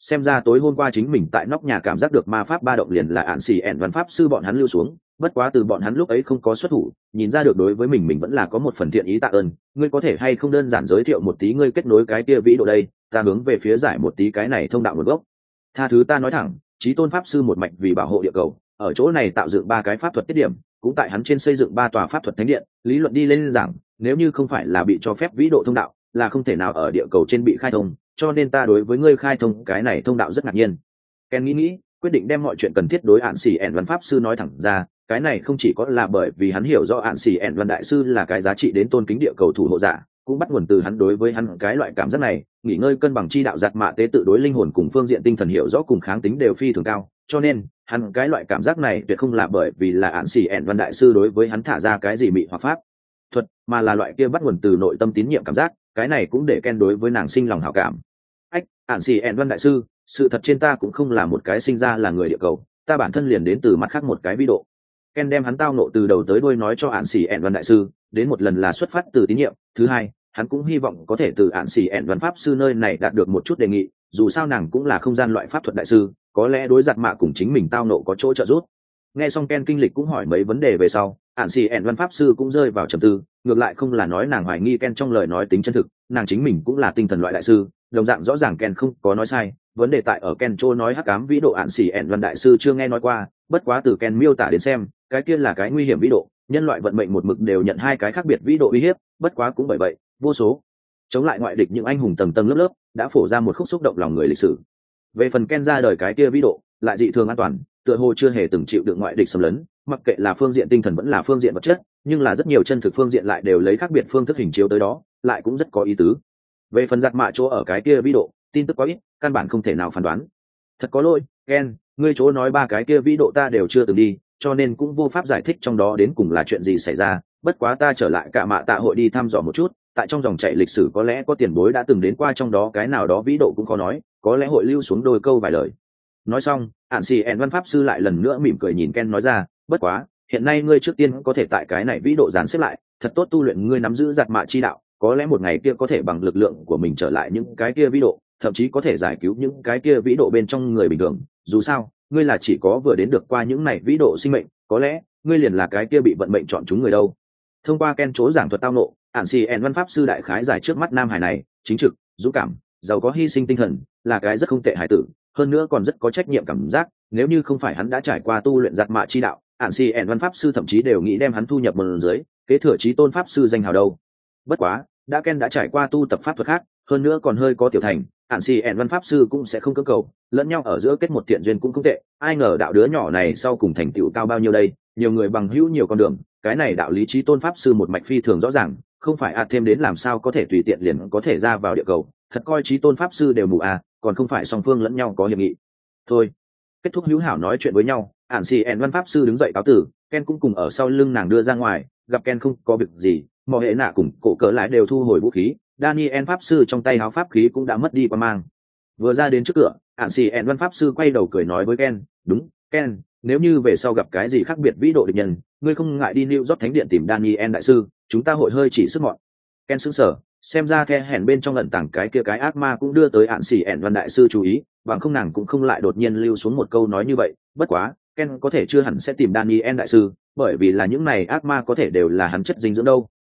[SPEAKER 1] xem ra tối hôm qua chính mình tại nóc nhà cảm giác được ma pháp ba động liền là ạn xì ẻn văn pháp sư bọn hắn lưu xuống, bất quá từ bọn hắn lúc ấy không có xuất thủ, nhìn ra được đối với mình mình vẫn là có một phần thiện ý tạ ơn. Ngươi có thể hay không đơn giản giới thiệu một tí ngươi kết nối cái kia vĩ độ đây, ta hướng về phía giải một tí cái này thông đạo nguồn gốc. Tha thứ ta nói thẳng, chí tôn pháp sư một mạch vì bảo hộ địa cầu, ở chỗ này tạo dựng ba cái pháp thuật tiết điểm, cũng tại hắn trên xây dựng ba tòa pháp thuật thánh điện. Lý luận đi lên rằng, nếu như không phải là bị cho phép vĩ độ thông đạo, là không thể nào ở địa cầu trên bị khai thông, cho nên ta đối với ngươi khai thông cái này thông đạo rất ngạc nhiên. Ken nghĩ nghĩ, quyết định đem mọi chuyện cần thiết đối ạn xỉ ẻn văn pháp sư nói thẳng ra. Cái này không chỉ có là bởi vì hắn hiểu rõ ạn xỉ ẻn văn đại sư là cái giá trị đến tôn kính địa cầu thủ hộ giả, cũng bắt nguồn từ hắn đối với hắn cái loại cảm giác này, nghỉ ngơi cân bằng chi đạo giặt mạ tế tự đối linh hồn cùng phương diện tinh thần hiểu rõ cùng kháng tính đều phi thường cao, cho nên hắn cái loại cảm giác này tuyệt không là bởi vì là ạn xỉ ẻn văn đại sư đối với hắn thả ra cái gì mị hoặc pháp thuật, mà là loại kia bắt nguồn từ nội tâm tín nhiệm cảm giác. Cái này cũng để Ken đối với nàng sinh lòng hảo cảm. Ách, ạn xỉ ẻn văn đại sư, sự thật trên ta cũng không là một cái sinh ra là người địa cầu, ta bản thân liền đến từ mặt khác một cái vĩ độ. Ken đem hắn tao nộ từ đầu tới đuôi nói cho ạn xỉ ẻn văn đại sư, đến một lần là xuất phát từ tín nhiệm, thứ hai hắn cũng hy vọng có thể từ ạn xỉ ẻn văn pháp sư nơi này đạt được một chút đề nghị, dù sao nàng cũng là không gian loại pháp thuật đại sư, có lẽ đối giặt mạ cùng chính mình tao nộ có chỗ trợ giúp. Nghe xong Ken kinh lịch cũng hỏi mấy vấn đề về sau, ạn xỉ ẻn văn pháp sư cũng rơi vào trầm tư. Ngược lại không là nói nàng hoài nghi Ken trong lời nói tính chân thực, nàng chính mình cũng là tinh thần loại đại sư, đồng dạng rõ ràng Ken không có nói sai. Vấn đề tại ở Ken Chô nói hắc ám vĩ độ ạn xỉ ẻn văn đại sư chưa nghe nói qua, bất quá từ Ken miêu tả đến xem, cái kia là cái nguy hiểm vĩ độ, nhân loại vận mệnh một mực đều nhận hai cái khác biệt vĩ độ uy hiếp, bất quá cũng bởi vậy, vô số chống lại ngoại địch những anh hùng tầng tầng lớp lớp đã phổ ra một khúc xúc động lòng người lịch sử. Về phần Ken ra đời cái kia vĩ độ, lại dị thường an toàn, tựa hồ chưa hề từng chịu được ngoại địch xâm lấn, mặc kệ là phương diện tinh thần vẫn là phương diện vật chất, nhưng là rất nhiều chân thực phương diện lại đều lấy khác biệt phương thức hình chiếu tới đó, lại cũng rất có ý tứ. Về phần giặt mạ chỗ ở cái kia vĩ độ, tin tức quá ít, căn bản không thể nào phán đoán. Thật có lỗi, Ken, ngươi chỗ nói ba cái kia vĩ độ ta đều chưa từng đi, cho nên cũng vô pháp giải thích trong đó đến cùng là chuyện gì xảy ra. Bất quá ta trở lại cả mạ tạ hội đi thăm dò một chút, tại trong dòng chảy lịch sử có lẽ có tiền bối đã từng đến qua trong đó cái nào đó vĩ độ cũng khó nói, có lẽ hội lưu xuống đôi câu vài lời. Nói xong, ạn xỉ ẻn văn pháp sư lại lần nữa mỉm cười nhìn Ken nói ra, bất quá hiện nay ngươi trước tiên có thể tại cái này vĩ độ dàn xếp lại, thật tốt tu luyện ngươi nắm giữ giặt mạ chi đạo, có lẽ một ngày kia có thể bằng lực lượng của mình trở lại những cái kia vĩ độ, thậm chí có thể giải cứu những cái kia vĩ độ bên trong người bình thường. Dù sao ngươi là chỉ có vừa đến được qua những này vĩ độ sinh mệnh, có lẽ ngươi liền là cái kia bị vận mệnh chọn chúng người đâu. Thông qua Ken chỗ giảng thuật tao nộ, ạn xỉ ẻn văn pháp sư đại khái giải trước mắt nam hải này chính trực, dũng cảm, giàu có hy sinh tinh thần, là cái rất không tệ hải tử, hơn nữa còn rất có trách nhiệm cảm giác. Nếu như không phải hắn đã trải qua tu luyện giặt mạ chi đạo, ạn xỉ ẻn văn pháp sư thậm chí đều nghĩ đem hắn thu nhập một dưới, kế thừa chí tôn pháp sư danh hào đâu. Bất quá đã Ken đã trải qua tu tập pháp thuật khác, hơn nữa còn hơi có tiểu thành, ạn xỉ ẻn văn pháp sư cũng sẽ không cưỡng cầu, lẫn nhau ở giữa kết một thiện duyên cũng không tệ. Ai ngờ đạo đứa nhỏ này sau cùng thành tựu cao bao nhiêu đây, nhiều người bằng hữu nhiều con đường, cái này đạo lý chí tôn pháp sư một mạch phi thường rõ ràng, không phải ạt thêm đến làm sao có thể tùy tiện liền có thể ra vào địa cầu, thật coi chí tôn pháp sư đều mù à, còn không phải song phương lẫn nhau có hiệp nghị. Thôi, kết thúc hữu hảo nói chuyện với nhau, ạn xỉ ẻn văn pháp sư đứng dậy cáo tử. Ken cũng cùng ở sau lưng nàng đưa ra ngoài, gặp Ken không có việc gì, mò hệ nạ cùng cổ cỡ lại đều thu hồi vũ khí, Daniel pháp sư trong tay háo pháp khí cũng đã mất đi qua mang. Vừa ra đến trước cửa, ạn xỉ ẻn văn pháp sư quay đầu cười nói với Ken, đúng, Ken, nếu như về sau gặp cái gì khác biệt vĩ độ địch nhân, ngươi không ngại đi New York thánh điện tìm Daniel đại sư, chúng ta hội hơi chỉ sức mọn. Ken sững sờ, xem ra the hèn bên trong ẩn tàng cái kia cái ác ma cũng đưa tới ạn xỉ ẻn văn đại sư chú ý, bằng không nàng cũng không lại đột nhiên lưu xuống một câu nói như vậy. Bất quá Ken có thể chưa hẳn sẽ tìm Daniel đại sư, bởi vì là những này ác ma có thể đều là hắn chất dinh dưỡng đâu.